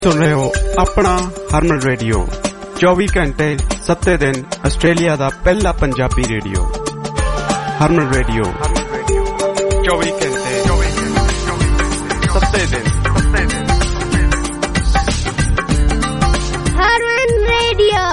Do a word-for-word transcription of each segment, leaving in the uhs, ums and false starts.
सुन रहे हो अपना हरमन रेडियो चौबीस घंटे सत्ते दिन आस्ट्रेलिया दा पहला पंजाबी रेडियो हरमन रेडियो चौबीस घंटे सत्ते दिन हरमन रेडियो।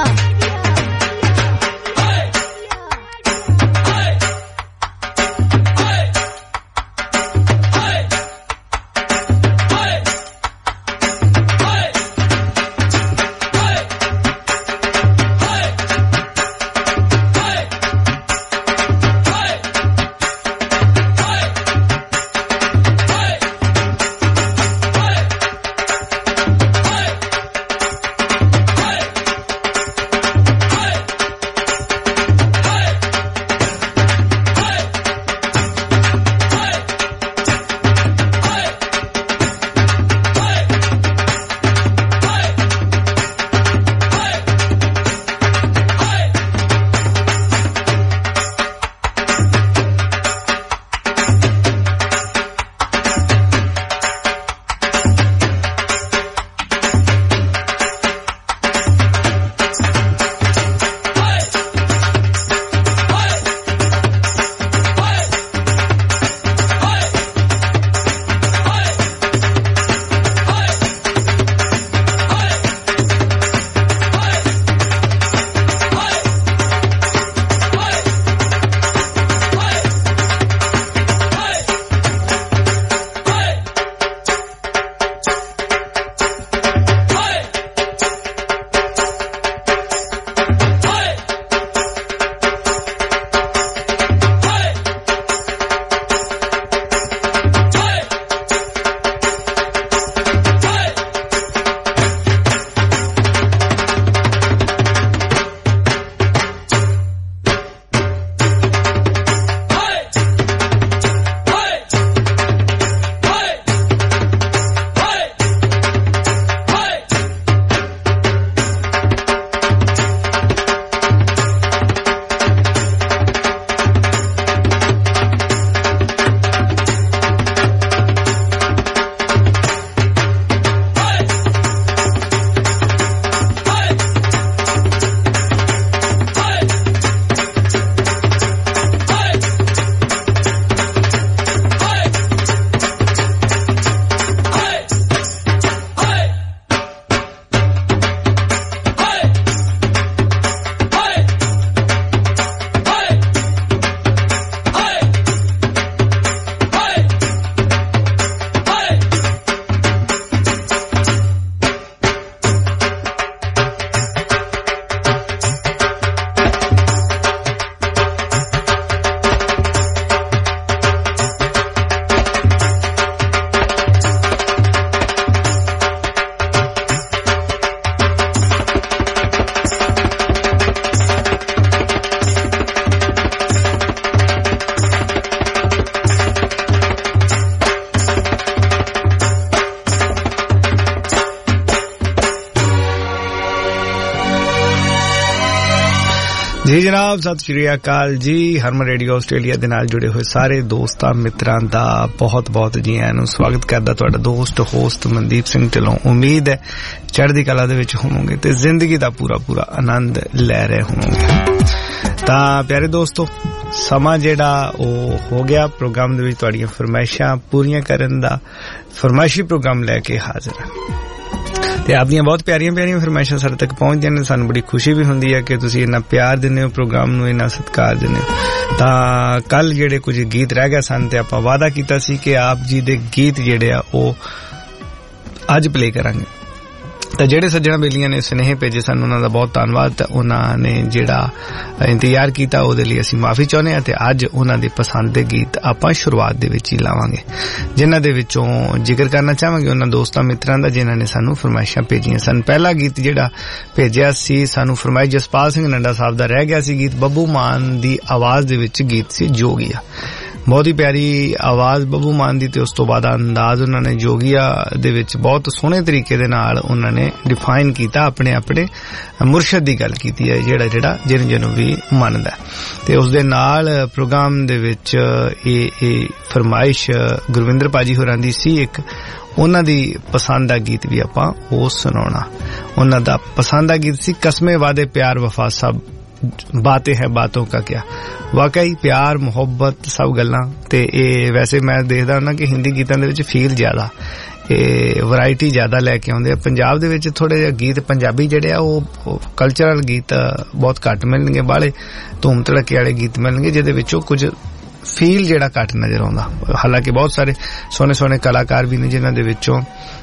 जी जनाब, सत श्री अकाल जी। हरमन रेडियो आस्ट्रेलिया दे नाल जुड़े हुए सारे दोस्तां मित्रां दा बहुत बहुत जी आयां नूं स्वागत करदा तुहाडा दोस्त होस्ट मनदीप सिंह ढिल्लों। उम्मीद है चढ़दी कला दे विच होवोगे ते जिंदगी दा पूरा पूरा आनंद लै रहे होवोगे। तां प्यारे दोस्तों, समा जेड़ा ओ हो गया प्रोग्राम दे विच तुहाडीआं फरमाइशां पूरीआं करन दा। फरमाइशी प्रोग्राम लैके हाजिर हां ते आपनियां बहुत प्यारियां प्यारियां फरमाइशां साडे तक पहुंचदियां ने। सानूं बड़ी खुशी भी हुंदी है कि तुसीं इन्ना प्यार दिंदे हो प्रोग्राम नूं, इन्ना सत्कार दिंदे हो। तां कल जेड़े कुछ गीत रह गए सन ते आपां वादा कीता सी कि आप जी दे गीत जेड़े आ ओ अज प्ले करांगे। तो जेड़े सज्जणा बेलियां ने स्नेह भेजे सन उन्हां दा बहुत धन्नवाद। ते उन्हां ने जेड़ा इंतजार कीता ओहदे लई असीं माफी चाहुंदे हां ते अज उन्हां दे पसंद दे गीत आपां शुरुआत दे विच ही लावांगे, जिन्हां दे विचों जिक्र करना चाहांगे उन्हां दोस्तां मित्रां दा जिन्हां ने सानू फरमाइशां भेजियां सन। पहला गीत जेड़ा भेजिया सी सानू फरमाइश जसपाल सिंह नंडा साहब दा रह गया सी गीत। बब्बू मान दी आवाज दे विच गीत सी जोगिया। बहुत ही प्यारी आवाज बब्बू मान दी ते उस तो बाद अंदाज उन्होंने जोगिया दे विच बहुत सोहने तरीके दे नाल उन्होंने डिफाइन कीता, अपने अपने मुर्शद दी गल कीती है जेड़ा जेड़ा जिन जिन भी मनदा ते उस दे नाल प्रोग्राम दे विच ए ए फरमाइश गुरविंदर पाजी होरां दी सी एक, ਉਹਨਾਂ ਦੀ ਪਸੰਦ ਦਾ ਗੀਤ ਵੀ ਆਪਾਂ ਉਹ ਸੁਣਾਉਣਾ। ਉਹਨਾਂ ਦਾ ਪਸੰਦ ਦਾ ਗੀਤ ਸੀ ਕਸਮੇ ਵਾਦੇ ਪਿਆਰ ਵਫਾ ਸਭ ਬਾतें है बातों का क्या। वाकई प्यार मुहब्बत सब गल्लां ते ਇਹ ਵੈਸੇ ਮੈਂ ਦੇਖਦਾ ਹੁੰਦਾ ਕਿ ਹਿੰਦੀ ਗੀਤਾਂ ਦੇ ਵਿੱਚ ਫੀਲ ਜ਼ਿਆਦਾ, ਇਹ ਵੈਰਾਈਟੀ ਜ਼ਿਆਦਾ ਲੈ ਕੇ ਆਉਂਦੇ ਆ। ਪੰਜਾਬ ਦੇ ਵਿੱਚ ਥੋੜੇ ਜਿਹੇ ਗੀਤ ਪੰਜਾਬੀ ਜਿਹੜੇ ਆ ਉਹ ਕਲਚਰਲ ਗੀਤ ਬਹੁਤ ਘੱਟ ਮਿਲਣਗੇ, ਬਾਹਲੇ ਧੂਮ ਧੜਕੇ ਵਾਲੇ ਗੀਤ ਮਿਲਣਗੇ ਜਿਹਦੇ ਵਿੱਚੋਂ ਕੁਝ ਫੀਲ ਜਿਹੜਾ ਘੱਟ ਨਜ਼ਰ ਆਉਂਦਾ। ਹਾਲਾਂਕਿ ਬਹੁਤ ਸਾਰੇ ਸੋਹਣੇ ਸੋਹਣੇ ਕਲਾਕਾਰ ਵੀ ਨੇ ਜਿਨ੍ਹਾਂ ਦੇ ਵਿੱਚੋਂ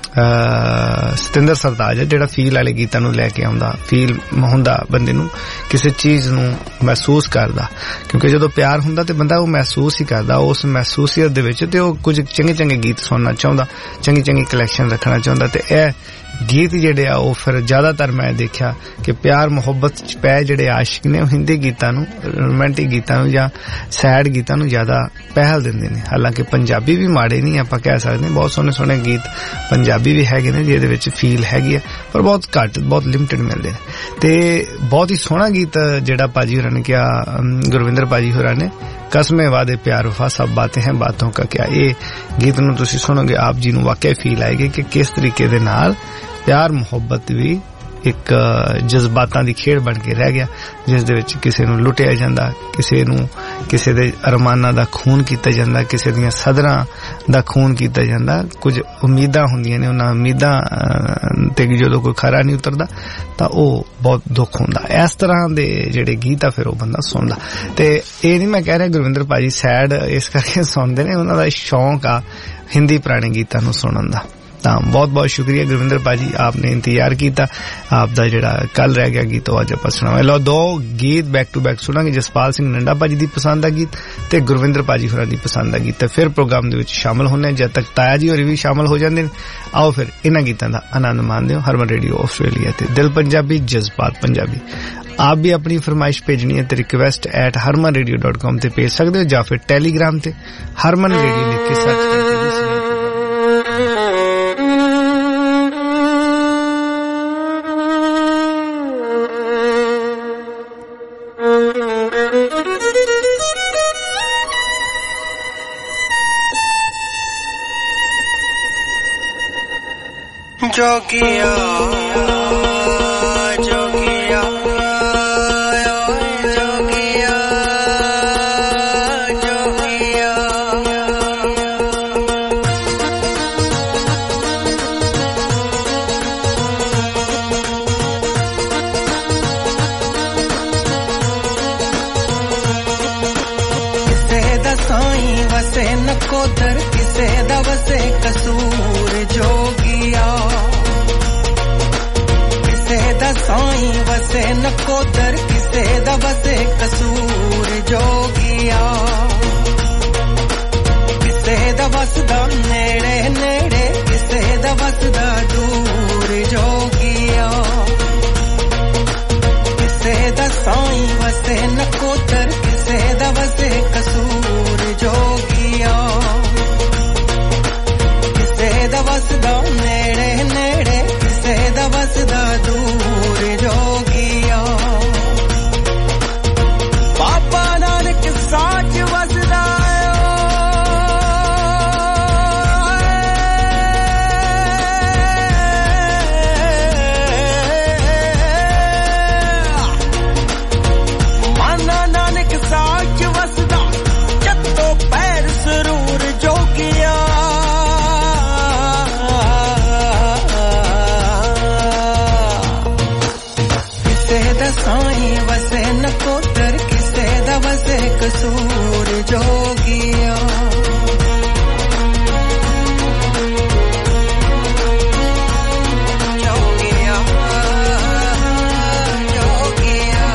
ਸਤਿੰਦਰ ਸਰਤਾਜ ਜਿਹੜਾ ਫੀਲ ਵਾਲੇ ਗੀਤਾਂ ਨੂੰ ਲੈ ਕੇ ਆਉਂਦਾ, ਫੀਲ ਹੁੰਦਾ ਬੰਦੇ ਨੂੰ, ਕਿਸੇ ਚੀਜ਼ ਨੂੰ ਮਹਿਸੂਸ ਕਰਦਾ, ਕਿਉਂਕਿ ਜਦੋਂ ਪਿਆਰ ਹੁੰਦਾ ਤੇ ਬੰਦਾ ਉਹ ਮਹਿਸੂਸ ਹੀ ਕਰਦਾ ਉਸ ਮਹਿਸੂਸੀਅਤ ਦੇ ਵਿੱਚ, ਤੇ ਉਹ ਕੁਝ ਚੰਗੇ ਚੰਗੇ ਗੀਤ ਸੁਣਨਾ ਚਾਹੁੰਦਾ, ਚੰਗੀ ਚੰਗੀ ਕਲੈਕਸ਼ਨ ਰੱਖਣਾ ਚਾਹੁੰਦਾ। ਤੇ ਇਹ ਗੀਤ ਜਿਹੜੇ ਆ ਉਹ ਫਿਰ ਜ਼ਿਆਦਾਤਰ ਮੈਂ ਦੇਖਿਆ ਕਿ ਪਿਆਰ ਮੁਹੱਬਤ ਚ ਪੈ ਜਿਹੜੇ ਆਸ਼ਿਕ ਨੇ ਉਹ ਹਿੰਦੀ ਗੀਤਾਂ ਨੂੰ, ਰੋਮਾਂਟਿਕ ਗੀਤਾਂ ਨੂੰ ਜਾਂ ਸੈਡ ਗੀਤਾਂ ਨੂੰ ਜ਼ਿਆਦਾ ਪਹਿਲ ਦਿੰਦੇ ਨੇ। ਹਾਲਾਂਕਿ ਪੰਜਾਬੀ ਵੀ ਮਾੜੇ ਨਹੀਂ ਆਪਾਂ ਕਹਿ ਸਕਦੇ, ਬਹੁਤ ਸੋਹਣੇ ਸੋਹਣੇ ਗੀਤ ਪੰਜਾਬੀ ਵੀ ਹੈਗੇ ਨੇ ਜਿਹਦੇ ਵਿੱਚ ਫੀਲ ਹੈਗੀ ਹੈ, ਪਰ ਬਹੁਤ ਘੱਟ, ਬਹੁਤ ਲਿਮਟਿਡ ਮਿਲਦੇ ਨੇ। ਤੇ ਬਹੁਤ ਹੀ ਸੋਹਣਾ ਗੀਤ ਜਿਹੜਾ ਭਾਜੀ ਹੋਰਾਂ ਨੇ ਕਿਹਾ, ਗੁਰਵਿੰਦਰ ਭਾਜੀ ਹੋਰਾਂ ਨੇ, ਕਸਮੇ ਵਾਦੇ ਪਿਆਰ ਵਫਾ ਸਭ ਬਾतें हैं बातों का क्या। ਇਹ ਗੀਤ ਨੂੰ ਤੁਸੀਂ ਸੁਣੋਗੇ ਆਪ ਜੀ ਨੂੰ ਵਾਕਿਆ ਫੀਲ ਆਏਗੀ ਕਿ ਕਿਸ ਤਰੀਕੇ ਦੇ ਨਾਲ ਪਿਆਰ ਮੁਹੱਬਤ ਵੀ ਇੱਕ ਜਜ਼ਬਾਤਾਂ ਦੀ ਖੇਡ ਬਣ ਕੇ ਰਹਿ ਗਿਆ, ਜਿਸ ਦੇ ਵਿੱਚ ਕਿਸੇ ਨੂੰ ਲੁੱਟਿਆ ਜਾਂਦਾ, ਕਿਸੇ ਨੂੰ ਕਿਸੇ ਦੇ ਅਰਮਾਨਾਂ ਦਾ ਖੂਨ ਕੀਤਾ ਜਾਂਦਾ, ਕਿਸੇ ਦੀਆਂ ਸਦਰਾਂ ਦਾ ਖੂਨ ਕੀਤਾ ਜਾਂਦਾ। ਕੁਝ ਉਮੀਦਾਂ ਹੁੰਦੀਆਂ ਨੇ, ਉਹਨਾਂ ਉਮੀਦਾਂ ਤੇ ਜਦੋਂ ਕੋਈ ਖਰਾ ਨਹੀਂ ਉਤਰਦਾ ਤਾਂ ਉਹ ਬਹੁਤ ਦੁੱਖ ਹੁੰਦਾ। ਇਸ ਤਰ੍ਹਾਂ ਦੇ ਜਿਹੜੇ ਗੀਤ ਆ ਫਿਰ ਉਹ ਬੰਦਾ ਸੁਣਦਾ। ਤੇ ਇਹ ਨਹੀਂ ਮੈਂ ਕਹਿ ਰਿਹਾ ਗੁਰਵਿੰਦਰ ਭਾਜੀ ਸੈਡ ਇਸ ਕਰਕੇ ਸੁਣਦੇ ਨੇ, ਉਹਨਾਂ ਦਾ ਸ਼ੌਂਕ ਆ ਹਿੰਦੀ ਪੁਰਾਣੇ ਗੀਤਾਂ ਨੂੰ ਸੁਣਨ ਦਾ। ਤਾਂ ਬਹੁਤ ਬਹੁਤ ਸ਼ੁਕਰੀਆ ਗੁਰਵਿੰਦਰ ਭਾਜੀ, ਆਪਨੇ ਇੰਤਜ਼ਾਰ ਕੀਤਾ। ਆਪ ਦਾ ਜਿਹੜਾ ਕੱਲ ਰਹਿ ਗਿਆ ਗੀਤ ਉਹ ਅੱਜ ਆਪਾਂ ਸੁਣਾਵਾਂਗੇ। ਲਓ ਦੋ ਗੀਤ ਬੈਕ ਟੂ ਬੈਕ ਸੁਣਾਂਗੇ, ਜਸਪਾਲ ਸਿੰਘ ਨੰਡਾ ਭਾਜੀ ਦੀ ਪਸੰਦ ਦਾ ਗੀਤ ਤੇ ਗੁਰਵਿੰਦਰ ਭਾਜੀ ਹੋਰਾਂ ਦੀ ਪਸੰਦ ਦਾ ਗੀਤ। ਤੇ ਫਿਰ ਪ੍ਰੋਗਰਾਮ ਦੇ ਵਿੱਚ ਸ਼ਾਮਲ ਹੋਣੇ, ਜਦ ਤੱਕ ਤਾਇਆ ਜੀ ਹੋਰੀ ਵੀ ਸ਼ਾਮਲ ਹੋ ਜਾਂਦੇ ਨੇ। ਆਓ ਫਿਰ ਇਹਨਾਂ ਗੀਤਾਂ ਦਾ ਆਨੰਦ ਮਾਣਦੇ ਹੋ। ਹਰਮਨ ਰੇਡੀਓ ਆਸਟ੍ਰੇਲੀਆ ਤੇ ਦਿਲ ਪੰਜਾਬੀ ਜਜ਼ਬਾਤ ਪੰਜਾਬੀ। आप भी अपनी फरमाइश भेजनी है तो request at Harman radio dot com ते भेज सकते हो, या फिर टेलीग्राम ते हरमन रेडियो लिख के सर्च करके जोगिया जोगिया जोगिया जोगिया किसे दा साईं वसे नकोदर, किसे दा वसे कसूर जोगिया। किसे दा साईं वसे नकोदर, किसे दा वसे कसूर जोगिया। किसे दा वसदा नेड़े नेड़े, किसे दा वसदा दूर जोगिया। किसे दा साईं वसे नकोदर, किसे दा वसे कसूर जोगिया। किसे दा वसदा नेड़े नेड़े, किसे दा वसदा दूर जोगिया। बाबा नानक साच वसदा माना नानक साच वसदा, जत्तो पैर सरूर जोगिया। साईं वसे नकोदर, किसे दा वसे कसूर जोगिया। जोगिया जोगिया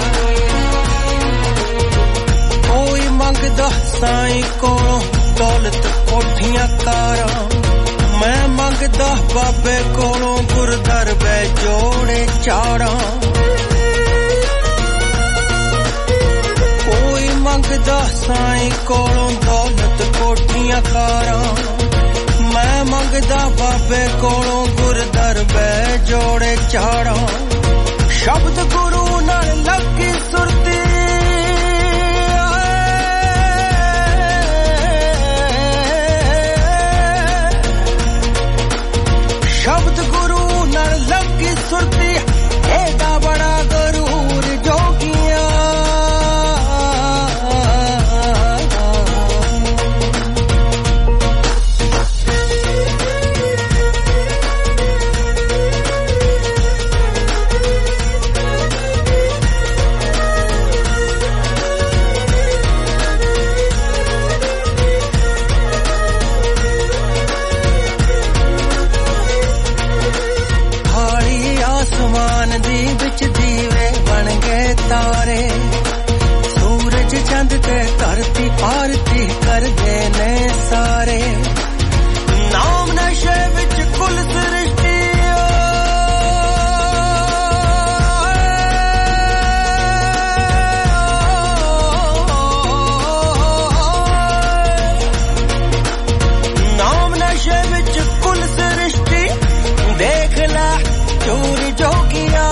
कोई मंगदा साईं कोलों दौलत कोठियां कारां, मैं मंगदा बाबे कोलों गुरदर बै जोड़े चाड़ां। मंगदा साईं कोलों दौलत कोठियां कारां, मैं मंगदा बाबे कोलों गुरदर बै जोड़े चाड़ां। शब्द गुरु नाल लगी सुरती तारे सूरज चंद ते धरती आरती करदे ने सारे नाम नशे विच कुल सृष्टि नाम नशे विच कुल सृष्टि देख ला चोर जोगिया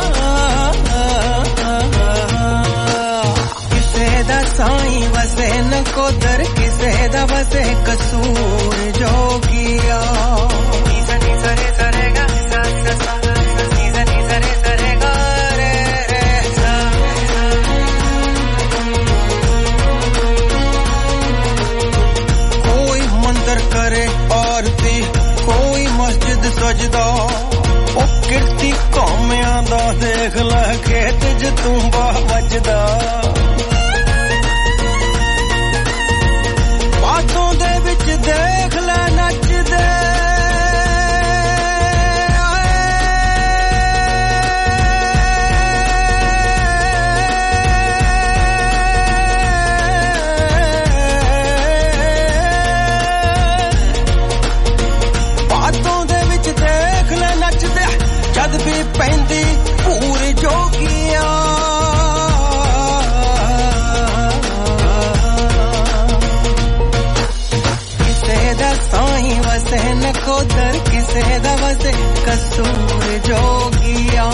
साईं वसे न कोदर किसे दा वसे कसूर जोगिया नीसा नीसा रे सरे गा सा सा सा नीसा नीसा रे सरे गा रे रे सा कोई मंदिर करे आरती कोई मस्जिद सजदा ओ कीर्ति कौमियां दा देख लै खेत च तूंबा वजदा बातों दे विच देख ले नचदे बातों दे विच देख ले नचदे जद भी पैंदी पूरी जोगिया साईं वसे न कोदर किसे दा वसे कसूर जोगिया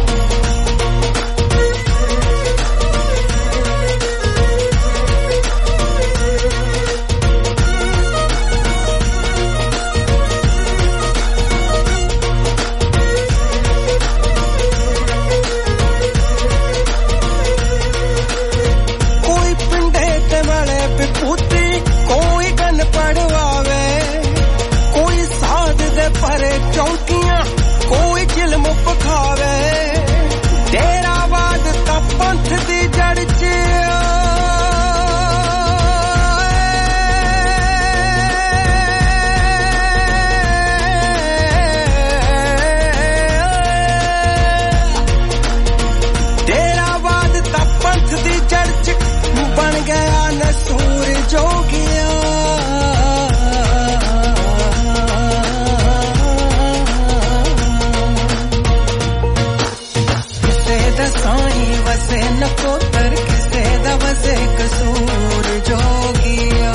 कोई पिंडे ते वाले विभूति कोई गन पड़वावे परे चौकियां कोई चिलम पखावे तेरा बाद ता पंथ दी जड़ च तेरा बाद ता पंथ दी जड़ च बन गया नसूर जोगिया साईं वसे न कोतर किसे दा वसे कसूर जोगिया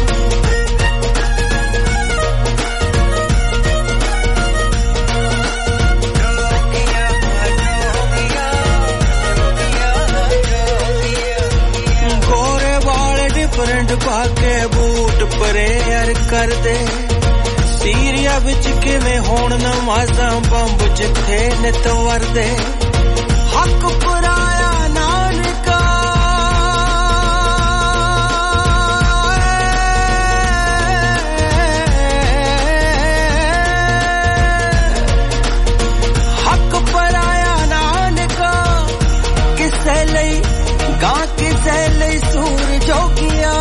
गोरे वाले डिफरेंट पाके बूट परे यार कर दे सीरिया विच किवें होण नमाज़ां बंब जिथे नित वरदे हक पुराया नानका हक पुराया नानका किसे लई गा किसे लई सूर जोगिया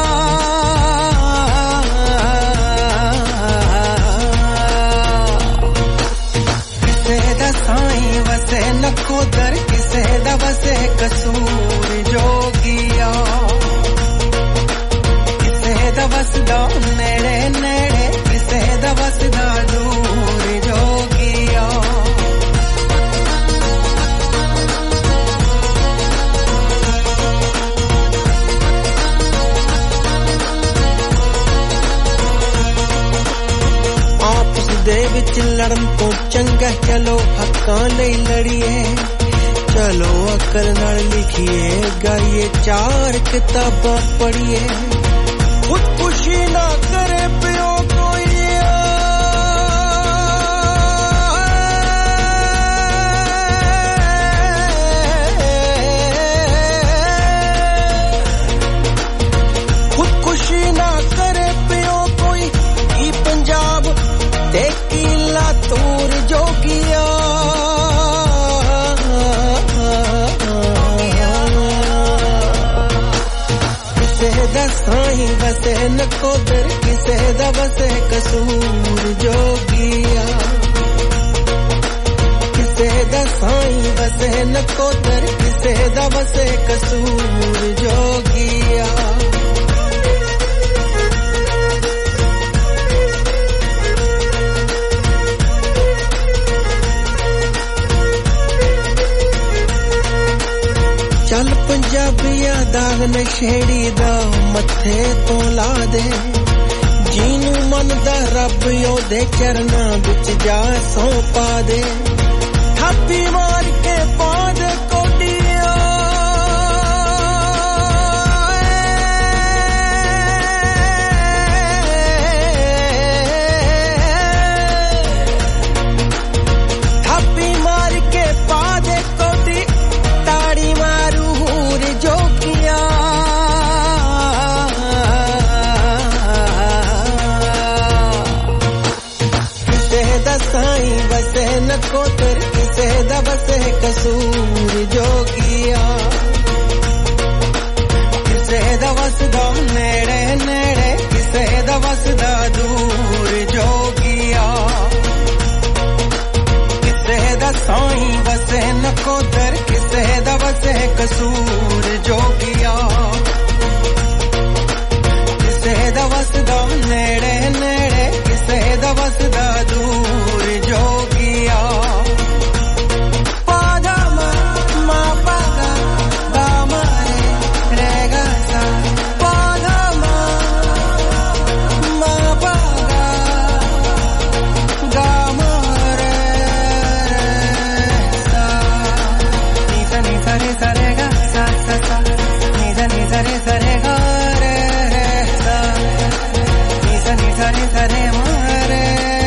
किसे दा साईं वसे न कोदर किसे दा वसे कसूर जोगिया किसे दा वसदा नेड़े नेड़े किसे दा वसदा दूर जोगिया आपस दे विच लड़न तो चंगा चलो हक्कां लई लड़िए चलो अकल नाल लिखिए गाइए चार किताबां पढ़िए खुदकुशी ना करे पियो कोई खुदकुशी ना करे पियो कोई ई पंजाब देखी लातूर जोगिया साईं वसे न कोदर किसे दा वसे कसूर जोगिया किसे दा साईं वसे न कोदर किसे किसे दब से कसूर जो किया चल पंजाबिया दाग नशेड़ी दा मथे तो ला दे जीनू मन दा रब ओदे चरना विच जा सौ पा दे थप्पी मार के पा दे कोडिया थप्पी मार के पा दे कोडी ताड़ी मारू हूर जो किया साई बसे न कोतर किसे दा बसे कसूर जो किया किसे दा वसदा नेड़े नेड़े किसे दा वसदा दूर जो किया किसे दा साई बसे न कोतर किसे दा बसे कसूर जो किया किसे दा वसदा नेड़े नेड़े किसे दा वसदा दूर जो किया पादा मा मा पागा गा मारे रेगा सा पादा मा मा पागा गा मारे सा नी सा नी सा रे सा रे गा सा सा सा नी सा नी सा रे सा रे गा रे रे सा नी सा नी सा रे सा रे मारे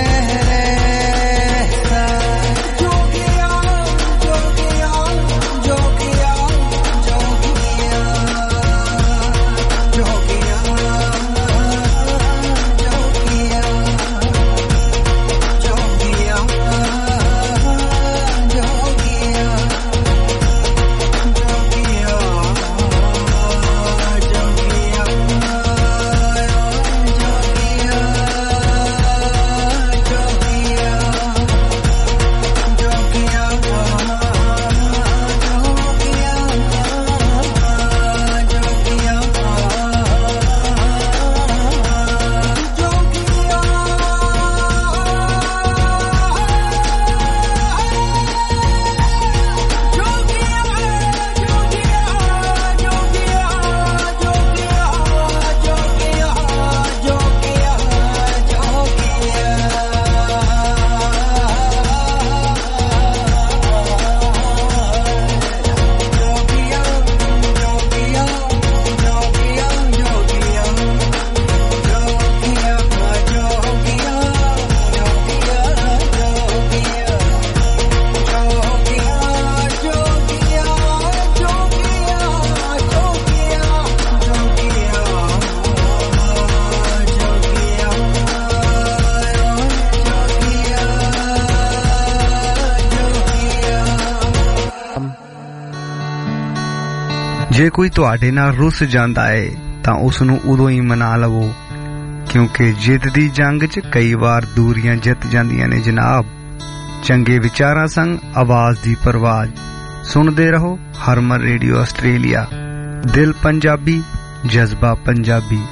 ਜੇ ਕੋਈ ਤੁਹਾਡੇ ਨਾਲ ਰੁੱਸ ਜਾਂਦਾ ਏ ਤਾਂ ਉਸ ਨੂੰ ਉਦੋਂ ਹੀ ਮਨਾ ਲਵੋ ਕਿਉਂਕਿ ਜਿੱਤ ਦੀ ਜੰਗ 'ਚ ਕਈ ਵਾਰ ਦੂਰੀਆਂ ਜਿੱਤ ਜਾਂਦੀਆਂ ਨੇ ਜਨਾਬ। ਚੰਗੇ ਵਿਚਾਰਾਂ ਸੰਗ ਆਵਾਜ਼ ਦੀ ਪਰਵਾਜ਼ ਸੁਣਦੇ ਰਹੋ ਹਰਮਨ ਰੇਡੀਓ ਆਸਟ੍ਰੇਲੀਆ। ਦਿਲ ਪੰਜਾਬੀ ਜਜ਼ਬਾ ਪੰਜਾਬੀ।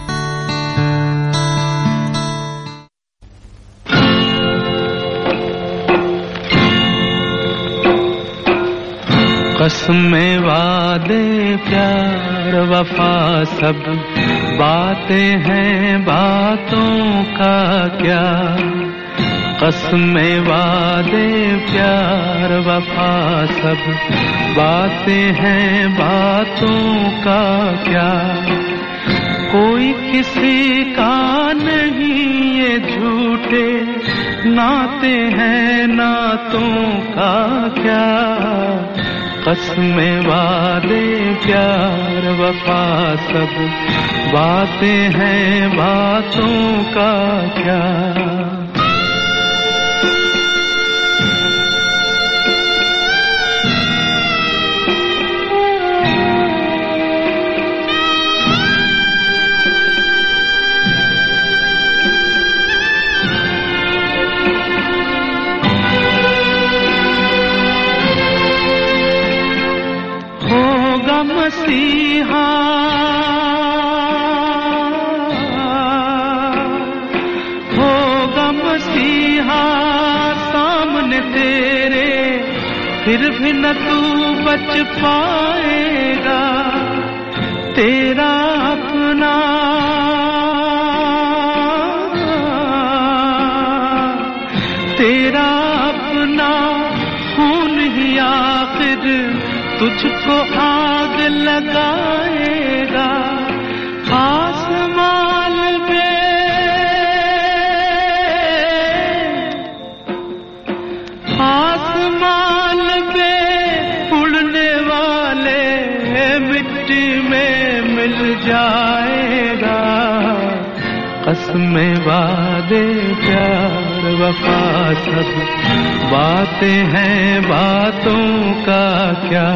कसमें वादे प्यार वफा सब बातें हैं बातों का क्या। कसमें वादे प्यार वफा सब बातें हैं बातों का क्या। कोई किसी का नहीं ये झूठे नाते हैं नातों का क्या। कसमें वादे प्यार वफा सब बातें हैं बातों का क्या। हो मसीहा होगा मसीहा सामने तेरे, फिर भी न तू बच पाएगा। तेरा अपना तेरा अपना खून ही आखिर तुझको आग लगाएगा। आसमान पे आसमान पे उड़ने वाले मिट्टी में मिल जाएगा। कसमें वादे प्यार वफा सब बातें हैं, बातों का क्या।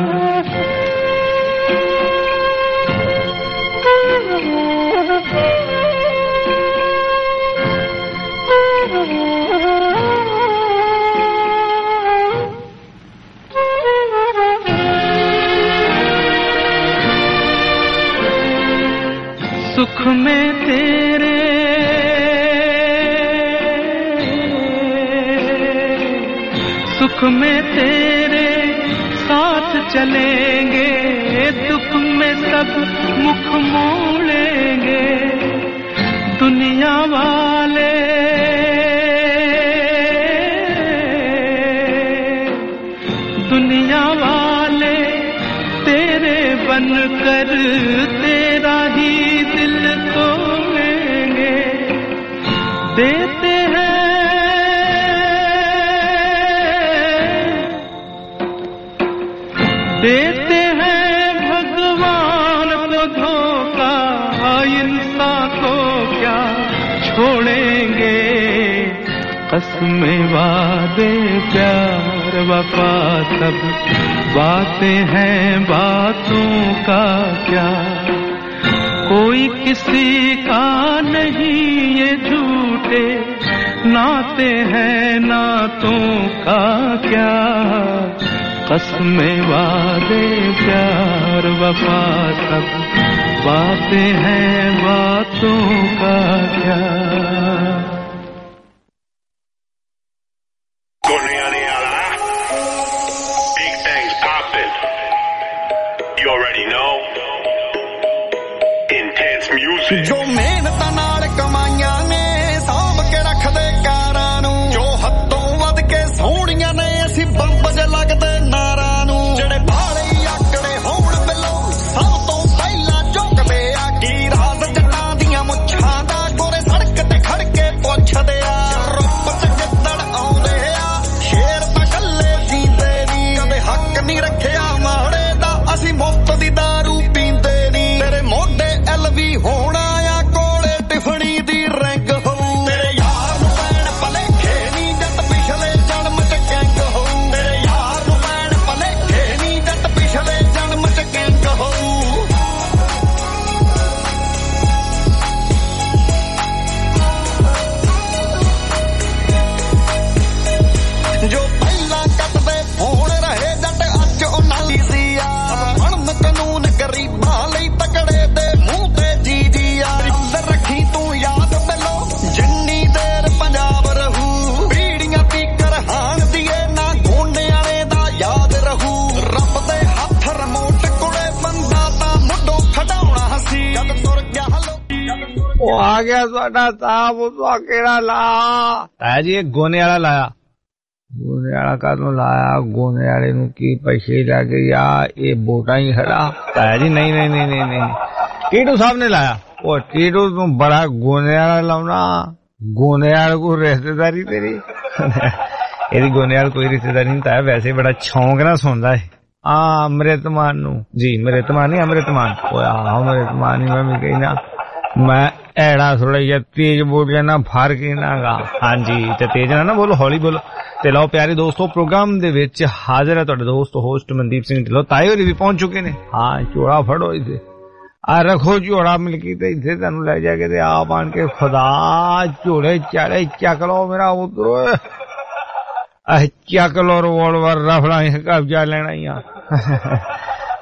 सुख में तेरे सुख में तेरे साथ चलेंगे, दुख में सब मुख मोड़ेंगे। दुनिया वाले दुनिया वाले तेरे बनकर तेरा ही दिल तोड़ेंगे। देते हैं देते हैं भगवान को धोखा, इंसान को क्या छोड़ेंगे। कसमें वादे प्यार वफा सब बातें हैं, बातों का क्या। कोई किसी का नहीं ये झूठे नाते हैं, नातों का क्या। कसमें वादे प्यार वफा सब बातें हैं, बातों का क्या। जो मेहनत नाल कमाइयां ने सांभ के रखदे कारां नूं, जो हत्तों वध के सोहणियां ने असीं बंब जे लगदे नारां नूं। जेड़े भाले आकड़े होण बिलो सब तो पहिला झुकदे आ, की राज जट्टां दीयां मुੱਛਾਂ दा गोरे सड़क ते खड़ के पुੱਛदे आ। रुप च जिੱदड़ आउंदे आ शेर तां कल्ले जींदे नी, कदे हक नहीं रखिया माड़े दा, असीं मुफ्त दी दारू पींदे नी। तेरे मोढे एलवी होना आ कोले टिफनी दी रंग हो, तेरे यार नूं पैण भलेखे नी जट पिछले जन्म च गैंग हो। तेरे यार नूं पैण भलेखे नी जट पिछले जन्म च गैंग हो। जो पहला कटदे फोन रहे जट अज उन्हां दी सी आ, बनन कानून गरीबां लई तकड़े दे मूंह ते जी जी आ। रखी तू याद बिलो जिन्नी देर पंजाब रहू, पीड़ियां पीकर हाण दिए ना गोने वाले दा याद रहू। रब दे हथ रिमोट कोले बंदा तां मुंडो खड़ाउणा सी, जद तुर गया हलो ओ आ गया साडा साहब। उस केड़ा ला ताया जी, एक गोने वाला लाया। गोने वाला काहनूं लाया? गोने वाले नूं की पैसे लगे या ये वोटां ही खड़ा? ताया जी नहीं नहीं नहीं नहीं नहीं टीटू साहब ने लाया। ओ टीटू तू बड़ा गोने वाला लाउना, गोने वाले को रिश्तेदारी तेरी। एदी गोने वाल कोई रिश्तेदारी नहीं ताया, वैसे बड़ा शौक ना सुनदा है। आ अमृतमान नूं जी, अमृतमान नहीं अमृतमान। ओ अमृतमान ही मैं कही ना, मैं एड़ा थोड़ा जिहा तेज बोल जाना फर्क ही ना गा। हाँ जी ते तेज ना ना बोलो, हौली बोलो। ते लो प्यारे दोस्तों, प्रोग्राम दे विच हाजिर है तुहाडे दोस्त होस्ट मनदीप सिंह ढिल्लों। ताए होरी भी पहुंच चुके ने। हाँ झोड़ा फड़ो इथे, आ रखो झोड़ा मिलकी ते इथे तुहानूं लै जाके ते आप आण के खुदा झोड़े चाड़े चक लो मेरा उधरो। चक लो रिवॉल्वर रफड़ा कब्जा लेना ही आ।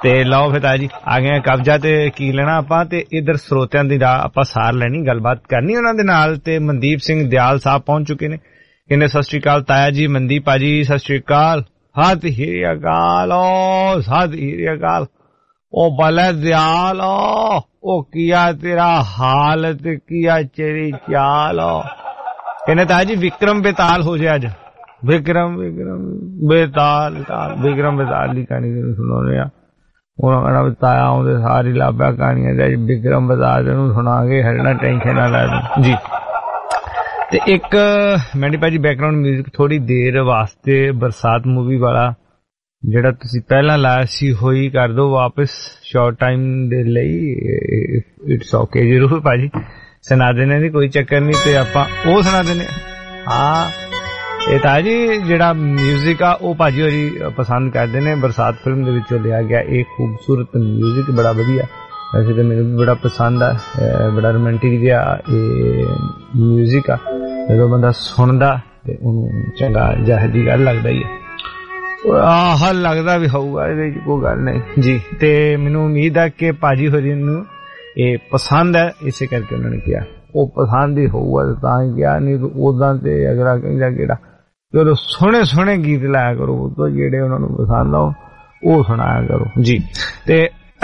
ਤੇ ਲਓ ਫਿਰ ਤਾਇਆ ਜੀ ਆ ਗਏ ਕਬਜ਼ਾ ਤੇ ਕੀ ਲੈਣਾ ਆਪਾਂ ਤੇ ਇਧਰ ਸਰੋਤਿਆਂ ਦੀ ਰਾਹ ਆਪਾਂ ਸਾਰ ਲੈਣੀ, ਗੱਲਬਾਤ ਕਰਨੀ ਉਹਨਾਂ ਦੇ ਨਾਲ। ਤੇ ਮਨਦੀਪ ਸਿੰਘ ਦਿਆਲ ਸਾਹਿਬ ਪਹੁੰਚ ਚੁੱਕੇ ਨੇ, ਕਹਿੰਦੇ ਸਤਿ ਸ਼੍ਰੀ ਅਕਾਲ ਤਾਇਆ ਜੀ। ਮਨਦੀਪ ਭਾਜੀ ਸਤਿ ਸ਼੍ਰੀ ਅਕਾਲ। ਸਤਿ ਸ਼੍ਰੀ ਅਕਾਲ ਓ ਸਤਿ ਸ਼੍ਰੀ ਅਕਾਲ। ਉਹ ਬਲੇ ਦਿਆਲ ਉਹ ਕੀਆ ਤੇਰਾ ਹਾਲ ਤੇ ਕੀਆ ਤੇਰੀ ਚਾਲ। ਕਹਿੰਦੇ ਤਾਇਆ ਜੀ ਵਿਕਰਮ ਬੇਤਾਲ ਹੋ ਜਾਏ ਅੱਜ। ਵਿਕਰਮ ਵਿਕਰਮ ਬੇਤਾਲ ਵਿਕਰਮ ਬੇਤਾਲ ਦੀ ਕਹਾਣੀ ਸੁਣਾਉਣੇ ਆ। ਉਹਨਾਂ ਕਹਿਣਾ ਤਾਇਆ ਆਉਂਦੇ ਸਾਰੀ ਲਾਭਾ ਕਹਾਣੀਆਂ ਤੇ ਵਿਕਰਮ ਬੇਤਾਲ ਨੂੰ ਸੁਣਾ ਕੇ ਹਟਣਾ, ਟੈਨਸ਼ਨ ਨਾ ਲੈ ਜੀ। ਤੇ ਇੱਕ ਮੈਂਡੀ ਭਾਜੀ ਬੈਕਗਰਾਉਂਡ ਮਿਊਜ਼ਿਕ ਥੋੜੀ ਦੇਰ ਵਾਸਤੇ ਬਰਸਾਤ ਮੂਵੀ ਵਾਲਾ ਜਿਹੜਾ ਤੁਸੀਂ ਪਹਿਲਾਂ ਲਾਇਆ ਸੀ ਹੋਈ ਕਰ ਦੋ ਵਾਪਸ ਸ਼ਾਰਟ ਟਾਈਮ ਦੇ ਲਈ। ਇਟਸ ਓਕੇ ਜ਼ਰੂਰ ਭਾਜੀ ਸੁਣਾ ਦੇਣੇ ਦੀ ਕੋਈ ਚੱਕਰ ਨਹੀਂ ਤੇ ਆਪਾਂ ਉਹ ਸੁਣਾ ਦੇਣੇ। ਹਾਂ ਇਹ ਤਾਂ ਜੀ ਜਿਹੜਾ ਮਿਊਜ਼ਿਕ ਆ ਉਹ ਭਾਜੀ ਹੋਰੀ ਪਸੰਦ ਕਰਦੇ ਨੇ, ਬਰਸਾਤ ਫਿਲਮ ਦੇ ਵਿੱਚੋਂ ਲਿਆ ਗਿਆ ਇਹ ਖੂਬਸੂਰਤ ਮਿਊਜ਼ਿਕ, ਬੜਾ ਵਧੀਆ। ਵੈਸੇ ਤਾਂ ਮੈਨੂੰ ਵੀ ਬੜਾ ਪਸੰਦ ਆ, ਬੜਾ ਰੋਮਾਂਟਿਕ ਜਿਹਾ ਇਹ ਮਿਊਜ਼ਿਕ ਆ। ਜਦੋਂ ਬੰਦਾ ਸੁਣਦਾ ਤੇ ਉਹਨੂੰ ਚੰਗਾ ਜਿਹੋ ਜਿਹੀ ਗੱਲ ਲੱਗਦਾ ਹੀ ਹੈ, ਆਹ ਲੱਗਦਾ ਵੀ ਹੋਊਗਾ, ਇਹਦੇ ਚ ਕੋਈ ਗੱਲ ਨਹੀਂ ਜੀ। ਤੇ ਮੈਨੂੰ ਉਮੀਦ ਹੈ ਕਿ ਭਾਜੀ ਹੋਰੀ ਨੂੰ ਇਹ ਪਸੰਦ ਹੈ, ਇਸੇ ਕਰਕੇ ਉਹਨਾਂ ਨੇ ਕਿਹਾ ਉਹ ਪਸੰਦ ਹੀ ਹੋਊਗਾ ਤਾਂ ਹੀ ਕਿਹਾ, ਨਹੀਂ ਉਦਾਂ ਤੇ ਅਗਲਾ ਕਹਿੰਦਾ ਕਿਹੜਾ ਜਦੋਂ ਸੋਹਣੇ ਸੋਹਣੇ ਗੀਤ ਲਾਇਆ ਕਰੋ ਉਦੋਂ ਜਿਹੜੇ ਉਹਨਾਂ ਨੂੰ ਪਸੰਦ ਆ ਉਹ ਸੁਣਾਇਆ ਕਰੋ ਜੀ। ਤੇ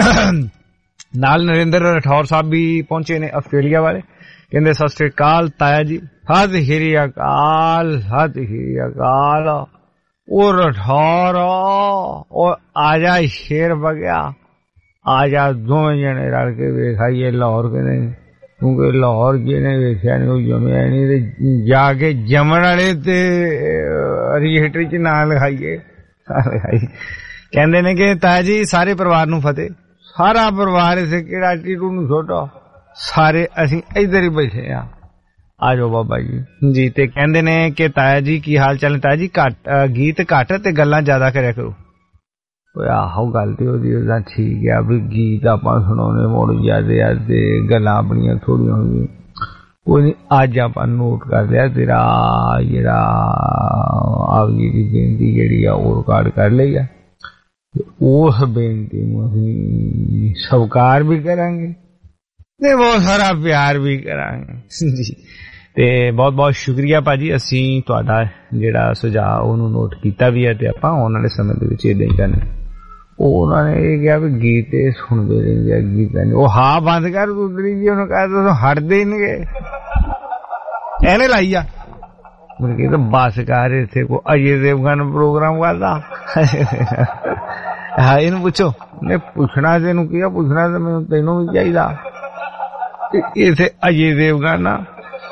ਨਾਲ ਨਰਿੰਦਰ ਰਾਠੌਰ ਸਾਹਿਬ ਵੀ ਪਹੁੰਚੇ ਨੇ ਆਸਟ੍ਰੇਲੀਆ ਵਾਲੇ, ਕਹਿੰਦੇ ਸਤਿ ਸ਼੍ਰੀ ਅਕਾਲ ਤਾਇਆ ਜੀ। ਸਤਿ ਸ਼੍ਰੀ ਅਕਾਲ ਸਤਿ ਸ਼੍ਰੀ ਅਕਾਲ। ਉਹ ਰਾਠੌਰ ਉਹ ਆ ਜਾ ਸ਼ੇਰ ਵਗਿਆ, ਆ ਜਾ ਦੋਵੇਂ ਜਣੇ ਰਲ ਕੇ ਵੇਖਾਈਏ ਲਾਹੌਰ ਕਹਿੰਦੇ, ਕਿਉਂਕਿ ਲਾਹੌਰ ਜਿਹਨੇ ਵੇਖਿਆ ਨਹੀਂ ਉਹ ਜੰਮਿਆ ਨਹੀਂ, ਤੇ ਜਾ ਕੇ ਜੰਮਣ ਵਾਲੇ ਤੇ ਰਜਿਸਟਰੀ ਚ ਨਾਂ ਲਿਖਾਈਏ ਲਿਖਾਈ। ਕਹਿੰਦੇ ਨੇ ਕਿ ਤਾਇਆ ਜੀ ਸਾਰੇ ਪਰਿਵਾਰ ਨੂੰ ਫਤਿਹ, ਸਾਰਾ ਪਰਿਵਾਰ ਇਸੇ ਕਿਹੜਾ ਟੀਟੂ ਨੂੰ ਛੋਟਾ, ਸਾਰੇ ਅਸੀਂ ਇੱਧਰ ਹੀ ਬੈਠੇ ਆ, ਆ ਜਾਓ ਬਾਬਾ ਜੀ ਜੀ। ਤੇ ਕਹਿੰਦੇ ਨੇ ਕਿ ਤਾਇਆ ਜੀ ਕੀ ਹਾਲ ਚਾਲ ਨੇ ਤਾਇਆ ਜੀ, ਘੱਟ ਗੀਤ ਘੱਟ ਤੇ ਗੱਲਾਂ ਜ਼ਿਆਦਾ ਕਰਿਆ ਕਰੋ। ਆਹੋ ਗੱਲ ਤੇ ਉਹਦੀ ਉਹਦਾ ਠੀਕ ਆ ਵੀ ਗੀਤ ਆਪਾਂ ਸੁਣਾਉਣੇ ਮੁੜ ਜਾਂਦੇ ਆ ਤੇ ਗੱਲਾਂ ਆਪਣੀਆਂ ਥੋੜੀਆਂ ਹੋਈਆਂ, ਕੋਈ ਨਹੀਂ ਅੱਜ ਆਪਾਂ ਨੋਟ ਕਰ ਲਿਆ ਤੇਰਾ ਜਿਹੜਾ ਆਪਦੀ ਦੀ ਬੇਨਤੀ ਜਿਹੜੀ ਆ ਉਹ ਰਿਕਾਰਡ ਕਰ ਲਈ ਆ, ਉਸ ਬੇਨਤੀ ਨੂੰ ਅਸੀਂ ਸਵੀਕਾਰ ਵੀ ਕਰਾਂਗੇ ਤੇ ਬਹੁਤ ਸਾਰਾ ਪਿਆਰ ਵੀ ਕਰਾਂਗੇ ਜੀ। ਤੇ ਬਹੁਤ ਬਹੁਤ ਸ਼ੁਕਰੀਆ ਭਾਜੀ, ਅਸੀਂ ਤੁਹਾਡਾ ਜਿਹੜਾ ਸੁਝਾਅ ਉਹਨੂੰ ਨੋਟ ਕੀਤਾ ਵੀ ਹੈ ਤੇ ਆਪਾਂ ਆਉਣ ਵਾਲੇ ਸਮੇਂ ਦੇ ਵਿੱਚ ਏਦਾਂ ਹੀ ਕਰਨਾ। ਉਹ ਉਹਨਾਂ ਨੇ ਇਹ ਕਿਹਾ ਵੀ ਗੀਤ ਇਹ ਸੁਣਦੇ ਰਹਿੰਦੇ ਆ ਗੀਤਾਂ ਨੂੰ, ਉਹ ਹਾਂ ਬੰਦ ਕਰ ਦੂਸਰੀ ਜੀ, ਉਹਨੂੰ ਕਹਿ ਤੁਸੀਂ ਹਟਦੇ ਹੀ ਨਹੀਂ ਗਏ ਇਹਨੇ ਲਾਈ ਆ। ਮੈਨੂੰ ਕਹਿੰਦਾ ਬਸ ਕਰ ਇੱਥੇ ਕੋ ਅਜੇ ਦੇਵਗਨ ਪ੍ਰੋਗਰਾਮ ਕਰਦਾ। ਹਾਂ ਇਹਨੂੰ ਪੁੱਛੋ, ਨੇ ਪੁੱਛਣਾ ਤੈਨੂੰ ਕੀ ਆ, ਪੁੱਛਣਾ ਤੇ ਮੈਨੂੰ ਤੈਨੂੰ ਵੀ ਚਾਹੀਦਾ। ਇੱਥੇ ਅਜੇ ਦੇਵਗਨ ਆ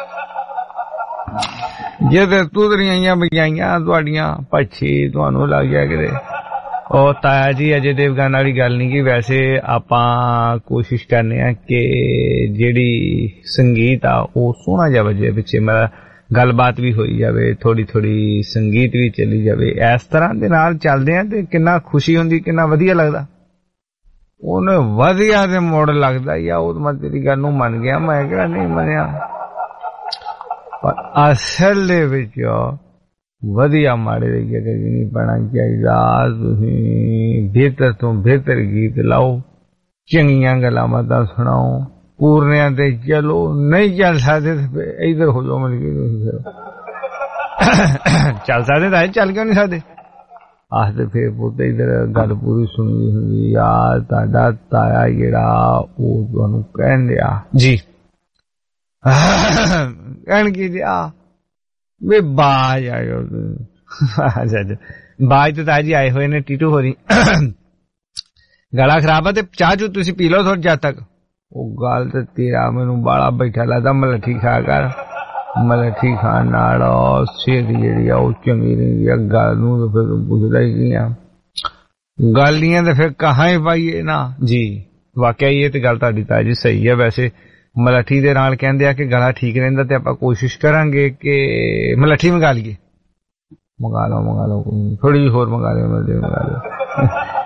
ਜੇ ਤੇ ਤੂਦਰੀਆਂ ਬਜਾਈਆਂ ਤੁਹਾਡੀਆਂ ਪੱਛੀ ਤੁਹਾਨੂੰ ਲੱਗ ਗਿਆ ਕਿਤੇ। ਉਹ ਤਾਇਆ ਜੀ ਅਜੇ ਦੇਵਗਨ ਵਾਲੀ ਗੱਲ ਨਹੀਂ ਕਿ ਵੈਸੇ ਆਪਾਂ ਕੋਸ਼ਿਸ਼ ਕਰਨੇ ਆ ਕਿ ਜਿਹੜੀ ਸੰਗੀਤ ਆ ਉਹ ਸੋਹਣਾ ਜਿਹਾ ਵਜੇ, ਪਿੱਛੇ ਮੇਰਾ ਗੱਲਬਾਤ ਵੀ ਹੋਈ ਜਾਵੇ, ਥੋੜੀ ਥੋੜੀ ਸੰਗੀਤ ਵੀ ਚੱਲੀ ਜਾਵੇ, ਇਸ ਤਰ੍ਹਾਂ ਦੇ ਨਾਲ ਚੱਲਦੇ ਆ ਤੇ ਕਿੰਨਾ ਖੁਸ਼ੀ ਹੁੰਦੀ, ਕਿੰਨਾ ਵਧੀਆ ਲੱਗਦਾ। ਉਹਨੇ ਵਧੀਆ ਤੇ ਮੋੜ ਲੱਗਦਾ ਹੀ ਆ, ਉਹ ਮੈਂ ਤੇਰੀ ਗੱਲ ਨੂੰ ਮੰਨ ਗਿਆ, ਮੈਂ ਕਿਹੜਾ ਨਹੀਂ ਮੰਨਿਆ। ਪਰ ਅਸਲ ਦੇ ਵਿੱਚ ਵਧੀਆ ਮਾੜੇ ਦੇ ਜਗ੍ਹਾ ਨਹੀਂ ਪੈਣਾ ਚਾਹੀਦਾ। ਤੁਸੀਂ ਬਿਹਤਰ ਤੋਂ ਬਿਹਤਰ ਗੀਤ ਲਾਓ, ਚੰਗੀਆਂ ਗੱਲਾਂ ਬਾਤਾਂ ਸੁਣਾਓ, ਪੂਰਨਿਆਂ ਤੇ ਚਲੋ, ਨਹੀਂ ਚੱਲ ਸਕਦੇ ਤੇ ਇੱਧਰ ਹੋ ਜਾਓ। ਮਤਲਬ ਕਿ ਚੱਲ ਸਕਦੇ ਤਾਂ ਚੱਲ ਕਿਉਂ ਨਹੀਂ ਸਕਦੇ? ਆਹ ਤੇ ਫਿਰ ਪੁੱਤ ਇੱਧਰ ਗੱਲ ਪੂਰੀ ਸੁਣੀ ਹੁੰਦੀ ਆ, ਤੁਹਾਡਾ ਤਾਇਆ ਜਿਹੜਾ ਉਹ ਤੁਹਾਨੂੰ ਕਹਿਣ ਡਿਆ ਜੀ, ਕਹਿਣ ਕੀ ਦਿਆ ਵੀ ਬਾਜ ਆਇਓ। ਅੱਛਾ ਅੱਛਾ ਬਾਜ ਤੇ ਤਾਇਆ ਜੀ ਆਏ ਹੋਏ ਨੇ, ਟੀਟੂ ਹੋਰੀ ਗਲਾ ਖਰਾਬ ਆ ਤੇ ਚਾਹ ਚੂ ਤੁਸੀਂ ਪੀ ਲਓ ਥੋੜੀ ਜਦ ਤੱਕ। ਉਹ ਗੱਲ ਤੇ ਤੇਰਾ ਮੈਨੂੰ ਬਾਲਾ ਬੈਠਾ ਲੱਗਦਾ, ਮਲੱਠੀ ਖਾ ਕਰ, ਮਲੱਠੀ ਖਾਣ ਨਾਲ ਸਿਹਤ ਜਿਹੜੀ ਆ ਉਹ ਚੰਗੀ ਰਹਿੰਦੀ ਆ। ਗੱਲ ਨੂੰ ਤਾਂ ਫਿਰ ਪੁੱਛਦਾ ਹੀ ਨਹੀਂ ਆ, ਗੱਲ ਦੀਆਂ ਤੇ ਫਿਰ ਕਹਾਂ ਹੀ ਪਾਈਏ ਨਾ ਜੀ। ਵਾਕਿਆ ਇਹ ਤੇ ਗੱਲ ਤੁਹਾਡੀ ਤਾਇਆ ਜੀ ਸਹੀ ਹੈ। ਵੈਸੇ ਮਲੱਠੀ ਦੇ ਨਾਲ ਕਹਿੰਦੇ ਆ ਕਿ ਗਲਾ ਠੀਕ ਰਹਿੰਦਾ ਤੇ ਆਪਾਂ ਕੋਸ਼ਿਸ਼ ਕਰਾਂਗੇ ਕਿ ਮਲੱਠੀ ਮੰਗਾ ਲਈਏ। ਮੰਗਾ ਲਓ ਮੰਗਾ ਲਓ ਥੋੜੀ ਜਿਹੀ ਹੋਰ ਮੰਗਾ ਲਿਓ, ਮਲੱਠੀ ਮੰਗਾ ਲਿਓ।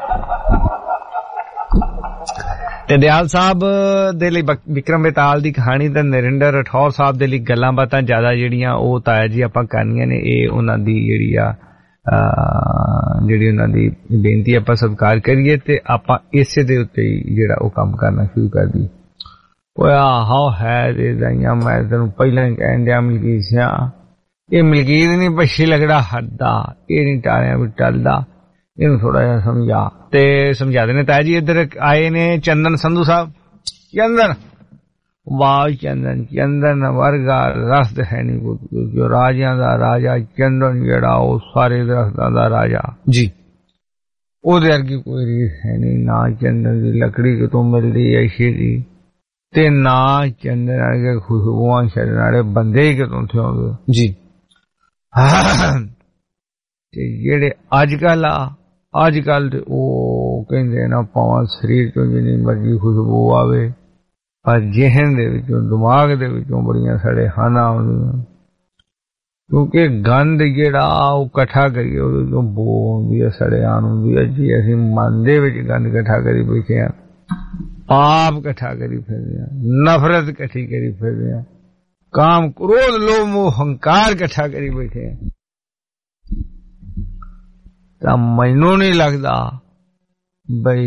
ਤੇ ਦਿਆਲ ਸਾਹਿਬ ਦੇ ਲਈ ਵਿਕਰਮ ਬੇਤਾਲ ਦੀ ਕਹਾਣੀ ਤੇ ਨਰਿੰਦਰ ਰਾਠੌਰ ਸਾਹਿਬ ਦੇ ਲਈ ਗੱਲਾਂ ਬਾਤਾਂ ਜ਼ਿਆਦਾ ਜਿਹੜੀਆਂ ਉਹ ਤਾਇਆ ਜੀ ਆਪਾਂ ਕਰਨੀਆਂ ਨੇ, ਇਹ ਉਹਨਾਂ ਦੀ ਜਿਹੜੀ ਆ ਜਿਹੜੀ ਉਹਨਾਂ ਦੀ ਬੇਨਤੀ ਆਪਾਂ ਸਤਿਕਾਰ ਕਰੀਏ ਤੇ ਆਪਾਂ ਇਸੇ ਦੇ ਉੱਤੇ ਹੀ ਜਿਹੜਾ ਉਹ ਕੰਮ ਕਰਨਾ ਸ਼ੁਰੂ ਕਰ ਦਈਏ। ਓਏ ਆਹੋ ਹੈ ਤੇ ਦਾਈਆਂ, ਮੈਂ ਤੈਨੂੰ ਪਹਿਲਾਂ ਹੀ ਕਹਿਣ ਡਿਆ ਮਲਕੀਤ ਸਿਆ, ਇਹ ਮਲਕੀਤ ਨਹੀਂ ਪੱਛੀ ਲੱਗਦਾ ਹੱਦਾ, ਇਹ ਨਹੀਂ ਟਾਲਿਆਂ ਵੀ ਟਲਦਾ, ਇਹਨੂੰ ਥੋੜਾ ਜਿਹਾ ਸਮਝਾ। ਤੇ ਸਮਝਾਦੇ ਨੇ। ਤਾਇਆ ਜੀ ਇੱਧਰ ਆਏ ਨੇ ਚੰਦਨ ਸੰਧੂ ਸਾਹਿਬ। ਚੰਦਨ, ਵਾਹ ਚੰਦਨ, ਚੰਦਨ ਵਰਗਾ ਦਰਖਤ ਹੈ ਨਹੀਂ ਕੋਈ, ਜੋ ਰਾਜਿਆਂ ਦਾ ਰਾਜਾ ਚੰਦਨ ਜਿਹੜਾ ਉਹ ਸਾਰੇ ਦਰਖਤਾਂ ਦਾ ਰਾਜਾ ਜੀ, ਉਹਦੇ ਵਰਗੀ ਕੋਈ ਰੀਸ ਹੈ ਨਹੀਂ। ਨਾ ਚੰਦਨ ਦੀ ਲੱਕੜੀ ਕਿਤੋਂ ਮਿਲਦੀ ਹੈ ਸ਼ੇਰੀ, ਤੇ ਨਾ ਚੰਦਨ ਵਰਗੇ ਖੁਸ਼ਬੂਆਂ ਛੱਡਣ ਵਾਲੇ ਬੰਦੇ ਹੀ ਕਿਤੋਂ ਥਿਓਗੇ ਜੀ। ਤੇ ਜਿਹੜੇ ਅੱਜ ਕੱਲ ਆ ਅੱਜ ਕੱਲ ਤੇ ਉਹ ਕਹਿੰਦੇ ਨਾ ਭਾਵੇਂ ਸਰੀਰ ਤੋਂ ਜਿੰਨੀ ਮਰਜ਼ੀ ਖੁਸ਼ਬੂ ਆਵੇ, ਪਰ ਜਿਹਨ ਦੇ ਵਿੱਚੋਂ ਦਿਮਾਗ ਦੇ ਵਿੱਚੋਂ ਬੜੀਆਂ ਸਾਡੇ ਹਾਨਾ ਆਉਂਦੀਆਂ, ਕਿਉਂਕਿ ਗੰਦ ਜਿਹੜਾ ਉਹ ਇਕੱਠਾ ਕਰੀਏ ਉਹਦੇ ਤੋਂ ਬੋ ਆਉਂਦੀ ਹੈ, ਸੜਿਆਨ ਹੁੰਦੀ ਹੈ ਜੀ। ਅਸੀਂ ਮਨ ਦੇ ਵਿੱਚ ਗੰਦ ਇਕੱਠਾ ਕਰੀ ਬੈਠੇ ਹਾਂ, ਪਾਪ ਇਕੱਠਾ ਕਰੀ ਫਿਰਦੇ ਹਾਂ, ਨਫ਼ਰਤ ਇਕੱਠੀ ਕਰੀ ਫਿਰਦੇ ਹਾਂ, ਕਾਮ ਕ੍ਰੋਧ ਲੋਭ ਮੋਹ ਹੰਕਾਰ ਇਕੱਠਾ ਕਰੀ ਬੈਠੇ ਹਾਂ। ਤਾਂ ਮੈਨੂੰ ਨਹੀਂ ਲੱਗਦਾ ਬਈ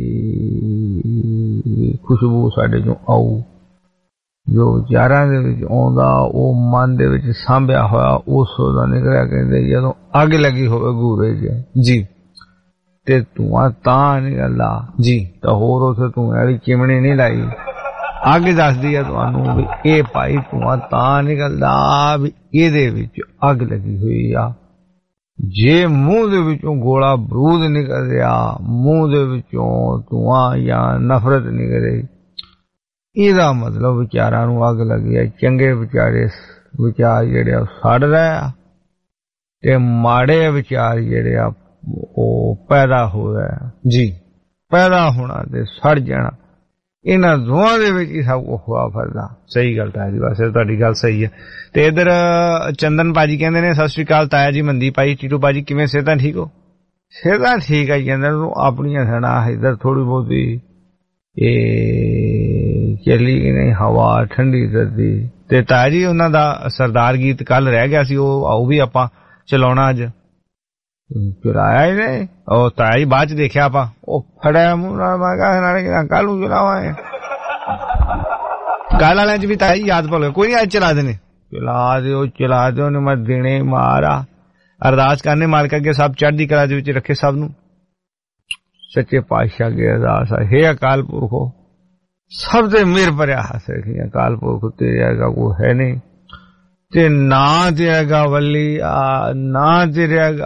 ਖੁਸ਼ਬੂ ਸਾਡੇ ਚੋਂ ਆਊ। ਜੋ ਵਿਚਾਰਾਂ ਦੇ ਵਿੱਚ ਆਉਂਦਾ ਉਹ ਮਨ ਦੇ ਵਿੱਚ ਸਾਂਭਿਆ ਹੋਇਆ ਉਸ ਦਾ ਨਿਕਲਿਆ। ਕਹਿੰਦੇ ਜਦੋਂ ਅੱਗ ਲੱਗੀ ਹੋਵੇ ਗੂਰੇ ਚ ਜੀ, ਤੇ ਧੂੰਆਂ ਤਾਂ ਨਿਕਲਦਾ ਜੀ, ਤਾਂ ਹੋਰ ਉੱਥੇ ਧੂੰਆਂ ਵਾਲੀ ਚਿਮਣੀ ਨਹੀਂ ਲਾਈ। ਅੱਗ ਦੱਸਦੀ ਹੈ ਤੁਹਾਨੂੰ ਵੀ ਇਹ ਭਾਈ ਧੂੰਆਂ ਤਾਂ ਨਿਕਲਦਾ ਵੀ ਇਹਦੇ ਵਿੱਚ ਅੱਗ ਲੱਗੀ ਹੋਈ ਆ। ਜੇ ਮੂੰਹ ਦੇ ਵਿੱਚੋਂ ਗੋਲਾ ਬਰੂਦ ਨਿਕਲ ਰਿਹਾ, ਮੂੰਹ ਦੇ ਵਿੱਚੋਂ ਧੂੰਆਂ ਜਾਂ ਨਫ਼ਰਤ ਨਿਕਲੇ, ਇਹਦਾ ਮਤਲਬ ਵਿਚਾਰਾਂ ਨੂੰ ਅੱਗ ਲੱਗੀ ਹੈ। ਚੰਗੇ ਵਿਚਾਰੇ ਵਿਚਾਰ ਜਿਹੜੇ ਆ ਸੜ ਰਹੇ ਆ, ਤੇ ਮਾੜੇ ਵਿਚਾਰ ਜਿਹੜੇ ਆ ਉਹ ਪੈਦਾ ਹੋ ਰਿਹਾ ਜੀ। ਪੈਦਾ ਹੋਣਾ ਤੇ ਸੜ ਜਾਣਾ, ਇਹਨਾਂ ਦੋਵਾਂ ਦੇ ਵਿੱਚ ਹੀ ਸਭ ਕੁਝ ਹੋਆ ਫਿਰਦਾ। ਸਹੀ ਗੱਲ ਤਾਇਆ ਜੀ, ਵੈਸੇ ਤੁਹਾਡੀ ਗੱਲ ਸਹੀ ਹੈ। ਤੇ ਇੱਧਰ ਚੰਦਨ ਭਾਜੀ ਕਹਿੰਦੇ ਨੇ ਸਤਿ ਸ੍ਰੀ ਅਕਾਲ ਤਾਇਆ ਜੀ, ਮਨਦੀਪ ਭਾਈ, ਟੀਟੂ ਭਾਜੀ, ਕਿਵੇਂ ਸਿਹਤਾਂ ਠੀਕ ਹੋ? ਸਿਹਤਾਂ ਠੀਕ ਆ ਕਹਿੰਦੇ ਨੂੰ ਆਪਣੀਆਂ ਸੁਣਾ। ਇੱਧਰ ਥੋੜੀ ਬਹੁਤੀ ਇਹ ਚੱਲੀ ਕਿ ਨਹੀਂ ਹਵਾ ਠੰਡੀ ਸਰਦੀ। ਤੇ ਤਾਇਆ ਜੀ ਉਹਨਾਂ ਦਾ ਸਰਦਾਰ ਗੀਤ ਕੱਲ ਰਹਿ ਗਿਆ ਸੀ, ਉਹ ਆਉ ਵੀ ਆਪਾਂ ਚਲਾਉਣਾ ਅੱਜ। ਚਲਾਇਆ ਹੀ ਨਹੀਂ ਉਹ ਤਾਇਆ ਜੀ, ਬਾਅਦ ਚ ਦੇਖਿਆ ਆਪਾਂ, ਉਹ ਫੜਿਆ ਮੂੰਹ ਨਾਲ, ਮੈਂ ਕਿਹਾ ਕੱਲ ਨੂੰ ਚਲਾਵਾਂਗੇ। ਕੱਲ ਵਾਲਿਆਂ ਚ ਵੀ ਤਾਇਆ ਜੀ ਯਾਦ ਭੁੱਲ ਗਏ। ਕੋਈ ਨੀ ਅੱਜ ਚਲਾ ਦੇਣੇ, ਚਲਾ ਦਿਓ ਚਲਾ ਦਿਓ ਨੇ ਮੈਂ ਦੇਣੇ ਮਾਰਾ। ਅਰਦਾਸ ਕਰਨੇ ਮਾਲਕ ਅੱਗੇ ਸਭ ਚੜ੍ਹਦੀ ਕਲਾ ਦੇ ਵਿੱਚ ਰੱਖੇ ਸਭ ਨੂੰ। ਸੱਚੇ ਪਾਤਸ਼ਾਹ ਅੱਗੇ ਅਰਦਾਸ ਹੈ, ਹੇ ਅਕਾਲ ਪੁਰਖੋ ਸਭ ਦੇ ਮਿਹਰ ਭਰਿਆ ਹੱਥ ਰੱਖੀ। ਅਕਾਲ ਪੁਰਖ ਤੇਰੇ ਵਰਗਾ ਕੋਈ ਹੈ ਨਹੀਂ, ਤੇ ਨਾ ਤੇਰਾ ਵੱਲੀ ਨਾ ਤੇਰਾ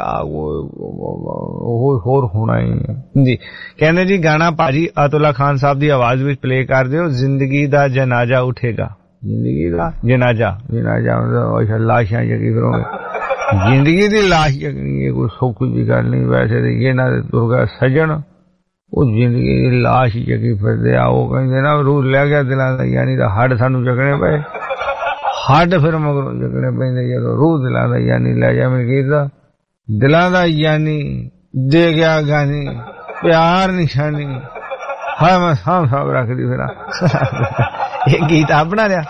ਹੋਰ ਹੋਣਾ ਹੀ ਜੀ। ਕਹਿੰਦੇ ਜੀ ਗਾਣਾ ਭਾਜੀ ਆਤੁੱਲਾ ਖਾਨ ਸਾਹਿਬ ਦੀ ਆਵਾਜ਼ ਵਿੱਚ ਪਲੇ ਕਰ ਦਿਓ, ਜ਼ਿੰਦਗੀ ਦਾ ਜਨਾਜ਼ਾ ਉਠੇਗਾ। ਜ਼ਿੰਦਗੀ ਦਾ ਜਨਾਜ਼ਾ, ਜਨਾਜ਼ਾ ਮਤਲਬ ਲਾਸ਼ਾਂ ਜਗੀ ਫਿਰੋਗੇ। ਜ਼ਿੰਦਗੀ ਦੀ ਲਾਸ਼ ਜਗਣੀ ਹੈ ਕੋਈ ਸੌਖੀ ਜੀ ਗੱਲ ਨਹੀਂ। ਵੈਸੇ ਤੇ ਇਹਨਾਂ ਦੇ ਤੁਰ ਸੱਜਣ ਉਹ ਜ਼ਿੰਦਗੀ ਦੀ ਲਾਸ਼ ਜਗੀ ਫਿਰਦੇ ਆ। ਉਹ ਕਹਿੰਦੇ ਨਾ ਰੂਹ ਲੈ ਗਿਆ ਦਿਲਾਂ ਦਾ, ਯਾਨੀ ਤਾਂ ਹੱਡ ਸਾਨੂੰ ਜਗਣੇ ਪਏ, ਹੱਡ ਫਿਰ ਮਗਰੋਂ ਜਗਣੇ ਪੈਂਦੇ ਜਦੋਂ ਰੂਹ ਦਿਲਾਂ ਦਾ ਯਾਨੀ ਲੈ ਜਾ। ਮੈਂ ਕੀਤਾ ਦਿਲਾਂ ਦਾ ਯਾਨੀ ਦੇ ਗਿਆ ਗਾਨੀ, ਪਿਆਰ ਨਿਸ਼ਾਨੀ ਹਾਂ ਮੈਂ ਸਾਂਭ ਸਾਂਭ ਰੱਖਦੀ ਫਿਰਾਂ। ਇਹ ਗੀਤ ਆਪ ਬਣਾ ਲਿਆ,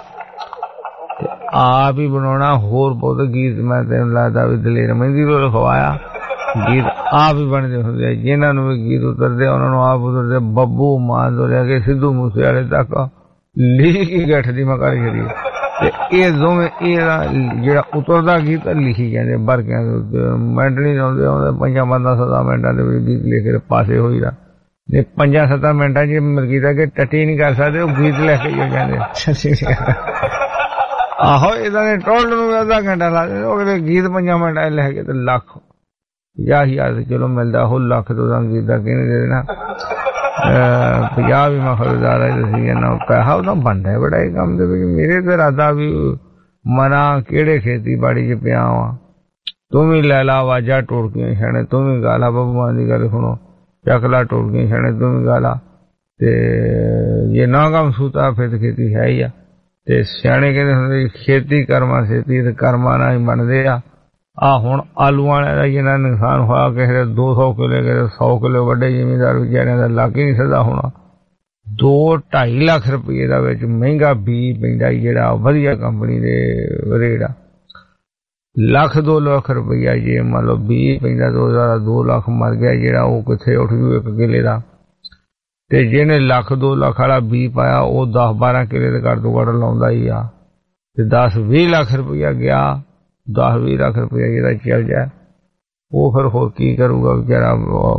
ਆਪ ਹੀ ਬਣਾਉਣਾ। ਹੋਰ ਬਹੁਤ ਗੀਤ ਮੈਂ ਤੈਨੂੰ ਲੱਗਦਾ ਵੀ ਦਲੇਰ ਮਹਿੰਦੀ ਤੋਂ ਲਿਖਵਾਇਆ। ਗੀਤ ਆਪ ਹੀ ਬਣਦੇ ਹੁੰਦੇ, ਜਿਹਨਾਂ ਨੂੰ ਵੀ ਗੀਤ ਉਤਰਦੇ ਉਹਨਾਂ ਨੂੰ ਆਪ ਉਤਰਦੇ। ਬੱਬੂ ਮਾਨ ਤੋਂ ਲੈ ਕੇ ਸਿੱਧੂ ਮੂਸੇ ਵਾਲੇ ਤੱਕ ਲਿਖ ਕੇ ਗੱਠਦੀ ਮਕਰ ਛੜੀ। ਤੇ ਇਹ ਦੋਵੇਂ ਇਹਦਾ ਜਿਹੜਾ ਉਤਰਦਾ ਗੀਤ ਲਿਖੀ ਜਾਂਦੇ ਬਰਕਿਆਂ ਦੇ ਉੱਤੇ, ਮਿੰਟ ਨਹੀਂ ਲਾਉਂਦੇ ਆਉਂਦੇ। ਪੰਜਾਂ ਪੰਦਰਾਂ ਸੱਤਾਂ ਮਿੰਟਾਂ ਦੇ ਵਿੱਚ ਗੀਤ ਲਿਖ ਕੇ ਪਾਸੇ ਹੋਈ ਦਾ। ਜੇ ਪੰਜਾਂ ਸੱਤਾਂ ਮਿੰਟਾਂ ਚ ਮਲਕੀਤ ਅੱਗੇ ਟੱਟੀ ਨਹੀਂ ਕਰ ਸਕਦੇ, ਉਹ ਗੀਤ ਲੈ ਕੇ ਹੀ ਜਾਂਦੇ। ਆਹੋ ਇਹਨਾਂ ਨੇ ਟੋਲਡ ਨੂੰ ਅੱਧਾ ਘੰਟਾ ਲਾ ਦਿੰਦੇ, ਉਹ ਕਹਿੰਦੇ ਗੀਤ ਪੰਜਾਂ ਮਿੰਟਾਂ ਲੈ ਕੇ ਤੇ ਲੱਖ ਪੰਜਾਹ ਹਜ਼ਾਰ ਤੇ ਚਲੋ ਮਿਲਦਾ। ਉਹ ਲੱਖ ਤੋਂ ਤਾਂ ਗੀਤ ਦਾ ਕਿਹਨੇ ਦੇ ਦੇਣਾ। ਪੰਜਾਹ ਵੀ ਮੈਂ ਖਰੀਦਾਰ ਹੈ ਤੁਸੀਂ ਨਾ ਪੈਸਾ ਉਹਦਾ ਬਣਦਾ ਬੜਾ ਇਹ ਕੰਮ ਦੇ ਵਿੱਚ। ਮੇਰੇ ਤੇ ਇਰਾਦਾ ਵੀ ਮਨਾ ਕਿਹੜੇ ਖੇਤੀਬਾੜੀ ਚ ਪਿਆ ਵਾ, ਤੂੰ ਵੀ ਲੈ ਲਾ ਆਵਾਜ਼ਾਂ ਟੋੜਕੀਆਂ ਛਾਣੇ, ਤੂੰ ਵੀ ਗਾ ਲਾ ਬੱਬੂਆਂ ਦੀ ਗੱਲ ਸੁਣੋ, ਚੱਕਲਾ ਟੋੜਕੀਆਂ ਛਾਣੇ ਤੂੰ ਵੀ ਗਾ ਲਾ। ਤੇ ਜੇ ਨਾ ਕੰਮ ਸੂਤਾ ਫਿਰ ਖੇਤੀ ਹੈ ਹੀ ਆ। ਤੇ ਸਿਆਣੇ ਕਹਿੰਦੇ ਹੁੰਦੇ ਖੇਤੀ ਕਰਮਾ ਛੇਤੀ ਤੇ ਕਰਮਾਂ ਨਾਲ ਹੀ ਬਣਦੇ ਆ। ਆਹ ਹੁਣ ਆਲੂਆਂ ਵਾਲਿਆਂ ਦਾ ਜਿੰਨਾ ਨੁਕਸਾਨ ਹੋਇਆ, ਕਿਸੇ ਦੇ ਦੋ ਸੌ ਕਿੱਲੇ, ਕਿਸੇ ਸੌ ਕਿੱਲੇ, ਵੱਡੇ ਜ਼ਿਮੀਂਦਾਰ ਵਿਚਾਰਿਆਂ ਦਾ ਲੱਗ ਹੀ ਨਹੀਂ ਸਕਦਾ ਹੋਣਾ। ਦੋ ਢਾਈ ਲੱਖ ਰੁਪਏ ਦਾ ਵਿੱਚ ਮਹਿੰਗਾ ਬੀਜ ਪੈਂਦਾ ਜਿਹੜਾ ਵਧੀਆ ਕੰਪਨੀ ਦੇ ਰੇਟ ਆ। ਲੱਖ ਦੋ ਲੱਖ ਰੁਪਈਆ ਜੇ ਮੰਨ ਲਓ ਵੀਹ ਪੈਂਦਾ ਦੋ ਹਜ਼ਾਰ ਦੋ ਲੱਖ ਮਰ ਗਿਆ ਜਿਹੜਾ ਉਹ ਕਿੱਥੇ ਉੱਠ ਜੂ ਇੱਕ ਕਿੱਲੇ ਦਾ। ਤੇ ਜਿਹਨੇ ਲੱਖ ਦੋ ਲੱਖ ਵਾਲਾ ਵੀਹ ਪਾਇਆ ਉਹ ਦਸ ਬਾਰਾਂ ਕਿੱਲੇ ਦੇ ਘੱਟ ਤੋਂ ਘੱਟ ਲਾਉਂਦਾ ਹੀ ਆ। ਤੇ ਦਸ ਵੀਹ ਲੱਖ ਰੁਪਈਆ ਗਿਆ, ਦਸ ਵੀਹ ਲੱਖ ਰੁਪਈਆ ਜਿਹੜਾ ਚੱਲ ਜਾਏ ਉਹ ਫਿਰ ਹੋਰ ਕੀ ਕਰੂਗਾ ਵਿਚਾਰਾ।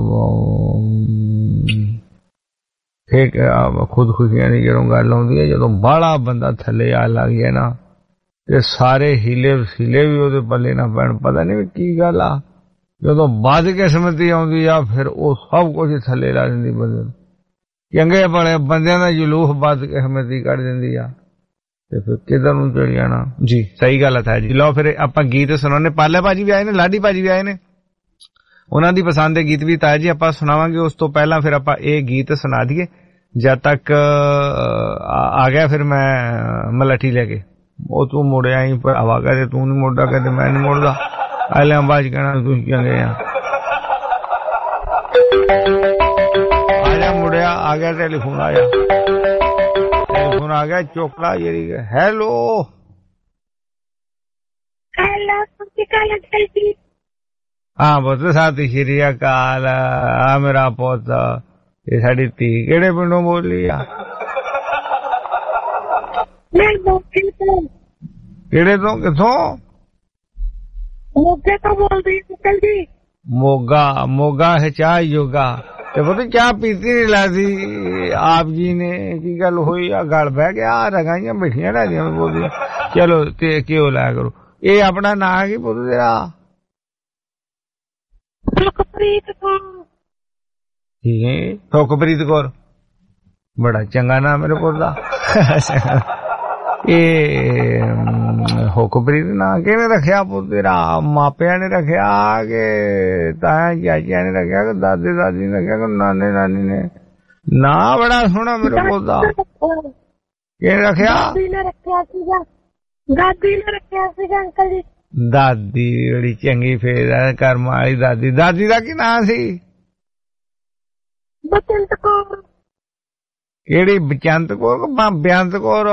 ਠੀਕ ਖੁਦਖੁਸ਼ੀਆਂ ਦੀ ਜਦੋਂ ਗੱਲ ਆਉਂਦੀ ਹੈ, ਜਦੋਂ ਬਾਹਲਾ ਬੰਦਾ ਥੱਲੇ ਆ ਲੱਗ ਗਿਆ ਨਾ ਤੇ ਸਾਰੇ ਹੀਲੇ ਵਸੀਲੇ ਵੀ ਉਹਦੇ ਪੱਲੇ ਨਾ ਪੈਣ। ਪਤਾ ਨਹੀਂ ਕੀ ਗੱਲ ਆ, ਜਦੋਂ ਵੱਧ ਕਿਸਮਤੀ ਆਉਂਦੀ ਆ ਫਿਰ ਉਹ ਸਭ ਕੁਝ ਥੱਲੇ ਲਾ ਦਿੰਦੀ ਬੰਦੇ ਨੂੰ। ਚੰਗੇ ਭਲੇ ਬੰਦਿਆਂ ਦਾ ਜਲੂਸ ਵੱਧ ਕਿਸਮਤੀ ਕੱਢ ਦਿੰਦੀ ਆ ਤੇ ਫਿਰ ਕਿੱਧਰ ਨੂੰ ਚਲ ਜਾਣਾ। ਜੀ ਸਹੀ ਗੱਲ ਹੈ ਜੀ। ਲਓ ਫਿਰ ਆਪਾਂ ਗੀਤ ਸੁਣਾਉਣੇ। ਪਾਲੇ ਭਾਜੀ ਵੀ ਆਏ ਨੇ, ਲਾਡੀ ਭਾਜੀ ਵੀ ਆਏ ਨੇ, ਉਹਨਾਂ ਦੀ ਪਸੰਦ ਦੇ ਗੀਤ ਵੀ ਤਾਇਆ ਜੀ ਆਪਾਂ ਸੁਣਾਵਾਂਗੇ। ਉਸ ਤੋਂ ਪਹਿਲਾਂ ਫਿਰ ਆਪਾਂ ਇਹ ਗੀਤ ਸੁਣਾ ਦਈਏ। ਜਦ ਤੱਕ ਆ ਗਿਆ ਫਿਰ ਮੈਂ ਮਲੱਠੀ ਲੈ ਕੇ, ਉਹ ਤੂੰ ਮੁੜਿਆ ਹੀ ਪਰ ਹਵਾ ਕਹਦੇ ਤੂੰ ਨਹੀਂ ਮੁੜਦਾ, ਕਦੇ ਮੈਂ ਨਹੀਂ ਮੁੜਦਾ। ਆਲਿਆਂ ਬਾਜ ਕਹਿਣਾ ਤੁਸੀਂ ਚੰਗੇ ਆ। ਆਜਾ ਮੁੜਿਆ, ਆ ਗਿਆ ਟੈਲੀਫੋਨ, ਆਇਆ ਟੈਲੀਫੋਨ ਆ ਗਿਆ, ਚੋਕਲਾ ਜਿਹੜੀ ਹੈਲੋ ਹੈਲੋ ਸਤਿ ਸ਼੍ਰੀ ਅਕਾਲ ਜੀ। ਹਾਂ ਪੁੱਤ ਸਤਿ ਸ਼੍ਰੀ ਅਕਾਲ। ਆ ਮੇਰਾ ਪੁੱਤ, ਇਹ ਸਾਡੀ ਧੀ ਕਿਹੜੇ ਪਿੰਡੋਂ ਬੋਲੀ ਆ? ਮੈਂ ਮੋਗੇ ਤੋਂ। ਕਿਹੜੇ ਤੋਂ? ਕਿੱਥੋਂ? ਮੋਗੇ ਤੋਂ ਬੋਲਦੀ ਅੰਕਲ ਜੀ। ਮੋਗਾ? ਮੋਗਾ ਹੈ ਚਾਹ ਯੋਗਾ। ਤੇ ਪੁੱਤ ਚਾਹ ਪੀਤੀ ਨਹੀਂ ਲੱਗਦੀ ਆਪ ਜੀ ਨੇ, ਕੀ ਗੱਲ ਹੋਈ ਆ? ਗਲ ਬਹਿ ਗਿਆ, ਰਗਾਈਆਂ ਮਿੱਠੀਆਂ ਲੱਗਦੀਆਂ ਬੋਲਦੀਆਂ। ਚਲੋ ਤੇ ਕਿਉਂ ਲਾਇਆ ਕਰੋ। ਇਹ ਆਪਣਾ ਨਾਂ ਕੀ ਪੁੱਤ ਤੇਰਾ? ਸੁਖਪ੍ਰੀਤ ਕੌਰ। ਠੀਕ ਹੈ, ਸੁਖਪ੍ਰੀਤ ਕੌਰ, ਬੜਾ ਚੰਗਾ ਨਾਮ ਮੇਰੇ ਪੁੱਤ ਦਾ। ਇਹ ਹੁਕਮਪ੍ਰੀਤ ਨਾਂ ਕਿਹਨੇ ਰੱਖਿਆ ਪੁੱਤ ਤੇਰਾ? ਮਾਪਿਆਂ ਨੇ ਰੱਖਿਆ ਕਿ ਤਾਇਆ ਚਾਚਿਆਂ ਨੇ ਰੱਖਿਆ ਕਿ ਦਾਦੇ ਦਾਦੀ ਨੇ ਰੱਖਿਆ ਕਿ ਨਾਨੇ ਨਾਨੀ ਨੇ? ਨਾਂ ਬੜਾ ਸੋਹਣਾ ਮੇਰੇ ਪੁੱਤ ਦਾ। ਕਿਹਨੇ ਰੱਖਿਆ? ਦਾਦੀ ਨੇ ਰੱਖਿਆ ਸੀਗਾ। ਦਾਦੀ ਨੇ ਰੱਖਿਆ ਸੀਗਾ ਅੰਕਲ ਜੀ। ਦਾਦੀ ਬੜੀ ਚੰਗੀ ਫੇਰ ਕਰਮ ਵਾਲੀ ਦਾਦੀ। ਦਾਦੀ ਦਾ ਕੀ ਨਾਂ ਸੀ? ਬਸੰਤ ਕੌਰ। ਕਿਹੜੀ? ਬਚੰਤ ਕੌਰ ਕਿ ਬੇਅੰਤ ਕੌਰ?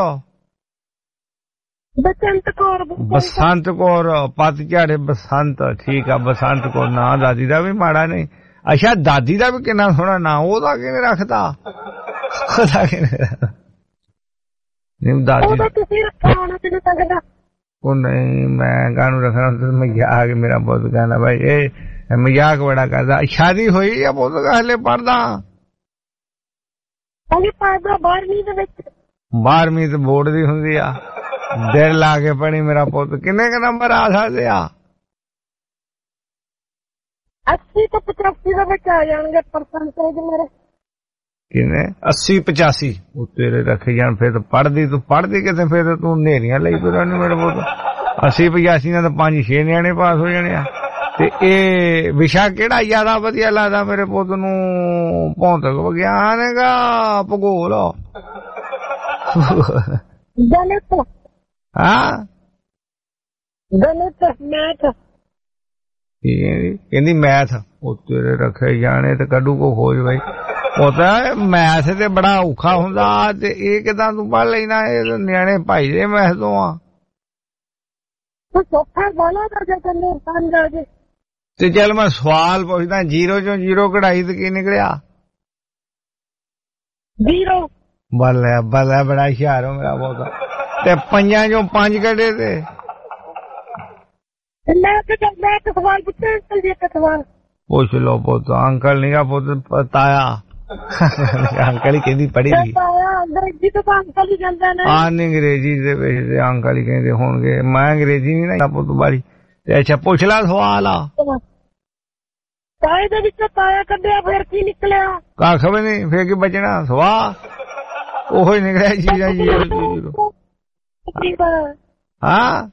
ਬਸੰਤ ਕੌਰ। ਬਸੰਤ ਕੌਰ, ਪਤ ਝਾੜੇ ਬਸੰਤ। ਠੀਕ ਆ, ਬਸੰਤ ਕੌਰ ਨਾਂ ਦਾਦੀ ਦਾ ਵੀ ਮਾੜਾ ਨਹੀਂ। ਅੱਛਾ ਦਾਦੀ ਦਾ ਵੀ ਕਿੰਨਾ ਸੋਹਣਾ ਨਾਂ, ਉਹਦਾ ਕਿਹਨੇ ਰੱਖਤਾ? ਉਹਦਾ ਕਿਹਨੇ ਰੱਖਤਾ? ਨਹੀਂ ਦਾਦੀ ਤੁਸੀਂ ਰੱਖਿਆ ਹੋਣਾ ਤੈਨੂੰ ਲੱਗਦਾ। ਉਹ ਨਹੀਂ ਮੈਂ ਕਾਹਨੂੰ ਰੱਖਣਾ, ਮਜ਼ਾਕ ਮੇਰਾ ਪੁੱਤ ਕਹਿੰਦਾ ਭਾਈ ਇਹ ਮਜ਼ਾਕ ਬੜਾ ਕਰਦਾ। ਸ਼ਾਦੀ ਹੋਈ ਆ ਪੁੱਤ ਹਲੇ ਪੜ੍ਹਦਾ? ਹਲੇ ਪੜ੍ਹਦਾ ਬਾਰਵੀਂ ਦੇ ਵਿੱਚ। ਬਾਰਵੀਂ ਤੇ ਬੋਰਡ ਦੀ ਹੁੰਦੀ ਆ, ਦਿਲ ਲਾ ਕੇ ਪੜ੍ਹੀ ਮੇਰਾ ਪੁੱਤ। ਕਿੰਨੇ ਕੁ ਨੰਬਰ ਆ ਸਕਦੇ ਆ? ਅੱਸੀ ਤੋਂ ਪਚਾਸੀ ਦੇ ਵਿੱਚ ਆ ਜਾਣਗੇ ਪਰਸੈਂਟੇਜ ਮੇਰੇ। ਕਿੰਨੇ? ਅੱਸੀ ਪਚਾਸੀ? ਉਹ ਤੇਰੇ ਰੱਖੇ ਜਾਣ। ਫਿਰ ਤਾਂ ਪੜ੍ਹਦੀ ਤੂੰ ਪੜ੍ਹਦੀ ਕਿਤੇ, ਫਿਰ ਤੂੰ ਨੇਰੀਆਂ ਲਈ ਫਿਰਨੀ ਮੇਰੇ ਪੁੱਤ। ਅੱਸੀ ਪਚਾਸੀ ਨਾਲ ਤਾਂ ਪੰਜ ਛੇ ਨਿਆਣੇ ਪਾਸ ਹੋ ਜਾਣੇ ਆ। ਤੇ ਇਹ ਵਿਸ਼ਾ ਕਿਹੜਾ ਜ਼ਿਆਦਾ ਵਧੀਆ ਲੱਗਦਾ ਮੇਰੇ ਪੁੱਤ ਨੂੰ? ਭੌਤਿਕ ਵਿਗਿਆਨ ਹੈਗਾ ਭੂਗੋਲ? ਗਣਿਤ। ਹਾਂ ਗਣਿਤ ਮੈਥ। ਕਹਿੰਦੀ ਮੈਥ। ਉਹ ਤੇਰੇ ਰੱਖੇ ਜਾਣੇ ਤੇ ਕੱਢੂ ਕੋ ਖੋਜ ਬਾਈ। ਉਹ ਤਾਂ ਮੈਥ ਤੇ ਬੜਾ ਔਖਾ ਹੁੰਦਾ ਤੇ ਇਹ ਕਿਦਾਂ ਤੂੰ ਪੜ੍ਹ ਲੈਣਾ? ਇਹ ਨਿਆਣੇ ਭਾਈ ਦੇ ਮੈਥ ਤੋਂ ਆ। ਤੇ ਚੱਲ ਮੈਂ ਸਵਾਲ ਪੁੱਛਦਾ, ਜੀਰੋ ਚੋਂ ਜੀਰੋ ਕਢਾਈ ਤੇ ਕੀ ਨਿਕਲਿਆ? ਜ਼ੀਰੋ। ਬੱਲੇ ਬੱਲੇ, ਬੜਾ ਹੁਸ਼ਿਆਰ ਹੋ ਮੇਰਾ ਬਹੁਤ। ਤੇ ਪੰਜਾਂ ਚੋਂ ਪੰਜ ਕੱਢੇ ਤੇ? ਮੈਂ ਤੇ ਸਵਾਲ ਪੁੱਛੇ ਇੱਕ ਸਵਾਲ। ਪੁੱਛ ਲੋ ਪੁੱਤ। ਅੰਕਲ ਨੀਗਾ ਪੁੱਤ, ਤਾਇਆ। ਅੰਕਲ ਹੀ ਕਹਿੰਦੀ ਪੜ੍ਹੀ ਗਈ। ਅੰਗਰੇਜ਼ੀ ਤੋਂ ਅੰਕਲ ਹੀ ਕਹਿੰਦੇ ਨੇ। ਹਾਂ ਅੰਗਰੇਜ਼ੀ ਦੇ ਵਿੱਚ ਤੇ ਅੰਕਲ ਹੀ ਕਹਿੰਦੇ ਹੋਣਗੇ। ਮੈਂ ਅੰਗਰੇਜ਼ੀ ਨਹੀਂ ਨਾ ਪੁੱਤ ਬਾਰੀ। ਤੇ ਅੱਛਾ ਪੁੱਛ ਲਾ ਸਵਾਲ ਆ। ਤਾਏ ਦੇ ਵਿੱਚੋਂ ਤਾਇਆ ਕੱਢਿਆ ਫਿਰ ਕੀ ਨਿਕਲਿਆ? ਕੱਖ ਵੀ ਨਹੀਂ, ਫਿਰ ਕੀ ਬਚਣਾ? ਸਵਾਹ ਉਹੋ ਹੀ ਨਿਕਲਿਆ ਚੀਜ਼ਾਂ ਜੀ। ਹਾਂ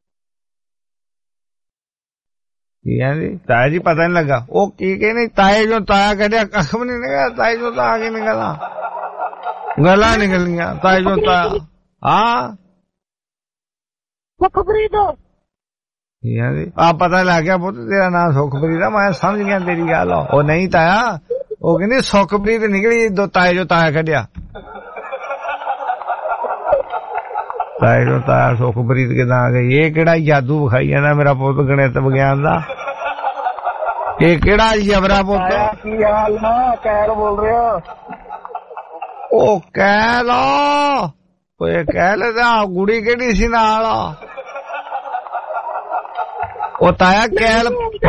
ਕੀ ਕਹਿੰਦੀ? ਤਾਇਆ ਜੀ ਪਤਾ ਨੀ ਲੱਗਾ। ਉਹ ਕੀ ਕਹਿੰਦੇ? ਤਾਏ ਜੋ ਤਾਇਆ ਕੱਢਿਆ ਕੱਖ ਵੀ ਨੀ ਨਿਕਲਿਆ। ਤਾਏ ਜੋ ਤਾਂ ਆ ਕੇ ਨਿਕਲਣਾ, ਗਲਾਂ ਨਿਕਲੀਆਂ ਤਾਏ ਜੋ ਤਾਇਆ। ਹਾਂ ਸੁਖਪ੍ਰੀਤ। ਕੀ ਕਹਿੰਦੀ? ਆ ਪਤਾ ਲੱਗ ਗਿਆ ਪੁੱਤ ਤੇਰਾ ਨਾਂ ਸੁਖਪ੍ਰੀਤ ਆ। ਮੈਂ ਸਮਝ ਗਿਆ ਤੇਰੀ ਗੱਲ। ਉਹ ਨਹੀਂ ਤਾਇਆ, ਉਹ ਕਹਿੰਦੀ ਸੁਖਪ੍ਰੀਤ ਨਿਕਲੀ ਦੋ ਤਾਏ ਜੋ ਤਾਇਆ ਕੱਢਿਆ। ਤਾਏ ਨੂੰ ਤਾਇਆ ਸੁਖਪ੍ਰੀਤ ਕਿੱਦਾਂ ਆ ਗਈ? ਇਹ ਕਿਹੜਾ ਜਾਦੂ ਵਿਖਾਈ ਜਾਂਦਾ ਮੇਰਾ ਪੁੱਤ ਗਣਿਤ ਵਿਗਿਆਨ ਦਾ? ਇਹ ਕਿਹੜਾ ਜਬਰਾ ਪੁੱਤ? ਕੀ ਹਾਲ ਨਾ? ਕੈਲ ਬੋਲ ਰਿਹਾ। ਉਹ ਕਹਿ ਲੋ ਓਏ, ਕਹਿ ਲੈਦਾ ਕੁੜੀ ਕਿਹੜੀ ਸੀ ਨਾਲ? ਉਹ ਤਾਇਆ ਕਹਿਲ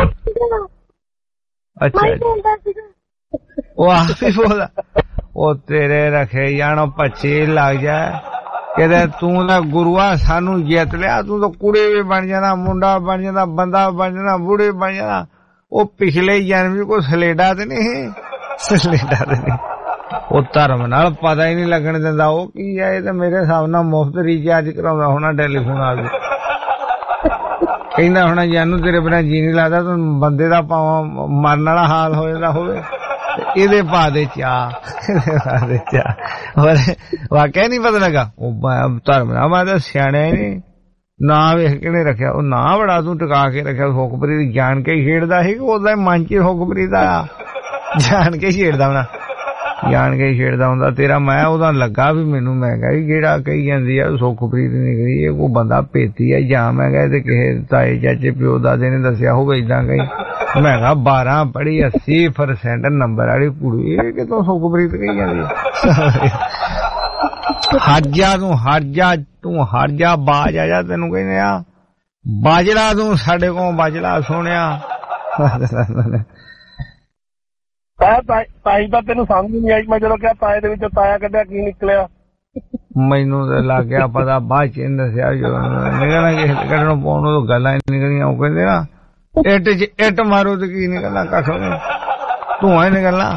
ਅੱਛਾ ਉਹ ਆਪ ਹੀ ਬੋਲਦਾ। ਉਹ ਤੇਰੇ ਰੱਖੇ ਜਾਣੋ ਪੱਚੀ ਲੱਗ ਜਾਏ ਕਿਤੇ ਤੂੰ ਤਾਂ ਗੁਰੂਆ ਸਾਨੂੰ ਜਿੱਤ ਲਿਆ। ਤੂੰ ਤਾਂ ਕੁੜੀ ਵੀ ਬਣ ਜਾਣਾ, ਮੁੰਡਾ ਬਣ ਜਾਣਾ, ਬੰਦਾ ਬਣ ਜਾਣਾ, ਬੁੜੇ ਬਣ ਜਾਣਾ। ਉਹ ਪਿਛਲੇ ਜਨਮ ਵੀ ਕੋਈ ਸਲੇਡਾ ਤੇ ਨਹੀਂ, ਸਲੇਡਾ ਤੇ ਨਹੀਂ। ਉਹ ਧਰਮ ਨਾਲ ਪਤਾ ਹੀ ਨਹੀਂ ਲੱਗਣ ਦਿੰਦਾ। ਉਹ ਕੀ ਹੈ? ਇਹ ਤਾਂ ਮੇਰੇ ਹਿਸਾਬ ਨਾਲ ਮੁਫਤ ਰੀਚਾਰਜ ਕਰਾਉਂਦਾ ਹੋਣਾ ਟੈਲੀਫੋਨ ਆ ਕੇ। ਕਹਿੰਦਾ ਹੋਣਾ ਜਾਨੂੰ ਤੇਰੇ ਬਿਨਾਂ ਜੀ ਨਹੀਂ ਲੱਗਦਾ, ਤੂੰ ਬੰਦੇ ਦਾ ਭਾਵੇਂ ਮਰਨ ਵਾਲਾ ਹਾਲ ਹੋ ਜਾਂਦਾ ਹੋਵੇ ਇਹਦੇ ਪਾ ਦੇ ਚਾਹ, ਇਹਦੇ ਪਾ ਦੇ ਚਾਹ। ਹੋਰ ਵਾਕਿਆ ਨਹੀਂ ਪਤਾ ਲੱਗਾ। ਉਹ ਧਰਮ ਨਾਲ ਮੈਂ ਤਾਂ ਸਿਆਣਿਆ ਹੀ ਨਹੀਂ। ਨਾਂ ਵੇਖ ਕੇ ਨਹੀਂ ਰੱਖਿਆ। ਉਹ ਨਾਂ ਬੜਾ ਤੂੰ ਟਿਕਾ ਕੇ ਰੱਖਿਆ। ਸੁਖਪ੍ਰੀਤ ਜਾਣ ਕੇ ਖੇਡਦਾ ਸੀ ਕਿ ਉਹਦਾ ਮਨ ਚ ਸੁਖਪ੍ਰੀਤ ਆਇਆ? ਜਾਣ ਕੇ ਛੇੜਦਾ ਹੋਣਾ, ਜਾਣ ਕੇ ਛੇੜਦਾ ਹੁੰਦਾ ਤੇਰਾ। ਮੈਂ ਉਹਦਾ ਲੱਗਾ ਵੀ ਮੈਨੂੰ, ਮੈਂ ਕਿਹਾ ਜਿਹੜਾ ਕਹੀ ਜਾਂਦੀ ਆ ਸੁਖਪ੍ਰੀਤ ਨਿਕਲੀ ਇਹ ਕੋਈ ਬੰਦਾ ਭੇਤੀ ਆ ਜਾਂ ਮੈਂ ਕਿਹਾ ਤੇ ਕਿਸੇ ਤਾਏ ਚਾਚੇ ਪਿਓ ਦਾਦੇ ਨੇ ਦੱਸਿਆ ਹੋਵੇ ਏਦਾਂ ਕਹੀ। ਮੈਂ ਕਿਹਾ ਬਾਰਾਂ ਪੜ੍ਹੀ ਅੱਸੀ ਪਰਸੈਂਟ ਨੰਬਰ ਵਾਲੀ ਕੁੜੀ ਇਹ ਕਿਤੋਂ ਸੁਖਪ੍ਰੀਤ ਕਹੀ ਜਾਂਦੀ ਆ? ਹਟ ਜਾ ਤੂੰ, ਹਟ ਜਾ ਤੂੰ, ਹਟ ਜਾ, ਬਾਜ ਆ ਜਾ। ਤੈਨੂੰ ਕਹਿੰਦੇ ਆ ਬਾਜਲਾ ਤੂੰ ਸਾਡੇ ਕੋਲ, ਬਾਜਲਾ ਸੋਹਣਿਆ। ਤਾਈ ਤਾਂ ਤੈਨੂੰ ਸਮਝ ਨਹੀਂ ਆਈ। ਮੈਂ ਜਦੋਂ ਕਿਹਾ ਤਾਏ ਦੇ ਵਿੱਚੋਂ ਤਾਇਆ ਕੱਢਿਆ ਕੀ ਨਿਕਲਿਆ? ਮੈਨੂੰ ਤਾਂ ਲੱਗ ਗਿਆ ਪਤਾ। ਬਾਅਦ ਚ ਦੱਸਿਆ ਨਿਕਲਣਾ ਕਿਸੇ ਕੱਢਣੋਂ ਪਾਉਣ ਤੋਂ ਗੱਲਾਂ ਨਿਕਲੀਆਂ। ਉਹ ਕਹਿੰਦੇ ਨਾ ਇੱਟ ਚ ਇੱਟ ਮਾਰੋ ਤੇ ਕੀ ਨਿਕਲਣਾ? ਕੱਖ ਨਹੀਂ, ਧੂੰਆਂ ਹੀ ਨਿਕਲਣਾ।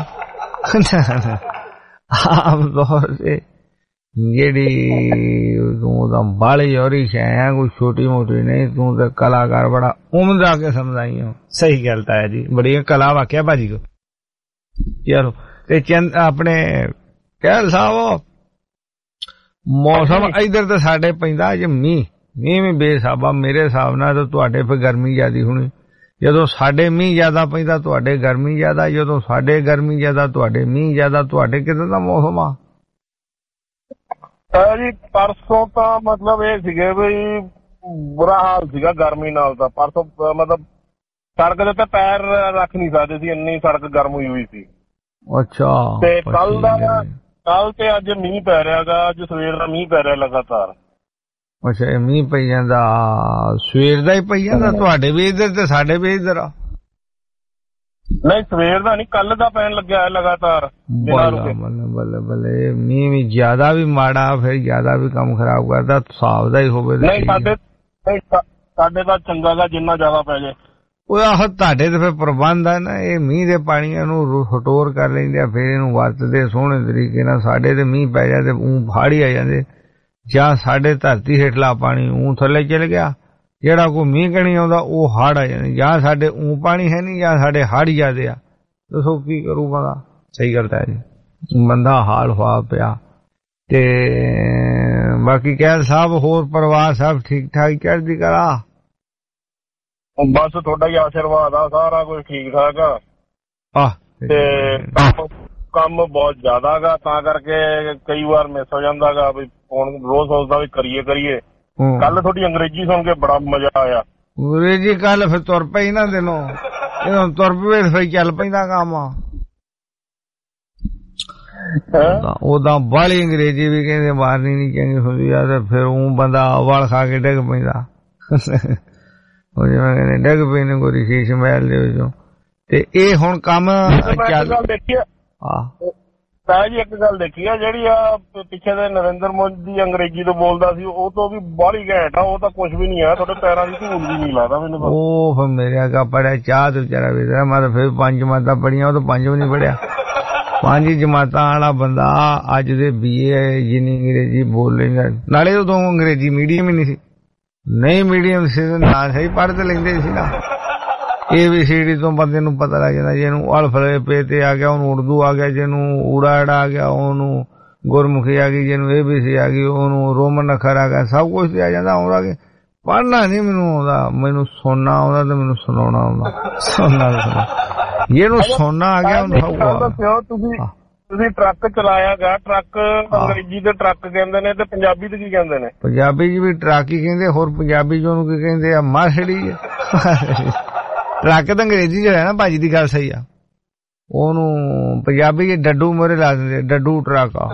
ਆਮ ਤੌਰ ਤੇ ਜਿਹੜੀ ਤੂੰ ਤਾਂ ਬਾਲੀ ਹੋਰੀ ਸ਼ੈ ਕੋਈ ਛੋਟੀ ਮੋਟੀ ਨਹੀਂ। ਤੂੰ ਤਾਂ ਕਲਾਕਾਰ ਬੜਾ ਉਮਦਾ ਕੇ ਸਮਝਾਈ ਹੋ। ਸਹੀ ਗੱਲ ਤਾਂ ਹੈ ਜੀ, ਬੜੀ ਕਲਾ ਵਾਕਿਆ ਭਾਜੀ ਕੋ। ਚਲੋ ਤੇ ਚੰਦ ਆਪਣੇ ਕਹਿਲ ਸਾਹਿਬ ਮੌਸਮ ਇਧਰ ਤਾਂ ਸਾਡੇ ਪੈਂਦਾ ਅੱਜ ਮੀਂਹ। ਮੀਂਹ ਵੀ ਬੇਸਾਬਾ ਮੇਰੇ ਹਿਸਾਬ ਨਾਲ ਤਾਂ ਤੁਹਾਡੇ ਫਿਰ ਗਰਮੀ ਜ਼ਿਆਦੀ ਹੋਣੀ। ਜਦੋਂ ਸਾਡੇ ਮੀਂਹ ਜ਼ਿਆਦਾ ਪੈਂਦਾ ਤੁਹਾਡੇ ਗਰਮੀ ਜ਼ਿਆਦਾ, ਜਦੋਂ ਸਾਡੇ ਗਰਮੀ ਜ਼ਿਆਦਾ ਤੁਹਾਡੇ ਮੀਂਹ ਜ਼ਿਆਦਾ। ਤੁਹਾਡੇ ਕਿੱਦਾਂ ਦਾ ਮੌਸਮ ਆ ਜੀ? ਪਰਸੋਂ ਤਾਂ ਮਤਲਬ ਇਹ ਸੀਗੇ ਵੀ ਬੁਰਾ ਹਾਲ ਸੀਗਾ ਗਰਮੀ ਨਾਲ। ਤਾਂ ਪਰਸੋਂ ਮਤਲਬ ਸੜਕ ਦੇ ਉੱਤੇ ਪੈਰ ਰੱਖ ਨਹੀਂ ਸਕਦੇ ਸੀ, ਇੰਨੀ ਸੜਕ ਗਰਮ ਹੋਈ ਹੋਈ ਸੀ। ਅੱਛਾ। ਤੇ ਕੱਲ ਦਾ ਕੱਲ ਤੇ ਅੱਜ ਮੀਂਹ ਪੈ ਰਿਹਾ ਗਾ। ਅੱਜ ਸਵੇਰ ਦਾ ਮੀਂਹ ਪੈ ਰਿਹਾ ਲਗਾਤਾਰ। ਅੱਛਾ ਮੀਂਹ ਪਈ ਜਾਂਦਾ ਸਵੇਰ ਦਾ ਹੀ ਪਈ ਜਾਂਦਾ ਤੁਹਾਡੇ ਵੀ ਇੱਧਰ ਤੇ ਸਾਡੇ ਵੀ ਇੱਧਰ ਆ? ਨਹੀਂ ਸਵੇਰ ਦਾ ਨਹੀਂ, ਕੱਲ ਦਾ ਪੈਣ ਲੱਗਿਆ ਲਗਾਤਾਰ। ਬੱਲੇ ਬੱਲੇ ਬੱਲੇ। ਮੀਂਹ ਵੀ ਜ਼ਿਆਦਾ ਵੀ ਮਾੜਾ ਫਿਰ ਜ਼ਿਆਦਾ ਵੀ ਕੰਮ ਖਰਾਬ ਕਰਦਾ। ਹਿਸਾਬ ਦਾ ਹੀ ਹੋਵੇ। ਨਹੀਂ ਸਾਡੇ ਸਾਡੇ ਤਾਂ ਚੰਗਾ ਗਾ ਜਿੰਨਾ ਜ਼ਿਆਦਾ ਪੈ ਜਾਏ। ਉਹ ਆਹ ਤੁਹਾਡੇ ਤੇ ਫਿਰ ਪ੍ਰਬੰਧ ਆ ਨਾ, ਇਹ ਮੀਂਹ ਦੇ ਪਾਣੀਆਂ ਨੂੰ ਸਟੋਰ ਕਰ ਲੈਂਦੇ ਆ, ਫਿਰ ਇਹਨੂੰ ਵਰਤਦੇ ਸੋਹਣੇ ਤਰੀਕੇ ਨਾਲ। ਸਾਡੇ ਤੇ ਮੀਂਹ ਪੈ ਜਾਂਦੇ ਊਂ ਫਾੜੀ ਆ ਜਾਂਦੇ, ਜਾਂ ਸਾਡੇ ਧਰਤੀ ਹੇਠਲਾ ਪਾਣੀ ਊਂ ਥੱਲੇ ਚਲ ਗਿਆ। ਜਿਹੜਾ ਕੋਈ ਮੀਂਹ ਕਣੀ ਆਉਂਦਾ ਉਹ ਹੜ ਆ ਜਾਂਦੇ, ਜਾਂ ਸਾਡੇ ਊਂ ਪਾਣੀ ਹੈ ਨਹੀਂ ਜਾਂ ਸਾਡੇ ਹੜ ਜਾਂਦੇ ਆ। ਦੱਸੋ ਕੀ ਕਰੂ ਬੰਦਾ? ਸਹੀ ਗੱਲ ਹੈ ਜੀ, ਬੰਦਾ ਹਾਲ ਹੋਆ ਪਿਆ। ਤੇ ਬਾਕੀ ਕਹਿ ਸਾਹਿਬ ਹੋਰ ਪਰਿਵਾਰ ਸਭ ਠੀਕ ਠਾਕ ਚੜ੍ਹਦੀ ਕਲਾ? ਬਸ ਤੁਹਾਡਾ ਹੀ ਆਸ਼ੀਰਵਾਦ ਆ, ਸਾਰਾ ਕੁਝ ਠੀਕ ਠਾਕ ਆ। ਆਹ ਤੇ ਕੰਮ ਬਹੁਤ ਜ਼ਿਆਦਾ ਗਾ, ਤਾਂ ਕਰਕੇ ਕਈ ਵਾਰ ਮਿਸ ਹੋ ਜਾਂਦਾ ਗਾ। ਵੀ ਹੁਣ ਰੋਜ਼ ਸੋਚਦਾ ਵੀ ਕਰੀਏ ਕਰੀਏ। ਕੱਲ ਤੁਹਾਡੀ ਅੰਗਰੇਜ਼ੀ ਸੁਣ ਕੇ ਬੜਾ ਮਜ਼ਾ ਆਇਆ। ਅੰਗਰੇਜ਼ੀ ਕੱਲ ਫਿਰ ਤੁਰ ਪਈ ਨਾ ਦਿਨੋਂ, ਇਹਨੂੰ ਤੁਰ ਪਵੇ ਫਿਰ ਚੱਲ ਪੈਂਦਾ ਕੰਮ। ਉਦਾਂ ਬਾਹਲੀ ਅੰਗਰੇਜ਼ੀ ਵੀ ਕਹਿੰਦੇ ਮਾਰਨੀ ਨੀ ਚੰਗੀ ਹੁੰਦੀ ਆ, ਤੇ ਫਿਰ ਉਹ ਬੰਦਾ ਵਲ ਖਾ ਕੇ ਡਿੱਗ ਪੈਂਦਾ। ਉਹ ਜਿਵੇਂ ਕਹਿੰਦੇ ਡਿੱਗ ਪਈ ਨੇ ਕੋਈ ਸ਼ੀਸ਼ ਮਹਿਲ ਦੇ ਵਿੱਚੋਂ। ਤੇ ਇਹ ਹੁਣ ਕੰਮ ਚੱਲ ਦੇਖੀਏ ਤਾਂ ਜੀ, ਇੱਕ ਗੱਲ ਦੇਖੀ ਆ ਜਿਹੜੀ ਆ ਪਿੱਛੇ ਦੇ ਨਰਿੰਦਰ ਮੋਦੀ ਅੰਗਰੇਜ਼ੀ ਤੋਂ ਬੋਲਦਾ ਸੀ, ਉਹ ਤੋਂ ਵੀ ਬਾਹਲੀ ਘੈਂਟ ਆ। ਉਹ ਤਾਂ ਕੁਛ ਵੀ ਨੀ ਆ, ਤੁਹਾਡੇ ਪੈਰਾਂ ਦੀ ਧੂਲ ਵੀ ਨਹੀਂ ਲਾਦਾ ਮੈਨੂੰ। ਉਹ ਫਿਰ ਮੇਰੇ ਅੱਗਾ ਪੜਿਆ ਚਾਹ ਤੇ ਵਿਚਾਰਾ ਵੀ ਮੈਂ ਤਾਂ ਫਿਰ ਪੰਜ ਜਮਾਤਾਂ ਪੜੀਆਂ, ਉਹ ਤਾਂ ਪੰਜ ਵੀ ਨੀ ਪੜਿਆ। ਪੰਜ ਜਮਾਤਾਂ ਵਾਲਾ ਬੰਦਾ ਅੱਜ ਦੇ ਬੀ ਏ ਜਿੰਨੀ ਅੰਗਰੇਜ਼ੀ ਬੋਲ ਲੈਂਦਾ। ਨਾਲੇ ਉਦੋਂ ਅੰਗਰੇਜ਼ੀ ਮੀਡੀਅਮ ਹੀ ਨਹੀਂ ਸੀ, ਨਹੀਂ ਮੀਡੀਅਮ ਸੀ ਨਾ ਸਹੀ ਪੜ੍ਹ ਤੇ ਲੈਂਦੇ ਸੀ ਨਾ। ਏ ਬੀ ਸੀ ਡੀ ਤੋਂ ਬੰਦੇ ਨੂੰ ਪਤਾ ਲੱਗ ਜਾਂਦਾ, ਜਿਹਨੂੰ ਅਲਫਬੇ ਤੇ ਆ ਗਿਆ ਉਹਨੂੰ ਉਰਦੂ ਆ ਗਿਆ, ਜਿਹਨੂੰ ਊੜਾ ਐੜਾ ਆ ਗਿਆ ਉਹਨੂੰ ਗੁਰਮੁਖੀ ਆ ਗਈ, ਜਿਹਨੂੰ ਏ ਬੀ ਸੀ ਆ ਗਈ ਉਹਨੂੰ ਰੋਮਨ ਅੱਖਰ ਆ ਗਿਆ। ਸਭ ਕੁਛ ਤੇ ਆ ਜਾਂਦਾ। ਆਉਂਦਾ ਕਿ ਪੜ੍ਹਨਾ ਨਹੀਂ ਮੈਨੂੰ ਆਉਂਦਾ, ਮੈਨੂੰ ਸੁਣਨਾ ਆਉਂਦਾ ਤੇ ਮੈਨੂੰ ਸੁਣਾਉਣਾ ਆਉਂਦਾ। ਸੁਣਨਾ ਸੁਣਾ ਜਿਹਨੂੰ ਸੁਣਨਾ ਆ ਗਿਆ ਉਹਨੂੰ ਸਭ ਕੁਛ। ਤੁਸੀਂ ਤੁਸੀਂ ਟਰੱਕ ਚਲਾਇਆ ਗਾ, ਟਰੱਕ ਅੰਗਰੇਜ਼ੀ ਦੇ ਟਰੱਕ ਕਹਿੰਦੇ ਨੇ ਤੇ ਪੰਜਾਬੀ ਤੇ ਕੀ ਕਹਿੰਦੇ ਨੇ? ਪੰਜਾਬੀ 'ਚ ਵੀ ਟਰੱਕ ਹੀ ਕਹਿੰਦੇ, ਹੋਰ ਪੰਜਾਬੀ 'ਚ ਉਹਨੂੰ ਕੀ ਕਹਿੰਦੇ ਆ? ਮਰਸਡੀਜ਼। ਟਰੱਕ ਤਾਂ ਅੰਗਰੇਜ਼ੀ 'ਚ ਹੈ ਨਾ, ਭਾਜੀ ਦੀ ਗੱਲ ਸਹੀ ਆ। ਉਹਨੂੰ ਪੰਜਾਬੀ 'ਚ ਡੱਡੂ ਮੋਰੇ ਲਾ ਦਿੰਦੇ, ਡੱਡੂ ਟਰੱਕ ਆ।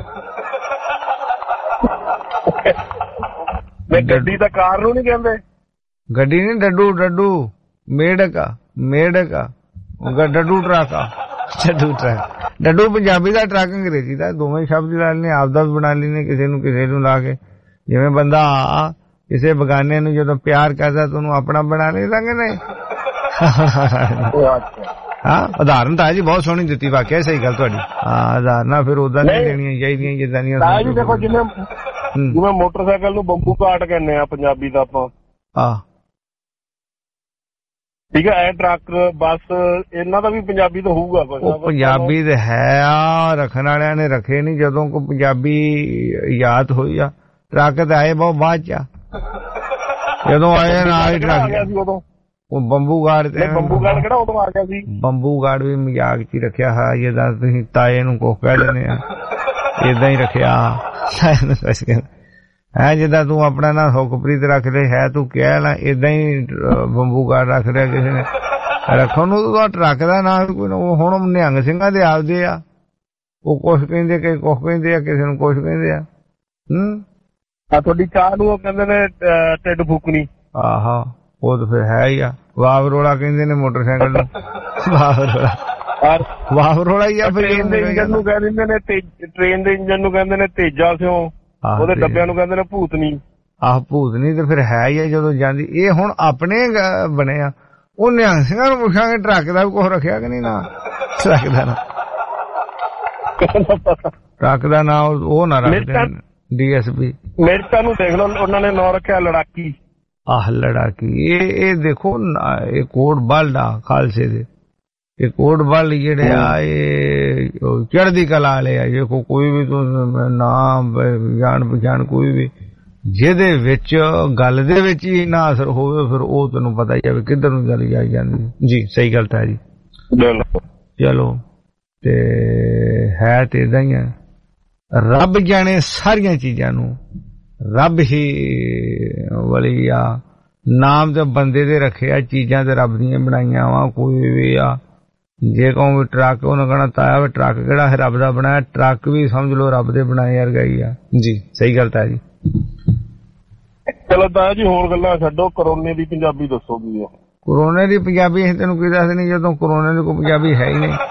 ਗੱਡੀ ਤਾਂ ਕਾਰ ਨੂੰ ਨੀ ਕਹਿੰਦੇ? ਗੱਡੀ ਨੀ, ਡੱਡੂ ਡੱਡੂ ਮੇਢਕ ਆ, ਮੇਢਕ ਆ, ਡੱਡੂ ਟਰੱਕ ਆ, ਡੱਡੂ ਟਰੱਕ। ਡੱਡੂ ਪੰਜਾਬੀ ਦਾ, ਟਰੱਕ ਅੰਗਰੇਜ਼ੀ ਦਾ, ਦੋਵੇਂ ਸ਼ਬਦ ਲਾ ਲੈਣੇ, ਆਪਦਾ ਵੀ ਬਣਾ ਲੈਣੇ, ਕਿਸੇ ਨੂੰ ਕਿਸੇ ਨੂੰ ਲਾ ਕੇ। ਜਿਵੇਂ ਬੰਦਾ ਆ ਕਿਸੇ ਬਗਾਨੇ ਨੂੰ ਜਦੋਂ ਪਿਆਰ ਕਰਦਾ ਤਾਂ ਉਹਨੂੰ ਆਪਣਾ ਬਣਾ ਲੈ ਦਾਂਗੇ। ਨਹੀਂ ਹਾਂ, ਉਦਾਹਰਨ ਤਾਂ ਜੀ ਬਹੁਤ ਸੋਹਣੀ ਦਿੱਤੀ, ਵਾਕਿਆ ਸਹੀ ਗੱਲ ਤੁਹਾਡੀ। ਹਾਂ, ਉਦਾਹਰਨਾਂ ਫਿਰ ਉਦਾਂ ਨਹੀਂ ਦੇਣੀਆਂ ਚਾਹੀਦੀਆਂ ਜਿੱਦਾਂ ਦੀਆਂ। ਦੇਖੋ ਜਿਵੇਂ ਜਿਵੇਂ ਮੋਟਰਸਾਈਕਲ ਨੂੰ ਬੰਬੂ ਕਾਟ ਕਹਿੰਦੇ ਆ ਪੰਜਾਬੀ ਦਾ ਆਪਾਂ, ਆਹ ਠੀਕ ਹੈ। ਇਹ ਟਰੱਕ ਬੱਸ ਇਹਨਾਂ ਦਾ ਵੀ ਪੰਜਾਬੀ ਤਾਂ ਹੋਊਗਾ ਕੁਝ। ਪੰਜਾਬੀ ਤੇ ਹੈ ਆ, ਰੱਖਣ ਵਾਲਿਆਂ ਨੇ ਰੱਖੇ ਨੀ। ਜਦੋਂ ਕੋਈ ਪੰਜਾਬੀ ਯਾਦ ਹੋਈ ਆ, ਟਰੱਕ ਤੇ ਆਏ ਬਹੁਤ ਬਾਅਦ ਚ। ਜਦੋਂ ਆਏ ਨਾਲ ਹੀ ਟਰੱਕ ਗਿਆ ਸੀ ਉਦੋਂ। ਉਹ ਬੰਬੂ ਗਾਰਡ ਤੇ ਬੰਬੂ ਗਾਰਡ ਕਿਹੜਾ ਉਦੋਂ ਆ ਗਿਆ ਸੀ? ਬੰਬੂ ਗਾਰਡ ਵੀ ਮਜ਼ਾਕ ਚ ਹੀ ਰੱਖਿਆ ਹੈ, ਜਿੱਦਾਂ ਤੁਸੀਂ ਤਾਏ ਨੂੰ ਕੁਛ ਕਹਿ ਦਿੰਦੇ ਆ, ਏਦਾਂ ਹੀ ਰੱਖਿਆ ਹੈ। ਜਿੱਦਾਂ ਤੂੰ ਆਪਣਾ ਨਾਂ ਸੁਖਪ੍ਰੀਤ ਰੱਖ ਲੈ, ਹੈ ਤੂੰ ਕਹਿ ਲਾ, ਏਦਾਂ ਹੀ ਬੰਬੂ ਗਾਰਡ ਰੱਖ ਲਿਆ ਕਿਸੇ ਨੇ। ਰੱਖਣ ਨੂੰ ਤਾਂ ਟਰੱਕ ਦਾ ਨਾਂ ਕੋਈ। ਹੁਣ ਨਿਹੰਗ ਸਿੰਘਾਂ ਦੇ ਆਪਦੇ ਆ, ਉਹ ਕੁਛ ਕਹਿੰਦੇ, ਕਈ ਕੁਛ ਕਹਿੰਦੇ ਆ, ਕਿਸੇ ਨੂੰ ਕੁਛ ਕਹਿੰਦੇ ਆ। ਹੂੰ, ਤੁਹਾਡੀ ਚਾਹ ਨੂੰ ਉਹ ਕਹਿੰਦੇ ਨੇ ਢਿੱਡ ਫੂਕਣੀ। ਆਹਾ, ਉਹ ਤਾਂ ਫਿਰ ਹੈ ਹੀ ਆ। ਵਾਵ ਰੋਲਾ ਕਹਿੰਦੇ ਨੇ ਮੋਟਰਸਾਈਕਲ ਨੂੰ, ਵਾਵ ਰੋਲਾ, ਵਾਵ ਰੋਲਾ ਹੀ ਆ। ਟ੍ਰੇਨ ਦੇ ਇੰਜਨ ਨੂੰ ਕਹਿ ਦਿੰਦੇ ਨੇ, ਟ੍ਰੇਨ ਦੇ ਇੰਜਨ ਨੂੰ ਕਹਿੰਦੇ ਨੇ ਤੇਜਾ ਸਿਓ, ਉਹਦੇ ਡੱਬਿਆਂ ਨੂੰ ਕਹਿੰਦੇ ਨੇ ਭੂਤਨੀ। ਆਹ ਭੂਤਨੀ ਤੇ ਫਿਰ ਹੈ ਹੀ ਆ ਜਦੋਂ ਜਾਂਦੀ। ਇਹ ਹੁਣ ਆਪਣੇ ਬਣੇ ਆ। ਉਹ ਨਿਹੰਗ ਸਿੰਘਾਂ ਨੂੰ ਪੁੱਛਾਂਗੇ ਟਰੱਕ ਦਾ ਵੀ ਕੁਛ ਰੱਖਿਆ ਕਿ ਨਹੀਂ ਨਾ? ਟਰੱਕ ਦਾ ਨਾਂ, ਟਰੱਕ ਦਾ ਨਾਂ ਉਹ ਨਾ ਰੱਖਦੇ ਡੀ ਐਸ ਪੀ। ਮਿਰਚਾਂ ਨੂੰ ਦੇਖ ਲਓ, ਉਹਨਾਂ ਨੇ ਨਾਂ ਰੱਖਿਆ ਲੜਾਕੀ। ਆਹ ਲੜਾਕੀ। ਇਹ ਇਹ ਦੇਖੋ, ਇਹ ਕੋਟ ਬਲ ਆ ਖਾਲਸੇ ਦੇ। ਇਹ ਕੋਟ ਬਲ ਜਿਹੜੇ ਆ, ਇਹ ਚੜ੍ਹਦੀ ਕਲਾ ਵਾਲੇ ਆ। ਜੇ ਕੋਈ ਵੀ ਨਾਮ ਜਾਣ ਪਛਾਣ ਕੋਈ ਵੀ ਜਿਹਦੇ ਵਿੱਚ ਗੱਲ ਦੇ ਵਿੱਚ ਹੀ ਨਾ ਅਸਰ ਹੋਵੇ, ਫਿਰ ਉਹ ਤੈਨੂੰ ਪਤਾ ਹੀ ਆ ਵੀ ਕਿੱਧਰ ਨੂੰ ਚਲੀ ਜਾਈ ਜਾਂਦੀ। ਜੀ ਸਹੀ ਗੱਲ ਤਾਂ ਜੀ। ਚਲੋ ਤੇ ਹੈ ਤੇ ਏਦਾਂ ਹੀ ਆ। ਰੱਬ ਜਾਣੇ ਸਾਰੀਆਂ ਚੀਜ਼ਾਂ ਨੂੰ, ਰੱਬ ਹੀ ਵਲੀ ਆ। ਨਾਮ ਤੇ ਬੰਦੇ ਦੇ ਰੱਖੇ ਆ, ਚੀਜ਼ਾਂ ਤੇ ਰੱਬ ਦੀਆਂ ਬਣਾਈਆਂ ਵਾ। ਕੋਈ ਵੀ ਆ, ਜੇ ਕਹੋ ਵੀ ਟਰੱਕ, ਉਹਨੇ ਕਹਿਣਾ ਤਾਇਆ ਵੀ ਟਰੱਕ ਕਿਹੜਾ ਹੈ ਰੱਬ ਦਾ ਬਣਾਇਆ। ਟਰੱਕ ਵੀ ਸਮਝ ਲਓ ਰੱਬ ਦੇ ਬਣਾਏ ਵਰਗਾ ਹੀ ਆ। ਜੀ ਸਹੀ ਗੱਲ ਤਾਂ ਜੀ। ਚਲੋ ਤਾਇਆ ਜੀ, ਹੋਰ ਗੱਲਾਂ ਛੱਡੋ, ਕਰੋਨੇ ਦੀ ਪੰਜਾਬੀ ਦੱਸੋ ਕੀ ਆ? ਕਰੋਨੇ ਦੀ ਪੰਜਾਬੀ ਅਸੀਂ ਤੈਨੂੰ ਕੀ ਦੱਸਣੀ, ਜਦੋਂ ਕਰੋਨੇ ਦੀ ਕੋਈ ਪੰਜਾਬੀ ਹੈ ਹੀ ਨਹੀਂ।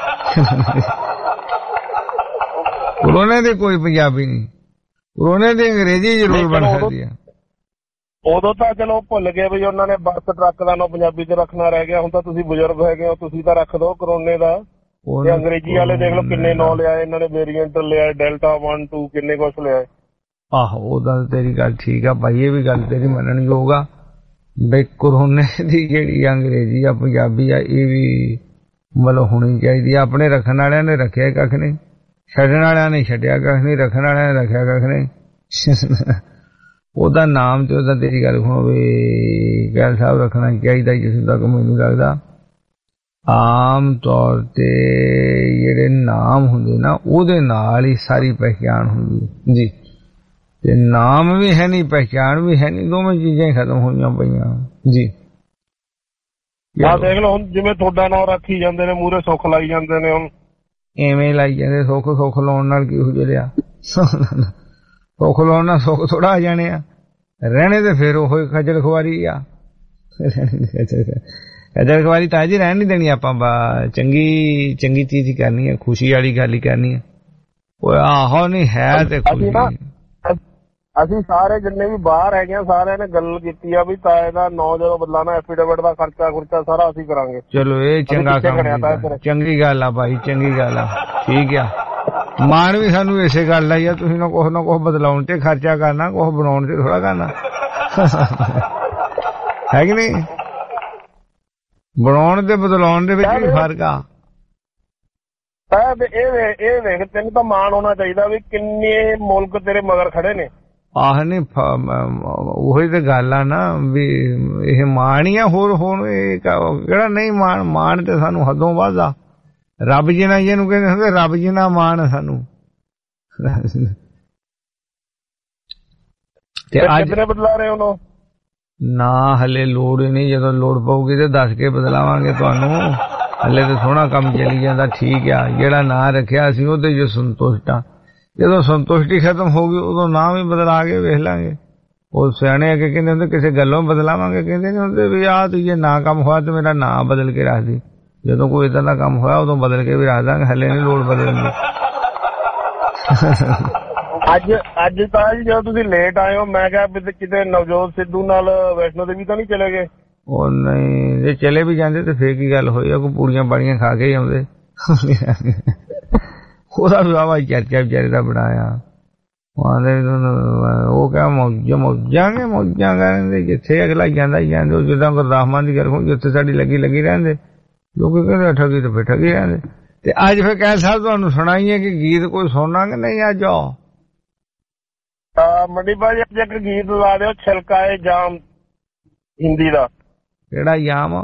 ਕਰੋਨੇ ਦੀ ਕੋਈ ਪੰਜਾਬੀ ਨਹੀਂ। ਕਰੋਨੇ ਦੀ ਅੰਗਰੇਜ਼ੀ ਜ਼ਰੂਰ ਬਣ ਸਕਦੀ ਆ। ਉਦੋਂ ਤਾਂ ਚਲੋ ਭੁੱਲ ਗਏ ਵੀ ਉਹਨਾਂ ਨੇ ਬੱਸ ਟਰੱਕ ਦਾ ਨਾਂ ਪੰਜਾਬੀ ਤੇ ਰੱਖਣਾ ਰਹਿ ਗਿਆ। ਹੁਣ ਤਾਂ ਤੁਸੀਂ ਬਜ਼ੁਰਗ ਹੈਗੇ ਹੋ, ਤੁਸੀਂ ਤਾਂ ਰੱਖ ਦਿਓ ਕਰੋਨੇ ਦਾ। ਤੇ ਅੰਗਰੇਜ਼ੀ ਵਾਲੇ ਦੇਖ ਲਓ ਕਿੰਨੇ ਨਾਂ ਲਿਆਏ ਇਹਨਾਂ ਨੇ, ਵੇਰੀਐਂਟ ਲਿਆ, ਡੈਲਟਾ ਵਨ ਟੂ, ਕਿੰਨੇ ਕੁਛ ਲਿਆਏ। ਆਹੋ, ਉਹਦਾ ਤੇਰੀ ਗੱਲ ਠੀਕ ਆ ਭਾਈ, ਇਹ ਵੀ ਗੱਲ ਤੇਰੀ ਮੰਨਣਯੋਗ ਆ ਬਈ ਕਰੋਨੇ ਦੀ ਜਿਹੜੀ ਅੰਗਰੇਜ਼ੀ ਆ ਪੰਜਾਬੀ ਆ, ਇਹ ਵੀ ਮਤਲਬ ਹੋਣੀ ਚਾਹੀਦੀ ਆ। ਆਪਣੇ ਰੱਖਣ ਵਾਲਿਆਂ ਨੇ ਰੱਖਿਆ ਕੱਖ ਨਹੀਂ, ਛੱਡਣ ਵਾਲਿਆਂ ਨੇ ਛੱਡਿਆ ਕੱਖ ਨਹੀਂ, ਰੱਖਣ ਵਾਲਿਆਂ ਨੇ ਰੱਖਿਆ ਕੱਖ ਨਹੀਂ। ਉਹਦਾ ਨਾਮ ਤੇ ਉਹਦਾ ਤੇਰੀ ਗੱਲ ਹੋਵੇ ਗੱਲ ਸਾਹਿਬ ਰੱਖਣਾ ਚਾਹੀਦਾ, ਜਿਸ ਤੱਕ ਮੈਨੂੰ ਲੱਗਦਾ। ਆਮ ਤੌਰ ਤੇ ਜਿਹੜੇ ਨਾਮ ਹੁੰਦੇ ਨਾ, ਉਹਦੇ ਨਾਲ ਹੀ ਸਾਰੀ ਪਹਿਚਾਣ ਹੁੰਦੀ ਜੀ। ਤੇ ਨਾਮ ਵੀ ਹੈ ਨਹੀਂ, ਪਹਿਚਾਣ ਵੀ ਹੈ ਨਹੀਂ, ਦੋਵੇਂ ਚੀਜ਼ਾਂ ਹੀ ਖਤਮ ਹੋਈਆਂ ਪਈਆਂ ਜੀ। ਆਹ ਦੇਖ ਲਓ, ਹੁਣ ਜਿਵੇਂ ਤੁਹਾਡਾ ਨਾਂ ਰੱਖੀ ਜਾਂਦੇ ਨੇ, ਮੂਹਰੇ ਸੁੱਖ ਲਾਈ ਜਾਂਦੇ ਨੇ, ਹੁਣ ਐਵੇਂ ਲਾਈ ਜਾਂਦੇ। ਸੁੱਖ ਸੁੱਖ ਲਾਉਣ ਨਾਲ ਕੀ ਹੋ ਜਲਿਆ? ਸੁੱਖ ਲਾਉਣ ਨਾਲ ਸੁੱਖ ਥੋੜਾ ਆ ਜਾਣੇ ਆ। ਰਹਿਣੇ ਤੇ ਫਿਰ ਉਹ ਖੱਜਲ ਖੁਆਰੀ ਆ। ਖੱਜਲ ਖੁਆਰੀ ਤਾਂ ਜੀ ਰਹਿਣ ਨੀ ਦੇਣੀ ਆਪਾਂ। ਚੰਗੀ ਚੰਗੀ ਚੀਜ਼ ਹੀ ਕਰਨੀ ਹੈ, ਖੁਸ਼ੀ ਵਾਲੀ ਗੱਲ ਹੀ ਕਰਨੀ ਹੈ। ਉਹ ਆਹੋ ਨਹੀਂ ਹੈ ਤੇ ਖੁਸ਼ੀ। ਅਸੀਂ ਸਾਰੇ ਜਿੰਨੇ ਵੀ ਬਾਹਰ ਹੈਗੇ ਆ, ਸਾਰਿਆਂ ਨੇ ਗੱਲ ਕੀਤੀ ਆ ਵੀ ਤਾਏ ਦਾ ਨਾਂ ਜਦੋਂ ਬਦਲਾਣਾ, ਐਫੀਡੇਵਿਟ ਦਾ ਖਰਚਾ ਖੁਰਚਾ ਸਾਰਾ ਅਸੀਂ ਕਰਾਂਗੇ। ਚਲੋ ਇਹ ਚੰਗਾ ਕੰਮ, ਚੰਗੀ ਗੱਲ ਆ ਭਾਈ, ਚੰਗੀ ਗੱਲ ਆ, ਠੀਕ ਆ। ਮਾਣ ਵੀ ਸਾਨੂੰ ਇਸੇ ਗੱਲ ਦਾ ਹੀ ਆ, ਤੁਸੀਂ ਨਾ ਕੁਛ ਨਾ ਕੁਛ ਬਦਲਾਉਣ ਤੇ ਖਰਚਾ ਕਰਨਾ, ਕੁਛ ਬਣਾਉਣ ਤੇ ਥੋੜਾ ਕਰਨਾ ਹੈ ਕਿ ਨਹੀਂ? ਬਣਾਉਣ ਤੇ ਬਦਲਾਉਣ ਦੇ ਵਿੱਚ ਵੀ ਫਰਕ ਆ। ਇਹ ਇਹ ਵੇਖ, ਤੈਨੂੰ ਤਾਂ ਮਾਣ ਹੋਣਾ ਚਾਹੀਦਾ ਵੀ ਕਿੰਨੇ ਮੁਲਕ ਤੇਰੇ ਮਗਰ ਖੜੇ ਨੇ। ਆਹ ਨਹੀਂ, ਉਹੀ ਤੇ ਗੱਲ ਆ ਨਾ ਵੀ ਇਹ ਮਾਣ ਹੀ ਆ। ਹੋਰ ਹੋਰ ਇਹ ਕਿਹੜਾ ਨਹੀਂ ਮਾਣ? ਮਾਣ ਤੇ ਸਾਨੂੰ ਹੱਦੋਂ ਵੱਧ ਆ। ਰੱਬ ਜੀ ਨਾਲ ਇਹਨੂੰ ਕਹਿੰਦੇ ਹੁੰਦੇ, ਰੱਬ ਜੀ ਨਾਲ ਮਾਣ ਸਾਨੂੰ। ਤੇ ਅੱਜ ਕਿੰਨੇ ਬਦਲਾ ਰਹੇ ਹੋ? ਨਾ ਹਲੇ ਲੋੜ ਹੀ ਨਹੀਂ, ਜਦੋਂ ਲੋੜ ਪਊਗੀ ਤੇ ਦੱਸ ਕੇ ਬਦਲਾਵਾਂਗੇ ਤੁਹਾਨੂੰ। ਹਲੇ ਤਾਂ ਸੋਹਣਾ ਕੰਮ ਚੱਲੀ ਜਾਂਦਾ, ਠੀਕ ਆ। ਜਿਹੜਾ ਨਾਂ ਰੱਖਿਆ ਅਸੀਂ ਉਹਦੇ ਜੋ ਸੰਤੁਸ਼ਟ ਆ। ਜਦੋਂ ਸੰਤੁਸ਼ਟੀ ਖਤਮ ਹੋ ਗਈ ਉਦੋਂ ਨਾਂ ਵੀ ਬਦਲਾ ਕੇ ਵੇਖ ਲਾਂਗੇ। ਉਹ ਸਿਆਣੇ ਅੱਗੇ ਕਹਿੰਦੇ ਹੁੰਦੇ ਕਿਸੇ ਗੱਲੋਂ ਬਦਲਾਵਾਂਗੇ, ਕਹਿੰਦੇ ਨਹੀਂ ਹੁੰਦੇ ਵੀ ਆਹ ਤੂੰ ਜੇ ਨਾ ਕੰਮ ਹੋਇਆ ਤੇ ਮੇਰਾ ਨਾਂ ਬਦਲ ਕੇ ਰੱਖ ਦੀ। ਜਦੋਂ ਕੋਈ ਏਦਾਂ ਦਾ ਕੰਮ ਹੋਇਆ ਉਦੋਂ ਬਦਲ ਕੇ ਵੀ ਰੱਖ ਦਾਂਗੇ, ਹਲੇ ਨਹੀਂ ਲੋੜ ਬਦਲਣ ਦੀ। ਅੱਜ ਅੱਜ ਤਾਂ ਜਦੋਂ ਤੁਸੀਂ ਲੇਟ ਆਏ ਹੋ, ਮੈਂ ਕਿਹਾ ਕਿਤੇ ਨਵਜੋਤ ਸਿੱਧੂ ਨਾਲ ਵੈਸ਼ਨੋ ਦੇਵੀ ਤਾਂ ਨਹੀਂ ਚਲੇ ਗਏ? ਉਹ ਨਹੀਂ, ਜੇ ਚਲੇ ਵੀ ਜਾਂਦੇ ਤੇ ਫੇਰ ਕੀ ਗੱਲ ਹੋਈ, ਕੋਈ ਪੂੜੀਆਂ ਪਾੜੀਆਂ ਖਾ ਕੇ ਹੀ ਆਉਂਦੇ। ਉਹਦਾ ਵੀ ਵਾਵਾ ਚਰਚਾ ਵਿਚਾਰੇ ਦਾ ਬਣਾਇਆ। ਉਹ ਕਿਹਾ ਮੌਜਾਂ ਮੌਜਾਂ ਕੇ ਮੌਜਾਂ ਕਰਦੇ, ਜਿੱਥੇ ਅਗਲਾ ਜਾਂਦਾ ਹੀ ਜਾਂਦੇ। ਜਿੱਦਾਂ ਗੁਰਦਾਸਮਾਨ ਦੀ ਗੱਲ ਹੋਈ, ਜਿੱਥੇ ਸਾਡੀ ਲੱਗੀ ਲੱਗੀ ਰਹਿੰਦੇ, ਲੋਕੀ ਕਹਿੰਦੇ ਠੱਗੀ ਤੇ ਫਿਰ ਠੱਗੀ ਰਹਿੰਦੇ। ਤੇ ਅੱਜ ਫਿਰ ਕਹਿ ਸਾਹਿਬ ਤੁਹਾਨੂੰ ਸੁਣਾਈਏ ਕਿ ਗੀਤ ਕੋਈ ਸੁਣਨਾ ਕਿ ਨਹੀਂ? ਅੱਜ ਆਓ ਮੰਡੀ ਭਾਜੀ ਅੱਜ ਇੱਕ ਗੀਤ ਲਾ ਦਿਓ, ਛਿਲਕਾਏ ਜਾਮ, ਹਿੰਦੀ ਦਾ। ਕਿਹੜਾ ਜਾਮ?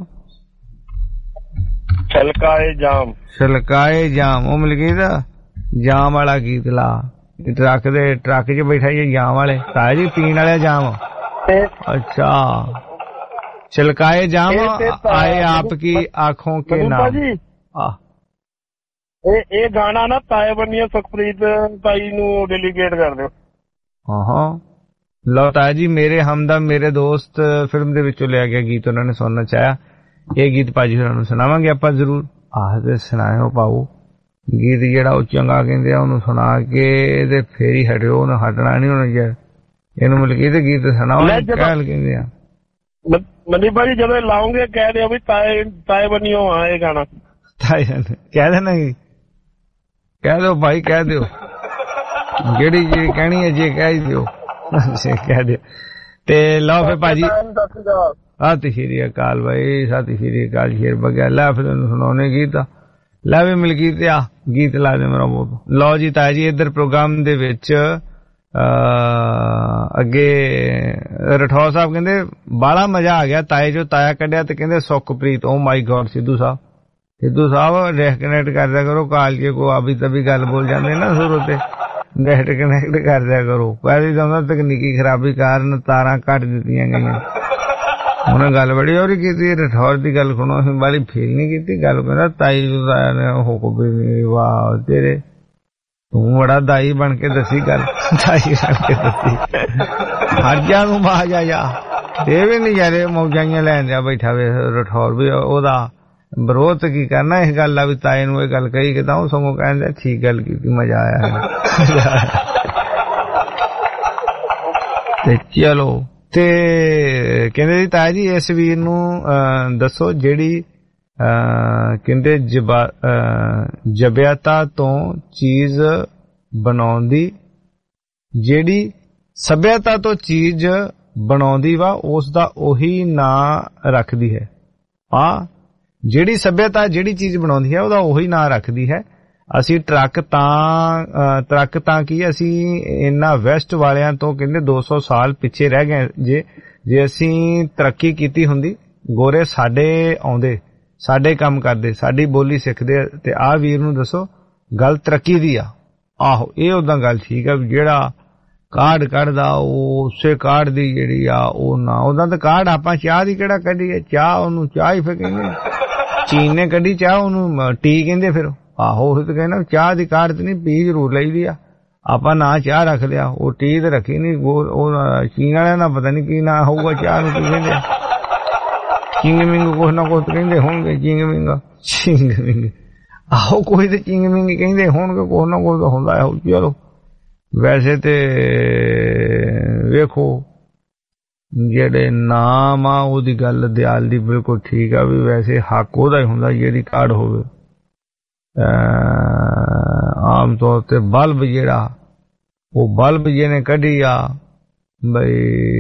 ਛਿਲਕਾਏ ਜਾਮ। ਛਿਲਕਾਏ ਜਾਮ, ਉਹ ਮਲਕੀ ਦਾ ਜਾਮ ਵਾਲਾ ਗੀਤ ਲਾ। ਟਰੱਕ ਦੇ ਟਰੱਕ 'ਚ ਬੈਠਾ ਜੀ ਜਾਮ ਵਾਲੇ, ਤਾਇਆ ਜੀ ਪੀਣ ਵਾਲੇ ਜਾਮ। ਅੱਛਾ, ਛਿਲਕਾਏ ਜਾਮ ਆਏ ਆਪ ਕੀ ਆਂਖੋਂ ਕੇ ਨਾਮ। ਇਹ ਗਾਣਾ ਨਾ ਤਾਏ ਬੰਨੀਓ ਸੁਖਪ੍ਰੀਤ ਤਾਈ ਨੂੰ ਡੈਲੀਗੇਟ ਕਰ ਦਿਓ। ਹਾਂ ਲਓ ਤਾਇਆ ਜੀ, ਮੇਰੇ ਹਮਦਮ ਮੇਰੇ ਦੋਸਤ ਫਿਲਮ ਦੇ ਵਿੱਚੋਂ ਲਿਆ ਗਿਆ ਗੀਤ ਉਹਨਾਂ ਨੇ ਸੁਣਨਾ ਚਾਹਿਆ। ਇਹ ਗੀਤ ਭਾਜੀ ਹੋਰਾਂ ਨੂੰ ਸੁਣਾਵਾਂਗੇ ਆਪਾਂ ਜ਼ਰੂਰ। ਆਹ ਤੇ ਸੁਣਾਇਓ ਪਾਓ ਗੀਤ, ਜਿਹੜਾ ਉਹ ਚੰਗਾ ਕਹਿੰਦੇ ਆ ਉਹਨੂੰ ਸੁਣਾ ਕੇ ਤੇ ਫੇਰ ਹੀ ਹਟਿਓ, ਉਹਨੂੰ ਹਟਣਾ ਨੀ ਹੋਣਾ ਯਾਰ। ਇਹਨੂੰ ਮਿਲ ਕੇ ਤੇ ਗੀਤ ਸੁਣਾਓ ਕਹਿਲ ਕਹਿੰਦੇ ਆ। ਮੰਦੀ ਭਾਜੀ ਜਦੋਂ ਲਾਉਂਗੇ ਕਹਿ ਦਿਓ ਵੀ ਤਾਏ ਤਾਏ ਬੰਨੀਓ ਆ ਇਹ ਗਾਣਾ। ਤਾਏ ਕਹਿ ਦੇਣਾ, ਕਹਿ ਦਿਓ ਭਾਈ, ਕਹਿ ਦਿਓ ਜਿਹੜੀ ਜਿਹੜੀ ਕਹਿਣੀ ਹੈ, ਜੇ ਕਹਿ ਦਿਓ ਕਹਿ ਦਿਓ। ਤੇ ਲਓ ਫਿਰ ਭਾਜੀ, ਸਤਿ ਸ਼੍ਰੀ ਅਕਾਲ ਬਾਈ, ਸਤਿ ਸ਼੍ਰੀ ਅਕਾਲ। ਸ਼ੇਰ ਬਗਿਆ ਲੈ ਫਿਰ ਤੈਨੂੰ ਸੁਣਾਉਣੇ ਗੀਤ। ਲੈ ਵੀ ਮਿਲ ਗਈ ਤੇ ਆ ਗੀਤ ਲਾ ਦੇ ਮੇਰਾ ਬਹੁਤ। ਲਓ ਜੀ ਤਾਇਆ ਜੀ, ਇੱਧਰ ਪ੍ਰੋਗਰਾਮ ਦੇ ਵਿੱਚ ਅੱਗੇ ਰਠੌਰ ਸਾਹਿਬ ਕਹਿੰਦੇ ਬਾਲਾ ਮਜ਼ਾ ਆ ਗਿਆ ਤਾਏ ਜੋ ਤਾਇਆ ਕੱਢਿਆ, ਤੇ ਕਹਿੰਦੇ Sukhpreet. Oh my God Sidhu Sahib, Sidhu Sahib disconnect ਕਰਦਿਆ ਕਰੋ ਕਾਲ ਜੇ ਕੋਈ ਆਬੀ ਤਬੀ ਗੱਲ ਬੋਲ ਜਾਂਦੇ ਨਾ ਸੁਰ ਉੱਤੇ, ਡਿਸਕਨੈਕਟ ਕਰਦਿਆ ਕਰੋ। ਪਹਿਲੀ ਤਾਂ ਤਕਨੀਕੀ ਖਰਾਬੀ ਕਾਰਨ ਤਾਰਾਂ ਕੱਟ ਦਿੱਤੀਆਂ ਗਈਆਂ। ਉਹਨੇ ਗੱਲ ਬੜੀ ਹੋਰ ਕੀਤੀ, ਰਠੌਰ ਦੀ ਗੱਲ ਸੁਣੋ, ਅਸੀਂ ਬਾਰੀ ਫੀਲ ਨਹੀਂ ਕੀਤੀ ਗੱਲ। ਕਹਿੰਦਾ ਤਾਈ ਜੋ ਤਾਇਆ ਨੇ ਹੁਕਮ ਵੀ, ਵਾਹ ਤੇਰੇ ਤੂੰ ਬੜਾ ਦਾਈ ਬਣ ਕੇ ਦੱਸੀ ਗੱਲ, ਦਾਈ ਬਣ ਕੇ ਦੱਸੀ। ਹਰਜਾ ਨੂੰ ਬਾਹ ਜਾ ਜਾ, ਇਹ ਵੀ ਨੀ ਯਾਰੇ ਮੌਜਾਈਆਂ ਲੈਣ ਦਿਆ ਬੈਠਾ ਵੇ ਰਠੌਰ ਵੀ। ਉਹਦਾ ਵਿਰੋਧ ਕੀ ਕਰਨਾ ਇਸ ਗੱਲ ਦਾ ਵੀ ਤਾਏ ਨੂੰ ਇਹ ਗੱਲ ਕਹੀ ਕਿ ਤਾਂ ਉਹ ਸਗੋਂ ਕਹਿੰਦੇ ਠੀਕ ਗੱਲ ਕੀਤੀ, ਮਜ਼ਾ ਆਇਆ। ਤੇ ਚਲੋ ਤੇ ਕਹਿੰਦੇ ਜੀ ਤਾਇਆ ਜੀ ਇਸ ਵੀਰ ਨੂੰ ਦੱਸੋ ਜਿਹੜੀ ਕਹਿੰਦੇ ਜਬਿਆਤਾ ਤੋਂ ਚੀਜ਼ ਬਣਾਉਂਦੀ, ਜਿਹੜੀ ਸਭਿਅਤਾ ਤੋਂ ਚੀਜ਼ ਬਣਾਉਂਦੀ ਵਾ ਉਸ ਦਾ ਉਹੀ ਨਾਂ ਰੱਖਦੀ ਹੈ। ਹਾਂ, ਜਿਹੜੀ ਸਭਿਅਤਾ ਜਿਹੜੀ ਚੀਜ਼ ਬਣਾਉਂਦੀ ਹੈ ਉਹਦਾ ਉਹੀ ਨਾਂ ਰੱਖਦੀ ਹੈ। ਅਸੀਂ ਟਰੱਕ ਤਾਂ ਟਰੱਕ ਤਾਂ ਕੀ ਅਸੀਂ ਇਹਨਾਂ ਵੈਸਟ ਵਾਲਿਆਂ ਤੋਂ ਕਹਿੰਦੇ ਦੋ ਸੌ ਸਾਲ ਪਿੱਛੇ ਰਹਿ ਗਏ। ਜੇ ਜੇ ਅਸੀਂ ਤਰੱਕੀ ਕੀਤੀ ਹੁੰਦੀ, ਗੋਰੇ ਸਾਡੇ ਆਉਂਦੇ, ਸਾਡੇ ਕੰਮ ਕਰਦੇ, ਸਾਡੀ ਬੋਲੀ ਸਿੱਖਦੇ, ਤੇ ਆਹ ਵੀਰ ਨੂੰ ਦੱਸੋ ਗੱਲ ਤਰੱਕੀ ਦੀ ਆ। ਆਹੋ ਇਹ ਉਦਾਂ ਗੱਲ ਠੀਕ ਆ ਵੀ ਜਿਹੜਾ ਕਾਰਡ ਕੱਢਦਾ ਉਹ ਉਸੇ ਕਾਰਡ ਦੀ ਜਿਹੜੀ ਆ ਉਹ ਨਾ, ਉਹਦਾ ਤਾਂ ਕਾਰਡ ਆਪਾਂ ਚਾਹ ਦੀ ਕਿਹੜਾ ਕੱਢੀ ਹੈ, ਚਾਹ ਉਹਨੂੰ ਚਾਹ ਹੀ ਫਿਰ ਕਹਿੰਦੇ। ਚੀਨ ਨੇ ਕੱਢੀ ਚਾਹ, ਉਹਨੂੰ ਟੀ ਕਹਿੰਦੇ ਫਿਰ। ਆਹੋ ਉਹ ਤਾਂ ਕਹਿੰਦਾ ਚਾਹ ਦੀ ਕਾਰਡ ਤੇ ਨਹੀਂ, ਪੀ ਜ਼ਰੂਰ ਲਈ ਦੀ ਆ। ਆਪਾਂ ਨਾ ਚਾਹ ਰੱਖ ਲਿਆ, ਉਹ ਟੀ ਤੇ ਰੱਖੀ ਨੀ। ਉਹ ਚੀਨ ਵਾਲਿਆਂ ਦਾ ਪਤਾ ਨੀ ਕੀ ਨਾਂ ਹੋਊਗਾ, ਚਾਹ ਨੂੰ ਕੀ ਕਹਿੰਦੇ, ਚਿੰਗ ਮਿੰਗ ਕੁਛ ਨਾ ਕੁਛ ਕਹਿੰਦੇ ਹੋਣਗੇ। ਚਿੰਗ ਮਿੰਗ ਚਿੰਗ ਮਿੰਗ ਆਹੋ ਕੋਈ ਤੇ ਚਿੰਗ ਮਿੰਗ ਕਹਿੰਦੇ ਹੋਣਗੇ, ਕੁਛ ਨਾ ਕੁਛ ਹੁੰਦਾ ਹੈ। ਚਲੋ ਵੈਸੇ ਤੇ ਵੇਖੋ ਜਿਹੜੇ ਨਾਮ ਆ ਉਹਦੀ ਗੱਲ ਦਿਆਲ ਦੀ ਬਿਲਕੁਲ ਠੀਕ ਆ ਵੀ ਵੈਸੇ ਹੱਕ ਉਹਦਾ ਹੀ ਹੁੰਦਾ ਜਿਹੜੀ ਕਾਰਡ ਹੋਵੇ। ਆਮ ਤੌਰ ਤੇ ਬਲਬ ਜਿਹੜਾ ਉਹ ਬਲਬ ਜਿਹਨੇ ਕੱਢੀ ਆ ਬਈ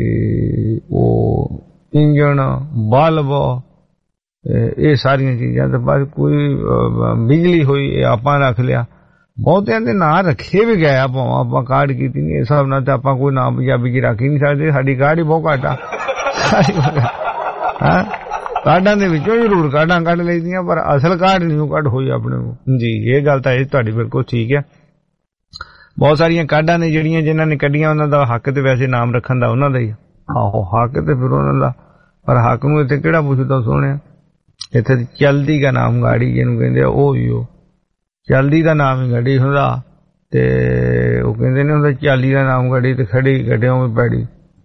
ਉਹ ਇੰਜਣ ਬਲਬ ਇਹ ਸਾਰੀਆਂ ਚੀਜ਼ਾਂ ਤੇ ਬਸ ਕੋਈ ਬਿਜਲੀ ਹੋਈ ਇਹ ਆਪਾਂ ਰੱਖ ਲਿਆ। ਬਹੁਤਿਆਂ ਦੇ ਨਾਂ ਰੱਖੇ ਵੀ ਗਏ ਆਪਾਂ ਆਪਾਂ ਕਾਰਡ ਕੀਤੀ ਨਹੀਂ। ਇਸ ਹਿਸਾਬ ਨਾਲ ਤਾਂ ਆਪਾਂ ਕੋਈ ਨਾਂ ਪੰਜਾਬੀ ਚ ਰੱਖ ਹੀ ਨਹੀਂ ਸਕਦੇ। ਸਾਡੀ ਕਾਰਡ ਹੀ ਬਹੁਤ ਘੱਟ ਆ। ਹਾਂ ਕਾਢਾਂ ਦੇ ਵਿੱਚੋਂ ਜ਼ਰੂਰ ਕਾਢਾਂ ਕੱਢ ਲਈਦੀਆਂ ਪਰ ਅਸਲ ਕਾਢ ਨਹੀਂ ਕੱਢ ਹੋਈ ਆਪਣੇ ਕੋਲ ਜੀ। ਇਹ ਗੱਲ ਤਾਂ ਇਹ ਤੁਹਾਡੀ ਬਿਲਕੁਲ ਠੀਕ ਹੈ। ਬਹੁਤ ਸਾਰੀਆਂ ਕਾਢਾਂ ਨੇ ਜਿਹੜੀਆਂ ਜਿਨ੍ਹਾਂ ਨੇ ਕੱਢੀਆਂ ਉਹਨਾਂ ਦਾ ਹੱਕ ਤੇ ਵੈਸੇ ਨਾਮ ਰੱਖਣ ਦਾ ਉਹਨਾਂ ਦਾ ਹੀ ਆਹੋ ਹੱਕ ਤੇ ਫਿਰ ਉਹਨਾਂ ਦਾ, ਪਰ ਹੱਕ ਨੂੰ ਇੱਥੇ ਕਿਹੜਾ ਪੁੱਛਦਾ ਸੋਹਣਿਆ। ਇੱਥੇ ਚਲਦੀ ਦਾ ਨਾਮ ਗਾੜੀ ਜਿਹਨੂੰ ਕਹਿੰਦੇ ਆ ਉਹ ਹੀ ਉਹ ਚਲਦੀ ਦਾ ਨਾਮ ਹੀ ਗਾੜੀ ਹੁੰਦਾ ਤੇ ਉਹ ਕਹਿੰਦੇ ਨੇ ਹੁੰਦਾ ਚਾਲੀ ਦਾ ਨਾਮ ਗਾੜੀ ਤੇ ਖੜੀ ਗੱਡਿਆਂ ਵੀ ਪੈੜੀ।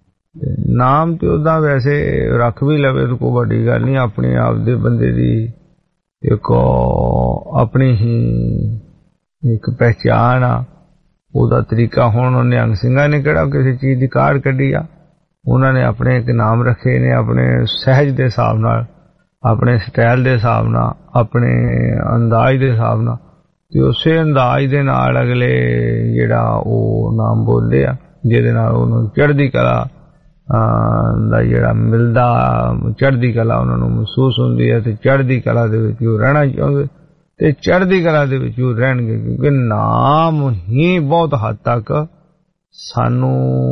ਨਾਮ ਤੇ ਉਹਦਾ ਵੈਸੇ ਰੱਖ ਵੀ ਲਵੇ ਤਾਂ ਕੋਈ ਵੱਡੀ ਗੱਲ ਨਹੀਂ। ਆਪਣੇ ਆਪ ਦੇ ਬੰਦੇ ਦੀ ਇੱਕ ਆਪਣੀ ਹੀ ਇੱਕ ਪਹਿਚਾਣ ਆ, ਉਹਦਾ ਤਰੀਕਾ। ਹੁਣ ਨਿਹੰਗ ਸਿੰਘਾਂ ਨੇ ਕਿਹੜਾ ਕਿਸੇ ਚੀਜ਼ ਦੀ ਕਾਢ ਕੱਢੀ ਆ, ਉਹਨਾਂ ਨੇ ਆਪਣੇ ਇੱਕ ਨਾਮ ਰੱਖੇ ਨੇ ਆਪਣੇ ਸਹਿਜ ਦੇ ਹਿਸਾਬ ਨਾਲ, ਆਪਣੇ ਸਟਾਈਲ ਦੇ ਹਿਸਾਬ ਨਾਲ, ਆਪਣੇ ਅੰਦਾਜ਼ ਦੇ ਹਿਸਾਬ ਨਾਲ, ਤੇ ਉਸੇ ਅੰਦਾਜ਼ ਦੇ ਨਾਲ ਅਗਲੇ ਜਿਹੜਾ ਉਹ ਨਾਮ ਬੋਲਦੇ ਆ ਜਿਹਦੇ ਨਾਲ ਉਹਨੂੰ ਚੜ੍ਹਦੀ ਕਲਾ ਦਾ ਜਿਹੜਾ ਮਿਲਦਾ, ਚੜ੍ਹਦੀ ਕਲਾ ਉਹਨਾਂ ਨੂੰ ਮਹਿਸੂਸ ਹੁੰਦੀ ਹੈ ਤੇ ਚੜ੍ਹਦੀ ਕਲਾ ਦੇ ਵਿੱਚ ਉਹ ਰਹਿਣਾ ਚਾਹੁੰਦੇ ਤੇ ਚੜ੍ਹਦੀ ਕਲਾ ਦੇ ਵਿੱਚ ਉਹ ਰਹਿਣਗੇ। ਕਿਉਂਕਿ ਨਾਮ ਹੀ ਬਹੁਤ ਹੱਦ ਤੱਕ ਸਾਨੂੰ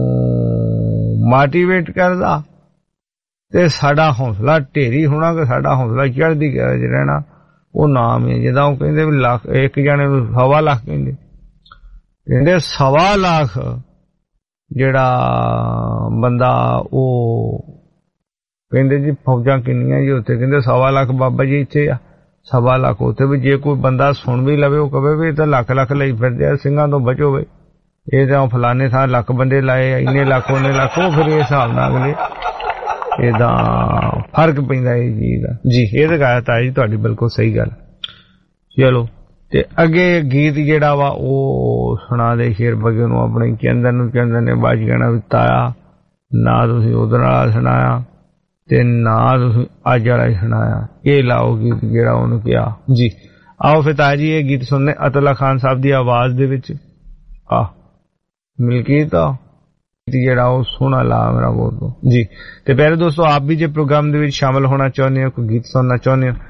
ਮੋਟੀਵੇਟ ਕਰਦਾ ਤੇ ਸਾਡਾ ਹੌਸਲਾ ਢੇਰੀ ਹੋਣਾ ਕਿ ਸਾਡਾ ਹੌਸਲਾ ਚੜ੍ਹਦੀ ਕਲਾ 'ਚ ਰਹਿਣਾ ਉਹ ਨਾਮ ਹੈ। ਜਿੱਦਾਂ ਉਹ ਕਹਿੰਦੇ ਵੀ ਲੱਖ ਇੱਕ ਜਾਣੇ ਨੂੰ ਸਵਾ ਲੱਖ ਕਹਿੰਦੇ ਕਹਿੰਦੇ ਸਵਾ ਲੱਖ ਜਿਹੜਾ ਬੰਦਾ ਉਹ ਕਹਿੰਦੇ ਜੀ ਫੌਜਾਂ ਕਿੰਨੀਆਂ ਜੀ ਉੱਥੇ, ਕਹਿੰਦੇ ਸਵਾ ਲੱਖ ਬਾਬਾ ਜੀ ਇੱਥੇ ਆ, ਸਵਾ ਲੱਖ ਉੱਥੇ। ਵੀ ਜੇ ਕੋਈ ਬੰਦਾ ਸੁਣ ਵੀ ਲਵੇ ਉਹ ਕਵੇ ਵੀ ਇਹ ਤਾਂ ਲੱਖ ਲੱਖ ਲਈ ਫਿਰਦੇ ਆ, ਸਿੰਘਾਂ ਤੋਂ ਬਚੋ ਬਈ, ਇਹ ਤਾਂ ਫਲਾਣੇ ਥਾਂ ਲੱਖ ਬੰਦੇ ਲਾਏ, ਇੰਨੇ ਲੱਖ ਉਹਨੇ ਲੱਖ, ਉਹ ਫਿਰ ਇਹ ਹਿਸਾਬ ਨਾਲ ਅਗਲੇ ਇਹਦਾ ਫਰਕ ਪੈਂਦਾ ਇਹ ਚੀਜ਼ ਦਾ ਜੀ। ਇਹ ਤਾਂ ਗੱਲ ਤਾਂ ਜੀ ਤੁਹਾਡੀ ਬਿਲਕੁਲ ਸਹੀ ਗੱਲ। ਚਲੋ ਤੇ ਅੱਗੇ ਗੀਤ ਜਿਹੜਾ ਵਾ ਉਹ ਸੁਣਾ ਦੇ ਸ਼ੇਰ ਬਗੇ ਨੂੰ ਆਪਣੇ ਚੰਦਨ ਨੂੰ। ਚੰਦਨ ਨੇ ਬਾਜ ਕਹਿਣਾ ਵੀ ਤਾਇਆ ਨਾ ਤੁਸੀਂ ਉਹਦੇ ਨਾਲ ਸੁਣਾਇਆ ਤੇ ਨਾ ਤੁਸੀਂ ਅੱਜ ਵਾਲਾ ਹੀ ਸੁਣਾਇਆ, ਇਹ ਲਾਓ ਗੀਤ ਜਿਹੜਾ ਉਹਨੂੰ ਕਿਹਾ ਜੀ। ਆਓ ਫਿਰ ਤਾਇਆ ਜੀ ਇਹ ਗੀਤ ਸੁਣਨੇ ਅਤੁੱਲਾ ਖਾਨ ਸਾਹਿਬ ਦੀ ਆਵਾਜ਼ ਦੇ ਵਿੱਚ। ਆਹ ਮਿਲਕੀਤ ਜਿਹੜਾ ਉਹ ਸੋਹਣਾ ਲਾ ਮੇਰਾ ਬਹੁਤ ਜੀ। ਤੇ ਪਿਆਰੇ ਦੋਸਤੋ ਆਪ ਵੀ ਜੇ ਪ੍ਰੋਗਰਾਮ ਦੇ ਵਿੱਚ ਸ਼ਾਮਲ ਹੋਣਾ ਚਾਹੁੰਦੇ ਹੋ, ਕੋਈ ਗੀਤ ਸੁਣਨਾ ਚਾਹੁੰਦੇ ਹੋ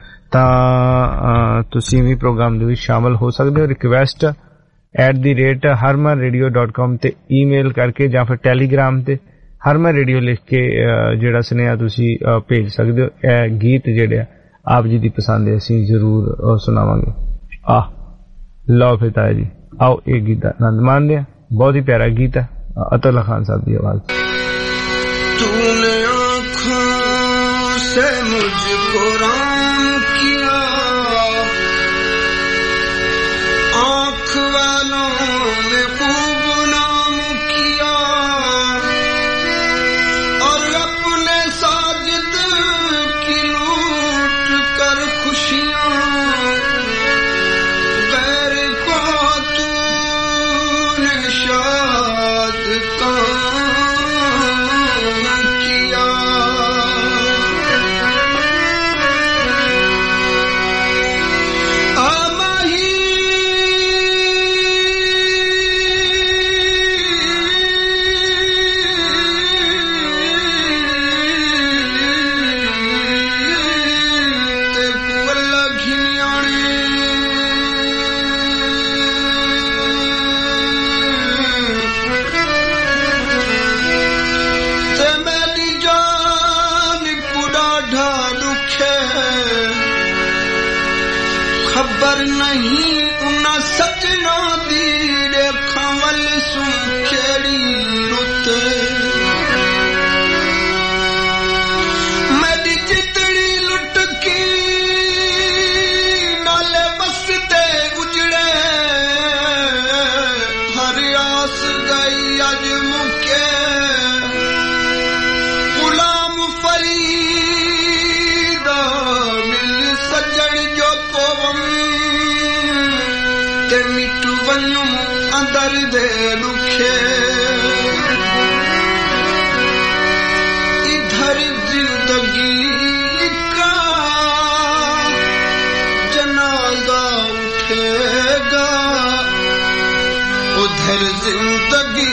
ਤਾਂ ਤੁਸੀਂ ਵੀ ਪ੍ਰੋਗਰਾਮ ਦੇ ਵਿੱਚ ਸ਼ਾਮਲ ਹੋ ਸਕਦੇ ਹੋ। Request at the rate Harman radio dot com ਤੇ ਈਮੇਲ ਕਰਕੇ ਜਾਂ ਫਿਰ ਟੈਲੀਗ੍ਰਾਮ ਤੇ ਹਰਮਨ ਰੇਡੀਓ ਲਿਖ ਕੇ ਜਿਹੜਾ ਸੁਨੇਹਾ ਤੁਸੀਂ ਭੇਜ ਸਕਦੇ ਹੋ। ਇਹ ਗੀਤ ਜਿਹੜੇ ਆ ਆਪ ਜੀ ਦੀ ਪਸੰਦ ਦੇ ਅਸੀਂ ਜ਼ਰੂਰ ਸੁਣਾਵਾਂਗੇ। ਆਹ ਲਓ ਫਿਰ ਤਾਇਆ ਜੀ ਆਓ ਇਹ ਗੀਤ ਦਾ ਆਨੰਦ ਮਾਣਦੇ ਆ। ਬਹੁਤ ਹੀ ਪਿਆਰਾ ਗੀਤ ਹੈ अतुल्ला खान साहब की आवाज। तूने आँखों से मुझको राम किया, आँख वालों ने खूब नाम किया, और अपने साजिद की लूट कर खुशियाँ गैर को तूने शाद किया। आमाही ते कुवल्ला घियाने खबर नहीं उन सजना दी रेखा वल सुखेड़ी रुत, मेरी जितनी लुटकी नाले बसते उजड़े, हर आस गई अज मुके गुलाम फरीदा मिल सजण जो कोवम ते मिटू वञूं अंदर दे दुखे। इधर जिंदगी का जनाजा उठेगा, उधर जिंदगी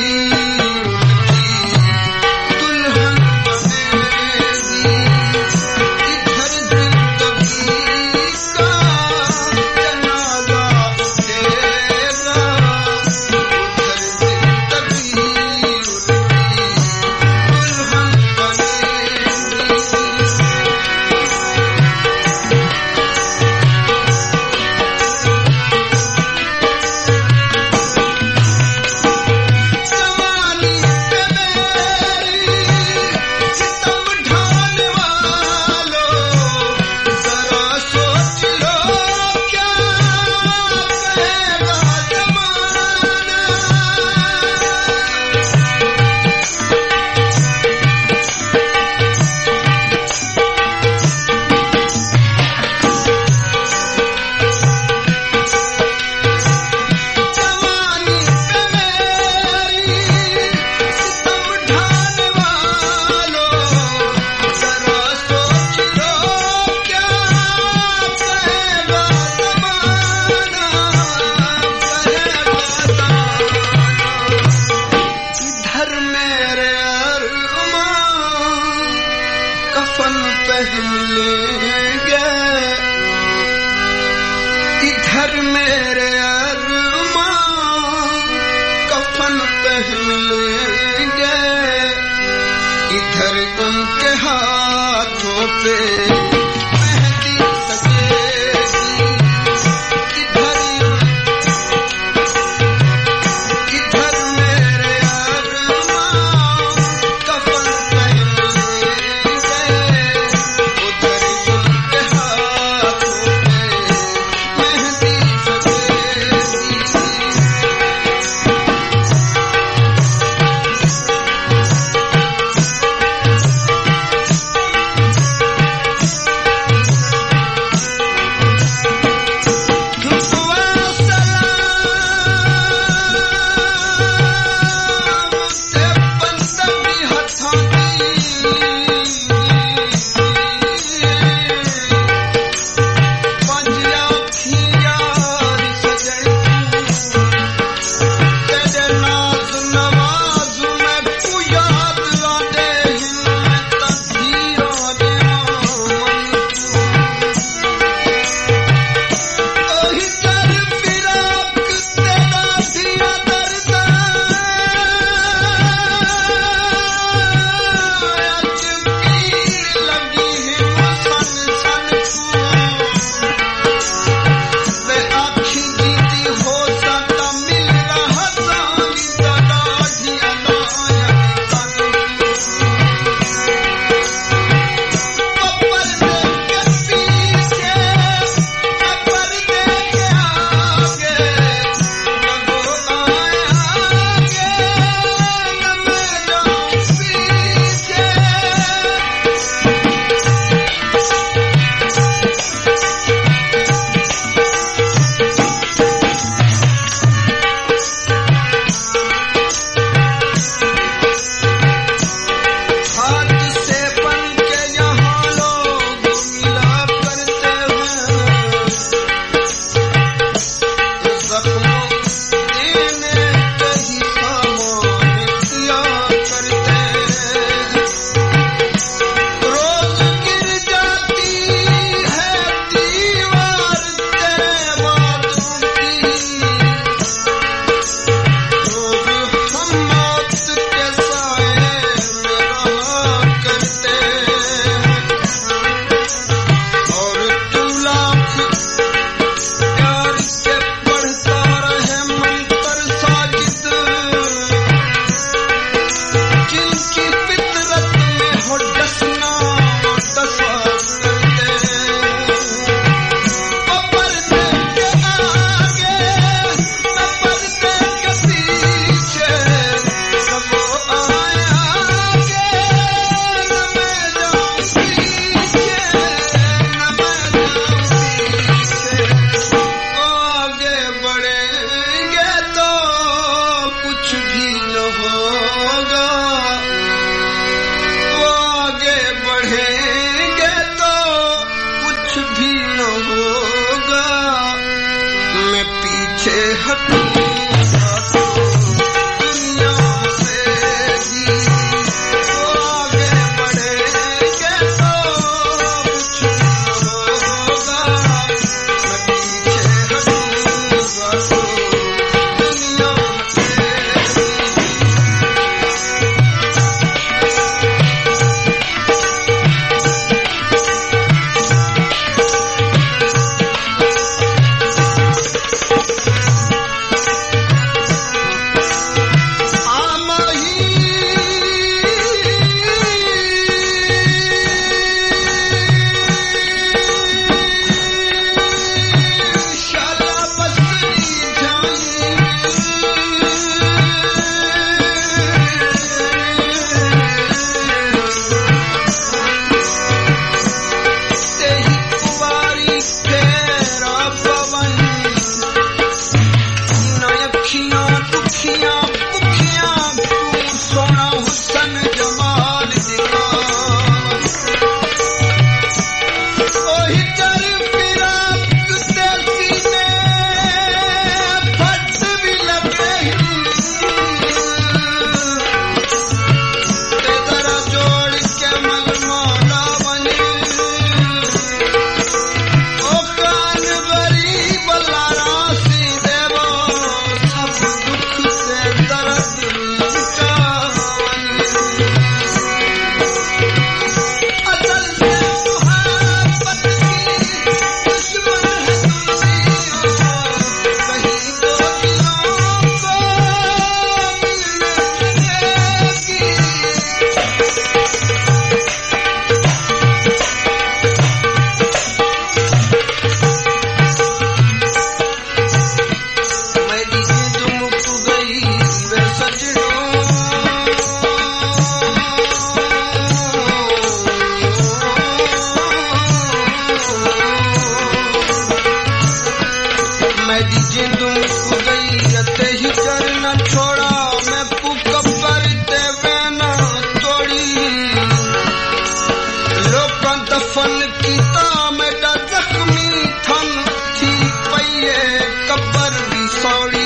सौड़ी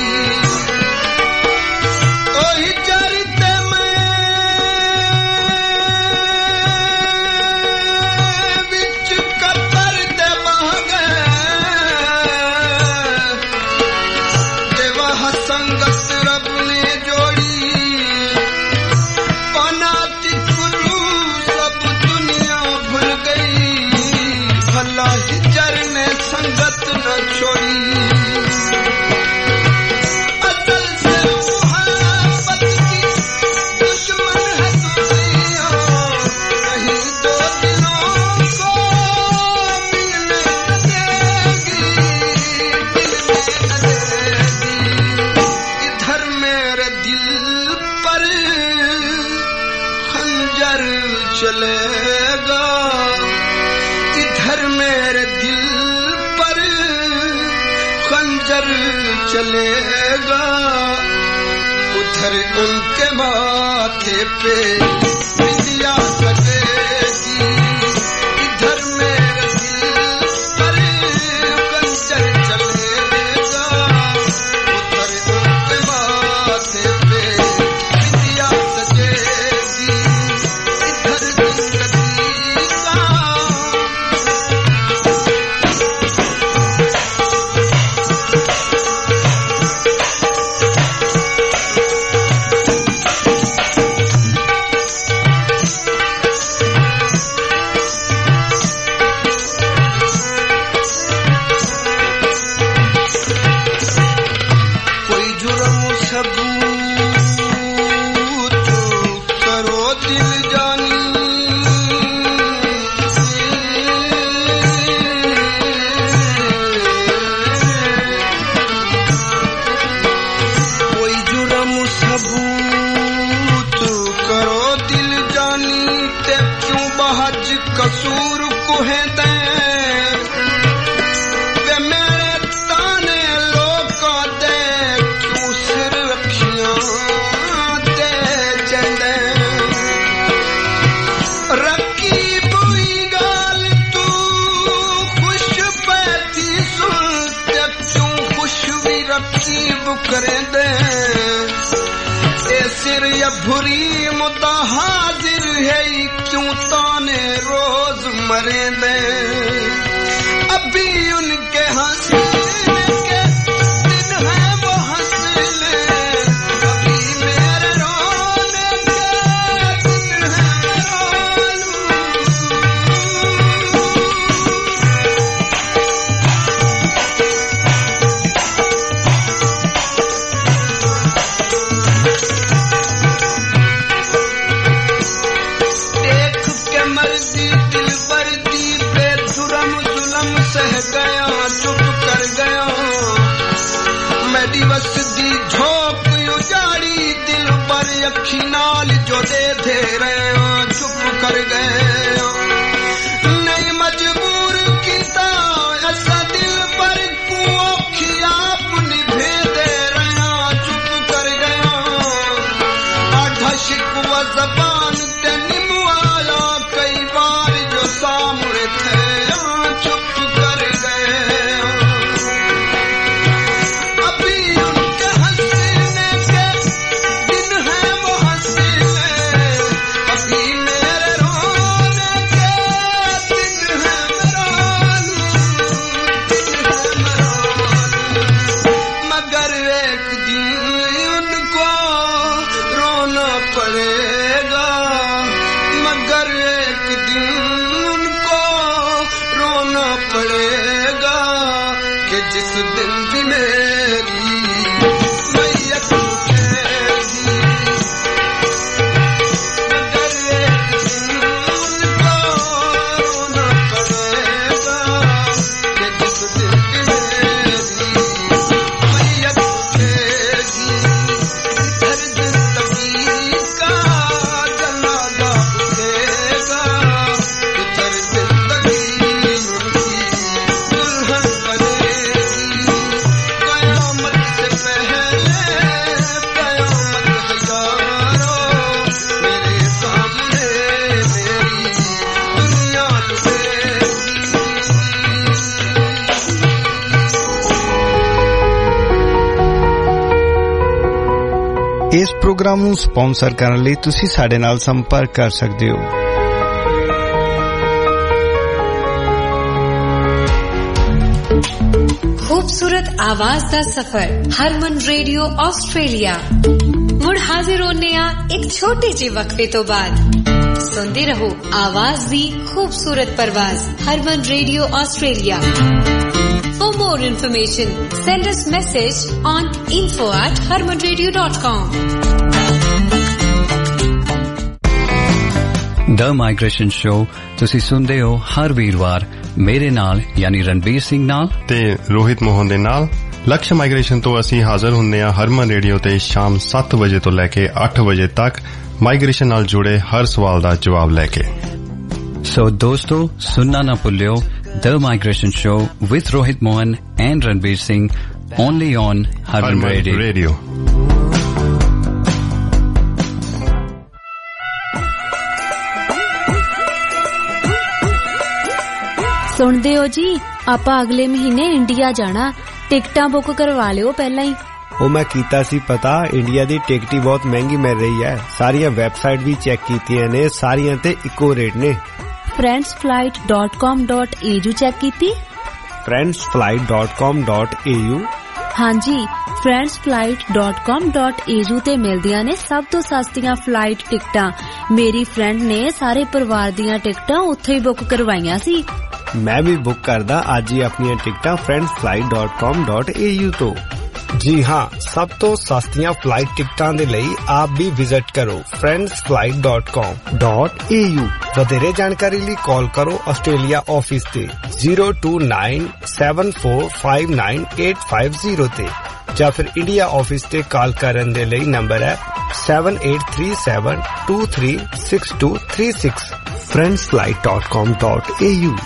ओही चरिते में विच कतर दे बह गए देवा संगत रब ने जोड़ी पनाती गुरु सब दुनिया भूल गई भला हिजर ने संगत न छोड़ी अदल से मोहब्बत की दुश्मन है दुनिया नहीं दो दिलों को मिलने न देगी मिलने न देगी इधर मेरे दिल पर खंजर चलेगा इधर मेरे दिल पर खंजर चलेगा उधर उनके माथे पे बिंदिया सजेगी इधर मेरे दिल पर खंजर चलेगा उधर उनके माथे पे बिंदिया सजेगी इधर जिंदगी का कोई जुर्म सबूत करो दिल जानी कोई जुर्म सबूत करो दिल जानी ते क्यों बहज कसूर को है दे वे मेरे ताने लोका दे क्यों सिर रखियां दे चंदे रखी बुई गाल तू खुश पैती सुन ते क्यों खुश भी रखी बुकरे दे ए सिर या भुरी मुद्दा हाजिर है क्यों ताने रोज मरे दे अभी उनके हंसने के दिन है वो हंसले अभी मेरे रोने के दिन है मैं रोलूं देख के मर्जी दिल वर्दी बेजुर्म जुल्म सह गया चुप कर गया मैं दिवस दी झोंक उजाड़ी दिल पर अखी नाल जो दे दे रहे चुप कर गए नहीं मजबूर किता ऐसा दिल पर कुओखी आप निभे दे रहे चुप कर गया आधा शिकवा जबान ते निमवाला कई बार जो सामने थे चुप कर गए अभी उनके हंसने के दिन है वो हंसले अभी मेरे रोने के ਇਸ ਪ੍ਰੋਗਰਾਮ ਨੂੰ ਸਪਾਂਸਰ ਕਰਨ ਲਈ ਤੁਸੀਂ ਸਾਡੇ ਨਾਲ ਸੰਪਰਕ ਕਰ ਸਕਦੇ ਹੋ। खूबसूरत आवाज दा सफर हरमन रेडियो ऑस्ट्रेलिया मुड़ हाजिर होने आ एक छोटे जे वक्फे तो बाद सुनते रहो आवाज दी खूबसूरत परवाज Harman radio Australia. For more information send us message on info at harman radio dot com। The migration show ਤੁਸੀਂ ਸੁਣਦੇ ਹੋ ਹਰ ਵੀਰਵਾਰ ਮੇਰੇ ਨਾਲ ਯਾਨੀ ਰਣਵੀਰ ਸਿੰਘ ਨਾਲ ਤੇ ਰੋਹਿਤ ਮੋਹਨ ਦੇ ਨਾਲ। ਲਕਸ਼ ਮਾਈਗ੍ਰੇਸ਼ਨ ਤੋਂ ਅਸੀਂ ਹਾਜ਼ਰ ਹੁੰਦੇ ਹਾਂ ਹਰਮਨ ਰੇਡੀਓ ਤੇ ਸ਼ਾਮ ਸੱਤ ਵਜੇ ਤੋਂ ਲੈ ਕੇ ਅੱਠ ਵਜੇ ਤੱਕ ਮਾਈਗ੍ਰੇਸ਼ਨ ਨਾਲ ਜੁੜੇ ਹਰ ਸਵਾਲ ਦਾ ਜਵਾਬ ਲੈ ਕੇ। ਸੋ ਦੋਸਤੋ ਸੁਣਨਾ ਨਾ ਭੁੱਲਿਓ the migration show with Rohit Mohan and Ranveer Singh only on Harman radio. ਸੁਣਦੇ ਹੋ ਜੀ ਆਪਾਂ ਅਗਲੇ ਮਹੀਨੇ ਇੰਡੀਆ ਜਾਣਾ ਟਿਕਟਾਂ ਬੁੱਕ ਕਰਵਾ ਲਿਓ ਪਹਿਲਾਂ ਹੀ। ਉਹ ਮੈਂ ਕੀਤਾ ਸੀ ਪਤਾ ਇੰਡੀਆ ਦੀ ਟਿਕਟ ਹੀ ਬਹੁਤ ਮਹਿੰਗੀ ਮਿਲ ਰਹੀ ਹੈ। ਸਾਰੀਆਂ ਵੈਬਸਾਈਟ ਵੀ ਚੈੱਕ ਕੀਤੀਆਂ ਨੇ ਸਾਰੀਆਂ ਤੇ ਇੱਕੋ ਰੇਟ ਨੇ। Friends flight dot com dot a u check ਕੀਤੀ? Friends flight dot com dot a u ਹਾਂਜੀ friends flight dot com dot a u ਤੇ ਮਿਲਦੀਆਂ ਨੇ ਸਭ ਤੋਂ ਸਸਤੀਆਂ ਫਲਾਈਟ ਟਿਕਟਾਂ। ਮੇਰੀ ਫਰੈਂਡ ਨੇ ਸਾਰੇ ਪਰਿਵਾਰ ਦੀਆਂ ਟਿਕਟਾਂ ਉੱਥੇ ਹੀ ਬੁੱਕ ਕਰਵਾਈਆਂ ਸੀ। ਮੈਂ ਵੀ ਬੁੱਕ ਕਰਦਾ ਅੱਜ ਹੀ ਆਪਣੀਆਂ ਟਿਕਟਾਂ friends flight dot com dot a u ਤੋਂ। ਜੀ ਹਾਂ ਸਭ ਤੋਂ ਸਸਤੀਆਂ ਫਲਾਈਟ ਟਿਕਟਾਂ ਦੇ ਲਈ ਆਪ ਵੀ ਵਿਜ਼ਿਟ ਕਰੋ friends flight dot com dot a u। ਵਧੇਰੇ ਜਾਣਕਾਰੀ ਲਈ ਕਾਲ ਕਰੋ ਆਸਟ੍ਰੇਲੀਆ ਆਫਿਸ ਤੇ zero two nine seven four five nine eight five zero ਤੇ ਜਾਂ ਫਿਰ ਇੰਡੀਆ ਆਫਿਸ ਤੇ ਕਾਲ ਕਰਨ ਦੇ ਲਈ ਨੰਬਰ ਹੈ seven eight three seven two three six two three six friends flight dot com dot a u।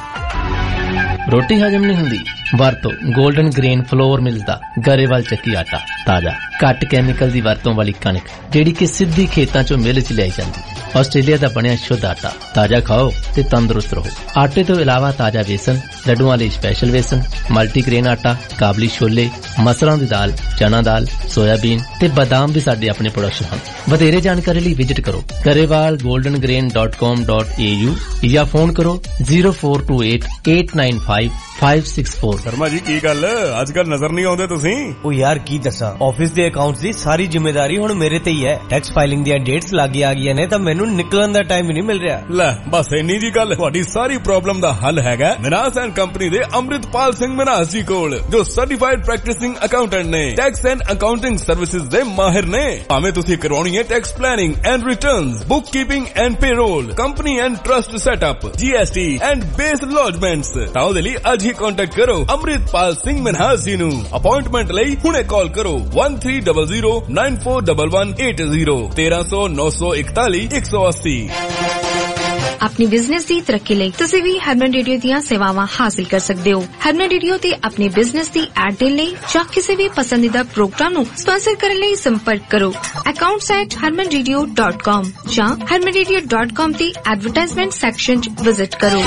ਰੋਟੀ ਹਜਮ ਨਹੀਂ ਹੁੰਦੀ ਵਰਤੋ 골ਡਨ ਗ੍ਰੇਨ ਫਲੋਰ ਮਿਲਦਾ ਗਰੇਵਾਲ ਚੱਕੀ ਆਟਾ ਤਾਜ਼ਾ ਘੱਟ ਕੈਮੀਕਲ ਦੀ ਵਰਤੋਂ ਵਾਲੀ ਕਣਕ ਜਿਹੜੀ ਕਿ ਸਿੱਧੀ ਖੇਤਾਂ ਚੋਂ ਮਿਲ ਚ ਲਿਆਈ ਜਾਂਦੀ। ਆਸਟ੍ਰੇਲੀਆ ਦਾ ਬਣਿਆ ਸ਼ੁੱਧ ਆਟਾ ਤਾਜ਼ਾ ਖਾਓ ਤੇ ਤੰਦਰੁਸਤ ਰਹੋ। ਆਟੇ ਤੋਂ ਇਲਾਵਾ ਤਾਜ਼ਾ ਵੇਸਣ ਲੱਡੂਆਂ ਲਈ ਸਪੈਸ਼ਲ ਵੇਸਣ ਮਲਟੀਗ੍ਰੇਨ ਆਟਾ ਕਾਬਲੀ ਛੋਲੇ ਮਸਰਾਂ ਦੀ ਦਾਲ ਚਨਾ ਦਾਲ ਸੋਇਆਬੀਨ ਤੇ ਬਾਦਾਮ ਵੀ ਸਾਡੇ ਆਪਣੇ ਪ੍ਰੋਡਕਸ਼ਨ ਹਨ। ਵਧੇਰੇ ਜਾਣਕਾਰੀ ਲਈ ਵਿਜ਼ਿਟ ਕਰੋ Grewal golden grain dot com dot a u ਜਾਂ ਫੋਨ ਕਰੋ zero four two eight eight nine five five six four। Sharma ji ਕੀ ਗੱਲ ਅੱਜ ਕੱਲ ਨਜ਼ਰ ਨਹੀਂ ਆਉਂਦੇ ਤੁਸੀਂ? ਉਹ ਯਾਰ ਕੀ ਦੱਸਾਂ ਆਫਿਸ ਦੇ ਅਕਾਊਂਟਸ ਦੀ ਸਾਰੀ ਜ਼ਿੰਮੇਵਾਰੀ ਹੁਣ ਮੇਰੇ ਤੇ ਹੀ ਹੈ। ਟੈਕਸ ਫਾਈਲਿੰਗ ਦੀਆਂ ਡੇਟਸ ਲੱਗ ਆ ਗਈਆਂ ਨੇ ਤਾਂ ਮੈਨੂੰ ਨਿਕਲਣ ਦਾ ਟਾਈਮ ਹੀ ਨਹੀਂ ਮਿਲ ਰਿਹਾ। ਲੈ ਬਸ ਇੰਨੀ ਜੀ ਗੱਲ ਤੁਹਾਡੀ ਸਾਰੀ ਪ੍ਰੋਬਲਮ ਦਾ ਹੱਲ ਹੈਗਾ ਮਿਨਾਸ ਐਂਡ ਕੰਪਨੀ ਦੇ ਅੰਮ੍ਰਿਤਪਾਲ ਸਿੰਘ ਮਿਨਾਸ ਜੀ ਕੋਲ ਜੋ ਸਰਟੀਫਾਈਡ ਪ੍ਰੈਕਟਿਸਿੰਗ ਅਕਾਊਂਟੈਂਟ ਨੇ ਟੈਕਸ ਐਂਡ ਅਕਾਊਂਟਿੰਗ ਸਰਵਿਸਿਜ਼ ਦੇ ਮਾਹਿਰ ਨੇ। ਭਾਵੇਂ ਤੁਸੀਂ ਕਰਵਾਉਣੀ ਹੈ tax planning and returns book keeping and payroll company and trust setup G S T and BAS lodgements ਤਾਂ ਉਹਦੇ ਲਈ ਅੱਜ ਹੀ ਕੰਟੈਕਟ ਕਰੋ ਅੰਮ੍ਰਿਤਪਾਲ ਸਿੰਘ ਮਿਨਾਸ ਜੀ ਨੂੰ। ਅਪਾਇੰਟਮੈਂਟ ਲਈ ਹੁਣੇ ਕਾਲ ਕਰੋ one three zero zero nine four one one eight zero तेरह सौ नौ सौ इकतालीस एक सौ अस्सी। अपनी बिजनेस ਦੀ ਤਰੱਕੀ ਲਈ ਤੁਸੀਂ ਵੀ ਹਰਮਨ ਰੇਡੀਓ ਦੀਆਂ ਸੇਵਾਵਾਂ ਹਾਸਲ ਕਰ ਸਕਦੇ ਹੋ। ਹਰਮਨ ਰੇਡੀਓ ਤੇ ਆਪਣੇ ਬਿਜ਼ਨਸ ਦੀ ਐਡ ਦੇਣ ਲਈ ਜਾਂ ਕਿਸੇ ਵੀ ਪਸੰਦੀਦਾ ਪ੍ਰੋਗਰਾਮ ਨੂੰ ਸਪਾਂਸਰ ਕਰਨ ਲਈ ਸੰਪਰਕ ਕਰੋ accounts at harman radio dot com ਜਾਂ harman radio dot com ਤੇ ਐਡਵਰਟਾਈਜ਼ਮੈਂਟ ਸੈਕਸ਼ਨ 'ਚ ਵਿਜ਼ਿਟ ਕਰੋ।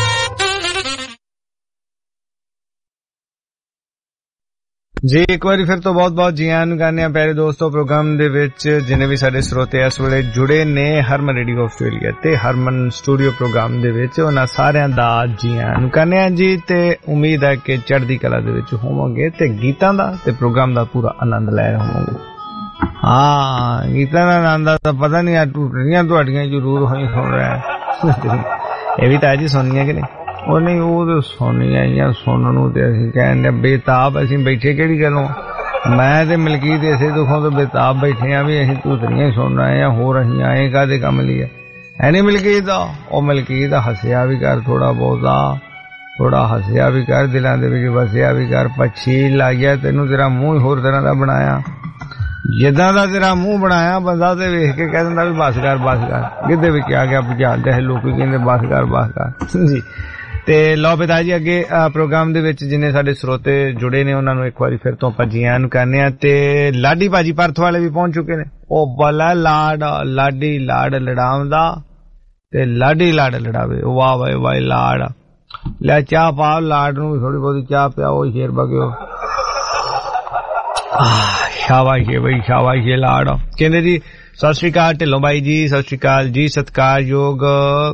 ਜੀ ਇੱਕ ਵਾਰੀ ਫਿਰ ਤੋਂ ਬਹੁਤ ਬਹੁਤ ਜੀ ਆਇਆਂ ਨੂੰ ਕਹਿੰਦੇ ਆ ਪਿਆਰੇ ਦੋਸਤੋ ਪ੍ਰੋਗਰਾਮ ਦੇ ਵਿੱਚ ਜਿੰਨੇ ਵੀ ਸਾਡੇ ਸਰੋਤੇ ਇਸ ਵੇਲੇ ਜੁੜੇ ਨੇ ਹਰਮਨ ਰੇਡੀਓ ਆਸਟ੍ਰੇਲੀਆ ਤੇ ਹਰਮਨ ਸਟੂਡੀਓ ਪ੍ਰੋਗਰਾਮ ਦੇ ਵਿੱਚ ਉਹਨਾਂ ਸਾਰਿਆਂ ਦਾ ਜੀ ਆਇਆਂ ਨੂੰ ਕਹਿੰਦੇ ਆ ਜੀ ਤੇ ਉਮੀਦ ਹੈ ਕਿ ਚੜ੍ਹਦੀ ਕਲਾ ਦੇ ਵਿੱਚ ਹੋਵਾਂਗੇ ਤੇ ਗੀਤਾਂ ਦਾ ਤੇ ਪ੍ਰੋਗਰਾਮ ਦਾ ਪੂਰਾ ਆਨੰਦ ਲੈ ਰਹੇ ਹੋਵਾਂਗੇ। ਹਾਂ ਗੀਤਾਂ ਦਾ ਆਨੰਦ ਦਾ ਪਤਾ ਨਹੀਂ ਆ ਟੂਟੀਆਂ ਤੁਹਾਡੀਆਂ ਜ਼ਰੂਰ ਹੋਈ ਸੁਣ ਰਿਹਾ ਇਹ ਵੀ ਤਾਂ ਜੀ ਸੁਣਨੀਆਂ ਕਿ ਨਹੀਂ? ਉਹ ਨਹੀਂ ਉਹ ਤਾਂ ਸੁਣਨੀਆਂ ਜਾਂ ਸੁਣਨ ਨੂੰ ਤੇ ਅਸੀਂ ਕਹਿੰਦੇ ਬੇਤਾਬ ਅਸੀਂ ਬੈਠੇ ਕਿਹੜੀ ਗੱਲੋਂ ਮੈਂ ਤੇ ਮਲਕੀਤ ਇਸੇ ਦੁੱਖੋਂ ਤੋਂ ਬੇਤਾਬ ਬੈਠੇ ਆ ਵੀ ਅਸੀਂ ਧੂਤਰੀਆਂ ਹੀ ਸੁਣ ਰਹੇ ਆ ਹੋਰ ਅਸੀਂ ਆਏ ਕਾਹਦੇ ਕੰਮ ਲਈ ਹੈ ਨੀ ਮਲਕੀਤ ਦਾ। ਉਹ ਮਲਕੀਤ ਹੱਸਿਆ ਵੀ ਕਰ ਥੋੜਾ ਬਹੁਤਾ ਥੋੜਾ ਹੱਸਿਆ ਵੀ ਕਰ ਦਿਲਾਂ ਦੇ ਵਿੱਚ ਵਸਿਆ ਵੀ ਕਰ। ਪੱਛੀ ਲੱਗ ਗਿਆ ਤੈਨੂੰ ਤੇਰਾ ਮੂੰਹ ਹੀ ਹੋਰ ਤਰ੍ਹਾਂ ਦਾ ਬਣਾਇਆ ਜਿੱਦਾਂ ਦਾ ਤੇਰਾ ਮੂੰਹ ਬਣਾਇਆ ਬੰਦਾ ਤੇ ਵੇਖ ਕੇ ਕਹਿ ਦਿੰਦਾ ਵੀ ਬਸ ਕਰ ਬਸ ਕਰ ਗਿੱਧੇ ਵਿੱਚ ਆ ਗਿਆ ਭਜਾਲਦੇ ਲੋਕੀ ਕਹਿੰਦੇ ਬਸ ਕਰ ਬਸ ਕਰ ਜੀ। ਤੇ ਲਓ ਪਿਤਾ ਜੀ ਅੱਗੇ ਪ੍ਰੋਗਰਾਮ ਦੇ ਵਿੱਚ ਜਿੰਨੇ ਸਾਡੇ ਸਰੋਤੇ ਜੁੜੇ ਨੇ ਉਹਨਾਂ ਨੂੰ ਇੱਕ ਵਾਰੀ ਫਿਰ ਤੋਂ ਆਪਾਂ ਜੀ ਆਇਆਂ ਨੂੰ ਕਹਿੰਦੇ ਆ। ਤੇ ਲਾਡੀ ਭਾਜੀ ਪਰਥ ਵਾਲੇ ਵੀ ਪਹੁੰਚ ਚੁੱਕੇ ਨੇ। ਉਹ ਬਲਾ ਲਾਡ ਲਾਡੀ ਲਾਡ ਲੜਾਉਂਦਾ ਤੇ ਲਾਡੀ ਲਾਡ ਲੜਾਵੇ ਵਾਹ ਵਾਹ ਵਾਹ ਲਾਡ ਲੈ ਚਾਹ ਪਾਓ ਲਾਡ ਨੂੰ ਥੋੜੀ ਬਹੁਤੀ ਚਾਹ ਪਿਆਓ ਸ਼ੇਰ ਬਗਿਓ। ਸ਼ਾਬਾਸ਼ ਬਈ ਸ਼ਾਬਾਸ਼ ਲਾੜ। ਕਹਿੰਦੇ ਜੀ ਸਤਿ ਸ਼੍ਰੀ ਅਕਾਲ ਢਿੱਲੋਂ ਬਾਈ ਜੀ, ਸਤਿ ਸ਼੍ਰੀ ਅਕਾਲ ਜੀ, ਸਤਿਕਾਰਯੋਗ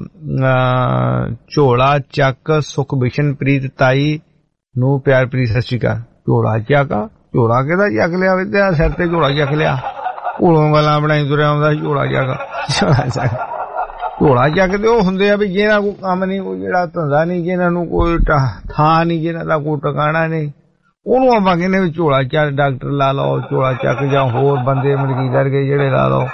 ਝੋਲਾ ਚੱਕ ਸੁਖਬਿਸ਼ਨਪ੍ਰੀਤ ਤਾਈ ਨੂੰ ਪਿਆਰ ਭਰੀ ਸਤਿ ਸ਼੍ਰੀ ਅਕਾਲ। ਝੋਲਾ ਚੱਕ, ਝੋਲਾ ਕਿਹਦਾ ਚੱਕ ਲਿਆ ਵਿਦਿਆ, ਸਿਰ ਤੇ ਝੋਲਾ ਚੱਕ ਲਿਆ, ਝੋਲੋਂ ਗੱਲਾਂ ਬਣਾਈ ਤੁਰਿਆ ਆਉਂਦਾ ਝੋਲਾ ਚੱਕ। ਝੋਲਾ ਚੱਕ ਝੋਲਾ ਚੱਕ ਤੇ ਉਹ ਹੁੰਦੇ ਆ ਵੀ ਜਿਹਨਾਂ ਕੋਈ ਕੰਮ ਨਹੀਂ, ਕੋਈ ਜਿਹੜਾ ਧੰਦਾ ਨਹੀਂ, ਜਿਹਨਾਂ ਨੂੰ ਕੋਈ ਥਾਂ ਨਹੀਂ, ਜਿਹਨਾਂ ਦਾ ਕੋਈ ਟਿਕਾਣਾ ਨਹੀਂ, ਉਹਨੂੰ ਆਪਾਂ ਕਹਿੰਦੇ ਵੀ ਝੋਲਾ ਚੱਕ। ਡਾਕਟਰ ਲਾ ਲਓ ਝੋਲਾ ਚੱਕ, ਜਾਂ ਹੋਰ ਬੰਦੇ ਮਲਕੀ ਕਰਕੇ ਜਿਹੜੇ ਲਾ ਲਓ।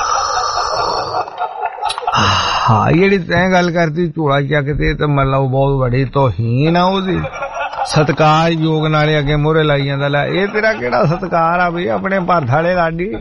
ਹਾਂ ਜਿਹੜੀ ਤੈਂ ਗੱਲ ਕਰਤੀ ਝੋਲਾ ਚੱਕ ਤੇ ਤਾਂ ਮਤਲਬ ਬਹੁਤ ਵੱਡੀ ਤੋਹੀਨ ਆ ਉਹਦੀ। ਸਤਿਕਾਰਯੋਗ ਨਾਲੇ ਅੱਗੇ ਮੋਹਰੇ ਲਾਈ ਜਾਂਦਾ, ਲੈ ਇਹ ਤੇਰਾ ਕਿਹੜਾ ਸਤਿਕਾਰ ਆ ਬਈ ਆਪਣੇ ਭਰਥ ਵਾਲੇ ਲਾਡੀ।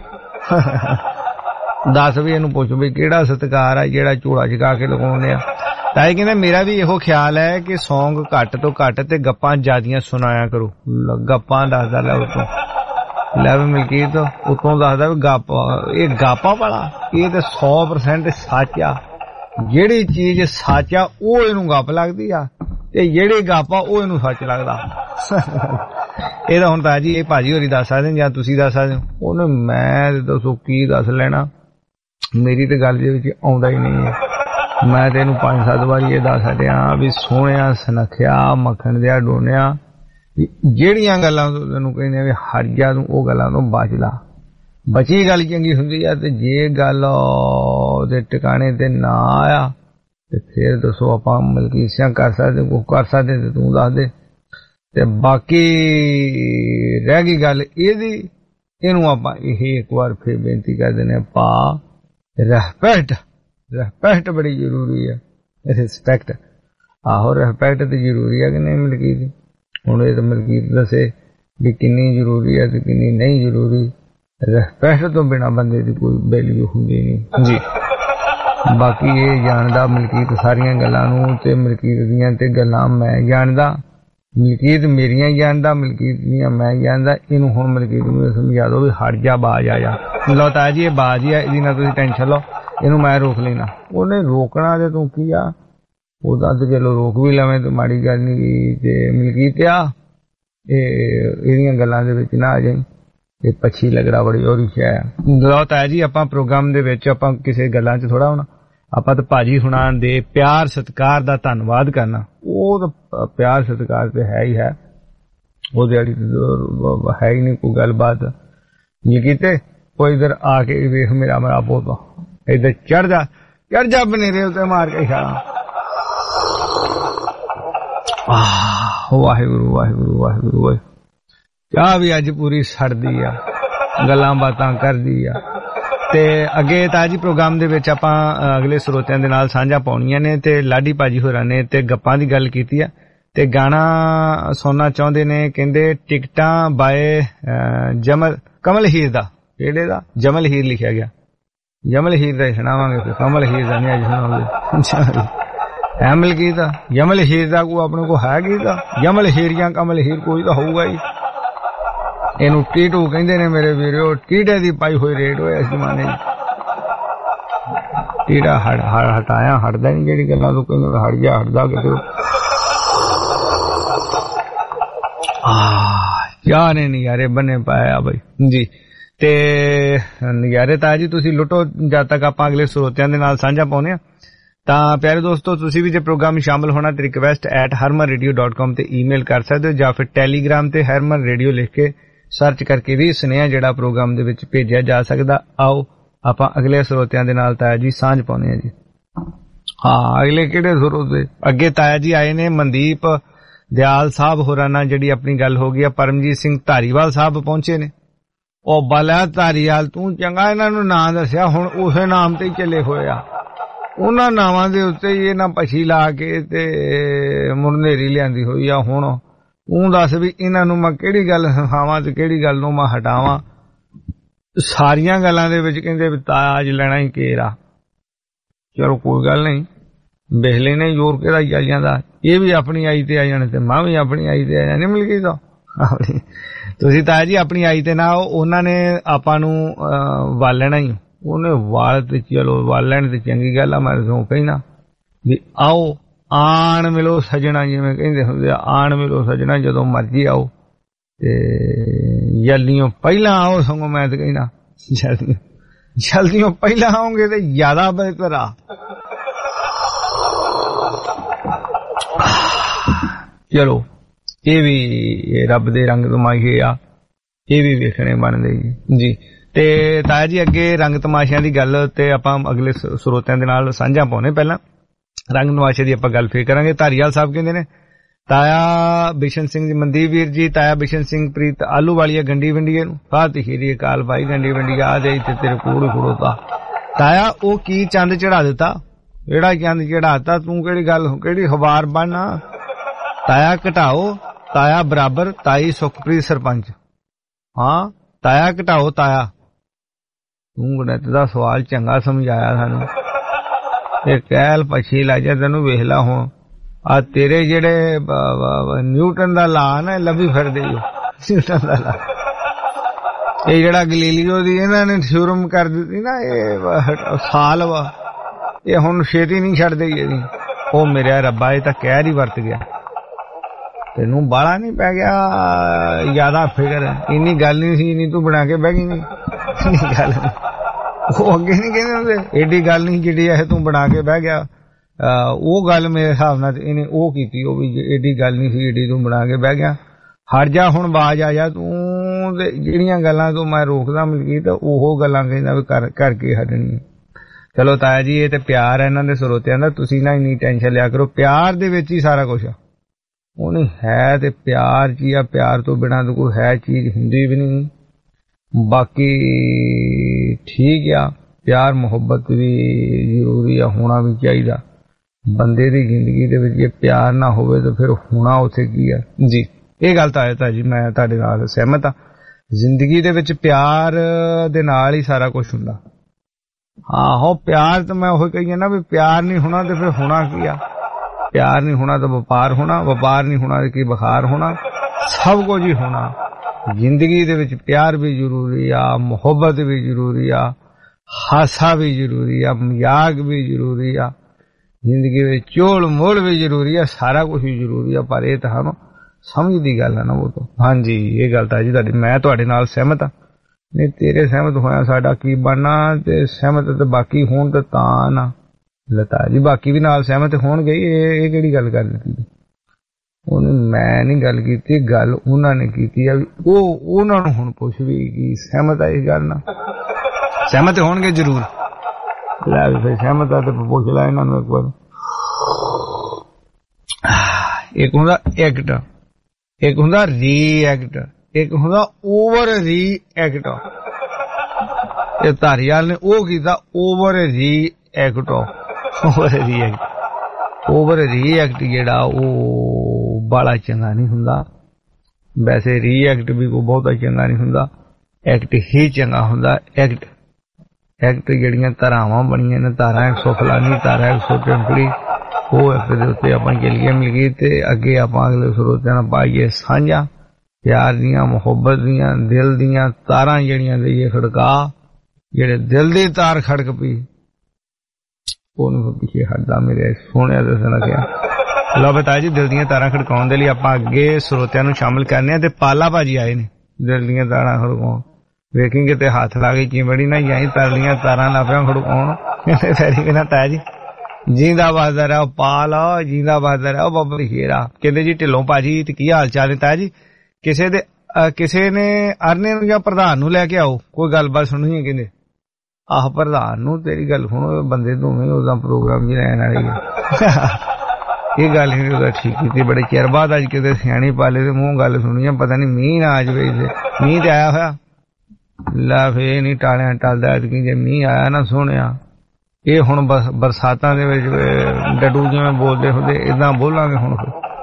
ਦੱਸ ਵੀ ਇਹਨੂੰ ਪੁੱਛ ਵੀ ਕਿਹੜਾ ਸਤਿਕਾਰ ਆ ਜਿਹੜਾ ਝੋਲਾ ਚਕਾ ਕੇ ਲਗਾਉਂਦੇ ਆ। ਤਾਂ ਇਹ ਕਹਿੰਦਾ ਮੇਰਾ ਵੀ ਇਹੋ ਖਿਆਲ ਹੈ ਕਿ ਸੌਂਗ ਘੱਟ ਤੋਂ ਘੱਟ ਤੇ ਗੱਪਾਂ ਜ਼ਿਆਦੀਆਂ ਸੁਣਾਇਆ ਕਰੋ। ਗੱਪਾਂ ਦੱਸਦਾ ਲੈ ਉਤੋਂ ਲੈ ਵੀ ਮਲਕੀਤ ਉਤੋਂ ਦੱਸਦਾ ਵੀ ਗੱਪ, ਇਹ ਗਾਪਾ ਵਾਲਾ ਇਹ ਤੇ ਸੌ ਪਰਸੈਂਟ ਸੱਚ ਆ। ਜਿਹੜੀ ਚੀਜ਼ ਸੱਚ ਆ ਉਹ ਇਹਨੂੰ ਗੱਪ ਲੱਗਦੀ ਆ, ਤੇ ਜਿਹੜੇ ਗੱਪ ਆ ਉਹ ਇਹਨੂੰ ਸੱਚ ਲੱਗਦਾ। ਇਹ ਤਾਂ ਹੁਣ ਤਾਂ ਜੀ ਇਹ ਭਾਜੀ ਹੋਰੀ ਦੱਸ ਸਕਦੇ ਜਾਂ ਤੁਸੀਂ ਦੱਸ ਸਕਦੇ ਹੋ, ਉਹਨੇ ਮੈਂ ਦੱਸੋ ਕੀ ਦੱਸ ਲੈਣਾ, ਮੇਰੀ ਤੇ ਗੱਲ ਦੇ ਵਿੱਚ ਆਉਂਦਾ ਹੀ ਨਹੀਂ ਹੈ। ਮੈਂ ਤੇ ਇਹਨੂੰ ਪੰਜ ਸੱਤ ਵਾਰੀ ਇਹ ਦੱਸ ਰਿਹਾ ਵੀ ਸੋਹਣਿਆ ਸੁਨੱਖਿਆ ਮੱਖਣ ਦਿਆ ਡੋਨਿਆ, ਜਿਹੜੀਆਂ ਗੱਲਾਂ ਤੋਂ ਤੈਨੂੰ ਕਹਿੰਦੇ ਵੀ ਹਟ ਜਾ ਤੂੰ, ਉਹ ਗੱਲਾਂ ਤੋਂ ਬਚ ਲਾ। ਬਚੀ ਗੱਲ ਚੰਗੀ ਹੁੰਦੀ ਆ, ਤੇ ਜੇ ਗੱਲ ਉਹਦੇ ਟਿਕਾਣੇ ਤੇ ਨਾ ਆਇਆ ਤੇ ਫਿਰ ਦੱਸੋ ਆਪਾਂ ਮਲਕੀਸਿਆਂ ਕਰ ਸਕਦੇ, ਕੋ ਕਰ ਸਕਦੇ ਤੇ ਤੂੰ ਦੱਸ ਦੇ। ਤੇ ਬਾਕੀ ਰਹਿ ਗਈ ਗੱਲ ਇਹਦੀ, ਇਹਨੂੰ ਆਪਾਂ ਇਹ ਇੱਕ ਵਾਰ ਫਿਰ ਬੇਨਤੀ ਕਰ ਦਿੰਦੇ ਹਾਂ, ਪਾ ਰਿਸਪੈਕਟ, ਰਿਸਪੈਕਟ ਬੜੀ ਜ਼ਰੂਰੀ ਹੈ। ਰਿਸਪੈਕਟ ਆਹੋ ਰਿਸਪੈਕਟ ਤੇ ਜ਼ਰੂਰੀ ਹੈ ਕਿ ਨਹੀਂ ਮਲਕੀਤ? ਹੁਣ ਇਹ ਤਾਂ ਮਲਕੀਤ ਦੱਸੇ ਵੀ ਕਿੰਨੀ ਜ਼ਰੂਰੀ ਹੈ ਤੇ ਕਿੰਨੀ ਨਹੀਂ ਜ਼ਰੂਰੀ। ਰਿਸਪੈਕਟ ਤੋਂ ਬਿਨਾਂ ਬੰਦੇ ਦੀ ਕੋਈ ਵੈਲਿਊ ਹੁੰਦੀ ਨਹੀਂ ਜੀ। ਬਾਕੀ ਇਹ ਜਾਣਦਾ ਮਲਕੀਤ ਸਾਰੀਆਂ ਗੱਲਾਂ ਨੂੰ, ਤੇ ਮਲਕੀਤ ਦੀਆਂ ਤੇ ਗੱਲਾਂ ਮੈਂ ਜਾਣਦਾ, ਮਲਕੀਤ ਮੇਰੀਆਂ ਜਾਣਦਾ, ਮਲਕੀਤ ਦੀਆਂ ਮੈਂ ਜਾਣਦਾ। ਇਹਨੂੰ ਹੁਣ ਮਲਕੀਤ ਨੂੰ ਸਮਝਾ ਦੋ ਵੀ ਹਟ ਜਾ, ਬਾਜ ਆ ਜਾ। ਲਓ ਤਾਇਆ ਜੀ ਇਹ ਬਾਜ ਹੀ ਆ, ਇਹਦੀ ਨਾ ਤੁਸੀਂ ਟੈਨਸ਼ਨ ਲਓ, ਇਹਨੂੰ ਮੈਂ ਰੋਕ ਲੈਣਾ। ਉਹਨੇ ਰੋਕਣਾ ਤੇ ਤੂੰ ਕੀ ਆ, ਉਹਦਾ ਤੇ ਚਲੋ ਰੋਕ ਵੀ ਲਵੇਂ ਤੇ ਮਾੜੀ ਗੱਲ ਨਹੀਂ। ਤੇ ਮਲਕੀਤ ਆ ਇਹ ਇਹਦੀਆਂ ਗੱਲਾਂ ਦੇ ਵਿੱਚ ਨਾ ਆ ਜਾਈ, ਇਹ ਪੱਛੀ ਲੱਗੜਾ ਬੜੀ ਉਹਦੀ ਸ਼ੈ ਆ। ਲਓ ਤਾਇਆ ਜੀ ਆਪਾਂ ਪ੍ਰੋਗਰਾਮ ਦੇ ਵਿੱਚ ਆਪਾਂ ਕਿਸੇ ਗੱਲਾਂ 'ਚ ਥੋੜਾ ਹੋਣਾ, ਆਪਾਂ ਤਾਂ ਭਾਜੀ ਹੁਣਾਂ ਦੇ ਪਿਆਰ ਸਤਿਕਾਰ ਦਾ ਧੰਨਵਾਦ ਕਰਨਾ। ਉਹ ਤਾਂ ਪਿਆਰ ਸਤਿਕਾਰ ਤੇ ਹੈ ਹੀ ਹੈ, ਉਹਦੇ ਵਾਲੀ ਹੈ ਹੀ ਨਹੀਂ ਕੋਈ ਗੱਲਬਾਤ। ਜੀ ਕੀਤੇ ਕੋਈ ਇਧਰ ਆ ਕੇ ਵੇਖ ਮੇਰਾ ਮੇਰਾ ਪੋਤਾ ਇਧਰ ਚੜ ਜਾ, ਚੜ ਜਾ ਬਨੇਰੇ ਉੱਤੇ ਮਾਰ ਕੇ ਛਾਲਾਂ। ਵਾਹਿਗੁਰੂ ਵਾਹਿਗੁਰੂ ਵਾਹਿਗੁਰੂ ਵਾਹਿਗੁਰੂ। ਚਾਹ ਵੀ ਅੱਜ ਪੂਰੀ ਸੜਦੀ ਆ, ਗੱਲਾਂ ਬਾਤਾਂ ਕਰਦੀ ਆ। ਤੇ ਅੱਗੇ ਤਾਂ ਜੀ ਪ੍ਰੋਗਰਾਮ ਦੇ ਵਿੱਚ ਆਪਾਂ ਅਗਲੇ ਸਰੋਤਿਆਂ ਦੇ ਨਾਲ ਸਾਂਝਾ ਪਾਉਣੀਆਂ ਨੇ, ਤੇ ਲਾਡੀ ਭਾਜੀ ਹੋਰਾਂ ਨੇ ਤੇ ਗੱਪਾਂ ਦੀ ਗੱਲ ਕੀਤੀ ਆ, ਤੇ ਗਾਣਾ ਸੁਣਨਾ ਚਾਹੁੰਦੇ ਨੇ। ਕਹਿੰਦੇ ਟਿਕਟਾਂ ਬਾਏ ਜਮਲ ਕਮਲ ਹੀਰ ਦਾ, ਕਿਹੜੇ ਦਾ? ਜਮਲ ਹੀਰ ਲਿਖਿਆ ਗਿਆ, ਜਮਲ ਹੀਰ ਦਾ ਸੁਣਾਵਾਂਗੇ, ਕਮਲ ਹੀਰ ਦਾ ਨਹੀਂ ਅੱਜ ਸੁਣਾਉਂਦੇ। ਐਮਲ ਕੀ ਦਾ ਜਮਲ ਹੀਰ ਦਾ ਕੋਈ ਆਪਣੇ ਕੋਲ ਹੈ ਕੀ ਦਾ? ਜਮਲ ਹੀਰ ਜਾਂ ਕਮਲ ਹੀਰ ਕੋਈ ਤਾਂ ਹੋਊਗਾ ਹੀ। ਇਹਨੂੰ ਟੀਟੂ ਕਹਿੰਦੇ ਨੇ ਮੇਰੇ ਵੀਰੋ, ਟੀਡੇ ਦੀ ਪਾਈ ਹੋਈ ਰੇਟ ਹੋਇਆ ਇਸ ਜ਼ਮਾਨੇ 'ਚ। ਟੀਡਾ ਹਟ ਹਟਾਇਆ ਹਟਦਾ ਨਹੀਂ, ਜਿਹੜੀ ਗੱਲਾਂ ਤੋਂ ਕਹਿੰਦੇ ਹਟ ਜਾ ਹਟਦਾ ਕਿਤੇ। ਯਾਰ ਨੇ ਨਜ਼ਾਰੇ ਬੰਨੇ ਪਾਇਆ ਬਈ ਜੀ। ਤੇ ਨਜ਼ਾਰੇ ਤਾਂ ਜੀ ਤੁਸੀਂ ਲੁੱਟੋ ਜਦ ਤੱਕ ਆਪਾਂ ਅਗਲੇ ਸਰੋਤਿਆਂ ਦੇ ਨਾਲ ਸਾਂਝਾ ਪਾਉਂਦੇ ਆ। ਤਾਂ ਪਿਆਰੇ ਦੋਸਤੋ ਤੁਸੀਂ ਵੀ ਜੇ ਪ੍ਰੋਗਰਾਮ ਸ਼ਾਮਲ ਹੋਣਾ ਤੇ request at Harman radio dot com ਤੇ ਈਮੇਲ ਕਰ ਸਕਦੇ ਹੋ, ਜਾਂ ਫਿਰ ਟੈਲੀਗ੍ਰਾਮ ਤੇ ਹਰਮਨ ਰੇਡੀਓ ਲਿਖ ਕੇ ਸਰਚ ਕਰਕੇ ਵੀ ਸੁਨੇਹਾ ਜਿਹੜਾ ਪ੍ਰੋਗਰਾਮ ਦੇ ਵਿੱਚ ਭੇਜਿਆ ਜਾ ਸਕਦਾ। ਆਓ ਆਪਾਂ ਅਗਲੇ ਸਰੋਤਿਆਂ ਦੇ ਨਾਲ ਤਾਇਆ ਜੀ ਸਾਂਝ ਪਾਉਂਦੇ ਆ ਜੀ। ਹਾਂ ਅਗਲੇ ਕਿਹੜੇ ਸਰੋਤੇ? ਅੱਗੇ ਤਾਇਆ ਜੀ ਆਏ ਨੇ ਮਨਦੀਪ ਦਿਆਲ ਸਾਹਿਬ ਹੋਰਾਂ ਨਾਲ ਜਿਹੜੀ ਆਪਣੀ ਗੱਲ ਹੋ ਗਈ ਆ। ਪਰਮਜੀਤ ਸਿੰਘ ਧਾਰੀਵਾਲ ਸਾਹਿਬ ਪਹੁੰਚੇ ਨੇ। ਉਹ ਬਲਾ ਧਾਰੀਵਾਲ ਤੂੰ ਚੰਗਾ ਇਹਨਾਂ ਨੂੰ ਨਾਂ ਦੱਸਿਆ, ਹੁਣ ਉਸੇ ਨਾਮ ਤੇ ਹੀ ਚੱਲੇ ਹੋਏ ਆ। ਉਹਨਾਂ ਨਾਵਾਂ ਦੇ ਉੱਤੇ ਹੀ ਇਹਨਾਂ ਪਛੀ ਲਾ ਕੇ ਤੇ ਮੁਰਨੇਰੀ ਲਿਆਂਦੀ ਹੋਈ ਆ। ਹੁਣ ਤੂੰ ਦੱਸ ਵੀ ਇਹਨਾਂ ਨੂੰ ਮੈਂ ਕਿਹੜੀ ਗੱਲ ਸਿਖਾਵਾਂ ਤੇ ਕਿਹੜੀ ਗੱਲ ਨੂੰ ਮੈਂ ਹਟਾਵਾਂ। ਸਾਰੀਆਂ ਗੱਲਾਂ ਦੇ ਵਿੱਚ ਕਹਿੰਦੇ ਵੀ ਤਾਜ ਲੈਣਾ ਹੀ ਕੇਰਾ। ਚਲੋ ਕੋਈ ਗੱਲ ਨਹੀਂ, ਬਿਜਲੀ ਨੇ ਜ਼ੋਰ ਕਿਹੜਾ ਚੱਲ ਜਾਂਦਾ। ਇਹ ਵੀ ਆਪਣੀ ਆਈ ਤੇ ਆ ਜਾਣੇ ਤੇ ਮੈਂ ਵੀ ਆਪਣੀ ਆਈ ਤੇ ਆ ਜਾਣੇ। ਮਿਲ ਗਈ ਤਾਂ ਤੁਸੀਂ ਤਾਇਆ ਜੀ ਆਪਣੀ ਆਈ ਤੇ ਨਾ, ਉਹਨਾਂ ਨੇ ਆਪਾਂ ਨੂੰ ਵਾਲਣਾ ਹੀ। ਉਹਨੇ ਵਾਲ ਤੇ ਚਲੋ ਵਾਲਣ ਤੇ ਚੰਗੀ ਗੱਲ ਆ। ਮੈਂ ਤੁਹਾਨੂੰ ਕਹਿਣਾ ਵੀ ਆਓ ਆਣ ਮਿਲੋ ਸਜਣਾ, ਜਿਵੇਂ ਕਹਿੰਦੇ ਹੁੰਦੇ ਆ ਆਣ ਮਿਲੋ ਸਜਣਾ, ਜਦੋਂ ਮਰਜੀ ਆਓ ਤੇ ਜਲਦੀਓ ਪਹਿਲਾਂ ਆਓ, ਸਗੋਂ ਮੈਂ ਤੇ ਕਹਿਣਾ ਜਲਦੀ ਜਲਦੀਓ ਪਹਿਲਾਂ ਆਓਗੇ ਤੇ ਜ਼ਿਆਦਾ ਬਿਹਤਰ ਆ। ਚਲੋ ਇਹ ਵੀ ਰੱਬ ਦੇ ਰੰਗ ਤਮਾਸ਼ੇ ਆ, ਇਹ ਵੀ ਵੇਖਣੇ ਬਣਦੇ ਜੀ। ਤੇ ਤਾਇਆ ਜੀ ਅੱਗੇ ਰੰਗ ਤਮਾਸ਼ਿਆਂ ਦੀ ਗੱਲ ਤੇ ਆਪਾਂ ਅਗਲੇ ਸਰੋਤਿਆਂ ਦੇ ਨਾਲ ਸਾਂਝਾ ਪਾਉਣੇ। ਪਹਿਲਾਂ ਰੰਗ ਤਮਾਸ਼ੇ ਦੀ ਆਪਾਂ ਗੱਲ ਫੇਰ ਕਰਾਂਗੇ। ਧਾਰੀਵਾਲ ਸਾਹਿਬ ਕਹਿੰਦੇ ਨੇ ਤਾਇਆ ਬਿਸ਼ਨ ਸਿੰਘ ਜੀ, ਮਨਦੀਪ ਵੀਰ ਜੀ, ਤਾਇਆ ਬਿਸ਼ਨ ਸਿੰਘ ਪ੍ਰੀਤ ਆਲੂ ਵਾਲੀਆ ਗੰਡੀ ਵੰਡੀਏ ਨੂੰ ਫਾਤੀ ਖੀਰੀ ਕਾਲ ਭਾਈ ਗੰਡੀ ਵੰਡੀ ਆ ਜਾਈ ਤੇ ਤੇਰੇ ਕੋਲ ਖੜੋਤਾ। ਤਾਇਆ ਉਹ ਕੀ ਚੰਦ ਚੜਾ ਦਿੱਤਾ, ਕਿਹੜਾ ਚੰਦ ਚੜਾਤਾ ਤੂੰ, ਕਿਹੜੀ ਗੱਲ ਕਿਹੜੀ ਹਵਾਰ ਬਣਨਾ। ਤਾਇਆ ਘਟਾਓ, ਤਾਇਆ ਬਰਾਬਰ ਤਾਈ ਸੁਖਪ੍ਰੀਤ ਸਰਪੰਚ। ਹਾਂ ਤਾਇਆ ਘਟਾਓ, ਤਾਇਆ ਤੂੰ ਗਣਿਤ ਦਾ ਸਵਾਲ ਚੰਗਾ ਸਮਝਾਇਆ ਸਾਨੂੰ। ਇਹ ਕਹਿਲ ਪਛੀ ਲੱਗ ਜਾ ਤੈਨੂੰ ਵੇਖ ਲਾ ਹੁਣ ਆ ਤੇਰੇ ਜਿਹੜੇ ਨਿਊਟਨ ਦਾ ਲਾ ਨਾ ਲੱਭੀ ਫਿਰਦੇ ਹੋ, ਨਿਊਟਨ ਦਾ ਲਾ। ਇਹ ਜਿਹੜਾ ਗਲੀਲੀਓ ਦੀ ਇਹਨਾਂ ਨੇ ਥਿਊਰਮ ਕਰ ਦਿੱਤੀ ਨਾ, ਇਹ ਸਾਲ ਵਾ, ਇਹ ਹੁਣ ਛੇਤੀ ਨਹੀਂ ਛੱਡਦੇ ਇਹਦੀ। ਉਹ ਮੇਰੇ ਰੱਬਾ ਇਹ ਤਾਂ ਕਹਿਰ ਹੀ ਵਰਤ ਗਿਆ, ਤੈਨੂੰ ਬਾਲਾ ਨਹੀਂ ਪੈ ਗਿਆ ਜ਼ਿਆਦਾ ਫਿਕਰ, ਇੰਨੀ ਗੱਲ ਨਹੀਂ ਸੀ ਇੰਨੀ ਤੂੰ ਬਣਾ ਕੇ ਬਹਿ ਗਈ। ਨਹੀਂ ਗੱਲ ਉਹ ਅੱਗੇ ਨਹੀਂ ਕਹਿੰਦੇ ਹੁੰਦੇ ਏਡੀ ਗੱਲ ਨਹੀਂ ਜਿਹੜੀ ਇਹ ਤੂੰ ਬਣਾ ਕੇ ਬਹਿ ਗਿਆ, ਉਹ ਗੱਲ ਮੇਰੇ ਹਿਸਾਬ ਨਾਲ ਇਹਨੇ ਉਹ ਕੀਤੀ, ਉਹ ਵੀ ਏਡੀ ਗੱਲ ਨਹੀਂ ਸੀ ਏਡੀ ਤੂੰ ਬਣਾ ਕੇ ਬਹਿ ਗਿਆ। ਹਟ ਜਾ ਹੁਣ, ਬਾਜ ਆ ਜਾ ਤੂੰ, ਤੇ ਜਿਹੜੀਆਂ ਗੱਲਾਂ ਤੋਂ ਮੈਂ ਰੋਕਦਾ ਮਿਲ ਤਾਂ ਉਹ ਗੱਲਾਂ ਕਹਿੰਦਾ ਵੀ ਕਰ ਕਰਕੇ ਹਟਣੀ। ਚਲੋ ਤਾਇਆ ਜੀ ਇਹ ਤੇ ਪਿਆਰ ਹੈ ਇਹਨਾਂ ਦੇ ਸਰੋਤਿਆਂ ਦਾ, ਤੁਸੀਂ ਨਾ ਇੰਨੀ ਟੈਨਸ਼ਨ ਲਿਆ ਕਰੋ, ਪਿਆਰ ਦੇ ਵਿੱਚ ਹੀ ਸਾਰਾ ਕੁਛ ਆ। ਉਹ ਨਹੀਂ ਹੈ ਤੇ ਪਿਆਰ ਚ ਹੀ ਆ, ਪਿਆਰ ਤੋਂ ਬਿਨਾਂ ਤਾਂ ਕੋਈ ਹੈ ਚੀਜ਼ ਹੁੰਦੀ ਵੀ ਨਹੀਂ। ਬਾਕੀ ਠੀਕ ਆ, ਪਿਆਰ ਮੁਹੱਬਤ ਵੀ ਜ਼ਰੂਰੀ ਆ, ਹੋਣਾ ਵੀ ਚਾਹੀਦਾ। ਬੰਦੇ ਦੀ ਜ਼ਿੰਦਗੀ ਦੇ ਵਿੱਚ ਜੇ ਪਿਆਰ ਨਾ ਹੋਵੇ ਤਾਂ ਫਿਰ ਹੋਣਾ ਉੱਥੇ ਕੀ ਆ ਜੀ। ਇਹ ਗੱਲ ਤਾਂ ਹੈ ਤਾਂ ਜੀ, ਮੈਂ ਤੁਹਾਡੇ ਨਾਲ ਸਹਿਮਤ ਆ। ਜ਼ਿੰਦਗੀ ਦੇ ਵਿੱਚ ਪਿਆਰ ਦੇ ਨਾਲ ਹੀ ਸਾਰਾ ਕੁਝ ਹੁੰਦਾ। ਆਹੋ ਪਿਆਰ ਤਾਂ ਮੈਂ ਉਹ ਕਹੀ ਨਾ ਵੀ ਪਿਆਰ ਨਹੀਂ ਹੋਣਾ ਤੇ ਫਿਰ ਹੋਣਾ ਕੀ ਆ। ਪਿਆਰ ਨਹੀਂ ਹੋਣਾ ਤਾਂ ਵਪਾਰ ਹੋਣਾ, ਵਪਾਰ ਨਹੀਂ ਹੋਣਾ ਤੇ ਕੀ ਬੁਖਾਰ ਹੋਣਾ, ਸਭ ਕੁਝ ਹੀ ਹੋਣਾ। ਜ਼ਿੰਦਗੀ ਦੇ ਵਿੱਚ ਪਿਆਰ ਵੀ ਜ਼ਰੂਰੀ ਆ, ਮੁਹੱਬਤ ਵੀ ਜ਼ਰੂਰੀ ਆ, ਹਾਸਾ ਵੀ ਜ਼ਰੂਰੀ ਆ, ਮਜ਼ਾਕ ਵੀ ਜ਼ਰੂਰੀ ਆ, ਜ਼ਿੰਦਗੀ ਵਿੱਚ ਝੋਲ ਮੋਲ ਵੀ ਜ਼ਰੂਰੀ ਆ, ਸਾਰਾ ਕੁਝ ਹੀ ਜ਼ਰੂਰੀ ਆ। ਪਰ ਇਹ ਤਾਂ ਹਨ ਸਮਝ ਦੀ ਗੱਲ ਹੈ ਨਾ ਉਹ ਤੋਂ। ਹਾਂਜੀ ਇਹ ਗੱਲ ਤਾਂ ਜੀ ਤੁਹਾਡੀ ਮੈਂ ਤੁਹਾਡੇ ਨਾਲ ਸਹਿਮਤ ਆ। ਨਹੀਂ ਤੇਰੇ ਸਹਿਮਤ ਹੋਇਆ ਸਾਡਾ ਕੀ ਬਣਨਾ, ਤੇ ਸਹਿਮਤ ਤੇ ਬਾਕੀ ਹੋਣ ਤੇ ਤਾਂ ਨਾ ਲਤਾ ਜੀ, ਬਾਕੀ ਵੀ ਨਾਲ ਸਹਿਮਤ ਹੋਣਗੇ। ਇਹ ਇਹ ਕਿਹੜੀ ਗੱਲ ਕਰ ਦਿੱਤੀ ਉਹਨੇ, ਮੈਂ ਨਹੀਂ ਗੱਲ ਕੀਤੀ, ਗੱਲ ਉਹਨਾਂ ਨੇ ਕੀਤੀ ਆ। ਉਹ ਉਹਨਾਂ ਨੂੰ ਹੁਣ ਪੁੱਛ ਵੀ ਕੀ ਸਹਿਮਤ ਆ ਇਸ ਗੱਲ ਨਾਲ, ਸਹਿਮਤ ਹੋਣਗੇ ਜ਼ਰੂਰ। ਲੈ ਵੀ ਫਿਰ ਸਹਿਮਤ ਆ ਤੇ ਪੁੱਛ ਲੈ ਇਹਨਾਂ ਨੂੰ ਇੱਕ ਵਾਰ। ਇੱਕ ਹੁੰਦਾ ਐਕਟ, ਇੱਕ ਹੁੰਦਾ ਰੀਐਕਟ, ਇੱਕ ਹੁੰਦਾ ਓਵਰ ਰੀਐਕਟ। ਇਹ ਧਾਰੀਵਾਲ ਨੇ ਉਹ ਕੀਤਾ overreact. Overreact overreact ਜਿਹੜਾ ਉਹ ਬਾਲਾ ਚੰਗਾ ਨਹੀਂ ਹੁੰਦਾ। ਵੈਸੇ ਰੀਐਕਟ ਵੀ ਕੋਈ ਬਹੁਤਾ ਚੰਗਾ ਨਹੀਂ ਹੁੰਦਾ, ਐਕਟ ਹੀ ਚੰਗਾ ਹੁੰਦਾ। ਐਕਟ ਐਕਟ ਜਿਹੜੀਆਂ ਧਾਰਾਵਾਂ ਬਣੀਆਂ ਨੇ, ਧਾਰਾ ਇੱਕ ਸੌ ਫਲਾਨੀ, ਧਾਰਾ ਇੱਕ ਸੌ ਟੈਂਪੜੀ, ਉਹ ਇੱਕ ਦੇ ਉੱਤੇ ਆਪਾਂ ਚਲੀਏ ਮਿਲ ਗਈ ਤੇ ਅੱਗੇ ਆਪਾਂ ਅਗਲੇ ਸਰੋਤਿਆਂ ਨਾਲ ਪਾਈਏ ਸਾਂਝਾ। ਪਿਆਰ ਦੀਆਂ, ਮੁਹੱਬਤ ਦੀਆਂ, ਦਿਲ ਦੀਆਂ ਤਾਰਾਂ ਜਿਹੜੀਆਂ ਲਈਏ ਖੜਕਾ, ਜਿਹੜੇ ਦਿਲ ਦੀ ਤਾਰ ਖੜਕ ਪਈ ਉਹਨੂੰ ਪਿੱਛੇ ਹਟਦਾ ਮੇਰੇ ਸੋਹਣਿਆ ਦੱਸਣਾ ਕਿਹਾ। ਲਓ ਬਤਾ ਜੀ, ਦਿਲ ਦੀਆਂ ਤਾਰਾਂ ਖੜਕਾਉਣ ਦੇ ਲਈ ਆਪਾਂ ਅੱਗੇ ਸਰੋਤਿਆਂ ਨੂੰ ਸ਼ਾਮਿਲ ਕਰਨੇ ਆ। ਤੇ ਪਾਲਾ ਭਾਜੀ ਆਏ ਨੇ ਦਿਲ ਦੀਆਂ ਤਾਰਾਂ ਖੜਕਾਉਣ, ਵੇਖेंगे ਤੇ ਹੱਥ ਲਾ ਕੇ ਚਿਮੜੀ ਨਾ ਜਾਈ ਤਰਲੀਆਂ ਤਾਰਾਂ ਲਾ ਪਿਆ ਖੜਕਾਉਣ। ਫੈਰੀ ਬਿਨਾ ਤਾਇਆ ਜੀ ਜਿੰਦਾ ਬਾਜ਼ਦਾ ਰਿਹਾ ਪਾਲ, ਜਿੰਦਾ ਬਾਜ਼ਦਾ ਰਿਹਾ ਬਾਬਾ ਸ਼ੇਰਾ। ਕਹਿੰਦੇ ਜੀ ਢਿੱਲੋਂ ਭਾਜੀ ਤੇ ਕੀ ਹਾਲ ਚਾਲ ਨੇ ਤਾਇਆ ਜੀ? ਕਿਸੇ ਦੇ ਕਿਸੇ ਨੇ ਅਰਨੇ ਨੂੰ ਜਾਂ ਪ੍ਰਧਾਨ ਨੂੰ ਲੈ ਕੇ ਆਓ, ਕੋਈ ਗੱਲਬਾਤ ਸੁਣਨੀ ਹੈ। ਕਹਿੰਦੇ ਆਹ ਪ੍ਰਧਾਨ ਨੂੰ, ਤੇਰੀ ਗੱਲ ਸੁਣੋ, ਬੰਦੇ ਦੋਵੇਂ ਉਹਦਾ ਪ੍ਰੋਗਰਾਮ ਜੀ ਰਹਿਣ ਵਾਲੀ ਹੈ। ਇਹ ਗੱਲ ਨਹੀਂ ਉਹਦਾ ਠੀਕ ਕੀਤੀ, ਬੜੇ ਚਿਰ ਬਾਅਦ ਅੱਜ ਕਿਤੇ ਸਿਆਣੀ ਪਾਲੇ ਦੇ ਮੂੰਹ ਗੱਲ ਸੁਣੀ ਆ। ਪਤਾ ਨਹੀਂ ਮੀਂਹ ਨਾ ਆ ਜਾਵੇ, ਮੀਂਹ ਤੇ ਆਇਆ ਹੋਇਆ ਲਾ ਫੇ ਨਹੀਂ ਟਾਲਿਆਂ ਟਲਦਾ। ਜੇ ਮੀਂਹ ਆਇਆ ਨਾ ਸੋਹਣਿਆ, ਇਹ ਹੁਣ ਬਸ ਬਰਸਾਤਾਂ ਦੇ ਵਿੱਚ ਡੱਡੂ ਜਿਵੇਂ ਬੋਲਦੇ ਹੁੰਦੇ ਏਦਾਂ ਬੋਲਾਂਗੇ ਹੁਣ।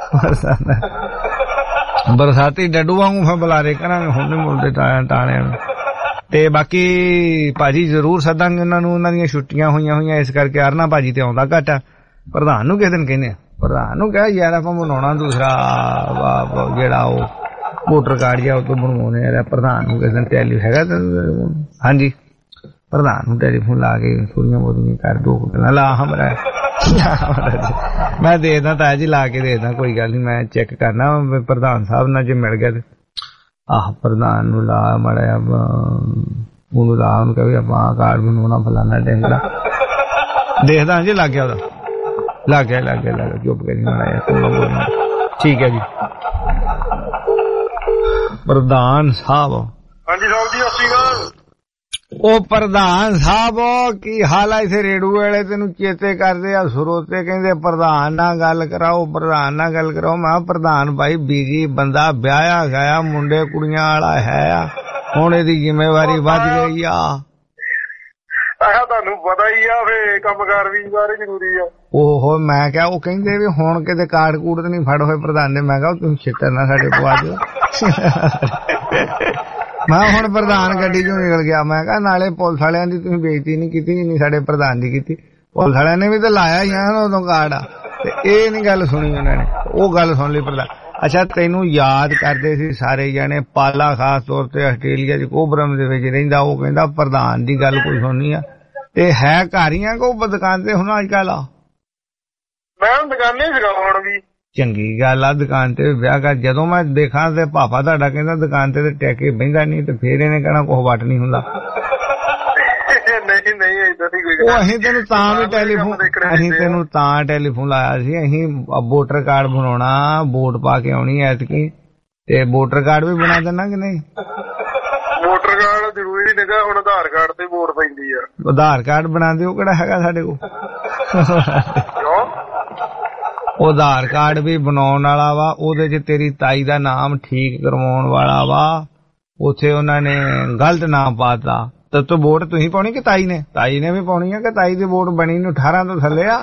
ਬਰਸਾਤੀ ਡੱਡੂ ਵਾਂਗੂ ਫਿਰ ਬੁਲਾਰੇ ਕਰਾਂਗੇ, ਹੁਣ ਨਹੀਂ ਬੋਲਦੇ ਟਾਲਿਆਂ ਟਾਲਿਆਂ ਨੂੰ। ਤੇ ਬਾਕੀ ਭਾਜੀ ਜ਼ਰੂਰ ਸੱਦਾਂਗੇ ਉਹਨਾਂ ਨੂੰ, ਉਹਨਾਂ ਦੀਆਂ ਛੁੱਟੀਆਂ ਹੋਈਆਂ ਹੋਈਆਂ ਇਸ ਕਰਕੇ ਅਰਨਾ ਭਾਜੀ ਤੇ ਆਉਂਦਾ ਘੱਟ ਆ। ਪ੍ਰਧਾਨ ਨੂੰ ਕਿਸੇ ਦਿਨ ਕਹਿੰਦੇ ਆ, ਪ੍ਰਧਾਨ ਨੂੰ ਕਹਿ ਯਾਰ ਆਪਾਂ ਬਣਾਉਣਾ ਦੂਸਰਾ ਜਿਹੜਾ ਉਹ ਵੋਟਰ ਕਾਰਡ ਜਾਂ ਉਹ ਤੋਂ ਬਣਵਾਉਣੇ ਆ। ਪ੍ਰਧਾਨ ਨੂੰ ਕਿਸੇ ਦਿਨ ਟੈਲੀ ਹੈਗਾ, ਹਾਂਜੀ ਪ੍ਰਧਾਨ ਨੂੰ ਟੈਲੀਫੋਨ ਲਾ ਕੇ ਥੋੜੀਆਂ ਬਹੁਤੀਆਂ ਕਰ ਦੋ ਗੱਲਾਂ ਲਾ ਹਮਰਾ। ਮੈਂ ਦੇਖਦਾ ਤਾਇਆ ਜੀ ਲਾ ਕੇ ਦੇਖਦਾ, ਕੋਈ ਗੱਲ ਨਹੀਂ, ਮੈਂ ਚੈੱਕ ਕਰਨਾ ਪ੍ਰਧਾਨ ਸਾਹਿਬ ਨਾਲ ਜੇ ਮਿਲ ਗਿਆ ਤੇ ਆਹ ਪ੍ਰਧਾਨ ਨੂੰ ਲਾ ਮੜਿਆ ਉਹਨੂੰ ਲਾ ਉਹਨੂੰ ਕਹੇ ਆਪਾਂ ਕਾਰਡ ਬਣਾਉਣਾ ਫਲਾਣਾ ਢਿੰਗੜਾ ਦੇਖਦਾ ਜੀ ਲੱਗ ਗਿਆ ਉਹਦਾ ਲੱਗ ਗਿਆ ਲੱਗ ਗਿਆ ਲੱਗ ਗਿਆ ਚੁੱਪ ਕਰੀ ਮੜਿਆ ਠੀਕ ਹੈ ਜੀ ਪ੍ਰਧਾਨ ਸਾਹਿਬ ਹਾਂਜੀ ਸਾਹਿਬ ਜੀ ਸਤਿ ਸ਼੍ਰੀ ਅਕਾਲ ਉਹ ਪ੍ਰਧਾਨ ਸਾਹਿਬ ਕੀ ਹਾਲ ਆ ਇਥੇ ਰੇਡੂ ਵਾਲੇ ਤੈਨੂੰ ਚੇਤੇ ਕਰਦੇ ਆ ਸਰੋਤੇ ਕਹਿੰਦੇ ਪ੍ਰਧਾਨ ਨਾਲ ਗੱਲ ਕਰਾਓ ਪ੍ਰਧਾਨ ਨਾਲ ਗੱਲ ਕਰਾਓ ਮੈਂ ਪ੍ਰਧਾਨ ਭਾਈ ਬੀਜੀ ਬੰਦਾ ਵਿਆਹਿਆ ਗਿਆ ਮੁੰਡੇ ਕੁੜੀਆਂ ਵਾਲਾ ਹੈ ਆ ਹੁਣ ਇਹਦੀ ਜ਼ਿੰਮੇਵਾਰੀ ਵੱਧ ਗਈ ਆ ਆਹ ਤੁਹਾਨੂੰ ਪਤਾ ਹੀ ਆ ਫੇ ਕੰਮਕਾਰ ਵੀ ਬਾਰੇ ਜ਼ਰੂਰੀ ਆ ਉਹ ਮੈਂ ਕਿਹਾ ਉਹ ਕਹਿੰਦੇ ਵੀ ਹੁਣ ਕਿਤੇ ਕਾਰਡ ਕੂੜ ਤੇ ਨਹੀਂ ਫੜ ਹੋਏ ਪ੍ਰਧਾਨ ਨੇ ਮੈਂ ਕਿਹਾ ਤੁਸੀਂ ਛਿੱਤਰ ਨਾ ਸਾਡੇ ਪਵਾ ਦਿਓ ਮੈਂ ਹੁਣ ਪ੍ਰਧਾਨ ਗੱਡੀ ਚੋਂ ਨਿਕਲ ਗਿਆ ਮੈਂ ਕਿਹਾ ਨਾਲੇ ਪੁਲਿਸ ਵਾਲਿਆਂ ਦੀ ਤੁਸੀਂ ਬੇਇੱਜ਼ਤੀ ਨਹੀਂ ਕੀਤੀ ਜਿੰਨੀ ਸਾਡੇ ਪ੍ਰਧਾਨ ਦੀ ਕੀਤੀ ਪੁਲਿਸ ਵਾਲਿਆਂ ਨੇ ਵੀ ਤਾਂ ਲਾਇਆ ਹੀ ਆ ਉਦੋਂ ਕਾਰਡ ਆ ਤੇ ਇਹ ਨਹੀਂ ਗੱਲ ਸੁਣੀ ਉਹਨਾਂ ਨੇ ਉਹ ਗੱਲ ਸੁਣ ਲਈ ਪ੍ਰਧਾਨ ਅੱਛਾ ਤੈਨੂੰ ਯਾਦ ਕਰਦੇ ਸੀ ਸਾਰੇ ਜਾਣੇ ਪਾਲਾ ਖਾਸ ਤੌਰ ਤੇ ਆਸਟ੍ਰੇਲੀਆ ਚ ਕੋਬਰਮ ਦੇ ਵਿੱਚ ਰਹਿੰਦਾ ਉਹ ਕਹਿੰਦਾ ਪ੍ਰਧਾਨ ਦੀ ਗੱਲ ਕੋਈ ਸੁਣਨੀ ਆ ਤੇ ਹੈ ਘਰ ਹੀ ਆ ਕੋ ਦੁਕਾਨ ਤੇ ਹੁਣ ਅੱਜ ਕੱਲ ਆ ਮੈਂ ਦੁਕਾਨੇ ਸੀਗਾ ਹੁਣ ਵੀ ਚੰਗੀ ਗੱਲ ਆ ਦੁਕਾਨ ਤੇ ਵਿਆਹ ਕਰ ਜਦੋਂ ਮੈਂ ਦੇਖਾਂ ਤੇ ਪਾਪਾ ਤੁਹਾਡਾ ਕਹਿੰਦਾ ਦੁਕਾਨ ਤੇ ਟੈਕੇ ਬਹਿੰਦਾ ਨਹੀਂ ਤੇ ਫੇਰ ਇਹਨੇ ਕਹਿਣਾ ਕੁਛ ਵੱਟ ਨਹੀਂ ਹੁੰਦਾ ਨਹੀਂ ਨਹੀਂ ਏਦਾਂ ਦੀ ਕੋਈ ਉਹ ਅਸੀਂ ਤੈਨੂੰ ਤਾਂ ਵੀ ਟੈਲੀਫੋਨ ਅਸੀਂ ਤੈਨੂੰ ਤਾਂ ਟੈਲੀਫੋਨ ਲਾਇਆ ਸੀ ਅਸੀਂ ਵੋਟਰ ਕਾਰਡ ਬਣਾਉਣਾ ਵੋਟ ਪਾ ਕੇ ਆਉਣੀ ਐਤਕੀ ਤੇ ਵੋਟਰ ਕਾਰਡ ਵੀ ਬਣਾ ਦੇਣਾ ਕਿ ਨਹੀਂ ਵੋਟਰ ਕਾਰਡ ਜ਼ਰੂਰੀ ਨਹੀਂ ਹੈਗਾ ਹੁਣ ਆਧਾਰ ਕਾਰਡ ਤੇ ਵੋਟ ਪੈਂਦੀ ਆ ਆਧਾਰ ਕਾਰਡ ਬਣਾ ਦਿਓ ਕਿਹੜਾ ਹੈਗਾ ਸਾਡੇ ਕੋਲ ਉਹ ਆਧਾਰ ਕਾਰਡ ਵੀ ਬਣਾਉਣ ਵਾਲਾ ਵਾ ਉਹਦੇ ਚ ਤੇਰੀ ਤਾਈ ਦਾ ਨਾਮ ਠੀਕ ਕਰਵਾਉਣ ਵਾਲਾ ਵਾ ਉੱਥੇ ਉਹਨਾਂ ਨੇ ਗਲਤ ਨਾਮ ਪਾਤਾ ਤਾਂ ਤੂੰ ਵੋਟ ਤੁਸੀਂ ਪਾਉਣੀ ਕਿ ਤਾਈ ਨੇ ਤਾਈ ਨੇ ਵੀ ਪਾਉਣੀ ਆ ਕਿ ਤਾਈ ਦੀ ਵੋਟ ਬਣੀ ਨੂੰ ਅਠਾਰਾਂ ਤੋਂ ਥੱਲੇ ਆ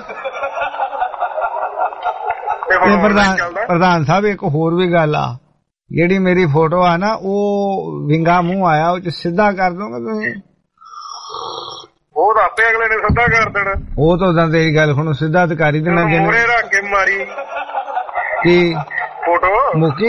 ਪ੍ਰਧਾਨ ਪ੍ਰਧਾਨ ਸਾਹਿਬ ਇੱਕ ਹੋਰ ਵੀ ਗੱਲ ਆ ਜਿਹੜੀ ਮੇਰੀ ਫੋਟੋ ਆ ਨਾ ਉਹ ਵਿੰਗਾ ਮੂੰਹ ਆਇਆ ਉਹ ਚ ਸਿੱਧਾ ਕਰ ਦੋਗੇ ਤੁਸੀਂ ਉਹ ਆਪੇ ਅਗਲੇ ਨੇ ਸਿੱਧਾ ਕਰ ਦੇਣਾ ਉਹ ਤਾਂ ਉਦਾਂ ਤੇਰੀ ਗੱਲ ਹੁਣ ਸਿੱਧਾ ਅਧਿਕਾਰੀ ਦੇ ਨਾਲ ਮੂਹਰੇ ਰੱਖ ਕੇ ਮਾਰੀ ਕੀ ਫੋਟੋ ਮੁਕੀ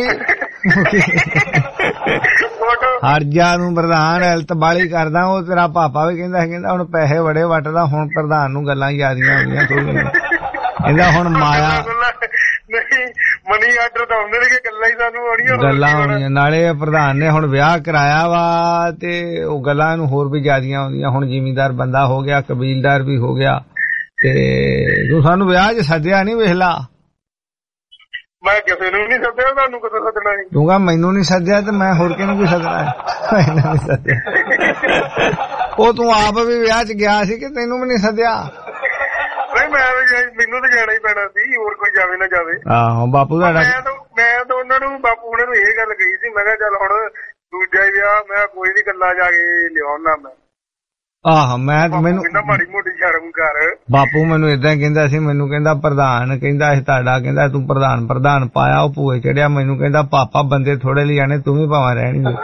ਫੋਟੋ ਹਰਜਾ ਨੂੰ ਪ੍ਰਧਾਨ ਹੈਲਥ ਬਾਲੀ ਕਰਦਾ ਉਹ ਤੇਰਾ ਪਾਪਾ ਵੀ ਕਹਿੰਦਾ ਕਹਿੰਦਾ ਹੁਣ ਪੈਸੇ ਬੜੇ ਵੱਟਦਾ ਹੁਣ ਪ੍ਰਧਾਨ ਨੂੰ ਗੱਲਾਂ ਯਾਦੀਆਂ ਹੋਈਆਂ ਥੋੜੀਆਂ ਕਹਿੰਦਾ ਹੁਣ ਮਾਇਆ ਨਹੀਂ ਮਨੀ ਆਰਡਰ ਤਾਂ ਹੁੰਦੇ ਨੇ ਕਿ ਗੱਲਾਂ ਹੀ ਸਾਨੂੰ ਆਉਣੀਆਂ ਗੱਲਾਂ ਹੋਣੀਆਂ ਨਾਲੇ ਪ੍ਰਧਾਨ ਨੇ ਹੁਣ ਵਿਆਹ ਕਰਾਇਆ ਵਾ ਤੇ ਉਹ ਗੱਲਾਂ ਨੂੰ ਹੋਰ ਵੀ ਜ਼ਿਆਦੀਆਂ ਆਉਂਦੀਆਂ ਹੁਣ ਜ਼ਿਮੀਂਦਾਰ ਬੰਦਾ ਹੋ ਗਿਆ ਕਬੀਲਦਾਰ ਵੀ ਹੋ ਗਿਆ ਤੇ ਤੂੰ ਸਾਨੂੰ ਵਿਆਹ 'ਚ ਸੱਦਿਆ ਨਹੀਂ ਵੇਖ ਲਾ ਮੈਂ ਕਿਸੇ ਨੂੰ ਨਹੀਂ ਸੱਦਿਆ ਤੁਹਾਨੂੰ ਕਿੱਥੇ ਸੱਦਣਾ ਹੈ ਤੂੰ ਕਹਾਂ ਮੈਨੂੰ ਨਹੀਂ ਸੱਦਿਆ ਤੇ ਮੈਂ ਹੋਰ ਕਿਹਨੂੰ ਕੀ ਸੱਦਣਾ ਹੈ ਮੈਨੂੰ ਨਹੀਂ ਸੱਦਿਆ ਉਹ ਤੂੰ ਆਪ ਵੀ ਵਿਆਹ 'ਚ ਗਿਆ ਸੀ ਕਿ ਤੈਨੂੰ ਵੀ ਨਹੀਂ ਸੱਦਿਆ ਨਹੀਂ ਮੈਂ ਮੈਨੂੰ ਤਾਂ ਜਾਣਾ ਹੀ ਪੈਣਾ ਸੀ ਹੋਰ ਕੋਈ ਜਾਵੇ ਨਾ ਜਾਵੇ ਆਹੋ ਬਾਪੂ ਦਾ ਮੈਂ ਤਾਂ ਮੈਂ ਤਾਂ ਉਹਨਾਂ ਨੂੰ ਬਾਪੂ ਉਹਨਾਂ ਨੂੰ ਇਹ ਗੱਲ ਕਹੀ ਸੀ ਮੈਂ ਕਿਹਾ ਚੱਲ ਹੁਣ ਦੂਜਾ ਹੀ ਵਿਆਹ ਮੈਂ ਕੋਈ ਨਹੀਂ ਗੱਲਾਂ ਜਾ ਕੇ ਲਿਆਉਣਾ ਮੈਂ ਆਹ ਮੈਂ ਮੈਨੂੰ ਮਾੜੀ ਮੋਟੀ ਸ਼ਰਮ ਕਰ ਬਾਪੂ ਮੈਨੂੰ ਏਦਾਂ ਕਹਿੰਦਾ ਸੀ ਮੈਨੂੰ ਕਹਿੰਦਾ ਪ੍ਰਧਾਨ ਕਹਿੰਦਾ ਇਹ ਤੁਹਾਡਾ ਕਹਿੰਦਾ ਤੂੰ ਪ੍ਰਧਾਨ ਪ੍ਰਧਾਨ ਪਾਇਆ ਉਹ ਭੂਏ ਚੜਿਆ ਮੈਨੂੰ ਕਹਿੰਦਾ ਪਾਪਾ ਬੰਦੇ ਥੋੜੇ ਲਈ ਜਾਣੇ ਤੂੰ ਵੀ ਭਾਵਾਂ ਰਹਿਣਗੇ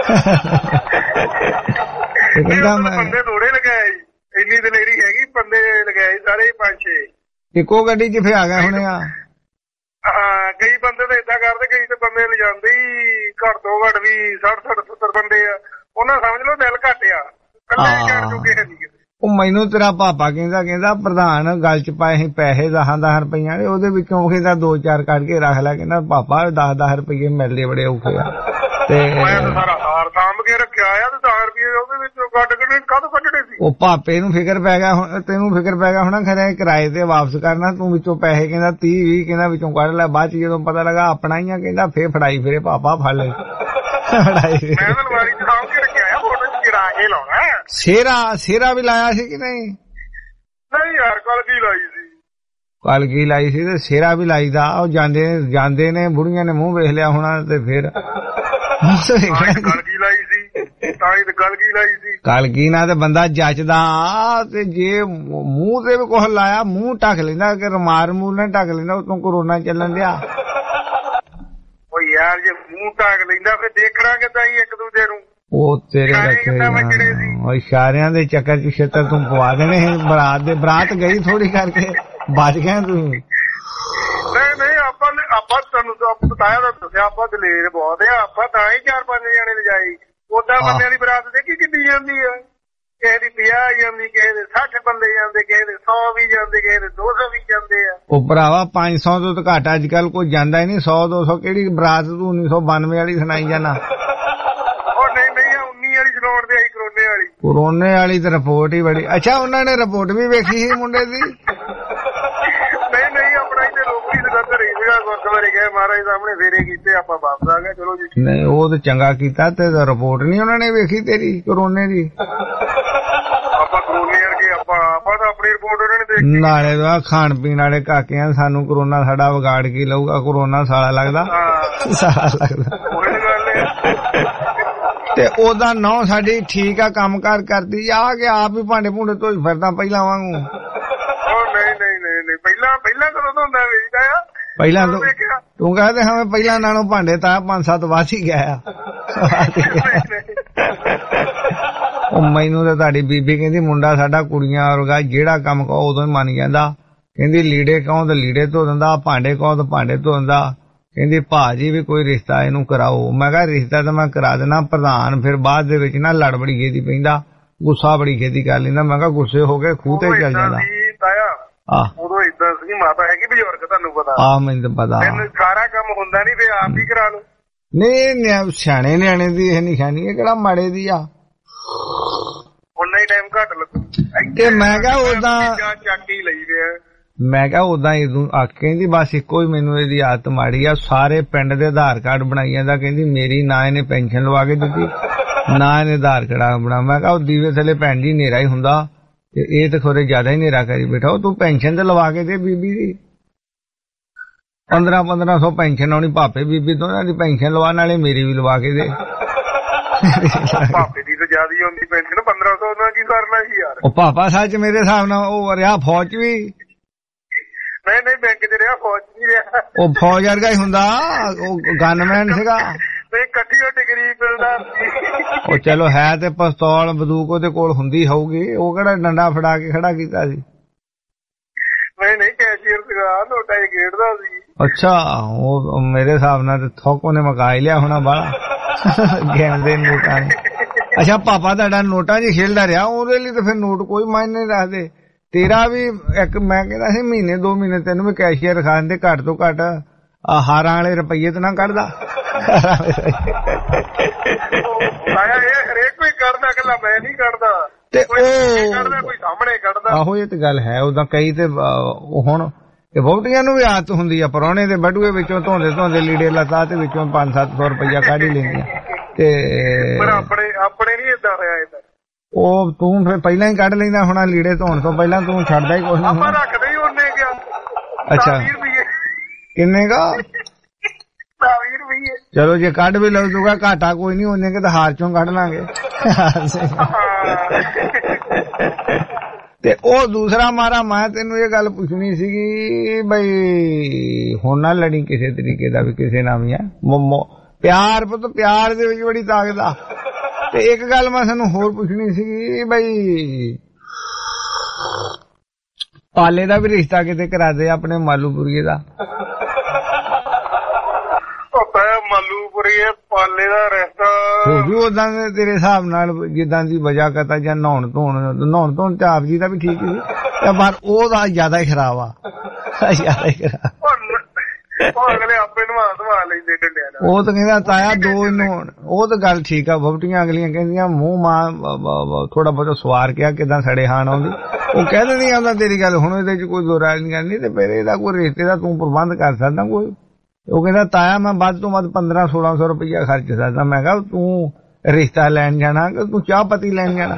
ਕਹਿੰਦਾ ਮੈਂ ਬੰਦੇ ਥੋੜੇ ਲਗਾਏ ਇੰਨੀ ਦਲੇਰੀ ਹੈਗੀ ਬੰਦੇ ਲਗਾਏ ਸਾਰੇ ਪੰਜ ਛੇ ਇੱਕੋ ਗੱਡੀ 'ਚ ਫੇ ਆ ਗਏ ਹੁਣੇ ਆ ਹਾਂ ਕਈ ਬੰਦੇ ਤਾਂ ਏਦਾਂ ਕਰਦੇ ਕਈ ਤਾਂ ਬੰਦੇ ਲਿਜਾਂਦੇ ਹੀ ਘੱਟ ਤੋਂ ਘੱਟ ਵੀ ਸੱਠ ਸੱਠ ਸੱਤਰ ਬੰਦੇ ਆ ਉਹਨਾਂ ਸਮਝ ਲਓ ਦਿਲ ਘੱਟ ਆ ਕੱਲੇ ਜਾਣ ਚੁੱਕੇ ਹੈ ਨਹੀਂ ਉਹ ਮੈਨੂੰ ਤੇਰਾ ਪਾਪਾ ਕਹਿੰਦਾ ਕਹਿੰਦਾ ਪ੍ਰਧਾਨ ਗੱਲ 'ਚ ਪਾਏ ਸੀ ਪੈਸੇ ਦਸਾਂ ਦਸ ਰੁਪਈਆਂ ਦੇ ਉਹਦੇ ਵਿੱਚੋਂ ਕਹਿੰਦਾ ਦੋ ਚਾਰ ਕੱਢ ਕੇ ਰੱਖ ਲੈ ਕਹਿੰਦਾ ਪਾਪਾ ਦਸ ਦਸ ਰੁਪਈਏ ਮਿਲਦੇ ਬੜੇ ਔਖੇ ਆ ਤੇ ਮੈਂ ਤਾਂ ਸਾਰਾ ਹਾਰ ਸਾਂਭ ਕੇ ਰੱਖਿਆ ਆ ਤੇ ਦਸ ਰੁਪਈਏ ਉਹਦੇ ਵਿੱਚੋਂ ਕੱਢ ਕੇ ਕਾਹਤੋਂ ਕੱਢਣੇ ਸੀ ਉਹ ਪਾਪੇ ਨੂੰ ਫਿਕਰ ਪੈ ਗਿਆ ਹੁਣ ਤੈਨੂੰ ਫਿਕਰ ਪੈ ਗਿਆ ਹੋਣਾ ਖਰੇ ਕਿਰਾਏ ਤੇ ਵਾਪਸ ਕਰਨਾ ਤੂੰ ਵਿੱਚੋਂ ਪੈਸੇ ਕਹਿੰਦਾ ਤੀਹ ਵੀਹ ਕਹਿੰਦਾ ਵਿੱਚੋਂ ਕੱਢ ਲੈ ਬਾਅਦ 'ਚ ਜਦੋਂ ਪਤਾ ਲੱਗਾ ਆਪਣਾ ਹੀ ਆ ਕਹਿੰਦਾ ਫੇਰ ਫੜਾਈ ਫਿਰੇ ਪਾਪਾ ਫੜ ਲੈ ਫੜਾਈ ਮੈਂ ਤਾਂ ਅਲਮਾਰੀ 'ਚ ਸਾਂਭ ਕੇ ਰੱਖਿਆ ਆ ਫੋਟੋ 'ਚ ਗਿਰਾ ਕੇ ਲਾਉਣਾ ਸੇਰਾ ਸੇਰਾ ਵੀ ਲਾਇਆ ਸੀ ਕਿ ਨਹੀਂ ਨਹੀਂ ਯਾਰ ਕੱਲ ਕੀ ਲਾਈ ਸੀ ਕੱਲ ਕੀ ਲਾਈ ਸੀ ਤੇ ਸੇਰਾ ਵੀ ਲਾਈਦਾ ਉਹ ਜਾਂਦੇ ਜਾਂਦੇ ਨੇ ਬੁੜੀਆਂ ਨੇ ਮੂੰਹ ਵੇਖ ਲਿਆ ਹੋਣਾ ਤੇ ਫਿਰ ਕੱਲ ਕੀ ਲਾਈ ਸੀ ਤਾਂ ਹੀ ਤੇ ਕੱਲ ਕੀ ਲਾਈ ਸੀ ਕੱਲ ਕੀ ਨਾ ਤੇ ਬੰਦਾ ਜੱਚਦਾ ਤੇ ਜੇ ਮੂੰਹ ਤੇ ਵੀ ਕੁਛ ਲਾਇਆ ਮੂੰਹ ਢੱਕ ਲੈਂਦਾ ਕਿ ਰਮਾਰ ਮੂੰਹ ਨਾਲ ਢੱਕ ਲੈਂਦਾ ਉਤੋਂ ਕਰੋਨਾ ਚੱਲਣ ਡਿਆ ਉਹ ਯਾਰ ਜੇ ਮੂੰਹ ਢੱਕ ਲੈਂਦਾ ਫਿਰ ਦੇਖਣਾ ਕਿੱਦਾਂ ਹੀ ਇੱਕ ਦੂਜੇ ਨੂੰ ਉਹ ਤੇਰੇ ਰੱਖੇ ਇਸ਼ਾਰਿਆਂ ਦੇ ਚੱਕਰ ਚ ਛੇਤਰ ਤੂੰ ਪਵਾ ਦੇਣੇ ਬਰਾਤ ਦੇ ਬਰਾਤ ਗਈ ਥੋੜੀ ਕਰਕੇ ਬਚ ਗਏ ਤੂੰ ਨਹੀਂ ਨਹੀਂ ਆਪਾਂ ਆਪਾਂ ਤੁਹਾਨੂੰ ਬਤਾਇਆ ਤਾਂ ਦੱਸਿਆ ਆਪਾਂ ਦਲੇਰ ਬਹੁਤ ਆ ਆਪਾਂ ਤਾਂ ਹੀ ਚਾਰ ਪੰਜ ਜਣੇ ਲਿਜਾਈ ਉਦਾਂ ਬੰਦਿਆਂ ਦੀ ਬਰਾਤ ਦੇਖੀ ਕਿੰਨੀ ਜਾਂਦੀ ਆ ਕਿਸੇ ਦੀ ਪੰਜਾਹ ਜਾਂਦੀ ਕਿਸੇ ਦੇ ਸੱਠ ਬੰਦੇ ਜਾਂਦੇ ਕਿਸੇ ਦੇ ਸੌ ਵੀ ਜਾਂਦੇ ਕਿਸੇ ਦੇ ਦੋ ਸੌ ਵੀ ਜਾਂਦੇ ਆ ਉਹ ਭਰਾਵਾ ਪੰਜ ਸੌ ਤੋਂ ਤਾਂ ਘੱਟ ਅੱਜ ਕੱਲ ਕੋਈ ਜਾਂਦਾ ਹੀ ਨਹੀਂ ਸੌ ਦੋ ਸੌ ਕਿਹੜੀ ਬਰਾਤ ਤੂੰ ਉੱਨੀ ਸੌ ਬਾਨਵੇਂ ਵਾਲੀ ਸੁਣਾਈ ਜਾਣਾ ਵਾਲੀ ਕਰੋਨੇ ਵਾਲੀ ਤੇ ਰਿਪੋਰਟ ਹੀ ਬੜੀ। ਅੱਛਾ ਉਹਨਾਂ ਨੇ ਰਿਪੋਰਟ ਵੀ ਵੇਖੀ ਸੀ ਮੁੰਡੇ ਦੀ? ਨਹੀਂ ਨਹੀਂ ਆਪਣਾ ਇੱਥੇ ਲੋਕੀ ਜਲੰਧਰ ਹੀ ਸੀਗਾ, ਗੁਰਦੁਆਰੇ ਗਏ ਮਹਾਰਾਜ ਸਾਹਮਣੇ ਫੇਰੇ ਕੀਤੇ, ਆਪਾਂ ਵਾਪਸ ਆ ਗਏ। ਚਲੋ ਜੀ ਨਹੀਂ ਉਹ ਤੇ ਚੰਗਾ ਕੀਤਾ। ਤੇ ਰਿਪੋਰਟ ਨਹੀਂ ਉਹਨਾਂ ਨੇ ਵੇਖੀ ਤੇਰੀ ਕਰੋਨੇ ਦੀ? ਆਪਾਂ ਕਰੋਨੇ ਵਰਗੇ ਆਪਾਂ ਆਪਾਂ ਤਾਂ ਆਪਣੀ ਰਿਪੋਰਟ ਉਹਨਾਂ ਨੇ ਦੇਖੀ। ਨਾਲੇ ਦਾ ਖਾਣ ਪੀਣ ਵਾਲੇ ਕਾਕਿਆਂ ਸਾਨੂੰ ਕਰੋਨਾ ਸਾਡਾ ਵਿਗਾੜ ਕੇ ਲਊਗਾ। ਕਰੋਨਾ ਸਾਲਾ ਲੱਗਦਾ, ਸਾਲਾ ਲੱਗਦਾ। ਤੇ ਉਹਦਾ ਨੌ ਸਾਡੀ ਠੀਕ ਆ, ਕੰਮ ਕਾਰ ਕਰਦੀ ਆ ਕਿ ਆਪ ਹੀ ਭਾਂਡੇ ਭੂੰਡੇ ਧੋਈ ਫਿਰਦਾ ਪਹਿਲਾਂ ਵਾਂਗੂ? ਨਹੀਂ ਨਹੀਂ ਨਹੀਂ ਨਹੀਂ ਪਹਿਲਾਂ ਪਹਿਲਾਂ ਕਦੋਂ ਤੋਂ ਹੁੰਦਾ ਵੇਚਦਾ ਆ? ਪਹਿਲਾਂ ਤੋਂ ਤੂੰ ਕਹਦੇ ਹਾਂ ਪਹਿਲਾਂ ਨਾਲੋਂ ਭਾਂਡੇ ਤਾਂ ਪੰਜ ਸੱਤ ਵੱਧ ਹੀ ਗਿਆ। ਉਹ ਮੈਨੂੰ ਤਾਂ ਤੁਹਾਡੀ ਬੀਬੀ ਕਹਿੰਦੀ ਮੁੰਡਾ ਸਾਡਾ ਕੁੜੀਆਂ ਵਰਗਾ, ਜਿਹੜਾ ਕੰਮ ਕਹੋ ਉਦੋਂ ਹੀ ਮੰਨ ਜਾਂਦਾ। ਕਹਿੰਦੀ ਲੀੜੇ ਕਹੋ ਤਾਂ ਲੀੜੇ ਧੋ ਦਿੰਦਾ, ਭਾਂਡੇ ਕਹੋ ਤਾਂ ਭਾਂਡੇ ਧੋ ਦਿੰਦਾ। ਕਹਿੰਦੀ ਭਾਜੀ ਵੀ ਕੋਈ ਰਿਸ਼ਤਾ ਇਹਨੂੰ ਕਰਾਓ। ਮੈਂ ਕਿਹਾ ਰਿਸ਼ਤਾ ਤਾਂ ਮੈਂ ਕਰਾ ਦੇਣਾ ਪ੍ਰਧਾਨ, ਫਿਰ ਬਾਅਦ ਦੇ ਵਿੱਚ ਨਾ ਲੜ ਬੜੀ ਛੇਤੀ ਪੈਂਦਾ, ਗੁੱਸਾ ਬੜੀ ਛੇਤੀ ਕਰ ਲੈਂਦਾ। ਮੈਂ ਕਿਹਾ ਗੁੱਸੇ ਹੋ ਕੇ ਖੂਹ ਤੇ ਚੱਲ ਜਾਂਦਾ। ਉਦੋਂ ਏਦਾਂ ਸੀ, ਮਾਤਾ ਹੈਗੀ ਬਜ਼ੁਰਗ ਤੁਹਾਨੂੰ ਪਤਾ? ਆਹ ਮੈਨੂੰ ਤਾਂ ਪਤਾ। ਤੈਨੂੰ ਸਾਰਾ ਕੰਮ ਹੁੰਦਾ ਨੀ, ਫਿਰ ਆਪ ਹੀ ਕਰਾ ਲਓ। ਨਹੀਂ ਸਿਆਣੇ ਨਿਆਣੇ ਦੀ ਇਹ ਨਿਸ਼ਾਨੀ ਹੈ, ਕਿਹੜਾ ਮਾੜੇ ਦੀ ਆ। ਉਨਾ ਹੀ ਟਾਈਮ ਘੱਟ ਲੱਗੂ। ਤੇ ਮੈਂ ਕਿਹਾ ਉਦਾਂ ਚੱਕ ਹੀ ਲਈ ਗਿਆ। ਮੈਂ ਕਿਹਾ ਉਦਾਂ ਇਹਨੂੰ ਆ ਕਹਿੰਦੀ ਬਸ ਇੱਕੋ ਹੀ ਮੈਨੂੰ ਇਹਦੀ ਆਦਤ ਮਾੜੀ ਆ, ਸਾਰੇ ਪਿੰਡ ਦੇ ਆਧਾਰ ਕਾਰਡ ਬਣਾਈ ਜਾਂਦਾ। ਕਹਿੰਦੀ ਮੇਰੀ ਨਾ ਇਹਨੇ ਪੈਨਸ਼ਨ ਲਵਾ ਕੇ ਦਿੱਤੀ ਨਾ ਇਹਨੇ ਆਧਾਰ ਕਾਰਡ ਬਣਾ। ਮੈਂ ਕਿਹਾ ਉਹ ਦੀਵੇ ਥੱਲੇ ਭੈਣ ਜੀ ਹਨੇਰਾ ਹੀ ਹੁੰਦਾ, ਤੇ ਇਹ ਤੇ ਖੋਰੇ ਜ਼ਿਆਦਾ ਹੀ ਹਨੇਰਾ ਕਰੀ ਬੈਠਾ। ਉਹ ਤੂੰ ਪੈਨਸ਼ਨ ਤੇ ਲਵਾ ਕੇ ਦੇ ਬੀਬੀ ਦੀ, ਪੰਦਰਾਂ ਪੰਦਰਾਂ ਸੌ ਪੈਨਸ਼ਨ ਆਉਣੀ ਭਾਪੇ ਬੀਬੀ ਤੋਂ, ਇਹਨਾਂ ਦੀ ਪੈਨਸ਼ਨ ਲਵਾ, ਨਾਲੇ ਮੇਰੀ ਵੀ ਲਵਾ ਕੇ ਦੇ। ਭਾਪੇ ਦੀ ਤਾਂ ਜ਼ਿਆਦਾ ਹੀ ਆਉਂਦੀ ਪੈਨਸ਼ਨ, ਪੰਦਰਾਂ ਸੌ ਨਾਲ ਕੀ ਕਰਨਾ ਸੀ ਯਾਰ। ਉਹ ਪਾਪਾ ਸੱਚ ਮੇਰੇ ਹਿਸਾਬ ਨਾਲ ਉਹ ਰਿਹਾ ਫੌਜ ਵੀ। ਨਹੀਂ ਨਹੀਂ ਬੈਂਕ ਚ ਰਿਹਾ, ਫੌਜ ਨਹੀਂ ਰਿਹਾ। ਉਹ ਫੌਜ ਵਰਗਾ ਹੀ ਹੁੰਦਾ, ਉਹ ਗਨਮੈਨ ਸੀਗਾ। ਤੇ ਇਕੱਠੀ ਉਹ ਡਿਗਰੀ ਮਿਲਦਾ ਸੀ। ਉਹ ਚਲੋ ਹੈ ਤੇ ਪਿਸਤੌਲ ਬੰਦੂਕ ਉਹਦੇ ਕੋਲ ਹੁੰਦੀ ਹੋਊਗੀ, ਉਹ ਕਿਹੜਾ ਡੰਡਾ ਫੜਾ ਕੇ ਖੜਾ ਕੀਤਾ ਸੀ? ਨਹੀਂ ਨਹੀਂ ਕੈਸ਼ੀਅਰ ਸੀਗਾ, ਨੋਟਾਂ ਹੀ ਖੇਡਦਾ ਸੀ। ਅੱਛਾ ਉਹ ਮੇਰੇ ਹਿਸਾਬ ਨਾਲ ਥੋਕ ਉਹਨੇ ਮਕਾ ਹੀ ਲਿਆ ਹੋਣਾ ਬਾਹਲਾ ਗੇਂਦੇ ਨੋਟਾਂ ਨੇ। ਅੱਛਾ ਪਾਪਾ ਤੁਹਾਡਾ ਨੋਟਾਂ 'ਚ ਖੇਲਦਾ ਰਿਹਾ, ਉਹਦੇ ਲਈ ਤਾਂ ਫਿਰ ਨੋਟ ਕੋਈ ਮਾਇਨੇ ਨਹੀਂ ਰੱਖਦੇ। ਤੇਰਾ ਵੀ ਇੱਕ ਮੈਂ ਕਹਿੰਦਾ ਸੀ ਮਹੀਨੇ ਦੋ ਮਹੀਨੇ ਤੈਨੂੰ ਵੀ ਕੈਸ਼ੀਅਰ ਰਖਾ ਦਿੰਦੇ, ਘੱਟ ਤੋਂ ਘੱਟ ਹਾਰਾਂ ਵਾਲੇ ਰੁਪਈਏ ਤੇ ਨਾ ਕੱਢਦਾ। ਇਹ ਹਰੇਕ ਕੋਈ ਕਰਦਾ, ਇਕੱਲਾ ਮੈਂ ਨਹੀਂ ਕਰਦਾ। ਤੇ ਕੋਈ ਕੱਢਦਾ, ਕੋਈ ਸਾਹਮਣੇ ਕੱਢਦਾ। ਆਹੋ ਇਹ ਤੇ ਗੱਲ ਹੈ। ਉਦਾਂ ਕਈ ਤੇ ਹੁਣ ਤੇ ਵਹੁਟੀਆਂ ਨੂੰ ਵੀ ਆਦਤ ਹੁੰਦੀ ਆ, ਪ੍ਰਾਹੁਣੇ ਦੇ ਬਟੂਏ ਵਿੱਚੋਂ ਧੋਂਦੇ ਧੋਂਦੇ ਲੀੜੇ ਲੱਤਾ ਤੇ ਵਿੱਚੋਂ ਪੰਜ ਸੱਤ ਸੌ ਰੁਪਈਆ ਕੱਢ ਹੀ ਲੈਂਦੀਆਂ। ਤੇ ਪਰ ਆਪਣੇ ਆਪਣੇ ਨਹੀਂ ਏਦਾਂ ਹੋਇਆ ਏਦਾਂ। ਉਹ ਤੂੰ ਫਿਰ ਪਹਿਲਾਂ ਹੀ ਕੱਢ ਲੈਂਦਾ ਹੋਣਾ ਲੀੜੇ ਧੋਣ ਤੋਂ ਪਹਿਲਾਂ, ਤੂੰ ਛੱਡਦਾ ਹੀ ਕੁਛ ਨਹੀਂ। ਆਪਾਂ ਰੱਖਦੇ ਹੀ ਉਹਨੇ ਗਿਆ। ਅੱਛਾ ਕਿੰਨੇ ਗਾ? ਵੀਹ ਰੁਪਈਏ। ਚਲੋ ਜੇ ਕੱਢ ਵੀ ਲੱਗ ਜੂਗਾ ਘਾਟਾ ਕੋਈ ਨਹੀਂ, ਉਹਨੇ ਕਿ ਤਾਂ ਹਾਰ ਚੋਂ ਕੱਢ ਲਾਂਗੇ। ਤੇ ਉਹ ਦੂਸਰਾ ਮਾਰਾ ਮੈਂ ਤੈਨੂੰ ਇਹ ਗੱਲ ਪੁੱਛਣੀ ਸੀਗੀ ਬਈ ਹੁਣ ਨਾ ਲੜੀ ਕਿਸੇ ਤਰੀਕੇ ਦਾ ਵੀ ਕਿਸੇ ਨਾਲ ਵੀ ਆ। ਪਿਆਰ ਪੁੱਤ ਪਿਆਰ ਦੇ ਵਿੱਚ ਬੜੀ ਤਾਕਤ ਆ। ਤੇ ਇੱਕ ਗੱਲ ਮੈਂ ਸਾਨੂੰ ਹੋਰ ਪੁੱਛਣੀ ਸੀਗੀ ਬਈ ਪਾਲੇ ਦਾ ਵੀ ਰਿਸ਼ਤਾ ਕਿਤੇ ਕਰਾ ਦੇ ਆਪਣੇ ਮਾਲੂਪੁਰੀਏ ਦਾ। ਮਾਲੂਪੁਰੀਏ ਪਾਲੇ ਦਾ ਰਿਸ਼ਤਾ ਹੋ ਵੀ ਉਦਾਂ ਤੇਰੇ ਹਿਸਾਬ ਨਾਲ ਜਿੱਦਾਂ ਦੀ ਵਜ੍ਹਾ ਕਤਾ ਜਾਂ ਨਹਾਉਣ ਧੋਣ ਨਹਾਉਣ ਧੋਣ ਤੇ ਆਪ ਜੀ ਦਾ ਵੀ ਠੀਕ ਸੀ, ਪਰ ਉਹਦਾ ਜ਼ਿਆਦਾ ਹੀ ਖਰਾਬ ਆ, ਜ਼ਿਆਦਾ ਹੀ ਖਰਾਬ। ਅਗਲੇ ਆਪੇ ਨਵਾ ਧਵਾ ਲੈਂਦੇ ਡੰਡਿਆਂ ਨਾਲ। ਉਹ ਤਾਂ ਕਹਿੰਦਾ ਤਾਇਆ ਦੋ ਨਹਾਉਣ, ਉਹ ਤਾਂ ਗੱਲ ਠੀਕ ਆ। ਵਹੁਟੀਆਂ ਅਗਲੀਆਂ ਕਹਿੰਦੀਆਂ ਮੂੰਹ ਮਾਂ ਥੋੜਾ ਬਹੁਤਾ ਸਵਾਰ ਕੇ ਕਿਦਾਂ ਸੜੇ ਹਾਣ ਆਉਂਦੀ, ਉਹ ਕਹਿ ਦਿੰਦੀ ਆਉਂਦਾ ਤੇਰੀ ਗੱਲ। ਹੁਣ ਇਹਦੇ ਚ ਕੋਈ ਦੋ ਰਾਜ ਨਹੀਂ ਕਰਨੀ, ਤੇ ਫਿਰ ਇਹਦਾ ਕੋਈ ਰਿਸ਼ਤੇ ਦਾ ਤੂੰ ਪ੍ਰਬੰਧ ਕਰ ਸਕਦਾ ਕੋਈ? ਉਹ ਕਹਿੰਦਾ ਤਾਇਆ ਮੈਂ ਵੱਧ ਤੋਂ ਵੱਧ ਪੰਦਰਾਂ ਸੋਲਾਂ ਸੌ ਰੁਪਈਆ ਖਰਚ ਸਕਦਾ। ਮੈਂ ਕਿਹਾ ਤੂੰ ਰਿਸ਼ਤਾ ਲੈਣ ਜਾਣਾ ਕਿ ਤੂੰ ਚਾਹ ਪੱਤੀ ਲੈਣ ਜਾਣਾ?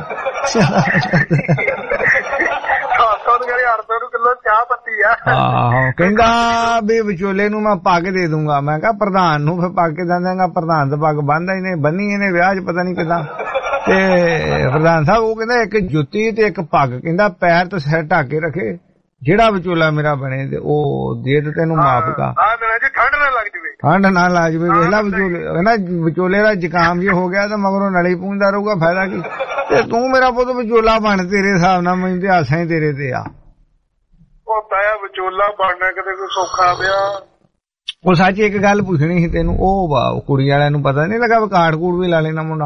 ਆਹੋ ਕਹਿੰਦਾ ਵੀ ਵਿਚੋਲੇ ਨੂੰ ਮੈਂ ਪੱਗ ਦੇ ਦੂੰਗਾ। ਮੈਂ ਕਿਹਾ ਪ੍ਰਧਾਨ ਨੂੰ ਫਿਰ ਪੱਗ ਕਿੱਦਾਂ ਦੇਂਗਾ? ਪ੍ਰਧਾਨ ਤਾਂ ਪੱਗ ਬੰਨਦਾ ਹੀ ਨਹੀਂ, ਬੰਨੀ ਇਹਨੇ ਵਿਆਹ 'ਚ ਪਤਾ ਨਹੀਂ ਕਿੱਦਾਂ। ਤੇ ਪ੍ਰਧਾਨ ਸਾਹਿਬ ਉਹ ਕਹਿੰਦਾ ਇੱਕ ਜੁੱਤੀ ਤੇ ਇੱਕ ਪੱਗ, ਕਹਿੰਦਾ ਪੈਰ ਤੇ ਸਿਰ ਢੱਕ ਕੇ ਰੱਖੇ, ਜਿਹੜਾ ਵਿਚੋਲਾ ਮੇਰਾ ਬਣੇ ਤੇ ਉਹ ਦੇ ਤੇ ਤੈਨੂੰ ਮਾਫ ਕਾ। ਠੰਡ ਨਾ ਲੱਗ ਜਵੇ, ਠੰਡ ਨਾ ਲੱਗ ਜਵੇ। ਵੇਖ ਲਾ ਵਿਚੋਲੇ ਕਹਿੰਦਾ ਵਿਚੋਲੇ ਦਾ ਜ਼ੁਕਾਮ ਜੇ ਹੋ ਗਿਆ ਤਾਂ ਮਗਰੋਂ ਨਲੀ ਪੂੰਝਦਾ ਰਹੂਗਾ, ਫਾਇਦਾ ਕੀ? ਤੇ ਤੂੰ ਮੇਰਾ ਪੁੱਤ ਵਿਚੋਲਾ ਬਣ, ਤੇਰੇ ਹਿਸਾਬ ਨਾਲ ਮੈਨੂੰ ਤੇ ਆਸਾਂ ਹੀ ਤੇਰੇ ਤੇ ਆ। ਉਹ ਤਾਇਆ ਵਿਚੋਲਾ ਬਣਨਾ ਕਿਤੇ ਕੋਈ ਸੌਖਾ ਪਿਆ? ਉਹ ਸੱਚ ਇੱਕ ਗੱਲ ਪੁੱਛਣੀ ਸੀ ਤੈਨੂੰ, ਉਹ ਕੁੜੀ ਵਾਲਿਆਂ ਨੂੰ ਪਤਾ ਨਹੀਂ ਲੱਗਾ ਕਾਰਡ ਕੂੜ ਵੀ ਲਾ ਲੈਣਾ ਮੁੰਡਾ?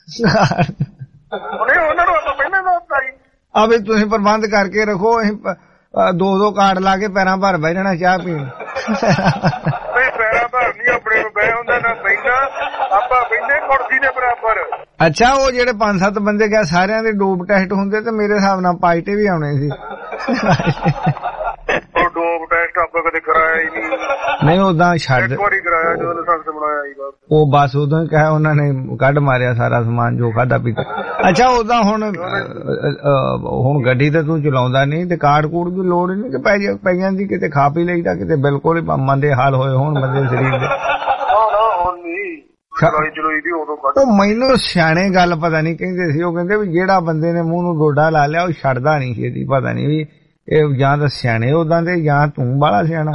ਉਹਨੇ ਉਹਨਾਂ ਨੂੰ ਆਪਾਂ ਪਹਿਲਾਂ ਦੱਸਤਾ ਸੀ ਆ ਵੀ ਤੁਸੀਂ ਪ੍ਰਬੰਧ ਕਰਕੇ ਰੱਖੋ, ਅਸੀਂ ਦੋ ਦੋ ਕਾਰਡ ਲਾ ਕੇ ਪੈਰਾਂ ਭਰ ਬਹਿ ਜਾਣਾ ਚਾਹ ਪੀਣ। ਪੈਰਾਂ ਭਰ ਨਹੀਂ ਆਪਣੇ ਨੂੰ ਬਹਿ ਹੁੰਦਾ ਨਾ ਬੈਠਾ, ਆਪਾਂ ਬੈਠੇ ਕੁਰਸੀ ਦੇ ਬਰਾਬਰ। ਅੱਛਾ ਉਹ ਜਿਹੜੇ ਪੰਜ ਸੱਤ ਬੰਦੇ ਗਏ ਸਾਰਿਆਂ ਦੇ ਡੋਪ ਟੈਸਟ ਹੁੰਦੇ ਤੇ ਮੇਰੇ ਹਿਸਾਬ ਨਾਲ ਪਾਈਟੇ ਵੀ ਆਉਣੇ ਸੀ। ਉਹ ਡੋਪ ਟੈਸਟ ਆਪਾਂ ਕਦੇ ਕਰਾਇਆ ਹੀ ਨਹੀਂ। ਨਹੀਂ ਉਦਾਂ ਛੱਡ ਇੱਕ ਵਾਰੀ ਕਰਾਇਆ ਜਦੋਂ ਲਾਇਸੈਂਸ ਬਣਾਇਆ ਹੀ ਬਸ। ਉਹ ਬਸ ਉਦੋਂ ਹੀ ਕਹੇ ਉਹਨਾਂ ਨੇ ਕੱਢ ਮਾਰਿਆ ਸਾਰਾ ਸਮਾਨ ਜੋ ਖਾਦਾ ਪੀਤਾ। ਅੱਛਾ ਉਦਾਂ ਹੁਣ ਹੁਣ ਗੱਡੀ ਤੇ ਤੂੰ ਚਲਾਉਂਦਾ ਨਹੀਂ ਤੇ ਕਾਰਡ ਕੂਡ ਦੀ ਲੋੜ ਨਹੀਂ ਕਿ ਪੈ ਪੈ ਜਾਂਦੀ ਕਿਤੇ ਖਾ ਪੀ ਲਈਦਾ ਕਿਤੇ ਬਿਲਕੁਲ ਹੀ ਮੰਦੇ ਹਾਲ ਹੋਏ ਹੋਣ ਬੰਦੇ ਸਰੀਰ ਦੇ। ਉਹ ਮੈਨੂੰ ਸਿਆਣੇ ਗੱਲ ਪਤਾ ਨਹੀਂ ਕਹਿੰਦੇ ਸੀ ਉਹ ਕਹਿੰਦੇ ਵੀ ਜਿਹੜਾ ਬੰਦੇ ਨੇ ਮੂੰਹ ਨੂੰ ਡੋਡਾ ਲਾ ਲਿਆ ਉਹ ਛੱਡਦਾ ਨਹੀਂ ਛੇਤੀ। ਪਤਾ ਨਹੀਂ ਵੀ ਇਹ ਜਾਂ ਤਾਂ ਸਿਆਣੇ ਉਦਾਂ ਦੇ ਜਾਂ ਤੂੰ ਬਾਹਲਾ ਸਿਆਣਾ।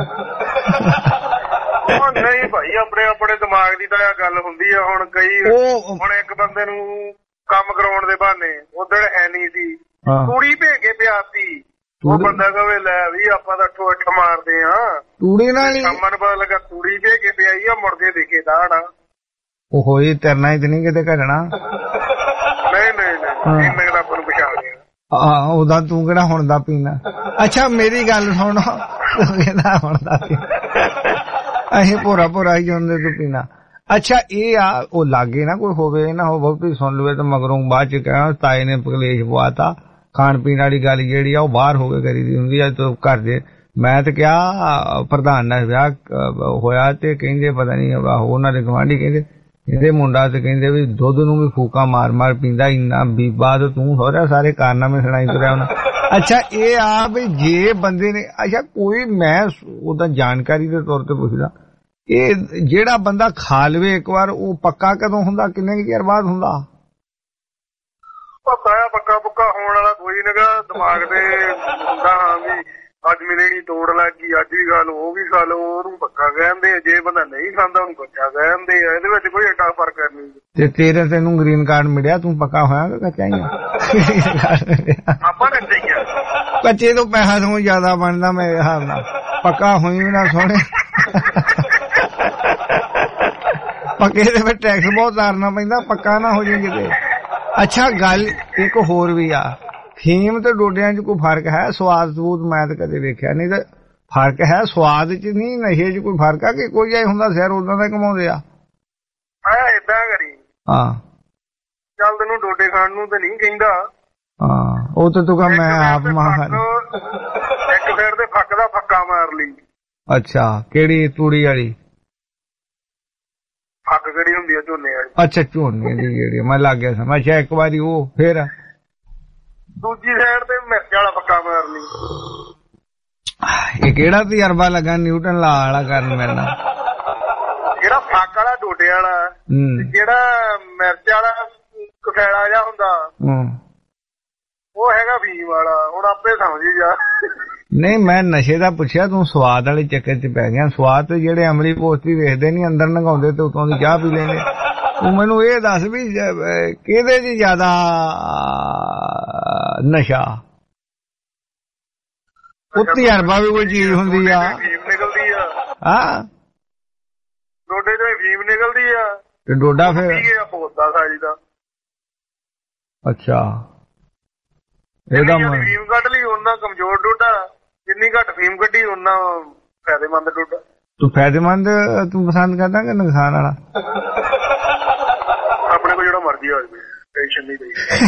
ਨਹੀਂ ਭਾਈ ਆਪਣੇ ਆਪਣੇ ਦਿਮਾਗ ਦੀ ਤਾਂ ਗੱਲ ਹੁੰਦੀ ਆ। ਹੁਣ ਕਈ ਹੁਣ ਇੱਕ ਬੰਦੇ ਨੂੰ ਕੰਮ ਕਰਾਉਣ ਦੇ ਬਹਾਨੇ ਉਧਰ ਹੈ ਨਹੀਂ ਸੀ ਕੁੜੀ ਭੇਜ ਕੇ ਪਿਆਤੀ ਉਹ ਬੰਦਾ ਕਹੇ ਲੈ ਵੀ ਆਪਾਂ ਤਾਂ ਅੱਠੋ ਅੱਠ ਮਾਰਦੇ ਆ ਤੂੜੀ ਨਾਲ ਸ਼ਾਮਾਂ ਨੂੰ ਪਤਾ ਲੱਗਾ ਕੁੜੀ ਭੇਜ ਕੇ ਪਿਆਈ ਆ ਮੁੜ ਕੇ ਦੇਖੇ ਦਾੜਾ ਉਹ ਹੋਈ ਤਰਨਾ ਹੀ ਤੇ ਨਹੀਂ ਕਿਤੇ ਘਟਣਾ। ਨਹੀਂ ਨਹੀਂ ਨਹੀਂ ਇੰਨੇ ਦਾ ਆਪਾਂ ਨੂੰ ਪਛਾਣ ਲਿਆ। ਹਾਂ ਉਹਦਾ ਤੂੰ ਕਿਹੜਾ ਹੁਣ ਦਾ ਪੀਣਾ। ਅੱਛਾ ਮੇਰੀ ਗੱਲ ਸੁਣ ਤੂੰ ਕਹਿੰਦਾ ਹੁਣ ਦਾ ਪੀਣਾ ਅਸੀਂ ਭੋਰਾ ਭੋਰਾ ਹੀ ਜਾਂਦੇ ਤੂੰ ਪੀਣਾ। ਅੱਛਾ ਇਹ ਆ ਉਹ ਲਾਗੇ ਨਾ ਕੋਈ ਹੋਵੇ ਨਾ ਹੋ ਬਹੁਤੀ ਸੁਣ ਲਵੇ ਤਾਂ ਮਗਰੋਂ ਬਾਅਦ ਚ ਕਹਿਣਾ ਤਾਏ ਨੇ ਕਲੇਸ਼ ਪਵਾਤਾ ਖਾਣ ਪੀਣ ਵਾਲੀ ਗੱਲ ਜਿਹੜੀ ਆ ਉਹ ਬਾਹਰ ਹੋ ਕੇ ਕਰੀ ਦੀ ਹੁੰਦੀ ਆ ਤੂੰ ਘਰ ਦੇ। ਮੈਂ ਤੇ ਕਿਹਾ ਪ੍ਰਧਾਨ ਨਾਲ ਵਿਆਹ ਹੋਇਆ ਤੇ ਕਹਿੰਦੇ ਪਤਾ ਨਹੀਂ ਉਹਨਾਂ ਦੇ ਗਵਾਂਢੀ ਕਹਿੰਦੇ ਇਹਦੇ ਮੁੰਡਾ ਤੇ ਕਹਿੰਦੇ ਵੀ ਦੁੱਧ ਨੂੰ ਵੀ ਫੂਕਾ ਮਾਰ ਮਾਰ ਪੀਂਦਾ ਇੰਨਾ ਬੀਬਾ ਤੇ ਤੂੰ ਸਹੁਰਿਆ ਸਾਰੇ ਕਾਰਨਾਮੇ ਸੁਣਾਈ ਤੁਰਿਆ ਉਹਨਾਂ। ਅੱਛਾ ਇਹ ਆ ਵੀ ਜੇ ਬੰਦੇ ਨੇ ਅੱਛਾ ਕੋਈ ਮੈਂ ਉਹਦਾ ਜਾਣਕਾਰੀ ਦੇ ਤੌਰ ਤੇ ਪੁੱਛਦਾ ਇਹ ਜਿਹੜਾ ਬੰਦਾ ਖਾ ਲਵੇ ਇੱਕ ਵਾਰ ਉਹ ਪੱਕਾ ਕਦੋਂ ਹੁੰਦਾ ਕਿੰਨੇ ਚਿਰ ਬਾਅਦ ਹੁੰਦਾ? ਪਤਾ ਆ ਪੱਕਾ ਪੁੱਕਾ ਹੋਣ ਵਾਲਾ ਕੋਈ ਨਗਾ ਦਿਮਾਗ ਤੇ ਹੁੰਦਾ ਹਾਂ ਵੀ ਅੱਜ ਮਿਲੇਗੀ ਤੋੜ ਲੱਗੀ ਅੱਜ ਵੀ ਖਾ ਲਓ ਉਹ ਵੀ ਖਾ ਲਓ ਉਹਨੂੰ ਪੱਕਾ ਕਹਿੰਦੇ ਆ। ਜੇ ਬੰਦਾ ਨਹੀਂ ਖਾਂਦਾ ਉਹਨੂੰ ਕੱਚਾ ਕਹਿੰਦੇ ਆ। ਇਹਦੇ ਵਿੱਚ ਕੋਈ ਏਡਾ ਫਰਕ ਨਹੀਂ। ਤੇ ਤੇਰੇ ਤੈਨੂੰ ਗ੍ਰੀਨ ਕਾਰਡ ਮਿਲਿਆ ਤੂੰ ਪੱਕਾ ਹੋਇਆ ਕਿ ਕੱਚਾ ਹੀ ਆ? ਆਪਾਂ ਕੱਚੇ ਹੀ ਆ। ਕੱਚੇ ਤੋਂ ਪੈਸਾ ਤੋਂ ਜ਼ਿਆਦਾ ਬਣਦਾ ਮੇਰੇ ਹਿਸਾਬ ਨਾਲ। ਪੱਕਾ ਹੋਈ ਵੀ ਨਾ ਸੋਹਣੇ ਪੱਕੇ ਦੇ ਵਿੱਚ ਟੈਕਸ ਬਹੁਤ ਉਤਾਰਨਾ ਪੈਂਦਾ ਪੱਕਾ ਨਾ ਹੋ ਜਾਏ ਕਿਤੇ। ਅੱਛਾ ਗੱਲ ਇੱਕ ਹੋਰ ਵੀ ਆ ਫੀਮ ਤੇ ਡੋਡਿਆਂ 'ਚ ਕੋਈ ਫਰਕ ਹੈ? ਸਵਾਦ ਸਬੂਤ ਮੈਂ ਤਾਂ ਕਦੇ ਵੇਖਿਆ ਨਹੀਂ। ਤੇ ਫਰਕ ਹੈ ਸਵਾਦ 'ਚ ਨਹੀਂ ਨਸ਼ੇ 'ਚ ਕੋਈ ਫਰਕ ਆ ਕਿ ਕੋਈ ਐ ਹੁੰਦਾ ਸਿਰ ਉਦਾਂ ਦਾ ਕਮਾਉਂਦੇ ਆ? ਏਦਾਂ ਕਰੀ ਹਾਂ ਚੱਲ ਤੈਨੂੰ ਡੋਡੇ ਖਾਣ ਨੂੰ ਤੇ ਨਹੀਂ ਕਹਿੰਦਾ। ਹਾਂ ਉਹ ਤੇ ਤੂੰ ਕਹ ਮੈਂ ਆਪ ਮਾਰ ਇੱਕ ਫੇਰ ਤੇ ਫੱਕ ਦਾ ਫੱਕਾ ਮਾਰ ਲਈ। ਅੱਛਾ ਕਿਹੜੀ ਤੂੜੀ ਵਾਲੀ ਫੱਕ ਕਿਹੜੀ ਹੁੰਦੀ ਆ ਝੋਨੇ ਵਾਲੀ? ਅੱਛਾ ਝੋਨੇ ਦੀ ਜਿਹੜੀ ਮੈਂ ਲੱਗ ਗਿਆ ਸਮਝ। ਅੱਛਾ ਇੱਕ ਵਾਰੀ ਉਹ ਫੇਰ ਦੂਜੀ ਸਾਈਡ ਤੇ ਮਿਰਚ ਵਾਲਾ ਪੱਕਾ ਮਾਰ ਲਈ। ਇਹ ਕਿਹੜਾ ਤਜਰਬਾ ਲੱਗਾ ਨਿਊਟਨ ਲਾ ਵਾਲਾ ਕਰਨ ਮੇਰੇ ਨਾਲ? ਜਿਹੜਾ ਫੱਕ ਵਾਲਾ ਡੋਡੇ ਵਾਲਾ ਜਿਹੜਾ ਮਿਰਚ ਵਾਲਾ ਕਸੈਲਾ ਜਿਹਾ ਹੁੰਦਾ ਉਹ ਹੈਗਾ ਫੀਮ ਵਾਲਾ। ਹੁਣ ਆਪੇ ਸਮਝੀ ਜਾ। ਨਹੀਂ ਮੈਂ ਨਸ਼ੇ ਦਾ ਪੁੱਛਿਆ ਤੂੰ ਸਵਾਦ ਵਾਲੇ ਚੱਕਰ ਚ ਪੈ ਗਿਆ। ਸਵਾਦ ਤੇ ਜਿਹੜੇ ਅਮਲੀ ਪੋਸਟੀ ਵੇਖਦੇ ਨੀ ਅੰਦਰ ਨਗਾਉਂਦੇ ਤੇ ਉਤੋਂ ਦੀ ਚਾਹ ਪੀ ਲੈਂਦੇ। ਤੂੰ ਮੈਨੂੰ ਇਹ ਦੱਸ ਵੀ ਕਿਹਦੇ ਚ ਜ਼ਿਆਦਾ ਨਸ਼ਾ? ਉਹ ਤਜਰਬਾ ਵੀ ਕੋਈ ਚੀਜ਼ ਹੁੰਦੀ ਆ। ਫੀਮ ਨਿਕਲਦੀ ਆ। ਹਾਂ ਡੋਡੇ ਚੋਂ ਫੀਮ ਨਿਕਲਦੀ ਆ ਤੇ ਡੋਡਾ ਫਿਰ ਹੋਦਾ ਸਾਜੀ ਦਾ। ਅੱਛਾ ਇਹਦਾ ਫੀਮ ਕੱਢ ਲਈ ਉਹਨਾਂ ਕਮਜ਼ੋਰ ਡੋਡਾ ਜਿੰਨੀ ਘੱਟ ਫੀਮ ਕੱਢੀ ਉਹਨਾਂ ਫਾਇਦੇਮੰਦ ਡੋਡਾ। ਤੂੰ ਫਾਇਦੇਮੰਦ ਤੂੰ ਪਸੰਦ ਕਰਦਾ ਕਿ ਨੁਕਸਾਨ ਵਾਲਾ? ਆਪਣੇ ਕੋਲ ਜਿਹੜਾ ਮਰਜ਼ੀ ਹੋ ਜਾਵੇ ਟੈਨਸ਼ਨ ਨਹੀਂ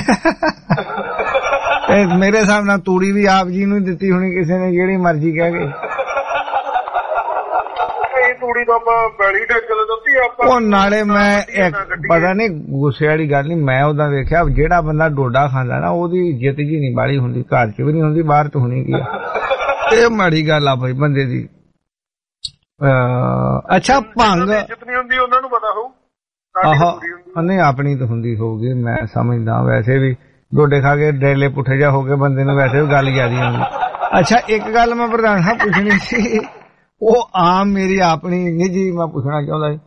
ਲਈ। ਮੇਰੇ ਹਿਸਾਬ ਨਾਲ ਤੂੜੀ ਵੀ ਆਪ ਜੀ ਨੂੰ ਦਿੱਤੀ ਹੋਣੀ ਕਿਸੇ ਨੇ ਜਿਹੜੀ ਮਰਜ਼ੀ ਕਹਿ ਕੇ। ਤੂੜੀ ਤਾਂ ਆਪਾਂ ਬੈਲੀ ਠੇਕੇ ਤੇ ਦਿੱਤੀ ਆਪਾਂ। ਉਹ ਨਾਲੇ ਮੈਂ ਇੱਕ ਪਤਾ ਨਹੀਂ ਗੁੱਸੇ ਵਾਲੀ ਗੱਲ ਨਹੀਂ ਮੈਂ ਉਹਦਾ ਵੇਖਿਆ ਜਿਹੜਾ ਬੰਦਾ ਡੋਡਾ ਖਾਂਦਾ ਨਾ ਉਹਦੀ ਇੱਜ਼ਤ ਜੀ ਨਹੀਂ ਬਾਹਲੀ ਹੁੰਦੀ ਘਰ ਚ ਵੀ ਨਹੀਂ ਹੁੰਦੀ ਬਾਹਰ ਤੋਂ ਹੋਣੀ ਕੀ ਆ। ਇਹ ਮਾੜੀ ਗੱਲ ਆ ਬਈ ਬੰਦੇ ਦੀ। ਅੱਛਾ ਭੰਗ ਇੱਜ਼ਤ ਨਹੀਂ ਹੁੰਦੀ ਉਹਨਾਂ ਨੂੰ ਪਤਾ ਹੋਊ। ਆਹੋ ਨਹੀਂ ਆਪਣੀ ਤਾਂ ਹੁੰਦੀ ਹੋਊਗੀ ਮੈਂ ਸਮਝਦਾ। ਵੈਸੇ ਵੀ ਡੋਡੇ ਖਾ ਕੇ ਡੇਲੇ ਪੁੱਠੇ ਜਾ ਹੋ ਕੇ ਬੰਦੇ ਨੂੰ ਵੈਸੇ ਵੀ ਗੱਲ ਜ਼ਿਆਦੀ ਹੁੰਦੀ। ਅੱਛਾ ਇੱਕ ਗੱਲ ਮੈਂ ਪ੍ਰਧਾਨ ਸਾਹਿਬ ਪੁੱਛਣੀ ਸੀ ਉਹ ਆਮ ਮੇਰੀ ਆਪਣੀ ਨਿੱਜੀ ਮੈਂ ਪੁੱਛਣਾ ਚਾਹੁੰਦਾ ਸੀ।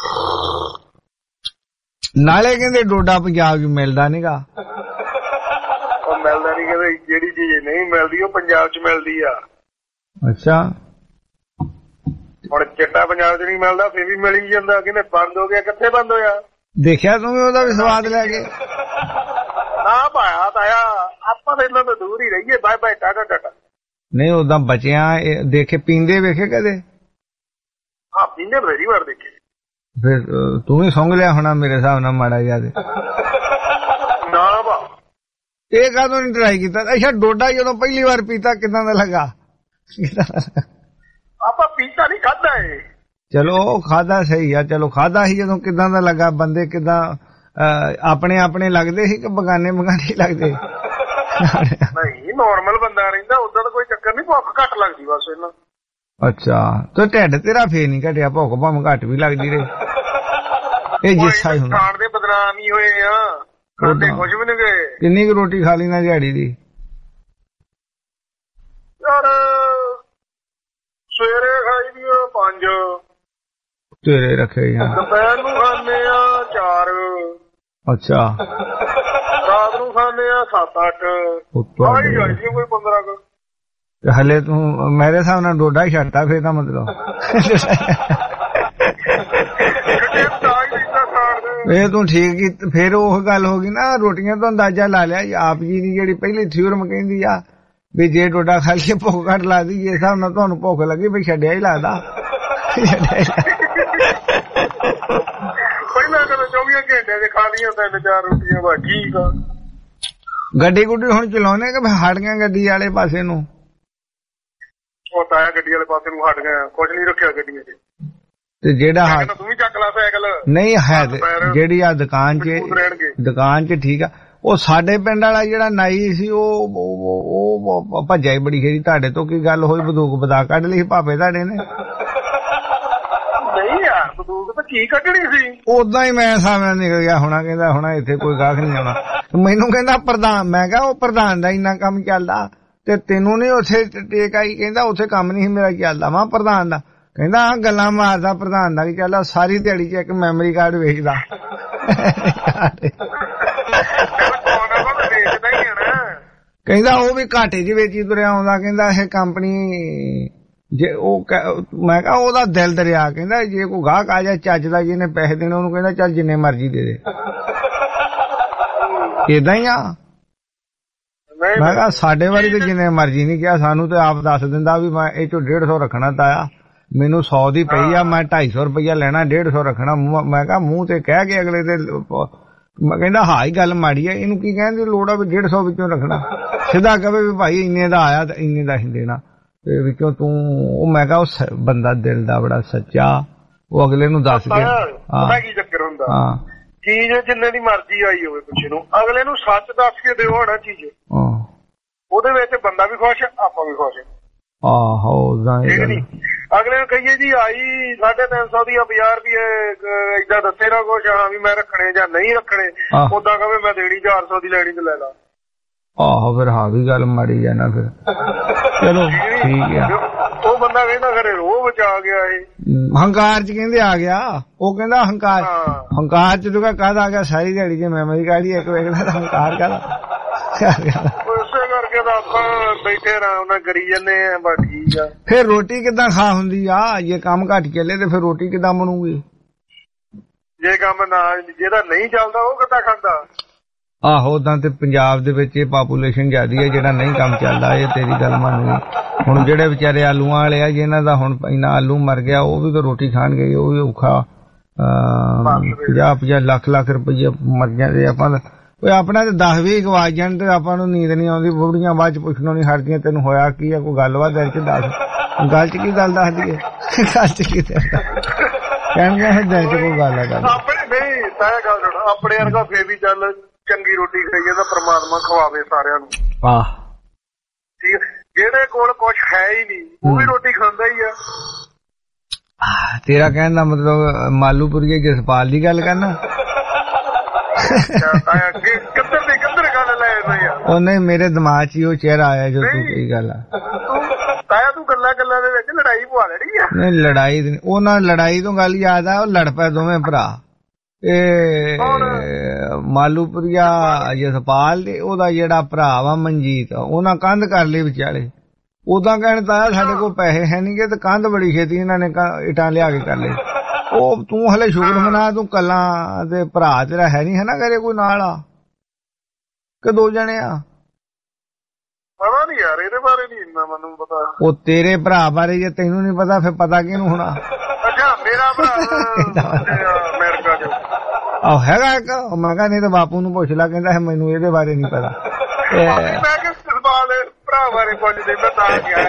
ਨਾਲੇ ਕਹਿੰਦੇ ਡੋਡਾ ਪੰਜਾਬ ਚ ਮਿਲਦਾ ਨੀਗਾ। ਉਹ ਮਿਲਦਾ ਨੀ ਕਹਿੰਦੇ ਜਿਹੜੀ ਚੀਜ਼ ਨਹੀਂ ਮਿਲਦੀ ਉਹ ਪੰਜਾਬ ਚ ਮਿਲਦੀ ਆ। ਅੱਛਾ ਹੁਣ ਚਿੱਟਾ ਪੰਜਾਬ ਚ ਨਹੀਂ ਮਿਲਦਾ ਫਿਰ ਵੀ ਮਿਲ ਹੀ ਜਾਂਦਾ। ਕਹਿੰਦੇ ਬੰਦ ਹੋ ਗਿਆ ਕਿੱਥੇ ਬੰਦ ਹੋਇਆ? ਦੇਖਿਆ ਤੂੰ ਉਹਦਾ ਵੀ ਸਵਾਦ ਲੈ ਕੇ ਨਾ ਪਾਇਆ ਤਾਇਆ ਆਪਾਂ ਤਾਂ ਇਹਨਾਂ ਤੋਂ ਦੂਰ ਹੀ ਰਹੀਏ। Bye bye tata tata. ਨਹੀਂ ਉਦਾਂ ਬਚਿਆ ਦੇਖੇ ਪੀਂਦੇ ਵੇਖੇ ਕਦੇ? ਹਾਂ ਪੀਂਦੇ ਬੜੀ ਵਾਰ ਦੇਖੇ। ਫਿਰ ਤੂੰ ਵੀ ਸੁੰਘ ਲਿਆ ਹੋਣਾ ਮੇਰੇ ਹਿਸਾਬ ਨਾਲ ਮਾੜਾ ਜਿਹਾ। ਇਹ ਕਾਹਦੋਂ ਨੀ ਟਰਾਈ ਕੀਤਾ? ਅੱਛਾ ਡੋਡਾ ਜਦੋਂ ਪਹਿਲੀ ਵਾਰ ਪੀਤਾ ਕਿੱਦਾਂ ਦਾ ਲੱਗਾ? ਆਪਾਂ ਪੀਤਾ ਨਹੀਂ ਖਾਦਾ ਏ। ਚਲੋ ਖਾਦਾ ਸਹੀ ਆ, ਚਲੋ ਖਾਦਾ ਸੀ ਜਦੋਂ ਕਿੱਦਾਂ ਦਾ ਲੱਗਾ? ਬੰਦੇ ਕਿੱਦਾਂ ਆਪਣੇ ਆਪਣੇ ਲੱਗਦੇ ਸੀ ਕਿ ਬਗਾਨੇ ਬਗਾਨੇ ਲੱਗਦੇ? ਨਹੀਂ ਨੋਰਮਲ ਬੰਦਾ ਰਹਿੰਦਾ, ਉਦਾਂ ਦਾ ਕੋਈ ਚੱਕਰ ਨਹੀਂ, ਭੁੱਖ ਘੱਟ ਲੱਗਦੀ ਬਸ ਇਹਨਾਂ। ਅੱਛਾ ਤੇ ਢਿੱਡ ਤੇਰਾ ਫੇਰ ਨੀ ਘਟਿਆ? ਭੁੱਖ ਭਾਵੇਂ ਘੱਟ ਵੀ ਲੱਗਦੀ ਰਹੀ। ਇਹ ਜਿੱਸਾ ਹੀ ਹੁੰਦਾ, ਖਾਣ ਦੇ ਬਦਨਾਮ ਹੀ ਹੋਏ ਆ, ਖਾਂਦੇ ਕੁਝ ਵੀ ਨਹੀਂ ਗਏ। ਕਿੰਨੀ ਕੁ ਰੋਟੀ ਖਾ ਲਈ ਨਾ ਦਿਹਾੜੀ ਦੀ? ਯਾਰ ਸਵੇਰੇ ਖਾਈ ਦੀਆਂ ਪੰਜ, ਤੇਰੇ ਰੱਖੇ ਆ, ਦੁਪਹਿਰ ਨੂੰ ਖਾਂਦੇ ਆ ਚਾਰ, ਅੱਛਾ ਰਾਤ ਨੂੰ ਖਾਂਦੇ ਆ ਸੱਤ ਅੱਠ, ਆਈ ਜਾਂਦੀ ਕੋਈ ਪੰਦਰਾਂ ਕੁ। ਹਲੇ ਤੂੰ ਮੇਰੇ ਹਿਸਾਬ ਨਾਲ ਡੋਡਾ ਹੀ ਛੱਡਤਾ ਫੇਰ ਦਾ ਮਤਲਬ। ਇਹ ਤੂੰ ਠੀਕ ਕੀ ਫੇਰ ਉਹ ਗੱਲ ਹੋ ਗਈ ਨਾ, ਰੋਟੀਆਂ ਤੋਂ ਅੰਦਾਜ਼ਾ ਲਾ ਲਿਆ। ਆਪ ਜੀ ਦੀ ਜਿਹੜੀ ਪਹਿਲੀ ਥਿਊਰਮ ਕਹਿੰਦੀ ਆ ਵੀ ਜੇ ਡੋਡਾ ਖਾ ਲਈਏ ਭੁੱਖ ਘੱਟ ਲੱਗਦੀ, ਇਸ ਹਿਸਾਬ ਨਾਲ ਤੁਹਾਨੂੰ ਭੁੱਖ ਲੱਗੀ ਵੀ ਛੱਡਿਆ ਹੀ ਲੱਗਦਾ। ਪਹਿਲਾਂ ਕਦੇ ਚੌਵੀ ਘੰਟੇ ਦੇ ਖਾ ਲਈਆਂ ਤਿੰਨ ਚਾਰ ਰੋਟੀਆਂ, ਬਸ ਠੀਕ ਆ। ਗੱਡੀ ਗੁੱਡੀ ਹੁਣ ਚਲਾਉਣੇ ਕਿ ਹਟ ਗਏ ਗੱਡੀ ਵਾਲੇ ਪਾਸੇ ਨੂੰ? ਉਹ ਤਾਂ ਗੱਡੀ ਵਾਲੇ ਪਾਸੇ ਨੂੰ ਹਟ ਗਏ, ਕੁਝ ਨਹੀਂ ਰੱਖਿਆ ਗੱਡੀਆਂ 'ਚ। ਤੇ ਜਿਹੜਾ ਤੂੰ ਵੀ ਚੱਕ ਲਾ ਸਾਈਕਲ। ਨਹੀਂ ਹੈ ਜਿਹੜੀ ਆ ਦੁਕਾਨ 'ਚ, ਦੁਕਾਨ 'ਚ ਠੀਕ ਆ। ਉਹ ਸਾਡੇ ਪਿੰਡ ਵਾਲਾ ਜਿਹੜਾ ਨਾਈ ਸੀ ਉਹ ਉਹ ਭੱਜਿਆ ਹੀ ਬੜੀ ਖੇਰੀ। ਤੁਹਾਡੇ ਤੋਂ ਕੀ ਗੱਲ ਹੋਈ? ਬੰਦੂਕ ਬਦਾ ਕੱਢ ਲਈ ਭਾਪੇ ਤੁਹਾਡੇ ਨੇ? ਨਹੀਂ ਯਾਰ ਬੰਦੂਕ ਤਾਂ ਕੀ ਕੱਢਣੀ ਸੀ, ਓਦਾਂ ਹੀ ਮੈਂ ਸਾਹਮਣੇ ਨਿਕਲ ਗਿਆ ਹੋਣਾ। ਕਹਿੰਦਾ ਹੋਣਾ ਇੱਥੇ ਕੋਈ ਗਾਹਕ ਨਹੀਂ ਆਉਣਾ। ਮੈਨੂੰ ਕਹਿੰਦਾ ਪ੍ਰਧਾਨ, ਮੈਂ ਕਿਹਾ ਉਹ ਪ੍ਰਧਾਨ ਦਾ ਇੰਨਾ ਕੰਮ ਚੱਲਦਾ ਤੇ ਤੈਨੂੰ ਨੀ ਉੱਥੇ ਟੇਕ ਆਈ? ਕਹਿੰਦਾ ਉੱਥੇ ਕੰਮ ਨਹੀਂ ਮੇਰਾ ਚੱਲਦਾ। ਮੈਂ ਪ੍ਰਧਾਨ ਦਾ, ਕਹਿੰਦਾ ਹਾਂ ਗੱਲਾਂ ਮਾਰਦਾ ਪ੍ਰਧਾਨ ਦਾ ਕੀ ਚੱਲਦਾ? ਸਾਰੀ ਦਿਹਾੜੀ ਚ ਇੱਕ ਮੈਮਰੀ ਕਾਰਡ ਵੇਚਦਾ। ਕਹਿੰਦਾ ਉਹ ਵੀ ਘਾਟੇ ਚ ਵੇਚੀ ਤੁਰਿਆ ਆਉਂਦਾ। ਕਹਿੰਦਾ ਇਹ ਕੰਪਨੀ ਜੇ ਉਹ, ਮੈਂ ਕਿਹਾ ਉਹਦਾ ਦਿਲ ਦਰਿਆ। ਕਹਿੰਦਾ ਜੇ ਕੋਈ ਗਾਹਕ ਆ ਜਾ ਚੱਜ ਦਾ, ਜਿਹਨੇ ਪੈਸੇ ਦੇਣੇ ਉਹਨੂੰ ਕਹਿੰਦਾ ਚੱਲ ਜਿੰਨੇ ਮਰਜ਼ੀ ਦੇ ਦੇ। ਏਦਾਂ ਹੀ ਆ। ਮੈਂ ਕਿਹਾ ਸਾਡੇ ਵਾਰੀ ਤੇ ਜਿੰਨੇ ਮਰਜ਼ੀ ਨਹੀਂ ਕਿਹਾ, ਸਾਨੂੰ ਤੇ ਆਪ ਦੱਸ ਦਿੰਦਾ ਵੀ ਮੈਂ ਇਹ ਚੋਂ ਡੇਢ ਸੌ ਰੱਖਣਾ ਤਾਇਆ, ਮੈਨੂੰ ਸੌ ਦੀ ਪਈ ਆ, ਮੈਂ ਢਾਈ ਸੌ ਰੁਪਇਆ ਲੈਣਾ, ਡੇਢ ਸੌ ਰੱਖਣਾ। ਮੈਂ ਕਿਹਾ ਮੂੰਹ ਤੇ ਕਹਿ ਕੇ ਅਗਲੇ ਤੇ ਕਹਿੰਦਾ ਹਾਂ ਹੀ ਗੱਲ ਮਾੜੀ ਆ, ਇਹਨੂੰ ਕੀ ਕਹਿਣ ਦੀ ਲੋੜ ਆ ਵੀ ਡੇਢ ਸੌ ਵਿੱਚੋਂ ਰੱਖਣਾ? ਸਿੱਧਾ ਕਹੇ ਵੀ ਭਾਈ ਇੰਨੇ ਦਾ ਆਇਆ ਤੇ ਇੰਨੇ ਦਾ ਹੀ ਦੇਣਾ ਤੇ ਵਿੱਚੋਂ ਤੂੰ। ਉਹ ਮੈਂ ਕਿਹਾ ਉਹ ਬੰਦਾ ਦਿਲ ਦਾ ਬੜਾ ਸੱਚਾ, ਉਹ ਅਗਲੇ ਨੂੰ ਦੱਸ ਕੇ। ਪਤਾ ਕੀ ਚੱਕਰ ਹੁੰਦਾ, ਚੀਜ਼ ਜਿੰਨੇ ਦੀ ਮਰਜ਼ੀ ਆਈ ਹੋਵੇ ਪਿੱਛੇ ਨੂੰ, ਅਗਲੇ ਨੂੰ ਸੱਚ ਦੱਸ ਕੇ ਦਿਓ ਹੋਣਾ ਚੀਜ਼, ਉਹਦੇ ਵਿੱਚ ਬੰਦਾ ਵੀ ਖੁਸ਼, ਆਪਾਂ ਵੀ ਖੁਸ਼। ਆਹੋ ਠੀਕ ਨੀ? ਅਗਲੇ ਨੂੰ ਕਹੀਏ ਜੀ ਆਈ ਸਾਢੇ ਤਿੰਨ ਸੌ ਦੀ ਆ, ਪੰਜਾਹ ਰੁਪਏ ਏਦਾਂ ਦੱਸੇ ਨਾ ਕੁਛ, ਹਾਂ ਵੀ ਮੈਂ ਰੱਖਣੇ ਜਾਂ ਨਹੀਂ ਰੱਖਣੇ, ਓਦਾਂ ਕਹੇ ਮੈਂ ਦੇਣੀ ਚਾਰ ਸੌ ਦੀ ਲੈਣੀ ਤੇ ਲੈ ਲਾ। ਆਹੋ ਫਿਰ ਹਾਂ ਵੀ ਗੱਲ ਮਾੜੀ ਆ ਨਾ ਫਿਰ। ਚਲੋ ਠੀਕ ਆ। ਉਹ ਬੰਦਾ ਕਹਿੰਦਾ ਖਰੇ ਰੋਹ ਬਚਾ ਗਿਆ ਇਹ ਹੰਕਾਰ ਚ ਕਹਿੰਦੇ ਆ ਗਿਆ। ਉਹ ਕਹਿੰਦਾ ਹੰਕਾਰ, ਹੰਕਾਰ ਚ ਤੂੰ ਕਾਹਦਾ ਆ ਗਿਆ? ਸਾਰੀ ਦਿਹਾੜੀ ਜੇ ਮੈਮਰੀ ਕਾਢੀ ਇੱਕ ਵੇਖਦਾ ਤਾਂ ਹੰਕਾਰ ਕਾਹਦਾ? ਉਸੇ ਕਰਕੇ ਤਾਂ ਆਪਾਂ ਬੈਠੇ ਆਰਾਮ ਨਾਲ ਕਰੀ ਜਾਂਦੇ ਆ, ਬਸ ਠੀਕ ਆ। ਫਿਰ ਰੋਟੀ ਕਿੱਦਾਂ ਖਾ ਹੁੰਦੀ ਆ? ਜੇ ਕੰਮ ਘੱਟ ਚੱਲੇ ਤੇ ਫਿਰ ਰੋਟੀ ਕਿੱਦਾਂ ਬਣੂਗੀ? ਜੇ ਕੰਮ ਨਾ, ਜਿਹਦਾ ਨਹੀਂ ਚੱਲਦਾ ਉਹ ਕਿੱਦਾਂ ਖਾਂਦਾ? ਆਹੋ ਉਦਾਂ ਤੇ ਪੰਜਾਬ ਦੇ ਵਿੱਚ ਇਹ ਪਾਪੂਲੇਸ਼ਨ ਜ਼ਿਆਦੀ ਹੈ ਜਿਹੜਾ ਨਹੀਂ ਕੰਮ ਚੱਲਦਾ। ਇਹ ਤੇਰੀ ਗੱਲ ਮੰਨ। ਹੁਣ ਜਿਹੜੇ ਵਿਚਾਰੇ ਆਲੂਆਂ ਵਾਲੇ ਆ, ਜਿਹਨਾਂ ਦਾ ਹੁਣ ਇੰਨਾ ਆਲੂ ਮਰ ਗਿਆ, ਉਹ ਵੀ ਤਾਂ ਰੋਟੀ ਖਾਣਗੇ, ਉਹ ਵੀ ਔਖਾ। ਪੰਜਾਹ ਪੰਜਾਹ ਲੱਖ ਲੱਖ ਰੁਪਈਏ ਮਰ ਜਾਂਦੇ। ਆਪਾਂ ਕੋਈ ਆਪਣਾ ਤੇ ਦਸ ਵੀਹ ਗਵਾਚ ਜਾਣ ਤੇ ਆਪਾਂ ਨੂੰ ਨੀਂਦ ਨਹੀਂ ਆਉਂਦੀ। ਬੁੜੀਆਂ ਬਾਅਦ ਚ ਪੁੱਛਣੋਂ ਨਹੀਂ ਹਟਦੀਆਂ ਤੈਨੂੰ ਹੋਇਆ ਕੀ ਆ, ਕੋਈ ਗੱਲਬਾਤ ਦਿਲ ਚ ਦੱਸ। ਗੱਲ ਚ ਕੀ ਗੱਲ ਦੱਸਦੀ ਹੈ? ਗੱਲ ਚ ਕੀ ਕਹਿਣਗੇ ਦਿਲ ਚ ਕੋਈ ਗੱਲ ਆ। ਗੱਲ ਆਪਣੇ ਨਹੀਂ ਤਾਂ ਗੱਲ ਸੁਣ, ਆਪਣੇ ਵਰਗਾ ਫੇਰ ਵੀ ਚੱਲ ਚੰਗੀ ਰੋਟੀ ਖਾਈਏ ਤਾਂ ਪ੍ਰਮਾਤਮਾ ਖਵਾਵੇ ਸਾਰਿਆਂ ਨੂੰ। ਆਹ ਠੀਕ ਹੈ। ਜਿਹੜੇ ਕੋਲ ਕੁਛ ਹੈ ਹੀ ਨਹੀਂ ਉਹ ਵੀ ਰੋਟੀ ਖਾਂਦਾ ਹੀ ਆ। ਤੇਰਾ ਕਹਿਣ ਦਾ ਮਤਲਬ ਮਾਲੂਪੁਰੀਏ ਜਸਪਾਲ ਦੀ ਗੱਲ ਕਰਨਾ? ਕਿੱਧਰ ਦੀ ਕਿੱਧਰ ਗੱਲ ਲੈ ਰਹੇ ਆ? ਉਹ ਨਹੀਂ, ਮੇਰੇ ਦਿਮਾਗ 'ਚ ਹੀ ਉਹ ਚਿਹਰਾ ਆਇਆ ਜੋ ਤੂੰ ਕਹੀ ਗੱਲ ਆ। ਤਾਇਆ ਤੂੰ ਗੱਲਾਂ ਗੱਲਾਂ ਦੇ ਵਿੱਚ ਲੜਾਈ ਪਵਾ ਲੈਣੀ ਆ। ਨਹੀਂ ਲੜਾਈ, ਉਹਨਾਂ ਲੜਾਈ ਤੋਂ ਗੱਲ ਯਾਦ ਆ, ਉਹ ਲੜ ਪਏ ਦੋਵੇਂ ਭਰਾ। ਇਹ ਮਾਲੂਪੁਰੀਆ ਜਸਪਾਲ ਦੇ ਉਹਦਾ ਜਿਹੜਾ ਭਰਾ ਵਾ ਮਨਜੀਤ, ਉਹਨਾਂ ਕੰਧ ਕਰ ਲਈ ਵਿਚਾਲੇ। ਉਦਾਂ ਕਹਿਣ ਤਾਇਆ ਸਾਡੇ ਕੋਲ ਪੈਸੇ ਹੈ ਨੀ ਗੇ ਤੇ ਕੰਧ ਬੜੀ ਛੇਤੀ ਇਹਨਾਂ ਨੇ ਇੱਟਾਂ ਲਿਆ ਕੇ ਕਰ ਲਈ। ਉਹ ਤੂੰ ਹਲੇ ਸ਼ੁਕਰ ਮਨਾ, ਤੂੰ ਕੱਲਾ ਤੇ ਭਰਾ ਤੇਰਾ ਹੈ ਨੀ ਹੈ ਨਾ ਘਰੇ ਕੋਈ ਨਾਲ ਆ ਕਿ ਦੋ ਜਣੇ ਆ? ਪਤਾ ਨੀ ਯਾਰ, ਇਹਦੇ ਬਾਰੇ ਨੀ ਇੰਨਾ ਮੈਨੂੰ ਪਤਾ। ਉਹ ਤੇਰੇ ਭਰਾ ਬਾਰੇ ਜੇ ਤੈਨੂੰ ਨੀ ਪਤਾ ਫਿਰ ਪਤਾ ਕਿਹਨੂੰ ਹੋਣਾ? ਅੱਛਾ ਮੇਰਾ ਭਰਾ ਅਮਰੀਕਾ ਚ ਆਹ ਹੈਗਾ ਇੱਕ। ਮੈਂ ਕਿਹਾ ਨਹੀਂ ਤਾਂ ਬਾਪੂ ਨੂੰ ਪੁੱਛ ਲਾ, ਕਹਿੰਦਾ ਮੈਨੂੰ ਇਹਦੇ ਬਾਰੇ ਨੀ ਪਤਾ। ਮੈਂ ਕਿ ਸਵਾਲ ਭਰਾ ਬਾਰੇ ਪੁੱਛਦੇ ਮੈਂ ਤਾਂ ਗਿਆ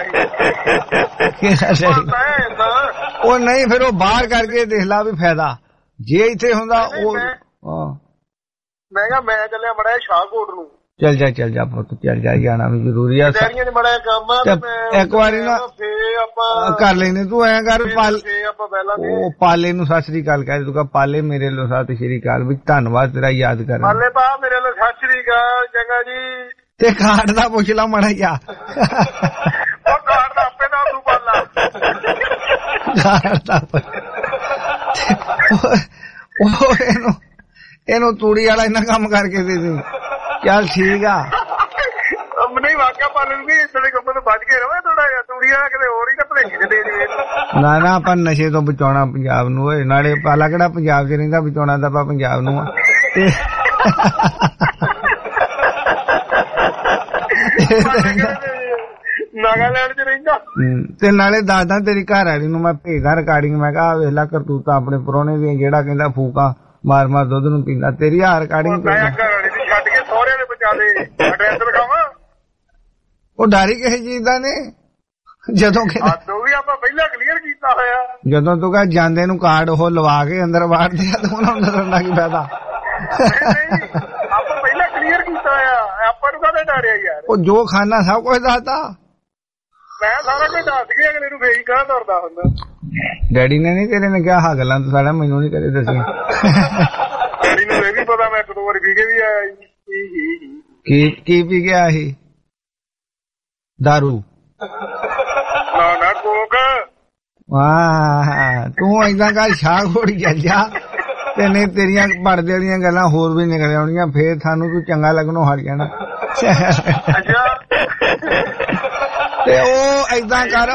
ਉਹ ਨਹੀਂ ਫਿਰ ਉਹ ਬਾਹਰ ਕਰਕੇ ਦੇਖ ਲਾ ਵੀ ਫਾਇਦਾ ਜੇ ਇੱਥੇ ਹੁੰਦਾ ਉਹ ਮੈਂ ਕਿਹਾ ਮੈਂ ਚੱਲਿਆ ਬੜਾ ਸ਼ਾਹਕੋਟ ਨੂੰ ਚੱਲ ਜਾ ਚੱਲ ਜਾ ਪੁੱਤ ਚੱਲ ਜਾ ਜਾਣਾ ਵੀ ਜ਼ਰੂਰੀ ਆ ਇੱਕ ਵਾਰੀ ਨਾ ਕਰ ਲੈਨੇ ਤੂੰ ਐਂ ਕਰ ਪਾਲ ਉਹ ਪਾਲੇ ਨੂੰ ਸਤਿ ਸ੍ਰੀ ਅਕਾਲ ਕਹਿ ਤੂੰ ਕਹ ਪਾਲੇ ਮੇਰੇ ਲੋ ਸਤਿ ਸ੍ਰੀ ਅਕਾਲ ਵੀ ਧੰਨਵਾਦ ਤੇਰਾ ਯਾਦ ਕਰ ਪਾਲੇ ਪਾ ਮੇਰੇ ਲੋ ਸਤਿ ਸ੍ਰੀ ਅਕਾਲ ਚੰਗਾ ਜੀ ਤੇ ਕਾਰਡ ਦਾ ਪੁੱਛ ਲਾ ਮਾੜਾ ਜਾ ਉਹ ਕਾਰਡ ਦਾ ਆਪੇ ਨਾ ਤੂੰ ਪਾਲਾ ਕਾਰਡ ਦਾ ਉਹ ਇਹਨੂੰ ਇਹਨੂੰ ਤੂੜੀ ਵਾਲਾ ਇਹਨਾਂ ਕੰਮ ਕਰਕੇ ਦੇ ਦੇ ਚੱਲ ਠੀਕ ਆ ਨਹੀਂ ਵਾਕਿਆ ਪਾਲਣ ਵੀ ਇਸ ਦੇ ਕੰਮ ਤੋਂ ਬਚ ਕੇ ਰਵੇ ਥੋੜਾ ਜਿਹਾ ਤੂੜੀ ਵਾਲਾ ਕਿਤੇ ਹੋਰ ਹੀ ਤਾਂ ਭਲੇਖੀ ਦੇ ਦੇ ਨਾ ਨਾ ਆਪਾਂ ਨਸ਼ੇ ਤੋਂ ਬਚਾਉਣਾ ਪੰਜਾਬ ਨੂੰ ਓਏ ਨਾਲੇ ਪਾਲਾ ਕਿਹੜਾ ਪੰਜਾਬ 'ਚ ਰਹਿੰਦਾ ਬਚਾਉਣਾ ਤਾਂ ਆਪਾਂ ਪੰਜਾਬ ਨੂੰ ਆ ਨਾਗਾਲੈਂਡ 'ਚ ਰਹਿੰਦਾ ਤੇ ਨਾਲੇ ਦੱਸਦਾ ਤੇਰੀ ਘਰ ਵਾਲੀ ਨੂੰ ਮੈਂ ਭੇਜਦਾ ਰਿਕਾਰਡਿੰਗ ਮੈਂ ਕਿਹਾ ਵੇਖ ਲਾ ਕਰਤੂਤਾਂ ਆਪਣੇ ਪ੍ਰਾਹੁਣੇ ਦੀਆਂ ਜਿਹੜਾ ਕਹਿੰਦਾ ਫੂਕਾਂ ਮਾਰ ਮਾਰ ਦੁੱਧ ਨੂੰ ਪੀਂਦਾ ਤੇਰੀ ਆ ਰਿਕਾਰਡਿੰਗ ਛੱਡ ਕੇ ਸਹੁਰਿਆਂ ਦੇ ਬਚਾ ਦੇ ਐਡਰੈਸ ਲਿਖਾਵਾਂ ਉਹ ਡਾਰੀ ਕਿਸੇ ਚੀਜ਼ ਦਾ ਨੇ ਜਦੋਂ ਕਿ ਵੀ ਆਪਾਂ ਪਹਿਲਾਂ ਕਲੀਅਰ ਕੀਤਾ ਹੋਇਆ ਜਦੋਂ ਤੂੰ ਕਹ ਜਾਂਦੇ ਨੂੰ ਕਾਰਡ ਉਹ ਲਵਾ ਕੇ ਅੰਦਰ ਵਾੜਦੇ ਆ ਤਾਂ ਉਹਨਾਂ ਨੂੰ ਡਰਨ ਦਾ ਕੀ ਫਾਇਦਾ ਆਪਾਂ ਪਹਿਲਾਂ ਕਲੀਅਰ ਕੀਤਾ ਹੋਇਆ ਆਪਾਂ ਨੂੰ ਕਾਹਦਾ ਡਰਿਆ ਯਾਰ ਉਹ ਜੋ ਖਾਣਾ ਸਭ ਕੁਝ ਦੱਸਦਾ ਮੈਂ ਸਾਰਾ ਕੁਝ ਦੱਸ ਕੇ ਅਗਲੇ ਨੂੰ ਫੇਰ ਹੀ ਕਹਾਂ ਤੁਰਦਾ ਹੁੰਦਾ ਡੈਡੀ ਨੇ ਨਹੀਂ ਤੇਰੇ ਨੇ ਕਿਹਾ ਹਾਂ ਗੱਲਾਂ ਤੂੰ ਸਾਡਾ ਮੈਨੂੰ ਨਹੀਂ ਕਦੇ ਦੱਸੀ ਡੈਡੀ ਨੂੰ ਇਹ ਵੀ ਪਤਾ ਮੈਂ ਇੱਕ ਦੋ ਵਾਰ ਪੀ ਕੇ ਵੀ ਆਇਆ ਕੀ ਕੀ ਪੀ ਗਿਆ ਸੀ ਦਾਰੂ ਨਾ ਨਾ ਕੋਕ ਵਾਹ ਤੂੰ ਏਦਾਂ ਕਰ ਸ਼ਾਹ ਘੋੜੀ ਚੱਲ ਜਾ ਤੇ ਨਹੀਂ ਤੇਰੀਆਂ ਪੜਦੇ ਵਾਲੀਆਂ ਗੱਲਾਂ ਹੋਰ ਵੀ ਨਿਕਲ ਆਉਣੀਆਂ ਫੇਰ ਸਾਨੂੰ ਤੂੰ ਚੰਗਾ ਲੱਗਣੋਂ ਹਟ ਜਾਣਾ ਤੇ ਉਹ ਏਦਾਂ ਕਰ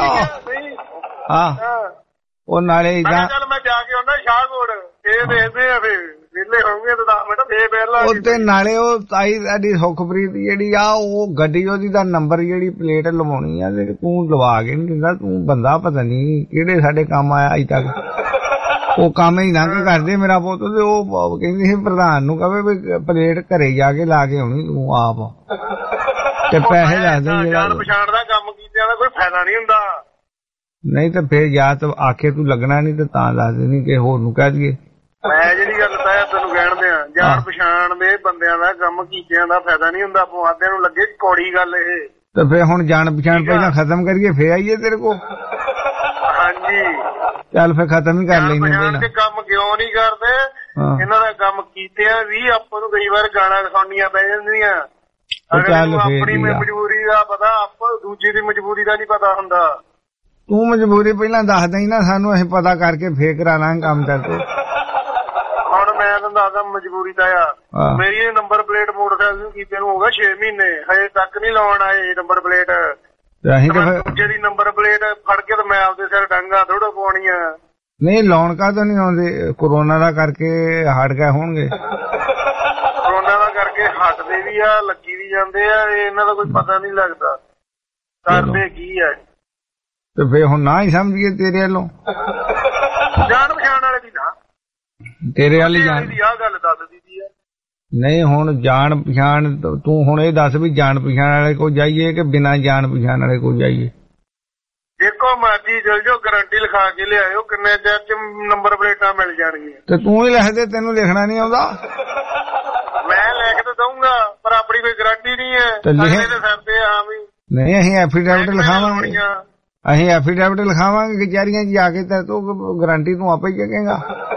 ਹਾਂ ਉਹ ਨਾਲੇ ਏਦਾਂ ਚੱਲ ਮੈਂ ਜਾ ਕੇ ਆਉਣਾ ਸ਼ਾਹਕੋਟ ਇਹ ਦੇਖਦੇ ਆ ਫੇਰ ਵਿਹਲੇ ਹੋਣਗੇ ਤਾਂ ਦਸ ਮਿੰਟ ਫੇਰ ਪਹਿਲਾਂ ਉਹ ਤੇ ਨਾਲੇ ਉਹ ਤਾਈ ਸਾਡੀ ਸੁਖਪ੍ਰੀਤ ਜਿਹੜੀ ਆ ਉਹ ਗੱਡੀ ਉਹਦੀ ਦਾ ਨੰਬਰ ਜਿਹੜੀ ਪਲੇਟ ਲਵਾਉਣੀ ਆ ਤੇ ਤੂੰ ਲਵਾ ਕੇ ਨਹੀਂ ਦਿੰਦਾ ਤੂੰ ਬੰਦਾ ਪਤਾ ਨਹੀਂ ਕਿਹੜੇ ਸਾਡੇ ਕੰਮ ਆਇਆ ਅਜ ਤੱਕ ਉਹ ਕੰਮ ਹੀ ਲੰਘ ਕਰਦੇ ਮੇਰਾ ਪੁੱਤ ਤੇ ਉਹ ਕਹਿੰਦੀ ਸੀ ਪ੍ਰਧਾਨ ਨੂੰ ਕਹੇ ਵੀ ਪਲੇਟ ਘਰੇ ਜਾ ਕੇ ਲਾ ਕੇ ਆਉਣੀ ਤੂੰ ਆਪ ਤੇ ਪੈਸੇ ਲੈ ਦੇ ਜਾਣ ਪਛਾਣ ਦਾ ਕੰਮ ਕੀਤਿਆਂ ਦਾ ਕੋਈ ਫਾਇਦਾ ਨਹੀਂ ਹੁੰਦਾ ਨਹੀਂ ਤਾਂ ਫੇਰ ਜਾਂ ਤਾਂ ਆਖੇ ਤੂੰ ਲੱਗਣਾ ਨਹੀਂ ਤੇ ਤਾਂ ਦੱਸ ਦੇਣੀ ਕਿ ਹੋਰ ਨੂੰ ਕਹਿ ਦਈਏ ਮੈਂ ਜਿਹੜੀ ਗੱਲ ਤਾਂ ਤੈਨੂੰ ਕਹਿਣਦੇ ਆ ਜਾਣ ਪਛਾਣ ਦੇ ਬੰਦਿਆਂ ਦਾ ਕੰਮ ਕੀਤਿਆਂ ਦਾ ਫਾਇਦਾ ਨਹੀਂ ਹੁੰਦਾ ਪੁਆਦਿਆਂ ਨੂੰ ਲੱਗੇ ਕੌੜੀ ਗੱਲ ਇਹ ਤੇ ਫੇਰ ਹੁਣ ਜਾਣ ਪਛਾਣ ਪਹਿਲਾਂ ਖਤਮ ਕਰੀਏ ਫੇਰ ਆਈਏ ਤੇਰੇ ਕੋਲ ਹਾਂਜੀ ਚੱਲ ਫੇਰ ਖਤਮ ਹੀ ਕਰ ਲੈਂਦੇ ਪਹਿਲਾਂ ਤੇ ਕੰਮ ਕਿਉਂ ਨਹੀਂ ਕਰਦੇ ਇਹਨਾਂ ਦਾ ਕੰਮ ਕੀਤਿਆਂ ਵੀ ਆਪਾਂ ਨੂੰ ਕਈ ਵਾਰ ਗਾਲਾਂ ਸੁਣਨੀਆਂ ਪੈ ਜਾਂਦੀਆਂ ਆਪਣੀ ਮਜਬੂਰੀ ਦਾ ਪਤਾ ਆਪਾਂ ਦੂਜੀ ਦੀ ਮਜਬੂਰੀ ਦਾ ਨਹੀਂ ਪਤਾ ਹੁੰਦਾ ਤੂੰ ਮਜਬੂਰੀ ਪਹਿਲਾਂ ਦੱਸ ਦੇਈ ਨਾ ਸਾਨੂੰ ਅਸੀਂ ਪਤਾ ਕਰਕੇ ਫੇਰ ਕਰਾ ਲਾਂਗੇ ਕੰਮ ਕਰਕੇ ਹੁਣ ਮੈਂ ਤੁਹਾਨੂੰ ਦੱਸਦਾ ਮਜਬੂਰੀ ਤਾਂ ਆ ਮੇਰੀ ਨੰਬਰ ਪਲੇਟ ਮੋਟਰਸਾਈਕਲ ਨੂੰ ਕੀਤੇ ਨੂੰ ਹੋ ਗਿਆ ਛੇ ਮਹੀਨੇ ਹਜੇ ਤੱਕ ਨਹੀਂ ਲਾਉਣ ਆਏ ਨੰਬਰ ਪਲੇਟ ਅਸੀਂ ਤਾਂ ਦੂਜੇ ਦੀ ਨੰਬਰ ਪਲੇਟ ਫੜ ਕੇ ਤੇ ਮੈਂ ਆਪਦੇ ਸਿਰ ਡਾਂਗਾ ਥੋੜਾ ਪਾਉਣੀਆਂ ਨਹੀਂ ਲਾਉਣ ਕਾ ਤਾਂ ਨਹੀਂ ਆਉਂਦੇ ਕੋਰੋਨਾ ਦਾ ਕਰਕੇ ਹਟ ਗਏ ਹੋਣਗੇ ਕੋਰੋਨਾ ਦਾ ਕਰਕੇ ਹਟਦੇ ਵੀ ਆ ਲੱਗੀ ਵੀ ਜਾਂਦੇ ਆ ਇਹਨਾਂ ਦਾ ਕੋਈ ਪਤਾ ਨਹੀਂ ਲੱਗਦਾ ਕਰਦੇ ਕੀ ਆ ਤੇ ਫੇਰ ਹੁਣ ਨਾ ਹੀ ਸਮਝੀਏ ਤੇਰੇ ਵੱਲੋਂ ਜਾਣ ਪਛਾਣ ਵਾਲੇ ਦੀ ਨਾ ਤੇਰੇ ਵਾਲੀ ਜਾਣ ਦੀ ਆ ਗੱਲ ਦੱਸ ਦਿੱਤੀ ਆ ਨਹੀਂ ਹੁਣ ਜਾਣ ਪਛਾਣ ਤੂੰ ਹੁਣ ਇਹ ਦੱਸ ਵੀ ਜਾਣ ਪਛਾਣ ਵਾਲੇ ਕੋਲ ਜਾਈਏ ਕਿ ਬਿਨਾਂ ਜਾਣ ਪਛਾਣ ਵਾਲੇ ਕੋਲ ਜਾਈਏ ਦੇਖੋ ਮਰਜੀ ਚਲ ਜਾਓ ਗਾਰੰਟੀ ਲਿਖਾ ਕੇ ਲਿਆਇਓ ਕਿੰਨੇ ਚਿਰ ਚ ਨੰਬਰ ਪਲੇਟਾਂ ਮਿਲ ਜਾਣਗੀਆਂ ਤੇ ਤੂੰ ਹੀ ਲਿਖ ਦੇ ਤੈਨੂੰ ਲਿਖਣਾ ਨਹੀਂ ਆਉਂਦਾ ਮੈਂ ਲਿਖ ਤੇ ਦਊਂਗਾ ਪਰ ਆਪਣੀ ਕੋਈ ਗਾਰੰਟੀ ਨਹੀਂ ਹੈ ਅਗਲੇ ਦੇ ਸਿਰ ਤੇ ਆ ਵੀ ਨਹੀਂ ਅਸੀਂ ਐਫੀਡੈਵਿਟ ਲਿਖਾਵਾਂਗੇ ਅਸੀਂ ਐਫੀਡੈਵਿਟ ਲਿਖਾਵਾਂਗੇ ਕਚਹਿਰੀਆਂ 'ਚ ਜਾ ਕੇ ਤੇ ਤੂੰ ਗਾਰੰਟੀ ਤੂੰ ਆਪੇ ਹੀ ਚੱਕੇਗਾ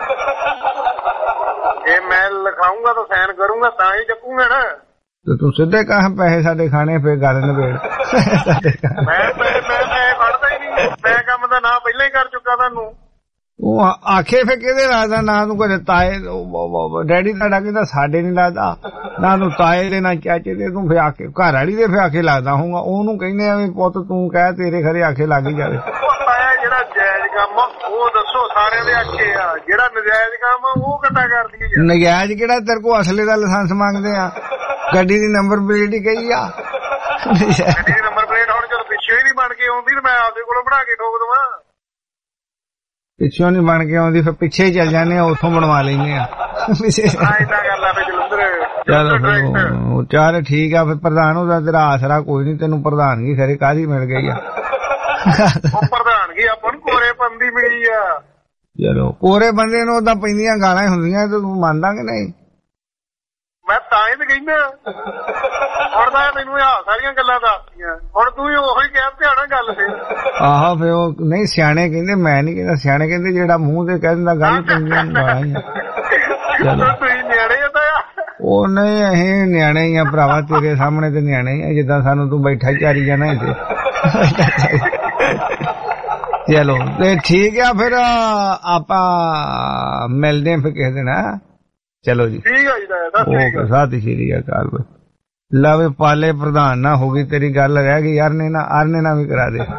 ਇਹ ਮੈਂ ਲਿਖਾਉਂਗਾ ਤਾਂ ਸਾਈਨ ਕਰੂੰਗਾ ਤਾਂ ਹੀ ਚੱਕੂਗਾ ਨਾ ਤੇ ਤੂੰ ਸਿੱਧੇ ਕਹਾਂ ਪੈਸੇ ਸਾਡੇ ਖਾਣੇ ਫੇਰ ਗੱਲ ਨਿਬੇੜ ਮੈਂ ਮੈਂ ਮੈਂ ਫੜਦਾ ਹੀ ਨਹੀਂ ਮੈਂ ਕੰਮ ਦਾ ਨਾਂ ਪਹਿਲਾਂ ਹੀ ਕਰ ਚੁੱਕਾ ਤੁਹਾਨੂੰ ਉਹ ਆਖੇ ਫੇਰ ਕਿਹਦੇ ਲੱਗਦਾ ਨਾ ਤੂੰ ਕਦੇ ਤਾਏ ਡੈਡੀ ਤੁਹਾਡਾ ਕਹਿੰਦਾ ਸਾਡੇ ਨਹੀਂ ਲੱਗਦਾ ਨਾ ਤੂੰ ਤਾਏ ਦੇ ਨਾ ਚਾਚੇ ਦੇ ਤੂੰ ਫੇਰ ਆਖੇ ਘਰ ਵਾਲੀ ਦੇ ਫੇਰ ਆਖੇ ਲੱਗਦਾ ਹੋਊਗਾ ਉਹਨੂੰ ਕਹਿੰਦੇ ਆ ਵੀ ਪੁੱਤ ਤੂੰ ਕਹਿ ਤੇਰੇ ਖਰੇ ਆਖੇ ਲੱਗ ਹੀ ਜਾਵੇ ਜਿਹੜਾ ਜਾਇਜ਼ ਕੰਮ ਉਹ ਦੱਸੋ ਸਾਰਿਆਂ ਦੇ ਆਖੇ ਆ ਜਿਹੜਾ ਨਜਾਇਜ਼ ਕੰਮ ਉਹ ਕੱਟਾ ਕਰਦੀ ਹੈ ਨਜਾਇਜ਼ ਕਿਹੜਾ ਤੇਰੇ ਕੋਲ ਅਸਲੇ ਦਾ ਲਾਇਸੈਂਸ ਮੰਗਦੇ ਆ ਗੱਡੀ ਦੀ ਨੰਬਰ ਪਲੇਟ ਹੀ ਕਹੀ ਆ ਗੱਡੀ ਦੀ ਨੰਬਰ ਪਲੇਟ ਹੁਣ ਜਦੋਂ ਪਿੱਛੇ ਹੀ ਨਹੀਂ ਬਣ ਕੇ ਆਉਂਦੀ ਤੇ ਮੈਂ ਆਪਦੇ ਕੋਲੋਂ ਬਣਾ ਕੇ ਠੋਕ ਦਵਾਂ ਪਿੱਛੋਂ ਨਹੀਂ ਬਣ ਕੇ ਆਉਂਦੀ ਫਿਰ ਪਿੱਛੇ ਹੀ ਚੱਲ ਜਾਂਦੇ ਆ, ਉੱਥੋਂ ਬਣਵਾ ਲੈਂਦੇ ਆ। ਚਲੋ ਚੱਲ ਠੀਕ ਆ ਫਿਰ ਪ੍ਰਧਾਨ ਉਹਦਾ ਤੇਰਾ ਆਸਰਾ ਕੋਈ ਨੀ, ਤੈਨੂੰ ਪ੍ਰਧਾਨਗੀ ਖਰੇ ਕਾਹਦੀ ਮਿਲ ਗਈ ਆ। ਪ੍ਰਧਾਨਗੀ ਆਪਾਂ ਨੂੰ ਕੋਰੇ ਬੰਦੀ ਮਿਲੀ ਆ। ਚਲੋ ਕੋਰੇ ਬੰਦੇ ਨੂੰ ਉਦਾਂ ਪੈਂਦੀਆਂ ਗਾਲਾਂ ਹੁੰਦੀਆਂ ਤੇ ਤੂੰ ਮੰਨਦਾ ਕਿ ਨਹੀਂ? ਮੈਂ ਤਾਂ ਹੀ ਤੇ ਕਹਿੰਦਾ ਹੁਣ ਤਾਂ ਮੈਨੂੰ ਆ ਸਾਰੀਆਂ ਗੱਲਾਂ ਦੱਸਦੀਆਂ, ਹੁਣ ਤੂੰ ਹੀ ਉਹੀ ਕਹਿ ਧਿਆਣਾ ਗੱਲ ਤੇ। ਆਹੋ ਫਿਰ ਉਹ ਨਹੀਂ ਸਿਆਣੇ ਕਹਿੰਦੇ, ਮੈਂ ਨੀ ਕਹਿੰਦਾ, ਸਿਆਣੇ ਕਹਿੰਦੇ ਜਿਹੜਾ ਮੂੰਹ ਤੇ ਕਹਿ ਦਿੰਦਾ ਗੱਲ ਪੈਂਦੀਆਂ ਗਾਲਾਂ ਹੀ। ਤੁਸੀਂ ਨਿਆਣੇ ਤਾਂ ਉਹ ਨਹੀਂ ਅਸੀਂ ਨਿਆਣੇ ਹੀ ਆ ਭਰਾਵਾ, ਤੇਰੇ ਸਾਹਮਣੇ ਤੇ ਨਿਆਣੇ ਹੀ ਆ, ਜਿੱਦਾਂ ਸਾਨੂੰ ਤੂੰ ਬੈਠਾ ਚਾਰੀ ਜਾਣਾ ਇੱਥੇ। ਚਲੋ ਤੇ ਠੀਕ ਆ ਫਿਰ ਆਪਾਂ ਮਿਲਦੇ ਫਿਰ ਕਿਸੇ ਦਿਨ। ਚਲੋ ਜੀ ਠੀਕ ਆ ਜੀ, ਓਕੇ ਸਤਿ ਸ਼੍ਰੀ ਅਕਾਲ। ਲਵੇ ਪਾਲੇ ਪ੍ਰਧਾਨ ਨਾ ਹੋ ਗਈ ਤੇਰੀ ਗੱਲ ਰਹਿ ਗਈ, ਅਰਨੇ ਨਾ ਅਰਨੇ ਨਾ ਵੀ ਕਰਾ ਦੇ,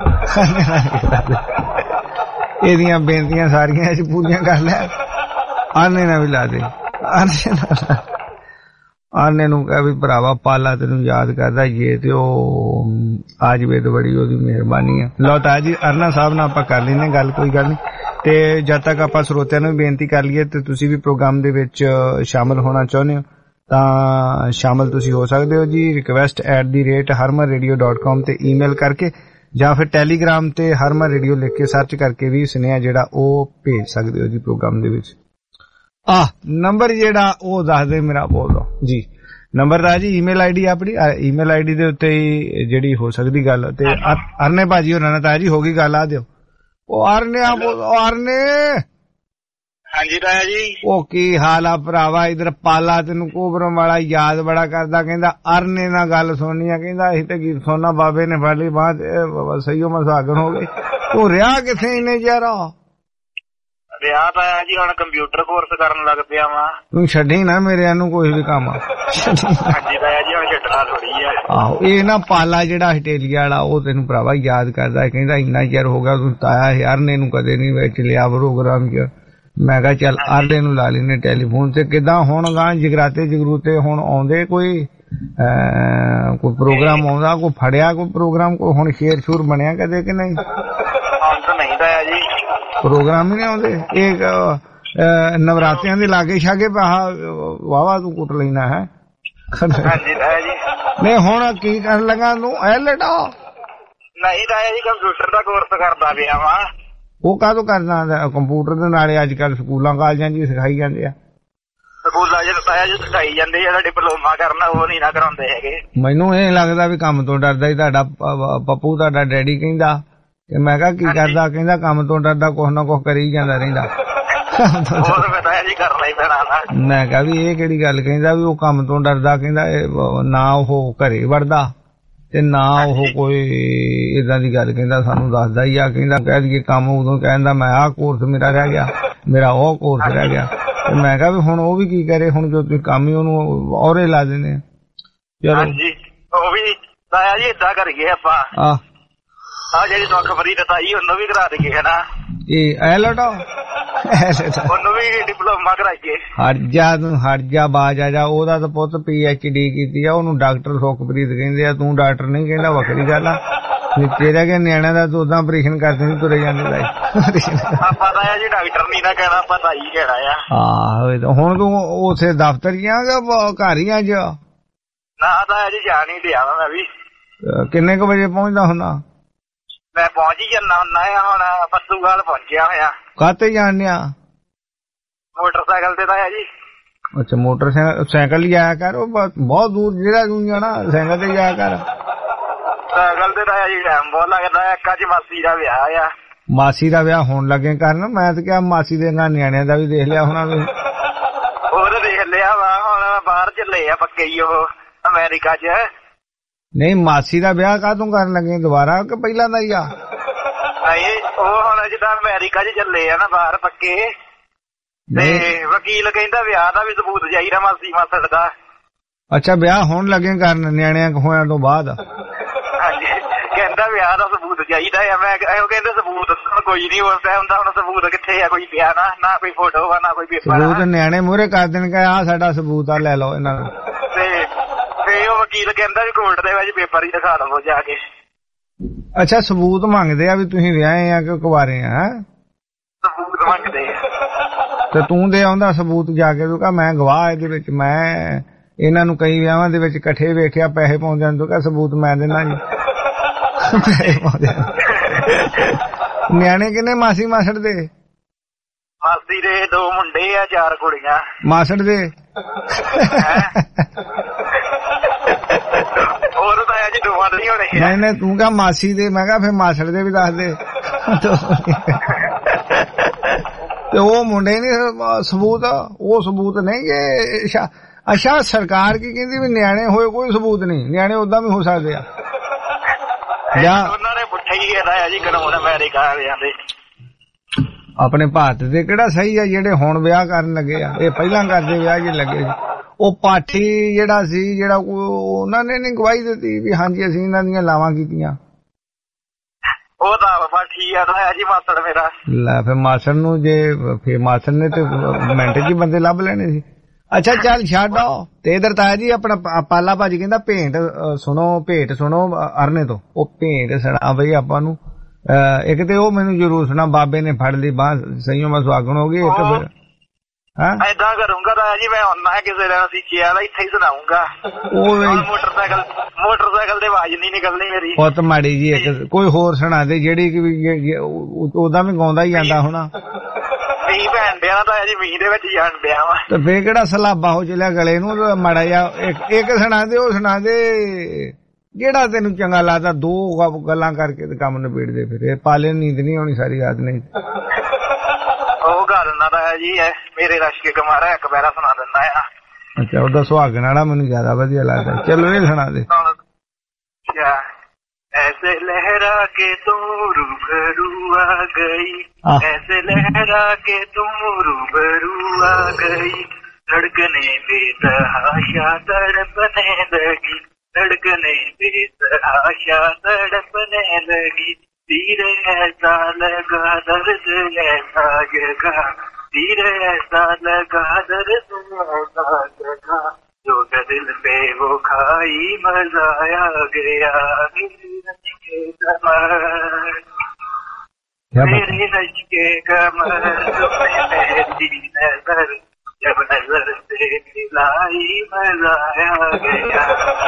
ਇਹਦੀਆਂ ਬੇਨਤੀਆਂ ਸਾਰੀਆਂ ਅਸੀਂ ਪੂਰੀਆਂ ਕਰ ਲੈ, ਅਰਨੇ ਨਾ ਵੀ ਲਾ ਦੇ, ਅਰਨੇ ਨੂੰ ਕਹਿ ਵੀ ਭਰਾਵਾ ਪਾਲਾ ਤੈਨੂੰ ਯਾਦ ਕਰਦਾ ਜੇ ਤੇ ਉਹ ਆ ਜਾਵੇ ਤੇ ਬੜੀ ਉਹਦੀ ਮਿਹਰਬਾਨੀ ਆ। ਲਓ ਤਾਂ ਜੀ ਅਰਨਾ ਸਾਹਿਬ ਨਾਲ ਆਪਾਂ ਕਰ ਲੈਂਦੇ ਗੱਲ, ਕੋਈ ਗੱਲ ਨਹੀਂ। ਤੇ ਜਦ ਤੱਕ ਆਪਾਂ ਸਰੋਤਿਆਂ ਨੂੰ ਵੀ ਬੇਨਤੀ ਕਰ ਲਈਏ ਤੇ ਤੁਸੀਂ ਵੀ ਪ੍ਰੋਗਰਾਮ ਦੇ ਵਿੱਚ ਸ਼ਾਮਲ ਹੋਣਾ ਚਾਹੁੰਦੇ ਹੋ ਤਾਂ ਸ਼ਾਮਲ ਤੁਸੀਂ ਹੋ ਸਕਦੇ ਹੋ ਜੀ, request at the rate Harman radio dot com ਤੇ ਈਮੇਲ ਕਰਕੇ, ਜਾਂ ਫਿਰ ਟੈਲੀਗ੍ਰਾਮ ਤੇ ਹਰਮਨ ਰੇਡੀਓ ਲਿਖ ਕੇ ਸਰਚ ਕਰਕੇ ਵੀ ਸੁਨੇਹਾ ਜਿਹੜਾ ਉਹ ਭੇਜ ਸਕਦੇ ਹੋ ਜੀ ਪ੍ਰੋਗਰਾਮ ਦੇ ਵਿੱਚ। ਆਹ ਨੰਬਰ ਜਿਹੜਾ ਉਹ ਦੱਸ ਦੇ ਮੇਰਾ, ਬੋਲ ਦੋ ਜੀ ਨੰਬਰ ਦਾ ਜੀ। ਈਮੇਲ ਆਈਡੀ ਆਪਣੀ ਈਮੇਲ ਆਈਡੀ ਦੇ ਉੱਤੇ ਹੀ ਜਿਹੜੀ ਹੋ ਸਕਦੀ ਗੱਲ। ਤੇ ਅਰਨੇ ਭਾਜੀ ਹੋਣਾ ਤਾਂ ਜੀ ਹੋ ਗਈ ਗੱਲ, ਆ ਦਿਓ। ਉਹ ਅਰਨੇ ਅਰਨੇ ਹਾਂਜੀ ਤਾਇਆ ਜੀ, ਉਹ ਕੀ ਹਾਲ ਆ ਭਰਾਵਾ? ਇਧਰ ਪਾਲਾ ਤੈਨੂੰ ਕੋਬਰਮ ਵਾਲਾ ਯਾਦ ਬੜਾ ਕਰਦਾ, ਕਹਿੰਦਾ ਅਰਨੇ ਨਾਲ ਗੱਲ ਸੁਣਨੀ ਆ, ਕਹਿੰਦਾ ਅਸੀਂ ਤੇ ਗੀਤ ਸੁਣਨਾ, ਬਾਬੇ ਨੇ ਫੜ ਲਈ ਬਾਅਦ ਸਹੀਓ ਮਸਾਗਣ ਹੋ ਗਏ। ਉਹ ਰਿਹਾ ਕਿੱਥੇ ਇਹਨੇ ਯਾਰ? ਰਿਹਾ ਤਾਇਆ ਜੀ ਹੁਣ ਕੰਪਿਊਟਰ ਕੋਰਸ ਕਰਨ ਲੱਗ ਪਿਆ ਵਾ। ਤੂੰ ਛੱਡੀ ਨਾ ਮੇਰੇ ਨੂੰ ਕੋਈ ਵੀ ਕੰਮ। ਹਾਂਜੀ ਤਾਇਆ ਜੀ ਹੁਣ ਛੱਡਣਾ ਥੋੜੀ ਆ। ਆਹੋ ਇਹ ਨਾ ਪਾਲਾ ਜਿਹੜਾ ਆਸਟ੍ਰੇਲੀਆ ਵਾਲਾ ਉਹ ਤੈਨੂੰ ਭਰਾਵਾ ਯਾਦ ਕਰਦਾ, ਕਹਿੰਦਾ ਇੰਨਾ ਚਿਰ ਹੋ ਗਿਆ ਤੂੰ ਤਾਇਆ ਅਰਨੇ ਨੂੰ ਕਦੇ ਨੀ ਵਿੱਚ ਲਿਆ ਪ੍ਰੋਗਰਾਮ ਚ। ਮੈਂ ਕਿਹਾ ਚੱਲ ਅਰਨੇ ਨੂੰ ਲਾ ਲੈਨੇ ਟੈਲੀਫੋਨ ਤੇ। ਕਿੱਦਾਂ ਹੁਣ ਗਾਂ ਜਗਰਾਤੇ ਜਗਰੂਤੇ ਹੁਣ ਆਉਂਦੇ ਕੋਈ ਕੋਈ ਪ੍ਰੋਗਰਾਮ ਆਉਂਦਾ, ਕੋਈ ਫੜਿਆ ਕੋਈ ਪ੍ਰੋਗਰਾਮ, ਕੋਈ ਹੁਣ ਸ਼ੇਰ ਸ਼ੂਰ ਬਣਿਆ ਕਦੇ ਕਿ ਨਹੀਂ? ਹੁਣ ਤਾਂ ਨਹੀਂ ਤਾਇਆ ਜੀ, ਪ੍ਰੋਗਰਾਮ ਹੀ ਨਹੀਂ ਆਉਂਦੇ। ਇਹ ਨਵਰਾਤਿਆਂ ਦੇ ਲਾਗੇ ਛਾਗੇ ਵਾਵਾ ਤੂੰ ਕੁੱਟ ਲੈਣਾ ਹੈ। ਹਾਂਜੀ ਤਾਇਆ ਜੀ। ਨਹੀਂ ਹੁਣ ਕੀ ਕਰਨ ਲੱਗਾ ਤੂੰ? ਐ ਲੇਟਾ ਨਹੀਂ ਤਾਇਆ ਜੀ, ਕੰਪਿਊਟਰ ਦਾ ਕੋਰਸ ਕਰਦਾ ਪਿਆ ਵਾ। ਉਹ ਕਾਹਤੋਂ ਕਰਨਾ? ਕੰਪਿਊਟਰ ਦੇ ਨਾਲੇ ਅੱਜ ਕੱਲ ਸਕੂਲਾਂ ਕਾਲਜਾਂ ਚ ਸਿਖਾਈ ਜਾਂਦੇ ਆ। ਸਕੂਲਾਂ ਚ ਤਾਇਆ ਜੀ ਸਿਖਾਈ ਜਾਂਦੇ, ਜਿਹੜਾ ਡਿਪਲੋਮਾ ਕਰਨਾ ਉਹ ਨਹੀਂ ਨਾ ਕਰਾਉਂਦੇ ਹੈਗੇ। ਮੈਨੂੰ ਇਹ ਲੱਗਦਾ ਵੀ ਕੰਮ ਤੋਂ ਡਰਦਾ ਹੀ ਤੁਹਾਡਾ ਪੱਪੂ, ਤੁਹਾਡਾ ਡੈਡੀ ਕਹਿੰਦਾ। ਤੇ ਮੈਂ ਕਿਹਾ ਕੀ ਕਰਦਾ? ਕਹਿੰਦਾ ਕੰਮ ਤੋਂ ਡਰਦਾ ਕੁਛ ਨਾ ਕੁਛ ਕਰੀ ਜਾਂਦਾ ਰਹਿੰਦਾ। ਮੈਂ ਕਿਹਾ ਵੀ ਇਹ ਕਿਹੜੀ ਗੱਲ? ਕਹਿੰਦਾ ਵੀ ਉਹ ਕੰਮ ਤੋਂ ਡਰਦਾ, ਕਹਿੰਦਾ ਨਾ ਉਹ ਘਰੇ ਵੜਦਾ ਤੇ ਨਾ ਉਹ ਕੋਈ ਏਦਾਂ ਦੀ ਗੱਲ ਕਹਿੰਦਾ ਸਾਨੂੰ ਦੱਸਦਾ ਹੀ ਆ। ਕਹਿੰਦਾ ਕਹਿ ਦਈਏ ਕੰਮ ਉਦੋਂ ਕਹਿੰਦਾ ਮੈਂ ਆਹ ਕੋਰਸ ਮੇਰਾ ਰਹਿ ਗਿਆ, ਮੇਰਾ ਉਹ ਕੋਰਸ ਰਹਿ ਗਿਆ। ਤੇ ਮੈਂ ਕਿਹਾ ਵੀ ਹੁਣ ਉਹ ਵੀ ਕੀ ਕਰੇ ਹੁਣ, ਜੋ ਤੁਸੀਂ ਕੰਮ ਹੀ ਉਹਨੂੰ ਔਰੇ ਲਾ ਦਿੰਦੇ ਆ। ਚਲੋ ਉਹ ਵੀ ਤਾਇਆ ਜੀ ਏਦਾਂ ਕਰੀਏ ਆਪਾਂ, ਆਹ ਆ ਜਿਹੜੀ ਦੁੱਖ ਫਰੀ ਤਾਈ ਉਹਨੂੰ ਵੀ ਕਰਾ ਦੇਈਏ ਨਾ। ਇਹ ਐ ਲਟੋ ਉਹਨੂੰ ਵੀ ਡਿਪਲੋਮਾ ਕਰਾਈਏ। ਹਟ ਜਾ ਤੂੰ, ਹਟ ਜਾ, ਬਾਜ ਆ ਜਾ। ਉਹਦਾ ਤਾਂ ਪੁੱਤ ਪੀ ਐਚ ਡੀ ਕੀਤੀ ਆ, ਉਹਨੂੰ ਡਾਕਟਰ ਸੁਖਪ੍ਰੀਤ ਕਹਿੰਦੇ ਆ, ਤੂੰ ਡਾਕਟਰ ਨਹੀਂ ਕਹਿੰਦਾ, ਵੱਖਰੀ ਗੱਲ ਆ। ਤੇਰਾ ਕਿ ਨਿਆਣਿਆਂ ਦਾ ਤੂੰ ਉਦਾਂ ਆਪਰੇਸ਼ਨ ਕਰਦੇ ਨੀ ਤੁਰੇ ਜਾਂਦੇ ਦਾ। ਆਪਾਂ ਤਾਂ ਜੀ ਡਾਕਟਰ ਨਹੀਂ ਨਾ ਕਹਿਣਾ, ਆਪਾਂ ਤਾਈ ਕਹਿਣਾ ਆ। ਆਹੋ ਹੁਣ ਤੂੰ ਉਥੇ ਦਫ਼ਤਰ ਹੀ ਆ ਕਿ ਘਰ ਹੀ ਅੱਜ? ਨਾ ਤਾਂ ਜੀ ਜਾ ਨਹੀਂ ਲਿਆ ਮੈਂ ਵੀ। ਕਿੰਨੇ ਕੁ ਵਜੇ ਪਹੁੰਚਦਾ ਹੁੰਦਾ? ਮੈਂ ਪਹੁੰਚ ਹੀ ਜਾਂਦਾ ਹੁੰਦਾ ਆ, ਹੁਣ ਫੱਸੂਗਾਲ ਪਹੁੰਚਿਆ ਹੋਇਆ। ਕਾਹਤੇ ਜਾਣਦੇ ਆ? ਮੋਟਰਸਾਈਕਲ ਤੇ ਤਾਂ ਆ ਜੀ। ਅੱਛਾ ਮੋਟਰਸਾਈਕਲ ਸਾਈਕਲ ਹੀ ਆਇਆ ਕਰ, ਉਹ ਬਹੁਤ ਦੂਰ ਜਿਹੜਾ ਤੂੰ ਜਾਣਾ ਸਾਈਕਲ ਤੇ ਜਾਇਆ ਕਰ। ਸਾਈਕਲ ਤੇ ਤਾਂ ਜੀ ਟਾਈਮ ਬਹੁਤ ਲੱਗਦਾ। ਇੱਕ ਅੱਜ ਮਾਸੀ ਦਾ ਵਿਆਹ ਆ। ਮਾਸੀ ਦਾ ਵਿਆਹ ਹੋਣ ਲੱਗੇ ਕਰਨ? ਮੈਂ ਤਾਂ ਕਿਹਾ ਮਾਸੀ ਦੇ ਨਿਆਣਿਆਂ ਦਾ ਵੀ ਦੇਖ ਲਿਆ ਹੋਣਾ ਤੁਸੀਂ। ਉਹ ਤਾਂ ਦੇਖ ਲਿਆ ਵਾ, ਹੁਣ ਬਾਹਰ ਚੱਲੇ ਆ ਪੱਕੇ ਹੀ ਉਹ ਅਮਰੀਕਾ ਚ। ਨਹੀਂ ਮਾਸੀ ਦਾ ਵਿਆਹ ਕਾਹਤੋਂ ਕਰਨ ਲੱਗੇ ਦੁਬਾਰਾ ਕਿ ਪਹਿਲਾਂ ਦਾ ਹੀ ਆ? ਨਹੀਂ ਉਹ ਹੁਣ ਜਿੱਦਾਂ ਅਮਰੀਕਾ ਚ ਚੱਲੇ ਆ ਨਾ ਬਾਹਰ ਪੱਕੇ, ਤੇ ਵਕੀਲ ਕਹਿੰਦਾ ਵਿਆਹ ਦਾ ਵੀ ਸਬੂਤ ਚਾਹੀਦਾ ਮਾਸੀ ਮਾਸੜ ਦਾ। ਅੱਛਾ ਵਿਆਹ ਹੋਣ ਲੱਗੇ ਕਰਨ ਨਿਆਣਿਆਂ ਹੋਇਆਂ ਤੋਂ ਬਾਅਦ? ਹਾਂਜੀ ਕਹਿੰਦਾ ਵਿਆਹ ਦਾ ਸਬੂਤ ਚਾਹੀਦਾ ਆ। ਮੈਂ ਕਹਿੰਦੇ ਸਬੂਤ ਕੋਈ ਨੀ ਉਸ ਟਾਈਮ ਦਾ, ਹੁਣ ਸਬੂਤ ਕਿੱਥੇ ਆ? ਕੋਈ ਪਿਆ ਨਾ, ਨਾ ਕੋਈ ਫੋਟੋ ਆ, ਨਾ ਕੋਈ ਪੇਪਰ। ਸਬੂਤ ਨਿਆਣੇ ਮੂਹਰੇ ਕਰ ਦੇਣਗੇ, ਆਹ ਸਾਡਾ ਸਬੂਤ ਆ, ਲੈ ਲਓ ਇਹਨਾਂ ਨੂੰ। ਤੇ ਤੇ ਉਹ ਵਕੀਲ ਕਹਿੰਦਾ ਵੀ ਕੋਰਟ ਦੇ ਵਿੱਚ ਪੇਪਰ ਹੀ ਦਿਖਾ ਦਵੋ ਜਾ ਕੇ। ਅੱਛਾ ਸਬੂਤ ਮੰਗਦੇ ਆ ਵੀ ਤੁਸੀਂ ਵਿਆਹੇ ਆ ਕਿ ਕੁਆਰੇ ਆ? ਸਬੂਤ ਮੰਗਦੇ ਤੇ ਤੂੰ ਦੇ ਆਉਂਦਾ ਸਬੂਤ ਜਾ ਕੇ ਤੂੰ ਕਹ ਮੈਂ ਗਵਾਹ ਇਹਦੇ ਵਿੱਚ ਮੈਂ ਇਹਨਾਂ ਨੂੰ ਕਈ ਵਿਆਹਾਂ ਦੇ ਵਿੱਚ ਇਕੱਠੇ ਵੇਖਿਆ ਪੈਸੇ ਪਾਉਂਦੇ ਤੂੰ ਕਹ ਸਬੂਤ ਮੈਂ ਦੇਣਾ ਜੀ ਨਿਆਣੇ ਕਿੰਨੇ ਮਾਸੀ ਮਾਸੜ ਦੇ ਮਾਸੀ ਦੇ ਦੋ ਮੁੰਡੇ ਆ ਚਾਰ ਕੁੜੀਆਂ ਮਾਸੜ ਦੇ ਹੋਰ ਤਾਂ ਜੀ ਦੋਵਾਂ ਦੇ ਨਹੀਂ ਹੋਣੇ ਨਹੀਂ ਨਹੀਂ ਤੂੰ ਕਹ ਮਾਸੀ ਦੇ ਮੈਂ ਕਿਹਾ ਫਿਰ ਮਾਸੜ ਦੇ ਵੀ ਦੱਸ ਦੇ ਤੇ ਉਹ ਮੁੰਡੇ ਨੇ ਸਬੂਤ ਉਹ ਸਬੂਤ ਨਹੀਂ ਕਿ ਅੱਛਾ ਸਰਕਾਰ ਕੀ ਕਹਿੰਦੀ ਵੀ ਨਿਆਣੇ ਹੋਏ ਕੋਈ ਸਬੂਤ ਨਹੀਂ ਨਿਆਣੇ ਉਦਾਂ ਵੀ ਹੋ ਸਕਦੇ ਆ ਜਾਂ ਉਹਨਾਂ ਨੇ ਪੁੱਠੇ ਹੀ ਕਹਿੰਦਾ ਜੀ ਕਾਨੂੰਨ ਅਮਰੀਕਾ ਵਾਲਿਆਂ ਦੇ ਆਪਣੇ ਭਾਰਤ ਦੇ ਕਿਹੜਾ ਸਹੀ ਆ ਜਿਹੜੇ ਹੁਣ ਵਿਆਹ ਕਰਨ ਲੱਗੇ ਆ ਇਹ ਪਹਿਲਾਂ ਕਰਦੇ ਵਿਆਹ ਜੇ ਲੱਗੇ ਸੀ ਉਹ ਪਾਠੀ ਜਿਹੜਾ ਸੀ ਜਿਹੜਾ ਉਹਨਾਂ ਨੇ ਨਹੀਂ ਗਵਾਹੀ ਦਿੱਤੀ ਵੀ ਹਾਂਜੀ ਅਸੀਂ ਇਹਨਾਂ ਦੀਆਂ ਲਾਵਾਂ ਕੀਤੀਆਂ ਉਹ ਤਾਂ ਬਸ ਠੀਕ ਆ ਤਾਂ ਜੀ ਮਾਸੜ ਮੇਰਾ ਲੈ ਫਿਰ ਮਾਸੜ ਨੂੰ ਜੇ ਫਿਰ ਮਾਸੜ ਨੇ ਤੇ ਮਿੰਟ ਚ ਬੰਦੇ ਲੱਭ ਲੈਣੇ ਸੀ ਅੱਛਾ ਚੱਲ ਛੱਡ ਆਓ ਤੇ ਇਧਰ ਤਾਇਆ ਜੀ ਆਪਣਾ ਪਾਲਾ ਭਾਜੀ ਕਹਿੰਦਾ ਭੇਂਟ ਸੁਣੋ ਭੇਟ ਸੁਣੋ ਅਰਨੇ ਤੋਂ ਉਹ ਭੇਂਟ ਸੁਣਾ ਬਈ ਆਪਾਂ ਨੂੰ ਇੱਕ ਤੇ ਉਹ ਮੈਨੂੰ ਜ਼ਰੂਰ ਸੁਣਾ ਬਾਬੇ ਨੇ ਫੜ ਲਈ ਬਾਂਹ ਸਈਓ ਮੈਂ ਸੁਹਾਗਣ ਹੋ ਗਈ ਇੱਕ ਫਿਰ ਹਾਂ ਏਦਾਂ ਕਰੂੰਗਾ ਤਾਂ ਜੀ ਮੈਂ ਆਉਣਾ ਕਿਸੇ ਦਿਨ ਸਿੱਖਿਆ ਦਾ ਇੱਥੇ ਹੀ ਸੁਣਾਉਂਗਾ ਉਹ ਮੋਟਰਸਾਈਕਲ ਮੋਟਰਸਾਈਕਲ ਦੇ ਆਵਾਜ਼ ਨਹੀਂ ਨਿਕਲਣੀ ਮੇਰੀ ਬਹੁਤ ਮਾੜੀ ਜੀ ਇੱਕ ਕੋਈ ਹੋਰ ਸੁਣਾ ਦੇ ਜਿਹੜੀ ਉਹਦਾ ਵੀ ਗਾਉਂਦਾ ਹੀ ਜਾਂਦਾ ਹੋਣਾ ਮੀਂਹ ਪੈਣ ਡਿਆ ਤਾਂ ਜੀ ਮੀਂਹ ਦੇ ਵਿੱਚ ਜਾਣ ਡਿਆ ਵਾ ਤੇ ਫੇਰ ਕਿਹੜਾ ਸਲਾਬਾ ਹੋ ਚਲਿਆ ਗਲੇ ਨੂੰ ਮਾੜਾ ਜਿਹਾ ਇੱਕ ਸੁਣਾ ਦੇ ਉਹ ਸੁਣਾ ਦੇ ਜਿਹੜਾ ਤੈਨੂੰ ਚੰਗਾ ਲੱਗਦਾ ਦੋ ਗੱਲਾਂ ਕਰਕੇ ਤੇ ਕੰਮ ਨਿਬੇੜ ਦੇ ਫਿਰ ਇਹ ਪਾਲੇ ਨੀਂਦ ਨਹੀਂ ਆਉਣੀ ਸਾਰੀ ਰਾਤ ਨਹੀਂ ਉਹ ਗੱਲ ਨਾ ਤਾਂ ਜੀ ਮੇਰੇ ਰਸ਼ਕੇ ਕਮਾਰਾ ਇੱਕ ਬੈਰਾ ਸੁਣਾ ਦਿੰਦਾ ਆ ਅੱਛਾ ਉਹਦਾ ਸੁਹਾਗਣ ਵਾਲਾ ਮੈਨੂੰ ਜ਼ਿਆਦਾ ਵਧੀਆ ਲੱਗਦਾ ਚਲੋ ਇਹ ਸੁਣਾ ਦੇ ऐसे लहरा के तुम रूबरू आ गई ऐसे लहरा के तुम रूबरू आ गई धड़कने बेतहाशा तड़पने लगी धड़कने बेतहाशा तड़पने लगी तीर ऐसा लगा दर्द ऐसा जगा तीर ऐसा लगा दर्द ऐसा जगा जो दिल पे वो खाई मजा आ गया मेरे रज के कमर मेरी नजर जब नजर से मिलाई मजा आ गया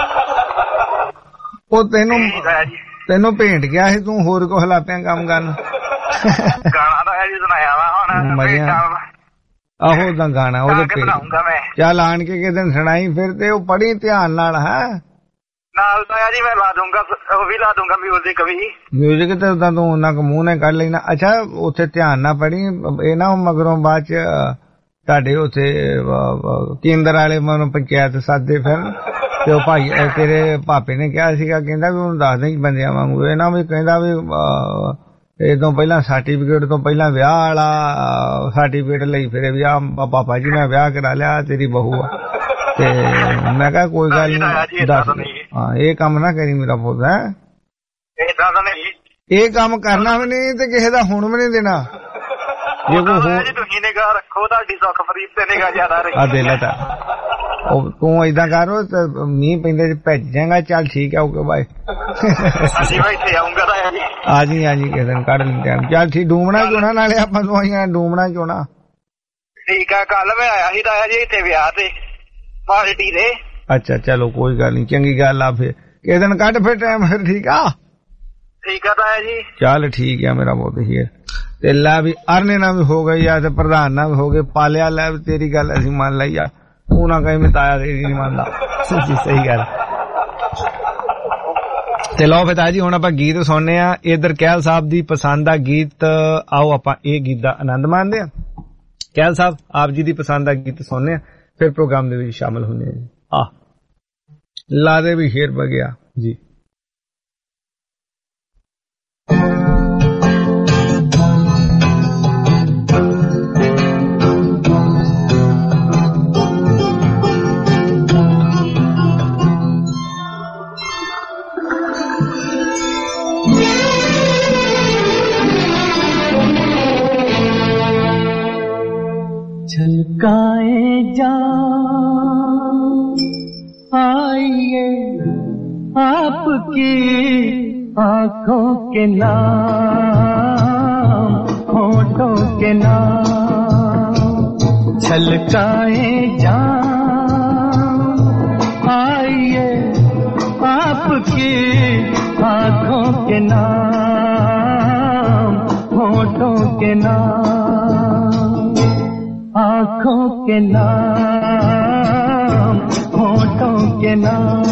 ਉਹ ਤੈਨੂੰ ਤੈਨੂੰ ਭੇਂਟ ਗਿਆ ਸੀ ਤੂੰ ਹੋਰ ਕੋ ਹਲਾਪਿਆਂ ਕੰਮ ਕਰਨ ਗਾਣਾ ਤਾਂ ਜੀ ਸੁਣਾਇਆ ਵਾ ਹੁਣ ਆਹੋ ਦਾ ਗਾਣਾ ਉਹਦੇ ਤੇ ਚੱਲ ਆਣ ਕੇ ਕਿਸੇ ਦਿਨ ਸੁਣਾਈ ਫਿਰ ਤੇ ਉਹ ਪੜੀ ਧਿਆਨ ਨਾਲ ਹੈ ਨਾਲ ਤਾਂ ਜੀ ਮੈਂ ਲਾ ਦੂੰਗਾ ਉਹ ਵੀ ਲਾ ਦੂੰਗਾ ਮਿਊਜ਼ਿਕ ਵੀ ਮਿਊਜ਼ਿਕ ਤੇ ਉਦਾਂ ਤੂੰ ਉਹਨਾਂ ਕੋ ਮੂੰਹ ਨੇ ਕੱਢ ਲੈਣਾ ਅੱਛਾ ਉੱਥੇ ਧਿਆਨ ਨਾਲ ਪੜੀ ਇਹ ਨਾ ਮਗਰੋਂ ਬਾਅਦ ਚ ਤੁਹਾਡੇ ਉੱਥੇ ਕੇਂਦਰ ਵਾਲੇ ਮਨ ਪੰਚਾਇਤ ਸਾਦੇ ਫਿਰ ਤੇ ਉਹ ਭਾਈ ਤੇਰੇ ਭਾਪੇ ਨੇ ਕਿਹਾ ਸੀਗਾ ਕਹਿੰਦਾ ਵੀ ਉਹਨੂੰ ਦੱਸ ਦੇ ਬੰਦਿਆਂ ਵਾਂਗੂ ਇਹ ਨਾ ਵੀ ਕਹਿੰਦਾ ਵੀ ਇਹ ਤੋਂ ਪਹਿਲਾਂ ਸਰਟੀਫਿਕੇਟ ਤੋਂ ਪਹਿਲਾਂ ਵਿਆਹ ਵਾਲਾ ਸਰਟੀਫਿਕੇਟ ਲਈ ਫਿਰ ਵਿਆਹ ਪਾਪਾ ਜੀ ਮੈਂ ਵਿਆਹ ਕਰਾ ਲਿਆ ਤੇਰੀ ਬਹੂ ਆ ਤੇ ਮੈਂ ਕਿਹਾ ਕੋਈ ਗੱਲ ਨਹੀਂ ਦੱਸ ਹਾਂ ਇਹ ਕੰਮ ਨਾ ਕਰੀ ਮੇਰਾ ਪੁੱਤ ਹੈ ਇਹ ਕੰਮ ਕਰਨਾ ਵੀ ਨਹੀਂ ਤੇ ਕਿਸੇ ਦਾ ਹੁਣ ਵੀ ਨਹੀਂ ਦੇਣਾ ਜੇ ਕੋਈ ਹੋਰ ਤੁਸੀਂ ਨਿਗਾਹ ਰੱਖੋ ਤੁਹਾਡੀ ਸੁੱਖ ਫਰੀਦ ਤੇ ਨਿਗਾਹ ਜ਼ਿਆਦਾ ਰਹੀ ਆ ਦੇ ਲੈ ਤਾਂ ਉਹ ਤੂੰ ਏਦਾਂ ਕਰ ਮੀਂਹ ਪੈਂਦੇ ਭੱਜ ਜਾਏਗਾ ਚੱਲ ਠੀਕ ਹੈ ਓਕੇ ਬਾਏ ਅਸੀਂ ਮੈਂ ਇੱਥੇ ਆਉਂਗਾ ਤਾਂ ਜੀ ਆ ਜੀ ਆ ਜੀ ਕਿਸੇ ਦਿਨ ਕੱਢ ਲਈ ਟਾਈਮ ਚੱਲ ਠੀਕ ਡੂਮਣਾ ਕਿਉਂ ਨਾ ਨਾਲੇ ਆਪਾਂ ਦਵਾਈਆਂ ਡੂਮਣਾ ਕਿਉਂ ਨਾ ਠੀਕ ਆ ਕੱਲ ਮੈਂ ਆਇਆ ਸੀ ਤਾਂ ਜੀ ਇੱਥੇ ਵਿਆਹ ਤੇ ਪਾਰਟੀ ਦੇ ਅੱਛਾ ਚਲੋ ਕੋਈ ਗੱਲ ਨਹੀਂ ਚੰਗੀ ਗੱਲ ਆ ਫਿਰ ਕਿਸੇ ਦਿਨ ਕੱਢ ਫਿਰ ਟਾਈਮ ਫਿਰ ਠੀਕ ਆ ਠੀਕ ਆ ਤਾਂ ਜੀ ਚੱਲ ਠੀਕ ਆ ਮੇਰਾ ਬਹੁਤ ਹੀ ਤੇ ਲੈ ਵੀ ਅਰਨੇ ਨਾਲ ਵੀ ਹੋ ਗਈ ਆ ਤੇ ਪ੍ਰਧਾਨ ਨਾਲ ਵੀ ਹੋ ਗਏ ਪਾਲਿਆ ਲੈ ਤੇਰੀ ਗੱਲ ਅਸੀਂ ਮੰਨ ਲਈ ਆ ਤੂੰ ਨਾ ਕਹੀਂ ਮੈਂ ਤਾਇਆ ਤੇਰੀ ਨਹੀਂ ਮੰਨਦਾ ਸਹੀ ਗੱਲ ਤੇ ਲਓ ਫਿਰ ਜੀ ਹੁਣ ਆਪਾਂ ਗੀਤ ਸੁਣਨੇ ਆ ਇਧਰ ਕਹਿਲ ਸਾਹਿਬ ਦੀ ਪਸੰਦ ਦਾ ਗੀਤ ਆਓ ਆਪਾਂ ਇਹ ਗੀਤ ਦਾ ਆਨੰਦ ਮਾਣਦੇ ਆ ਕਹਿਲ ਸਾਹਿਬ ਆਪ ਜੀ ਦੀ ਪਸੰਦ ਦਾ ਗੀਤ ਸੁਣਨੇ ਆ ਫਿਰ ਪ੍ਰੋਗਰਾਮ ਦੇ ਵਿੱਚ ਸ਼ਾਮਲ ਹੁੰਦੇ ਆ ਜੀ ਆ ਲਾ ਦੇ ਵੀ ਸ਼ੇਰ ਬਗਿਆ ਜੀ छलकाए जा आइए आपकी आंखों के नाम होठ होठों के नाम छलकाए जान आइए आपकी आंखों के नाम होठों के नाम आंखों के नाम होठों के नाम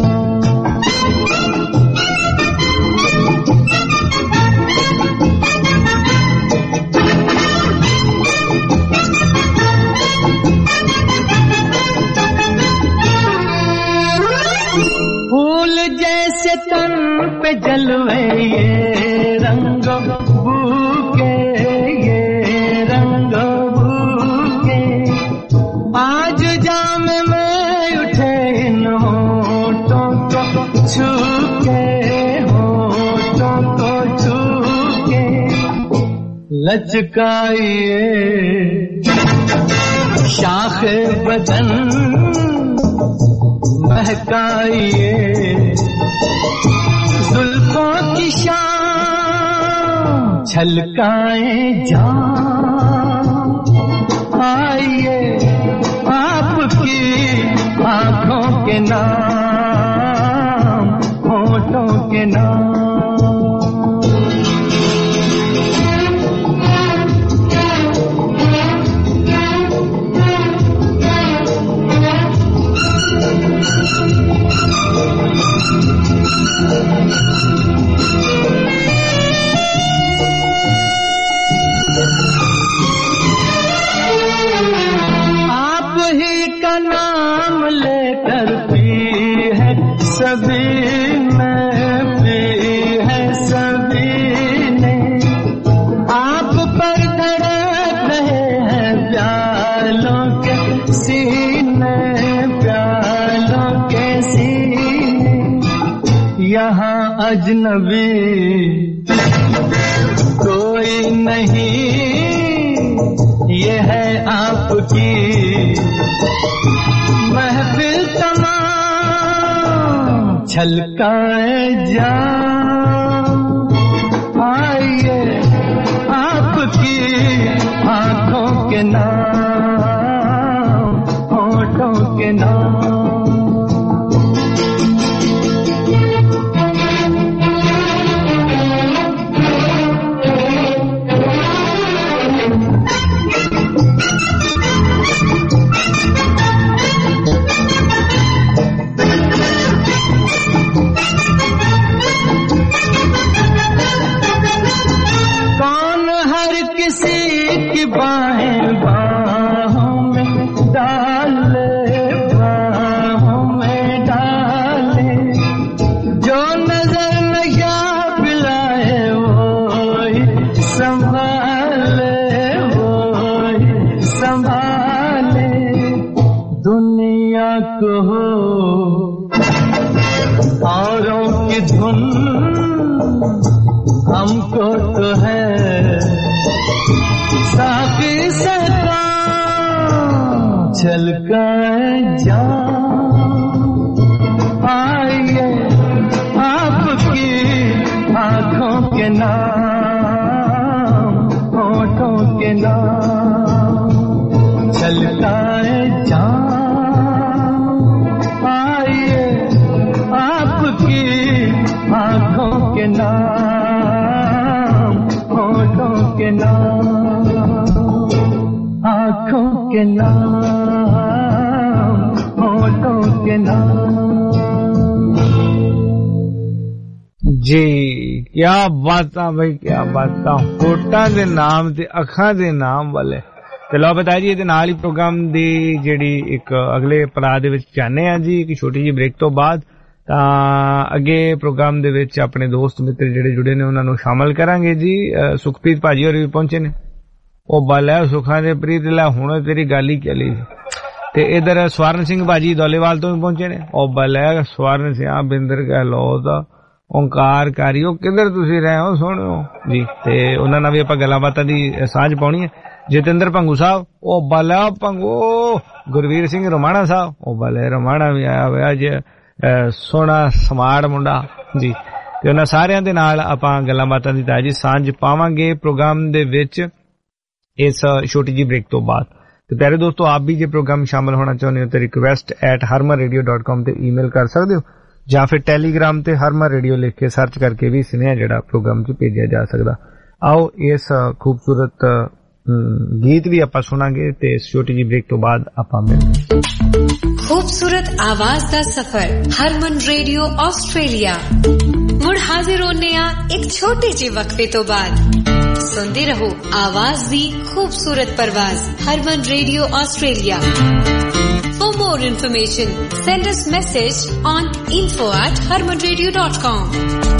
फूल जैसे तन पे जलवे ये रंग बूके ये रंग बूके आज जाम में उठे इन होठों को छू के होठों को छू के लचकाइए शाख बदन महकाइए जुल्फों की शान छलकाए जान आइए आपकी आंखों के नाम होठों के नाम आप ही का नाम लेकर पी है सभी में पी है सभी ने आप पर धड़क रहे हैं प्यालों के सीने प्यालों के सीने यहाँ अजनबी कोई नहीं ये है आपकी महफिल तमाम छलकाए जान आइए आपकी आंखों के नाम होठों के नाम बाहें बाहों में डाले बाहों में डाले जो नजर में क्या पिलाए वो संभाले वो संभाले दुनिया को औरों की धुन हमको तो है साकी सदा छलकाए जान आइए आपकी आंखों के नाम होठों के नाम छलकाए जान आइए आपकी आंखों के नाम होठों के नाम आँखों के नाम होठों के नाम जी क्या बातां भाई क्या बातां होठां दे नाम ते अखां दे नाम वाले ते लो बता जी ਇਹਦੇ ਨਾਲ ਹੀ ਪ੍ਰੋਗਰਾਮ ਦੀ ਜਿਹੜੀ ਇੱਕ ਅਗਲੇ ਪੜਾਅ ਦੇ ਵਿੱਚ ਜਾਣੇ ਆ ਜੀ ਇੱਕ ਛੋਟੀ ਜਿਹੀ ਬ੍ਰੇਕ ਤੋਂ ਬਾਅਦ ਤਾਂ ਅੱਗੇ ਪ੍ਰੋਗਰਾਮ ਦੇ ਵਿੱਚ ਆਪਣੇ ਦੋਸਤ ਮਿੱਤਰ ਜਿਹੜੇ ਜੁੜੇ ਨੇ ਉਹਨਾਂ ਨੂੰ ਸ਼ਾਮਲ ਕਰਾਂਗੇ ਜੀ ਸੁਖਪ੍ਰੀਤ ਭਾਜੀ ਹੋਰ ਵੀ ਪਹੁੰਚੇ ਨੇ ਉਹ ਬਾਲਾ ਸੁਖਾਂ ਦੇ ਪ੍ਰੀਤ ਲੈ ਹੁਣ ਤੇਰੀ ਗੱਲ ਹੀ ਚੱਲੀ ਤੇ ਇਧਰ ਸਵਰਨ ਸਿੰਘ ਭਾਜੀ ਦੌਲੇਵਾਲ ਤੋਂ ਵੀ ਪਹੁੰਚੇ ਨੇ ਉਹ ਬਾਲਾ ਸਵਰਨ ਸਿੰਘ ਬਿੰਦਰ ਗਹਿਲੋਤ ਓਂਕਾਰ ਕਾਰੀਓ ਕਿੱਧਰ ਤੁਸੀਂ ਰਹੇ ਹੋ ਸੁਣਿਓ ਜੀ ਤੇ ਉਹਨਾਂ ਨਾਲ ਵੀ ਆਪਾਂ ਗੱਲਾਂ ਬਾਤਾਂ ਦੀ ਸਾਂਝ ਪਾਉਣੀ ਹੈ ਜਤਿੰਦਰ ਭੰਗੂ ਸਾਹਿਬ ਉਹ ਬਾਲਾ ਭੰਗੂ ਗੁਰਵੀਰ ਸਿੰਘ ਰਮਾਣਾ ਸਾਹਿਬ ਉਹ ਬਾਲੇ ਰਮਾਣਾ ਵੀ ਆਇਆ ਹੋਇਆ ਅੱਜ ਸੋਹਣਾ ਸਮਾਰਟ ਮੁੰਡਾ ਜੀ ਤੇ ਉਹਨਾਂ ਸਾਰਿਆਂ ਦੇ ਨਾਲ ਆਪਾਂ ਗੱਲਾਂ ਬਾਤਾਂ ਦੀ ਤਾਜੀ ਸਾਂਝ ਪਾਵਾਂਗੇ ਪ੍ਰੋਗਰਾਮ ਦੇ ਵਿੱਚ इस छोटी जी ब्रेक तो बाद। तो प्यारे दोस्तों, आप भी जो प्रोग्राम शामिल होना चाहते हो तो request at Harman radio dot com ते ईमेल कर सकते हो, या फिर टैलीग्राम ते हरमन रेडियो लिख के सर्च करके भी सुनिया जिहड़ा प्रोग्राम च भेजा जा सकदा। आओ इस खूबसूरत गीत भी आपां सुनांगे ते इस छोटी जी ब्रेक तो बाद आपां मिलदे। खूबसूरत आवाज दा सफर हरमन रेडियो ऑस्ट्रेलिया मुड़ हाजिर होने आ एक छोटे जे वक्फे तो बाद। सुनते रहो आवाज दी खूबसूरत परवाज Harman radio Australia. For more information send us message on info at harmanradio dot com।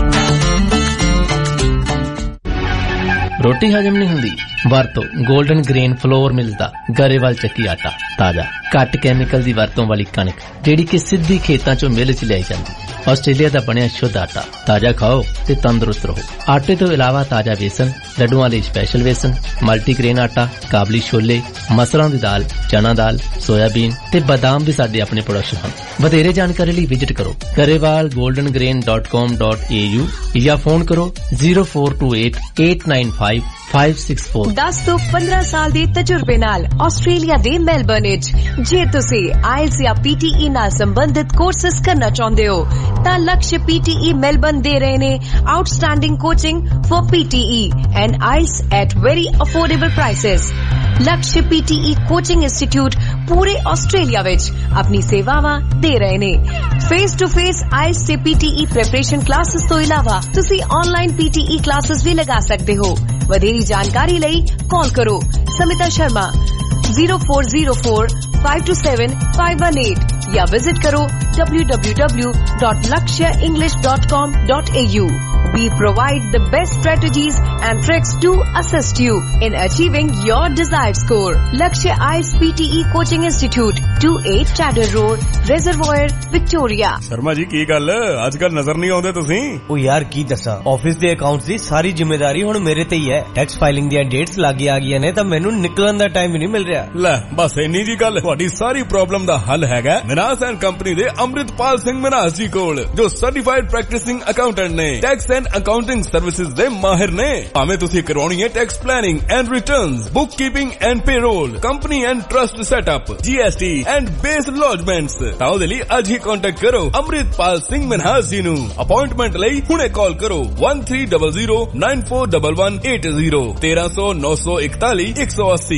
रोटी हजम नहीं हुंदी? ਵਰਤੋ 골ਡਨ ਗ੍ਰੇਨ ਫਲੋਰ ਮਿਲਦਾ ਗਰੇਵਾਲ ਚੱਕੀ ਆਟਾ ਤਾਜ਼ਾ ਘੱਟ ਕੈਮੀਕਲ ਦੀ ਵਰਤੋਂ ਵਾਲੀ ਕਣਕ ਜਿਹੜੀ ਕਿ ਸਿੱਧੀ ਖੇਤਾਂ ਚੋਂ ਮਿਲ ਚ ਲਿਆਈ ਜਾਂਦੀ। ਆਸਟ੍ਰੇਲੀਆ ਦਾ ਬਣਿਆ ਸ਼ੁੱਧ ਆਟਾ ਤਾਜ਼ਾ ਖਾਓ ਤੇ ਤੰਦਰੁਸਤ ਰਹੋ। ਆਟੇ ਤੋਂ ਇਲਾਵਾ ਤਾਜ਼ਾ ਵੇਸਣ, ਲੱਡੂਆਂ ਲਈ ਸਪੈਸ਼ਲ ਵੇਸਣ, ਮਲਟੀਗ੍ਰੇਨ ਆਟਾ, ਕਾਬਲੀ ਛੋਲੇ, ਮਸਰਾਂ ਦੀ ਦਾਲ, ਚਨਾ ਦਾਲ, ਸੋਇਆਬੀਨ ਤੇ ਬਾਦਾਮ ਵੀ ਸਾਡੇ ਆਪਣੇ ਪ੍ਰੋਡਕਸ਼ਨ ਹਨ। ਵਧੇਰੇ ਜਾਣਕਾਰੀ ਲਈ ਵਿਜ਼ਿਟ ਕਰੋ Grewal golden grain dot com dot a u ਜਾਂ ਫੋਨ ਕਰੋ zero four two eight eight nine five five six four। दस ਤੋਂ ਪੰਦਰਾਂ ਸਾਲ ਦੇ ਤਜਰਬੇ ਨਾਲ ਆਸਟ੍ਰੇਲੀਆ ਦੇ ਮੈਲਬਰਨ ਵਿੱਚ ਜੇ ਤੁਸੀਂ ਆਇਲਸ ਜਾਂ ਪੀਟੀਈ ਨਾਲ ਸੰਬੰਧਿਤ ਕੋਰਸਸ ਕਰਨਾ ਚਾਹੁੰਦੇ ਹੋ ਤਾਂ ਲਕਸ਼ ਪੀਟੀਈ ਮੈਲਬਰਨ ਦੇ ਰਹੇ ਨੇ outstanding coaching for PTE and IELTS at very affordable prices. Laksh PTE coaching institute ਪੂਰੇ ਆਸਟ੍ਰੇਲੀਆ ਵਿੱਚ ਆਪਣੀ ਸੇਵਾਵਾਂ ਦੇ ਰਹੇ ਨੇ। ਫੇਸ ਟੂ ਫੇਸ ਆਇਲਸ ਤੇ ਪੀਟੀਈ ਪ੍ਰੈਪਰੇਸ਼ਨ ਕਲਾਸਿਸ ਤੋਂ ਇਲਾਵਾ ਤੁਸੀਂ ਆਨਲਾਈਨ ਪੀਟੀਈ ਕਲਾਸਿਸ ਵੀ ਲਗਾ ਸਕਦੇ ਹੋ। ਵਧੇਰੀ ਜਾਣਕਾਰੀ ਲਈ ਕਾਲ ਕਰੋ Smita Sharma zero four zero four five two seven five one eight या विजिट करो w w w dot lakshya english dot com dot a u। We provide the best strategies and tricks to assist you in achieving your desired score। Lakshya I E L T S P T E Coaching Institute, twenty-eight Chader Road, Reservoir, Victoria। Sharma ji की गल अजकल नजर नहीं आउंदे तुसीं? ओ यार की दसा office दे accounts दी सारी जिम्मेदारी हुण मेरे ते ही है। टैक्स फाइलिंग दी डेट्स लागे आ गईयां ने तां मैनूं निकलण दा टाइम ही नहीं मिल रिहा। ले बस इन्नी जी गल, तुहाडी सारी प्रॉब्लम दा हल हैगा मिनास एंड कंपनी दे अमृतपाल सिंह मिनास जी कोल, जो सर्टिफाइड प्रैक्टिसिंग अकाउंटेंट ने। टैक्स एंड अकाउंटिंग सर्विसेज दे माहिर ने। भावें तुसीं करवाउणी है tax planning and returns, book keeping and payroll, company and trust setup, GST and BAS lodgements, तां ओहदे लई अज ही कांटेक्ट करो अमृतपाल सिंह मिनास जी नूं। अपॉइंटमेंट लई हुणे कॉल करो one three zero zero nine four one one eight zero तेरह सौ नौ सौ इकतालीस एक सौ अस्सी।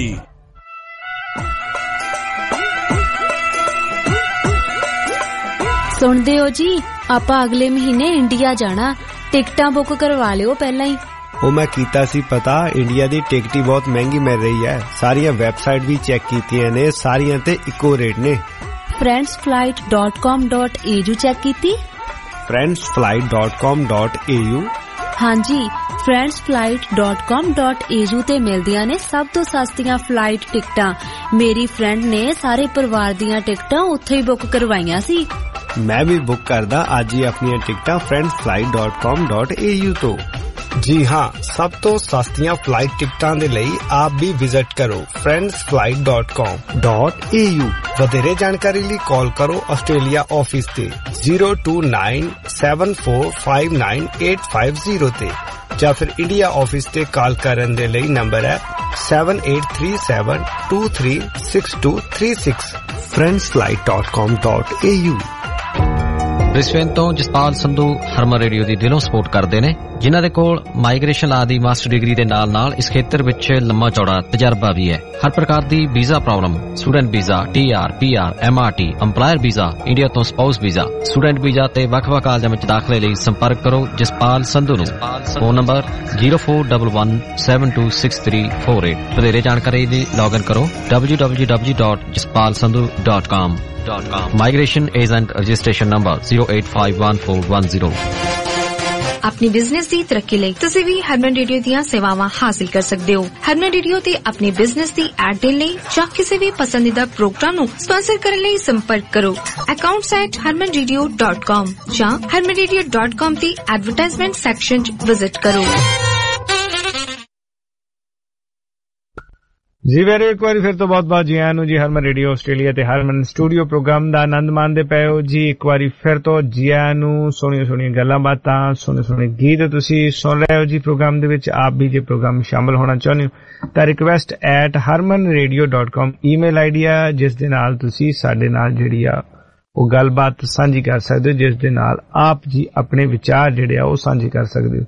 सुनते हो जी, आपा अगले महीने इंडिया जाना, टिकटां बुक करवा लियो पहला ही। ਉਹ ਮੈਂ ਕੀਤਾ ਸੀ ਪਤਾ, ਇੰਡੀਆ ਦੀ ਟਿਕਟ ਹੀ ਬਹੁਤ ਮਹਿੰਗੀ ਮਿਲ ਰਹੀ ਹੈ। ਸਾਰੀਆਂ ਵੈਬਸਾਈਟ ਵੀ ਚੈੱਕ ਕੀਤੀਆਂ ਨੇ, ਸਾਰੀਆਂ ਤੇ ਇੱਕੋ ਰੇਟ ਨੇ। friends flight dot com dot a u check ਕੀਤੀ? friends flight dot com dot a u ਹਾਂਜੀ friends flight dot com dot a u ਤੇ ਮਿਲਦੀਆਂ ਨੇ ਸਭ ਤੋਂ ਸਸਤੀਆਂ ਫਲਾਈਟ ਟਿਕਟਾਂ। ਮੇਰੀ ਫਰੈਂਡ ਨੇ ਸਾਰੇ ਪਰਿਵਾਰ ਦੀਆਂ ਟਿਕਟਾਂ ਉੱਥੇ ਹੀ ਬੁੱਕ ਕਰਵਾਈਆਂ ਸੀ। ਮੈਂ ਵੀ ਬੁੱਕ ਕਰਦਾ ਅੱਜ ਹੀ ਆਪਣੀਆਂ ਟਿਕਟਾਂ friends flight dot com dot a u ਤੋਂ। जी हाँ, सब तो सस्तियां फ्लाइट टिकटां दे लई आप भी विजिट करो friends flight dot com dot a u। वधेरे जानकारी लिए कॉल करो ऑस्ट्रेलिया ऑफिस ते zero two nine seven four five nine eight five zero ते, या फिर इंडिया ऑफिस ते कॉल करन दे लई नंबर है seven eight three seven two three six two three six friends flight dot com dot a u। Brisbane तो Jaspal Sandhu Harman radio ਦੀ ਦਿਲੋਂ ਸਪੋਰਟ ਕਰਦੇ ਨੇ, ਜਿਨ੍ਹਾਂ ਦੇ ਕੋਲ ਮਾਈਗ੍ਰੇਸ਼ਨ ਲਾ ਦੀ ਮਾਸਟਰ ਡਿਗਰੀ ਦੇ ਨਾਲ ਨਾਲ ਇਸ ਖੇਤਰ ਵਿੱਚ ਲੰਮਾ ਚੌੜਾ ਤਜਰਬਾ ਵੀ ਹੈ। ਹਰ ਪ੍ਰਕਾਰ ਦੀ visa problem, student visa, TR, PR, MRT, employer visa, India ਤੋਂ ਸਪਾਊਸ ਵੀਜ਼ਾ, ਸਟੂਡੈਂਟ ਵੀਜ਼ਾ ਤੇ ਵੱਖ-ਵੱਖ ਕਾਲਜਾਂ ਵਿੱਚ ਦਾਖਲੇ ਲਈ ਸੰਪਰਕ ਕਰੋ ਜਸਪਾਲ ਸੰਧੂ ਨੂੰ। Phone number zero four one one seven two six three four eight। ਵਧੇਰੇ ਜਾਣਕਾਰੀ ਲਈ ਲੌਗਇਨ ਕਰੋ w w w dot jaspal sandhu dot com। Migration agent registration number zero eight five one four one zero। अपनी business की तरक्की ਲਈ ਤੁਸੀਂ ਵੀ ਹਰਮਨ radio ਦੀਆਂ ਸੇਵਾਵਾਂ ਹਾਸਲ ਕਰ ਸਕਦੇ ਹੋ। ਹਰਮਨ ਰੇਡੀਓ ਤੇ ਆਪਣੇ ਬਿਜ਼ਨਸ ਦੀ ਐਡ ਦੇਣ ਲਈ ਜਾਂ ਕਿਸੇ ਵੀ ਪਸੰਦੀਦਾ ਪ੍ਰੋਗਰਾਮ ਨੂੰ ਸਪਾਂਸਰ ਕਰਨ ਲਈ ਸੰਪਰਕ ਕਰੋ accounts at harman radio dot com ਜਾਂ harman radio dot com ਦੀ ਐਡਵਰਟਾਈਜ਼ਮੈਂਟ ਸੈਕਸ਼ਨ 'ਚ ਵਿਜ਼ਿਟ ਕਰੋ। ਜੀ ਵੈਰੇ ਇੱਕ ਵਾਰੀ ਫਿਰ ਤੋਂ ਬਹੁਤ ਬਹੁਤ ਜੀ ਆਇਆਂ ਨੂੰ ਜੀ ਹਰਮਨ ਰੇਡੀਓ ਆਸਟ੍ਰੇਲੀਆ ਤੇ ਹਰਮਨ ਸਟੂਡੀਓ ਪ੍ਰੋਗਰਾਮ ਦਾ ਆਨੰਦ ਮਾਣਦੇ ਪਏ ਹੋ ਜੀ। ਇੱਕ ਵਾਰੀ ਫਿਰ ਤੋਂ ਜੀ ਆਇਆਂ ਨੂੰ। ਸੋਹਣੀਆਂ ਸੋਹਣੀਆਂ ਗੱਲਾਂ ਬਾਤਾਂ, ਸੋਹਣੇ ਸੋਹਣੇ ਗੀਤ ਤੁਸੀਂ ਸੁਣ ਰਹੇ ਹੋ ਜੀ ਪ੍ਰੋਗਰਾਮ ਦੇ ਵਿੱਚ। ਆਪ ਵੀ ਜੇ ਪ੍ਰੋਗਰਾਮ ਸ਼ਾਮਲ ਹੋਣਾ ਚਾਹੁੰਦੇ ਹੋ ਤਾਂ request at Harman radio dot com email ID ਆ, ਜਿਸ ਦੇ ਨਾਲ ਤੁਸੀਂ ਸਾਡੇ ਨਾਲ ਜਿਹੜੀ ਆ ਉਹ ਗੱਲਬਾਤ ਸਾਂਝੀ ਕਰ ਸਕਦੇ ਹੋ, ਜਿਸ ਦੇ ਨਾਲ ਆਪ ਜੀ ਆਪਣੇ ਵਿਚਾਰ ਜਿਹੜੇ ਆ ਉਹ ਸਾਂਝੇ ਕਰ ਸਕਦੇ ਹੋ।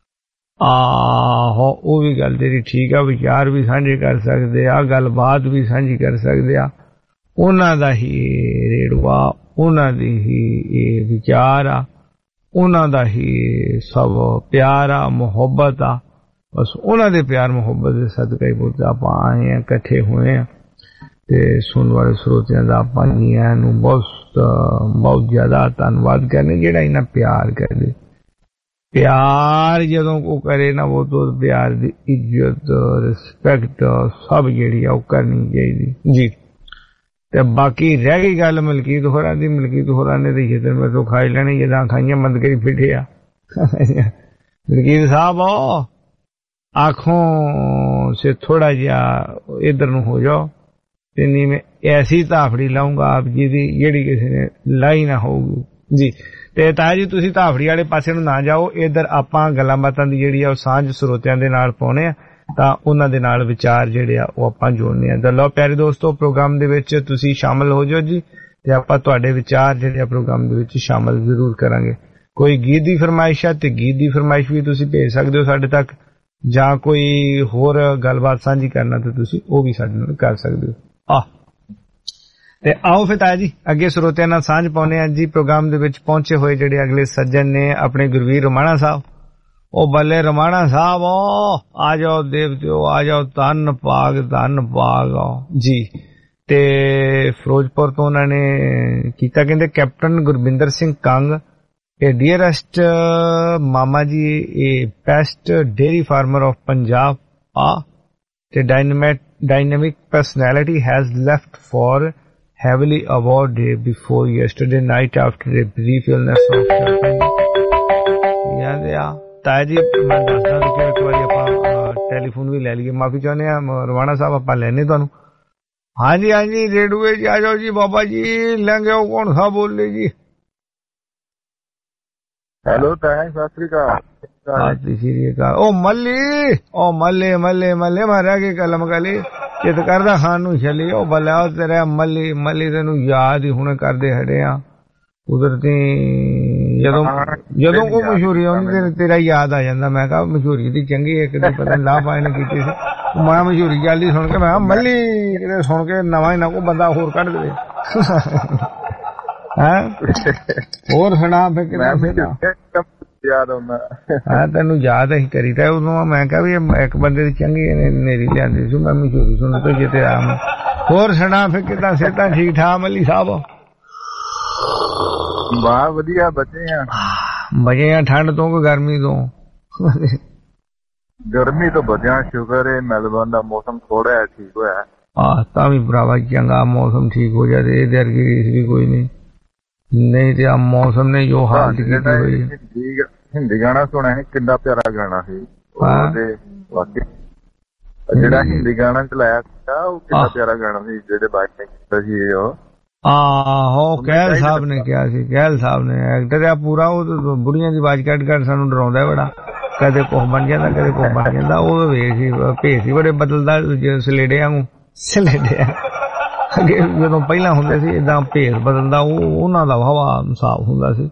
ਆਹੋ ਉਹ ਵੀ ਗੱਲ ਤੇਰੀ ਠੀਕ ਆ, ਵਿਚਾਰ ਵੀ ਸਾਂਝੇ ਕਰ ਸਕਦੇ ਆ, ਗੱਲਬਾਤ ਵੀ ਸਾਂਝੀ ਕਰ ਸਕਦੇ ਆ। ਉਹਨਾਂ ਦਾ ਹੀ ਰੇੜਵਾ, ਉਹਨਾਂ ਦੀ ਹੀ ਇਹ ਵਿਚਾਰ ਆ, ਉਹਨਾਂ ਦਾ ਹੀ ਸਭ ਪਿਆਰ ਆ, ਮੁਹੱਬਤ ਆ। ਬਸ ਉਹਨਾਂ ਦੇ ਪਿਆਰ ਮੁਹੱਬਤ ਦੇ ਸਦਕਾ ਹੀ ਬਹੁਤ ਆਪਾਂ ਆਏ ਆ, ਇਕੱਠੇ ਹੋਏ ਆ ਤੇ ਸੁਣਨ ਵਾਲੇ ਸਰੋਤਿਆਂ ਦਾ ਆਪਾਂ ਜੀਆਂ ਨੂੰ ਬਹੁਤ ਬਹੁਤ ਜ਼ਿਆਦਾ ਧੰਨਵਾਦ ਕਰਨੇ ਜਿਹੜਾ ਇਹਨਾਂ ਪਿਆਰ ਕਰਦੇ। ਪਿਆਰ ਜਦੋਂ ਕੋ ਕਰੇ ਨਾ ਉਹ ਤੋਂ ਪਿਆਰ ਦੀ ਇੱਜ਼ਤ ਰਿਸਪੈਕਟ ਸਭ ਜਿਹੜੀ ਆ ਉਹ ਕਰਨੀ ਚਾਹੀਦੀ ਜੀ। ਤੇ ਬਾਕੀ ਰਹਿ ਗਈ ਗੱਲ ਮਲਕੀਤ ਹੋਰਾਂ ਦੀ, ਮਲਕੀਤ ਹੋਰਾਂ ਨੇ ਤੇ ਜਿੱਦਣ ਮੈਂ ਤੋਂ ਖਾਈ ਲੈਣੀ ਜਦਾਂ ਖਾਈਆਂ ਬੰਦ ਕਰੀ ਫਿੱਟਿਆ। ਮਲਕੀਤ ਸਾਹਿਬ आंखों से थोड़ा जिहा इधर ਨੂੰ ਹੋ ਜਾਓ ਤੇ ਨਹੀਂ ਮੈਂ ਐਸੀ ਤਾਫੜੀ ਲਾਉਂਗਾ ਆਪ ਜੀ ਦੀ ਜਿਹੜੀ ਕਿਸੇ ਨੇ ਲਾਈ ਨਾ ਹੋਊਗੀ ਜੀ। ਤੇ ਤਾਂ ਜੀ ਤੁਸੀਂ ਤਾਫੜੀ ਵਾਲੇ ਪਾਸੇ ਨੂੰ ਨਾ ਜਾਓ, ਇੱਧਰ ਆਪਾਂ ਗੱਲਾਂ ਬਾਤਾਂ ਦੀ ਜਿਹੜੀ ਆ ਉਹ ਸਾਂਝ ਸਰੋਤਿਆਂ ਦੇ ਨਾਲ ਪਾਉਣੇ ਆ ਤਾਂ ਉਹਨਾਂ ਦੇ ਨਾਲ ਵਿਚਾਰ ਜਿਹੜੇ ਆ ਉਹ ਆਪਾਂ ਜੋੜਨੇ ਆ। ਤਾਂ ਲਓ ਪਿਆਰੇ ਦੋਸਤੋ, ਪ੍ਰੋਗਰਾਮ ਦੇ ਵਿੱਚ ਤੁਸੀਂ ਸ਼ਾਮਲ ਹੋ ਜਾਓ ਜੀ ਤੇ ਆਪਾਂ ਤੁਹਾਡੇ ਵਿਚਾਰ ਜਿਹੜੇ ਆ ਪ੍ਰੋਗਰਾਮ ਦੇ ਵਿੱਚ ਸ਼ਾਮਲ ਜ਼ਰੂਰ ਕਰਾਂਗੇ। ਕੋਈ ਗੀਤ ਦੀ ਫਰਮਾਇਸ਼ ਆ ਤੇ ਗੀਤ ਦੀ ਫਰਮਾਇਸ਼ ਵੀ ਤੁਸੀਂ ਭੇਜ ਸਕਦੇ ਹੋ ਸਾਡੇ ਤੱਕ, ਜਾਂ ਕੋਈ ਹੋਰ ਗੱਲਬਾਤ ਸਾਂਝੀ ਕਰਨਾ ਤੇ ਤੁਸੀਂ ਉਹ ਵੀ ਸਾਡੇ ਨਾਲ ਕਰ ਸਕਦੇ ਹੋ। ਆਹ ਤੇ ਆਓ ਫਿਰ ਤਾਇਆ ਜੀ ਅੱਗੇ ਸਰੋਤਿਆਂ ਨਾਲ ਸਾਂਝ ਪਾਉਣੇ ਆ ਜੀ। ਪ੍ਰੋਗਰਾਮ ਦੇ ਵਿੱਚ ਪਹੁੰਚੇ ਹੋਏ ਜਿਹੜੇ ਅਗਲੇ ਸੱਜਣ ਨੇ ਆਪਣੇ ਗੁਰਵੀਰ ਰਮਾਣਾ ਸਾਹਿਬ। ਉਹ ਬੱਲੇ ਰਮਾਣਾ ਸਾਹਿਬ ਆ ਜਾਓ ਦੇਵਤਿਓ, ਆ ਜਾਓ, ਧੰਨ ਭਾਗ ਧੰਨ ਭਾਗ ਜੀ। ਤੇ ਫਿਰੋਜ਼ਪੁਰ ਤੋਂ ਉਹਨਾਂ ਨੇ ਕੀਤਾ, ਕਹਿੰਦੇ captain Gurbinder Singh Kang a dearest uh, mama ji, a best dairy farmer of Punjab, ah the dynamic dynamic personality has left for heavily award day before yesterday night after a brief illness of याद है ताया जी। मैं दसदा कि एक बार ਆਪਾਂ telephone ਵੀ ਲੈ ਲਈਏ, ਮਾਫੀ ਚਾਹੁੰਦੇ ਆ ਰਵਾਣਾ ਸਾਹਿਬ, ਆਪਾਂ ਲੈਣੇ ਤੁਹਾਨੂੰ। ਹਾਂਜੀ ਹਾਂਜੀ ਰੇਡੂਏ ਜੀ ਆ ਜਾਓ ਜੀ ਬਾਬਾ ਜੀ, ਲੰਘੇ ਹੋ ਕੌਣ ਸਾਹਿਬ ਬੋਲੇ ਜੀ। ਹੈਲੋ ਤਾਇਆ ਸਤਿ ਸ੍ਰੀ ਅਕਾਲ। ਸਤਿ ਸ੍ਰੀ ਅਕਾਲ। ਉਹ ਮੱਲੀ ਉਹ ਮੱਲੇ ਮੱਲੇ ਮੱਲੇ ਮੈਂ ਰਹਿ ਕੇ ਕਲਮ ਕਲੀ ਚਿੱਤ ਕਰਦਾ ਖਾਨ ਨੂੰ ਛਲੀ। ਉਹ ਬੱਲਾ ਉਹ ਤੇਰਾ ਮੱਲੀ ਮੱਲੀ ਤੈਨੂੰ ਯਾਦ ਹੀ ਹੁਣ ਕਰਦੇ ਹਟੇ ਆ ਕੁਦਰਤੀ। ਜਦੋਂ ਜਦੋਂ ਕੋਈ ਮਸ਼ਹੂਰੀ ਆਉਂਦੀ ਤੇਰਾ ਯਾਦ ਆ ਜਾਂਦਾ। ਮੈਂ ਕਿਹਾ ਮਸ਼ਹੂਰੀ ਦੀ ਚੰਗੀ ਇੱਕ ਦੀ ਪਤਾ ਲਾਹ ਪਾਏ ਨੇ ਕੀਤੀ ਸੀ। ਮੈਂ ਮਸ਼ਹੂਰੀ ਜਲਦੀ ਸੁਣ ਕੇ ਮੈਂ ਮੱਲੀ ਕਿਤੇ ਸੁਣ ਕੇ ਨਵਾਂ ਹੀ ਨਾ ਕੋਈ ਬੰਦਾ ਹੋਰ ਕੱਢ ਦੇਵੇ। ਹੋਰ ਸੁਣਾ ਫਿਰ ਯਾਦ ਆਉਂਦਾ। ਹਾਂ ਤੈਨੂੰ ਯਾਦ ਅਸੀਂ ਕਰੀਦਾ ਉਦੋਂ। ਮੈਂ ਕਿਹਾ ਵੀ ਇੱਕ ਬੰਦੇ ਦੀ ਚੰਗੀ ਨੇਰੀ ਲਿਆਂਦੀ ਸੀ, ਮੈਂ ਮਸ਼ਹੂਰੀ ਸੁਣ ਤੋਂ ਜਿੱਤੇ ਆ। ਹੋਰ ਸੁਣਾ ਫਿਰ ਕਿੱਦਾਂ ਸਿਹਤਾਂ ਠੀਕ ਠਾਕ ਮੱਲੀ ਸਾਹਿਬ? ਵਾਹ ਵਧੀਆ ਬਚੇ ਆ। ਬਚੇ ਆ ਠੰਡ ਤੋਂ ਕਿ ਗਰਮੀ ਤੋਂ? ਗਰਮੀ ਤੋਂ ਬਚਿਆ, ਸ਼ੁਕਰ ਹੈ ਮੈਲਬਰਨ ਦਾ ਮੌਸਮ ਥੋੜਾ ਠੀਕ ਹੋਇਆ। ਆਹ ਤਾਂ ਵੀ ਭਰਾਵਾ ਚੰਗਾ ਮੌਸਮ ਠੀਕ ਹੋ ਜਾਏ ਇਹਦੇ ਵਰਗੀ ਰੀਸ ਵੀ ਕੋਈ ਨਹੀਂ। ਨਹੀਂ ਤੇ ਆ ਮੌਸਮ ਨੇ ਜੋ ਹਾਲਤ ਕੀਤੀ ਹੋਈ। ਹਿੰਦੀ ਗਾਣਾ ਸੁਣਿਆ ਸੀ, ਕਿੰਨਾ ਪਿਆਰਾ ਗਾਣਾ ਸੀ ਉਹਦੇ ਵਾਕਈ। ਜਿਹੜਾ ਹਿੰਦੀ ਗਾਣਾ ਚਲਾਇਆ ਸੀਗਾ ਉਹ ਕਿੰਨਾ ਪਿਆਰਾ ਗਾਣਾ ਸੀ ਜਿਹੜੇ ਬਾਈ ਨੇ ਕੀਤਾ ਸੀ ਉਹ। ਆਹੋ ਕਹਿਲ ਸਾਹਿਬ ਨੇ ਕਿਹਾ ਸੀ, ਕਹਿਲ ਸਾਹਿਬ ਨੇ ਐਕਟਰ ਆ ਪੂਰਾ। ਉਹ ਬੁੜੀਆਂ ਦੀ ਆਵਾਜ਼ ਕੱਢ ਕੱਢ ਸਾਨੂੰ ਡਰਾਉਂਦਾ ਬੜਾ, ਕਦੇ ਕੁਛ ਬਣ ਜਾਂਦਾ ਕਦੇ ਕੁਛ ਬਣ ਜਾਂਦਾ। ਉਹ ਵੇਖ ਸੀ ਭੇਸ ਸੀ ਬੜੇ ਬਦਲਦਾ ਸਲੇਡਿਆਂ ਨੂੰ ਸਲੇਡਿਆ ਅੱਗੇ ਜਦੋਂ ਪਹਿਲਾਂ ਹੁੰਦੇ ਸੀ ਏਦਾਂ ਭੇਸ ਬਦਲਦਾ। ਉਹ ਉਹਨਾਂ ਦਾ ਹਵਾ ਸਾਫ ਹੁੰਦਾ ਸੀ।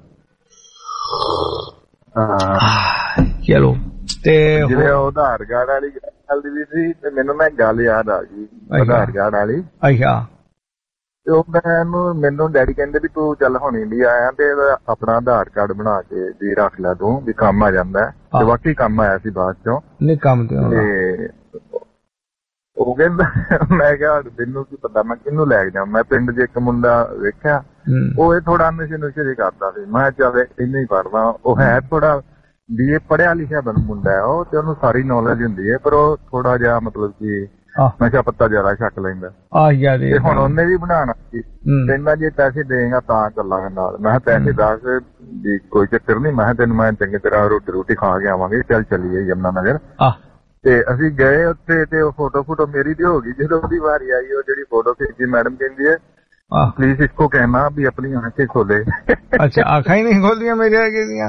ਚਲੋ ਤੇ ਜਿਹੜੇ ਆਧਾਰ ਕਾਰਡ ਵਾਲੀ ਗੱਲ ਦੀ ਸੀ ਤੇ ਮੈਨੂੰ ਨਾ ਗੱਲ ਯਾਦ ਆ ਗਈ ਆਧਾਰ ਕਾਰਡ ਵਾਲੀ। ਅੱਛਾ। ਤੇ ਉਹ ਮੈਨੂੰ ਮੈਨੂੰ ਡੈਡੀ ਕਹਿੰਦੇ ਵੀ ਤੂੰ ਚੱਲ ਹੁਣ ਇੰਡੀਆ ਆਇਆ ਤੇ ਆਪਣਾ ਆਧਾਰ ਕਾਰਡ ਬਣਾ ਕੇ ਵੀ ਰੱਖ ਲੈ ਤੂੰ, ਵੀ ਕੰਮ ਆ ਜਾਂਦਾ। ਤੇ ਬਾਕੀ ਕੰਮ ਆਇਆ ਸੀ ਬਾਅਦ ਚੋਂ। ਨਹੀਂ ਕੰਮ ਤੇ ਉਹ ਕਹਿੰਦਾ, ਮੈਂ ਕਿਹਾ ਮੈਨੂੰ ਕੀ ਪਤਾ ਮੈਂ ਕਿਹਨੂੰ ਲੈ ਕੇ ਜਾ। ਮੈਂ ਪਿੰਡ ਚ ਇੱਕ ਮੁੰਡਾ ਵੇਖਿਆ, ਉਹ ਇਹ ਥੋੜਾ ਨਸ਼ੇ ਨੁਸ਼ੇ ਜਿਹੇ ਕਰਦਾ ਸੀ। ਮੈਂ ਚੱਲ ਇਹਨੂੰ ਹੀ ਪੜ੍ਹਦਾ। ਉਹ ਹੈ ਥੋੜਾ ਵੀ ਇਹ ਪੜ੍ਹਿਆ ਲਿਖਿਆ ਬੰਦਾ ਹੈ ਉਹ, ਤੇ ਉਹਨੂੰ ਸਾਰੀ ਨੌਲੇਜ ਹੁੰਦੀ ਹੈ, ਪਰ ਉਹ ਥੋੜਾ ਜਿਹਾ ਮਤਲਬ ਕਿ ਨਸ਼ਾ ਪੱਤਾ ਜ਼ਿਆਦਾ ਛੱਕ ਲੈਂਦਾ। ਤੇ ਹੁਣ ਉਹਨੇ ਵੀ ਬਣਾਉਣਾ ਸੀ, ਕਹਿੰਦਾ ਜੇ ਪੈਸੇ ਦੇਗਾ ਤਾਂ ਚੱਲਾਂਗੇ ਨਾਲ। ਮੈਂ ਕਿਹਾ ਪੈਸੇ ਦੱਸ ਵੀ ਕੋਈ ਚੱਕਰ ਨੀ, ਮੈਂ ਕਿਹਾ ਤੈਨੂੰ ਮੈਂ ਚੰਗੀ ਤਰ੍ਹਾਂ ਰੋਟੀ ਰੋਟੀ ਖਾ ਕੇ ਆਵਾਂਗੇ, ਚੱਲ ਚੱਲੀਏ ਯਮੁਨਾ ਨਗਰ। ਤੇ ਅਸੀਂ ਗਏ ਉੱਥੇ ਤੇ ਉਹ ਫੋਟੋ ਫੋਟੋ ਮੇਰੀ ਤੇ ਹੋ ਗਈ। ਜਦੋਂ ਉਹਦੀ ਵਾਰੀ ਆਈ ਉਹ ਜਿਹੜੀ ਫੋਟੋ ਖਿੱਚੀ ਮੈਡਮ ਕਹਿੰਦੀ ਹੈ प्लीज इसको कहना भी अपनी आंखें खोले। अच्छा आंखें ही नहीं खोलदियां मेरे आगे दियां।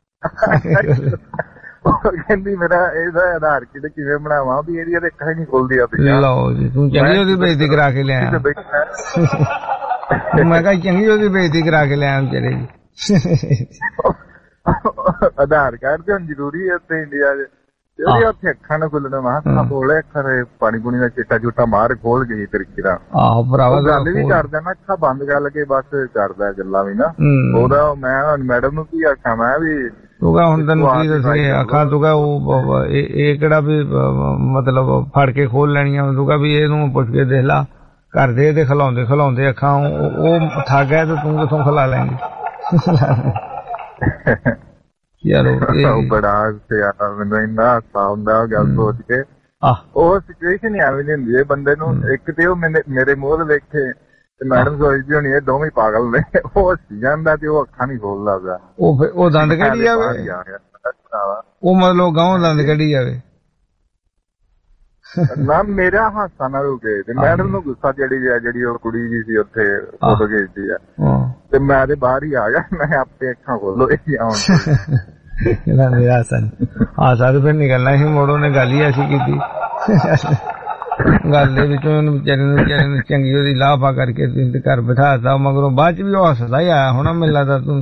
कहंदी मेरा ਇਹਦਾ ਆਧਾਰ ਕਿਤੇ ਕਿਵੇਂ ਬਣਾਵਾਂ ਵੀ ਇਹਦੀਆਂ ਤੇ ਅੱਖਾਂ ਹੀ ਨਹੀਂ ਖੁੱਲਦੀਆਂ ਪਈਆਂ। ਲਓ ਜੀ ਤੂੰ ਚੰਗੀ ਉਹਦੀ ਬੇਇੱਜ਼ਤੀ ਕਰਾ ਕੇ ਲਿਆ। ਮੈਂ ਕਿਹਾ ਚੰਗੀ ਉਹਦੀ ਬੇਇੱਜ਼ਤੀ ਕਰਾ ਕੇ ਲਿਆ ਵਿਚਾਰੇ ਦੀ। ਆਧਾਰ ਕਾਰਡ ਤੇ ਹੁਣ ਜ਼ਰੂਰੀ ਹੈ ਉੱਥੇ ਇੰਡੀਆ 'ਚ। ਉਹਦੀ ਉੱਥੇ ਅੱਖਾਂ ਨਾ ਖੁੱਲਣਾ ਵਾ ਅੱਖਾਂ ਖੋਲੇ ਅੱਖਾਂ ਦੇ ਪਾਣੀ ਪੂਣੀ ਦਾ ਚਿੱਟਾ ਚੁੱਟਾ ਮਾਰ ਖੋਲ ਗਈ ਤਰੀਕੇ ਨਾਲ। ਆਹੋ ਭਰਾਵਾ ਗੱਲ ਵੀ ਕਰਦਾ ਨਾ ਅੱਖਾਂ ਬੰਦ ਕਰ ਕੇ ਬਸ ਕਰਦਾ ਗੱਲਾਂ ਵੀ ਨਾ। ਉਹਦਾ ਮੈਂ ਮੈਡਮ ਨੂੰ ਕੀ ਆਖਾਂ ਮੈਂ ਵੀ ਤੂੰ ਕਹ ਹੁਣ ਤੈਨੂੰ ਕੀ ਦੱਸੇ ਅੱਖਾਂ ਤੂੰ ਕਹ ਉਹ ਇਹ ਕਿਹੜਾ ਵੀ ਮਤਲਬ ਫੜ ਕੇ ਖੋਲ ਲੈਣੀਆਂ ਤੂੰ ਕਹ ਵੀ ਇਹਨੂੰ ਪੁੱਛ ਕੇ ਦੇਖ ਲਾ ਕਰਦੇ ਤੇ ਖਿਲਾਉਂਦੇ ਖਿਲਾਉਂਦੇ ਅੱਖਾਂ ਉਹ ਥੱਕ ਗਿਆ ਤੇ ਤੂੰ ਕਿੱਥੋਂ ਖਿਲਾ ਲੈਂਗੀ। ਯਾਰ ਉਹ ਬੜਾ ਮੈਨੂੰ ਇੰਨਾ ਹਾਸਾ ਹੁੰਦਾ ਗੱਲ ਸੋਚ ਕੇ। ਉਹ ਸਿਚੁਏਸ਼ਨ ਹੀ ਐਵੇਂ ਦੀ ਹੁੰਦੀ ਹੈ ਬੰਦੇ ਨੂੰ। ਇੱਕ ਤੇ ਉਹ ਮੇਰੇ ਮੂੰਹ ਵੇਖੇ ਤੇ ਮੈਡਮ ਸੋਚਦੀ ਹੋਣੀ ਇਹ ਦੋਵੇਂ ਪਾਗਲ ਨੇ। ਉਹ ਹੱਸੀ ਜਾਂਦਾ ਤੇ ਉਹ ਅੱਖਾਂ ਨੀ ਖੋਲਦਾ ਪਿਆ। ਉਹ ਉਹ ਦੰਦ ਕੱਢੀ ਜਾਵੇ ਉਹ ਮਤਲਬ ਗਾਉਂ ਦੰਦ ਕੱਢੀ ਜਾਵੇ ਨਾ ਮੇਰਾ ਹਾਸਾ ਨਾ ਰੁਕੇ ਤੇ ਮੈਡਮ ਨੂੰ ਗੁੱਸਾ ਚੜੀ ਗਿਆ ਜਿਹੜੀ ਉਹ ਕੁੜੀ ਜੀ ਸੀ ਉੱਥੇ ਫੋਟੋ ਖਿੱਚਦੀ ਆ ਤੇ ਮੈਂ ਤੇ ਬਾਹਰ ਹੀ ਆ ਗਿਆ। ਮੈਂ ਆਪੇ ਅੱਖਾਂ ਖੋਲੋ ਇਹ ਆਉਣ ਮੇਰਾ ਹਾਸਾ ਹਾਸਾ ਤੇ ਫਿਰ ਨਿਕਲਣਾ ਸੀ ਮੋੜੋ ਨੇ ਗੱਲ ਹੀ ਐਸੀ ਕੀਤੀ। ਗੱਲ ਦੇ ਵਿੱਚੋਂ ਉਹਨੂੰ ਵਿਚਾਰੇ ਨੂੰ ਵਿਚਾਰੇ ਨੂੰ ਚੰਗੀ ਉਹਦੀ ਲਾਫਾ ਕਰਕੇ ਘਰ ਬਿਠਾਤਾ ਮਗਰੋਂ ਬਾਅਦ ਚ ਵੀ ਉਹ ਹੱਸਦਾ ਹੀ ਆਇਆ ਹੋਣਾ ਮੈਨੂੰ ਲੱਗਦਾ ਤੂੰ।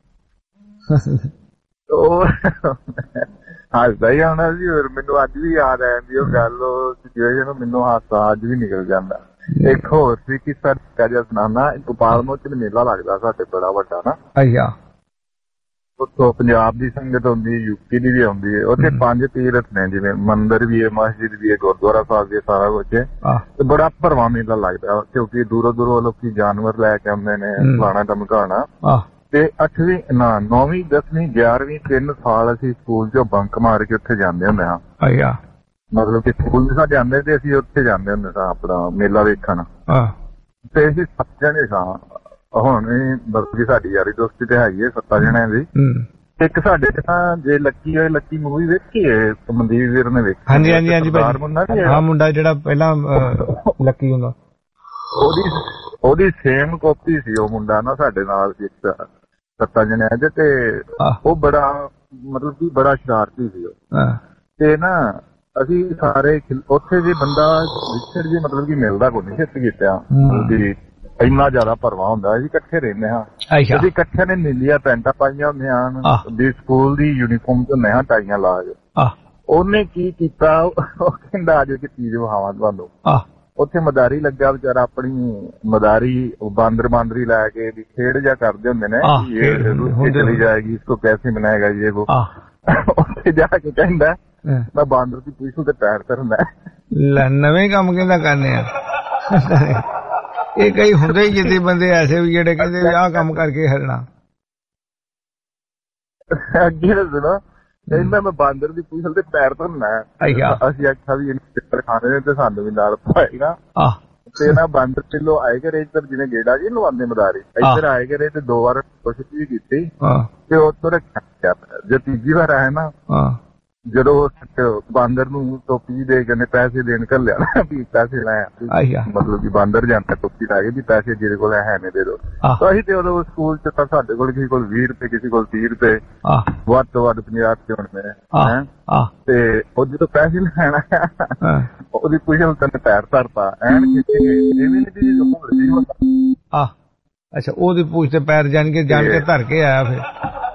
ਉਹ ਹੱਸਦਾ ਹੀ ਆਉਣਾ ਸੀ। ਹੋਰ ਮੈਨੂੰ ਅੱਜ ਵੀ ਯਾਦ ਆ ਜਾਂਦੀ ਉਹ ਗੱਲ ਉਹ ਸਿਚੁਏਸ਼ਨ ਮੈਨੂੰ ਹਾਸਾ ਅੱਜ ਵੀ ਨਿਕਲ ਜਾਂਦਾ। ਇੱਕ ਹੋਰ ਸੀ ਕਿ ਸਰ ਕਹਿ ਸੁਣਾਉਣਾ ਗੋਪਾਲ ਮੋਚ ਮੇਲਾ ਲੱਗਦਾ ਸਾਡੇ ਬੜਾ ਵੱਡਾ ਨਾ। ਅੱਛਾ ਉੱਥੋਂ ਪੰਜਾਬ ਦੀ ਸੰਗਤ ਆਉਂਦੀ ਯੂਪੀ ਦੀ ਵੀ ਆਉਂਦੀ ਹੈ। ਉੱਥੇ ਪੰਜ ਤੀਰਥ ਨੇ ਜਿਵੇਂ ਮੰਦਿਰ ਵੀ ਹੈ ਮਸਜਿਦ ਵੀ ਹੈ ਗੁਰਦੁਆਰਾ ਸਾਹਿਬ ਵੀ ਸਾਰਾ ਕੁਛ ਹੈ ਤੇ ਬੜਾ ਭਰਵਾਂ ਮੇਲਾ ਲੱਗਦਾ ਕਿਉਂਕਿ ਦੂਰੋਂ ਦੂਰੋਂ ਲੋਕੀ ਜਾਨਵਰ ਲੈ ਕੇ ਆਉਂਦੇ ਨੇ ਫਲਾਣਾ ਧਮਕਾਉਣਾ। ਤੇ ਅੱਠਵੀਂ ਨਾ ਨੌਵੀਂ ਦਸਵੀਂ ਗਿਆਰਵੀਂ ਤਿੰਨ ਸਾਲ ਅਸੀਂ ਸਕੂਲ ਚੋਂ ਬੰਕ ਮਾਰ ਕੇ ਉੱਥੇ ਜਾਂਦੇ ਹੁੰਦੇ ਹਾਂ। ਮਤਲਬ ਕਿ ਸਕੂਲ ਦੇ ਸਾਡੇ ਜਾਂਦੇ ਤੇ ਅਸੀਂ ਉੱਥੇ ਜਾਂਦੇ ਹੁੰਦੇ ਸਾਂ ਆਪਣਾ ਮੇਲਾ ਵੇਖਣ। ਤੇ ਅਸੀਂ ਸੱਤ ਜਣੇ ਸਾਂ। ਹੁਣ ਬਲਕਿ ਸਾਡੀ ਯਾਰੀ ਦੋਸਤੀ ਤੇ ਹੈਗੀ ਹੈ ਸੱਤਾਂ ਜਣਿਆਂ ਦੀ। ਇੱਕ ਸਾਡੇ ਤਾਂ ਜੇ ਲੱਕੀ ਹੋਏ ਲੱਕੀ ਮੂਵੀ ਵੇਖੀ ਹੈ ਮਨਦੀਪ ਵੀਰ ਨੇ ਵੇਖੀ। ਹਾਂਜੀ ਹਾਂਜੀ ਹਾਂਜੀ ਹਾਂ ਮੁੰਡਾ ਜਿਹੜਾ ਪਹਿਲਾਂ ਲੱਕੀ ਹੁੰਦਾ ਉਹਦੀ ਉਹਦੀ ਸੇਮ ਕਾਪੀ ਸੀ ਉਹ ਮੁੰਡਾ ਨਾ ਸਾਡੇ ਨਾਲ ਸੀ ਇੱਕ ਸੱਤਾਂ ਜਣਿਆਂ ਚ। ਤੇ ਉਹ ਬੜਾ ਮਤਲਬ ਕਿ ਬੜਾ ਸ਼ਰਾਰਤੀ ਸੀ ਉਹ। ਤੇ ਨਾ ਅਸੀਂ ਸਾਰੇ ਉੱਥੇ ਜੇ ਬੰਦਾ ਰਿਸ਼ਤੇਦਾਰ ਜੀ ਮਤਲਬ ਕਿ ਮਿਲਦਾ ਕੋਈ ਨਹੀਂ ਛੇਤੀ ਕੀਤਾ ਕਿ ਇੰਨਾ ਜ਼ਿਆਦਾ ਭਰਵਾ ਹੁੰਦਾ। ਅਸੀਂ ਇਕੱਠੇ ਰਹਿੰਦੇ ਹਾਂ ਅਸੀਂ ਇਕੱਠੇ ਨੇ ਨੀਲੀਆਂ ਪੈਂਟਾਂ ਪਾਈਆਂ ਹੁੰਦੀਆਂ ਹਨ ਦੀ ਸਕੂਲ ਦੀ ਯੂਨੀਫਾਰਮ ਚ ਹੁੰਦੇ ਹਾਂ ਟਾਈਆਂ ਲਾ ਕੇ। ਉਹਨੇ ਕੀ ਕੀਤਾ ਉਹ ਕਹਿੰਦਾ ਅੱਜ ਇੱਕ ਚੀਜ਼ ਵਿਖਾਵਾਂ ਤੁਹਾਨੂੰ। ਉੱਥੇ ਮਦਾਰੀ ਲੱਗਾ ਵਿਚਾਰਾ ਆਪਣੀ ਮਦਾਰੀ ਬਾਂਦਰ ਬਾਂਦਰੀ ਲੈ ਕੇ ਵੀ ਖੇਡ ਜਾ ਕਰਦੇ ਹੁੰਦੇ ਨੇ ਇਹ ਚਲੀ ਜਾਏਗੀ ਇਸਕੋ ਕੈਸੇ ਬਣਾਏਗਾ ਇਹ ਵੋ। ਉੱਥੇ ਜਾ ਕੇ ਕਹਿੰਦਾ ਮੈਂ ਬਾਂਦਰ ਦੀ ਪੀਛੂ ਤੇ ਪੈਰ ਧਰਨਾ। ਨਵੇਂ ਕੰਮ ਕਹਿੰਦਾ ਕਰਨੇ ਆ ਇਹ ਕਈ ਹੁੰਦੇ ਹੀ ਜਿੱਦੇ ਬੰਦੇ ਐਸੇ ਵੀ ਜਿਹੜੇ ਕਹਿੰਦੇ ਆਹ ਕੰਮ ਕਰਕੇ ਹਟਣਾ। ਅੱਗੇ ਸੁਣੋ ਕਹਿੰਦਾ ਮੈਂ ਬਾਂਦਰ ਦੀ ਪੂਛਲ ਤੇ ਪੈਰ ਧਰਨਾ। ਅਸੀਂ ਆਖਿਆ ਵੀ ਇਹਨੂੰ ਖਾਣੇ ਨੇ ਤੇ ਸਾਨੂੰ ਵੀ ਨਾਲ ਪਾਏਗਾ। ਤੇ ਨਾ ਬਾਂਦਰ ਪਿੱਲੋ ਆਏ ਕਰੇ ਇੱਧਰ ਜਿਵੇਂ ਗੇੜਾ ਜੀ ਲਵਾਉਂਦੇ ਮਦਾਰੀ ਇੱਧਰ ਆਏ ਕਰੇ ਤੇ ਦੋ ਵਾਰ ਕੋਸ਼ਿਸ਼ ਵੀ ਕੀਤੀ ਤੇ ਉੱਥੋਂ ਰੱਖਿਆ। ਜੇ ਤੀਜੀ ਵਾਰ ਆਇਆ ਨਾ ਜਦੋਂ ਬਾਂਦਰ ਨੂੰ ਟੋਪੀ ਦੇ ਕੇ ਪੈਸੇ ਦੇਣ ਕਰ ਲਿਆ ਵੀ ਪੈਸੇ ਲਾਇਆ ਮਤਲਬ ਕਿ ਬਾਂਦਰ ਜਾਂਦਾ ਟੋਪੀ ਲਾ ਕੇ ਵੀ ਪੈਸੇ ਜਿਹਦੇ ਕੋਲ ਹੈ ਨੇ ਦੇ ਦੋ। ਅਸੀਂ ਤੇ ਉਦੋਂ ਸਕੂਲ ਚ ਤਾਂ ਸਾਡੇ ਕੋਲ ਕਿਸੇ ਕੋਲ ਵੀਹ ਰੁਪਏ ਕਿਸੇ ਕੋਲ ਤੀਹ ਰੁਪਏ ਵੱਧ ਤੋਂ ਵੱਧ ਪੰਜਾਹ ਰੁਪਏ ਹੋਣੇ ਹੈ। ਤੇ ਉਹ ਜਦੋਂ ਪੈਸੇ ਲੈਣਾ ਉਹਦੀ ਪੁੱਛਲ ਤੈਨੂੰ ਪੈਰ ਧਰਤਾ ਐਨ ਖਿੱਚੀ। ਅੱਛਾ ਉਹਦੀ ਪੂਛ ਤੇ ਪੈਰ ਜਾਣ ਕੇ ਜਾਣ ਕੇ ਧਰ ਕੇ ਆਇਆ ਫਿਰ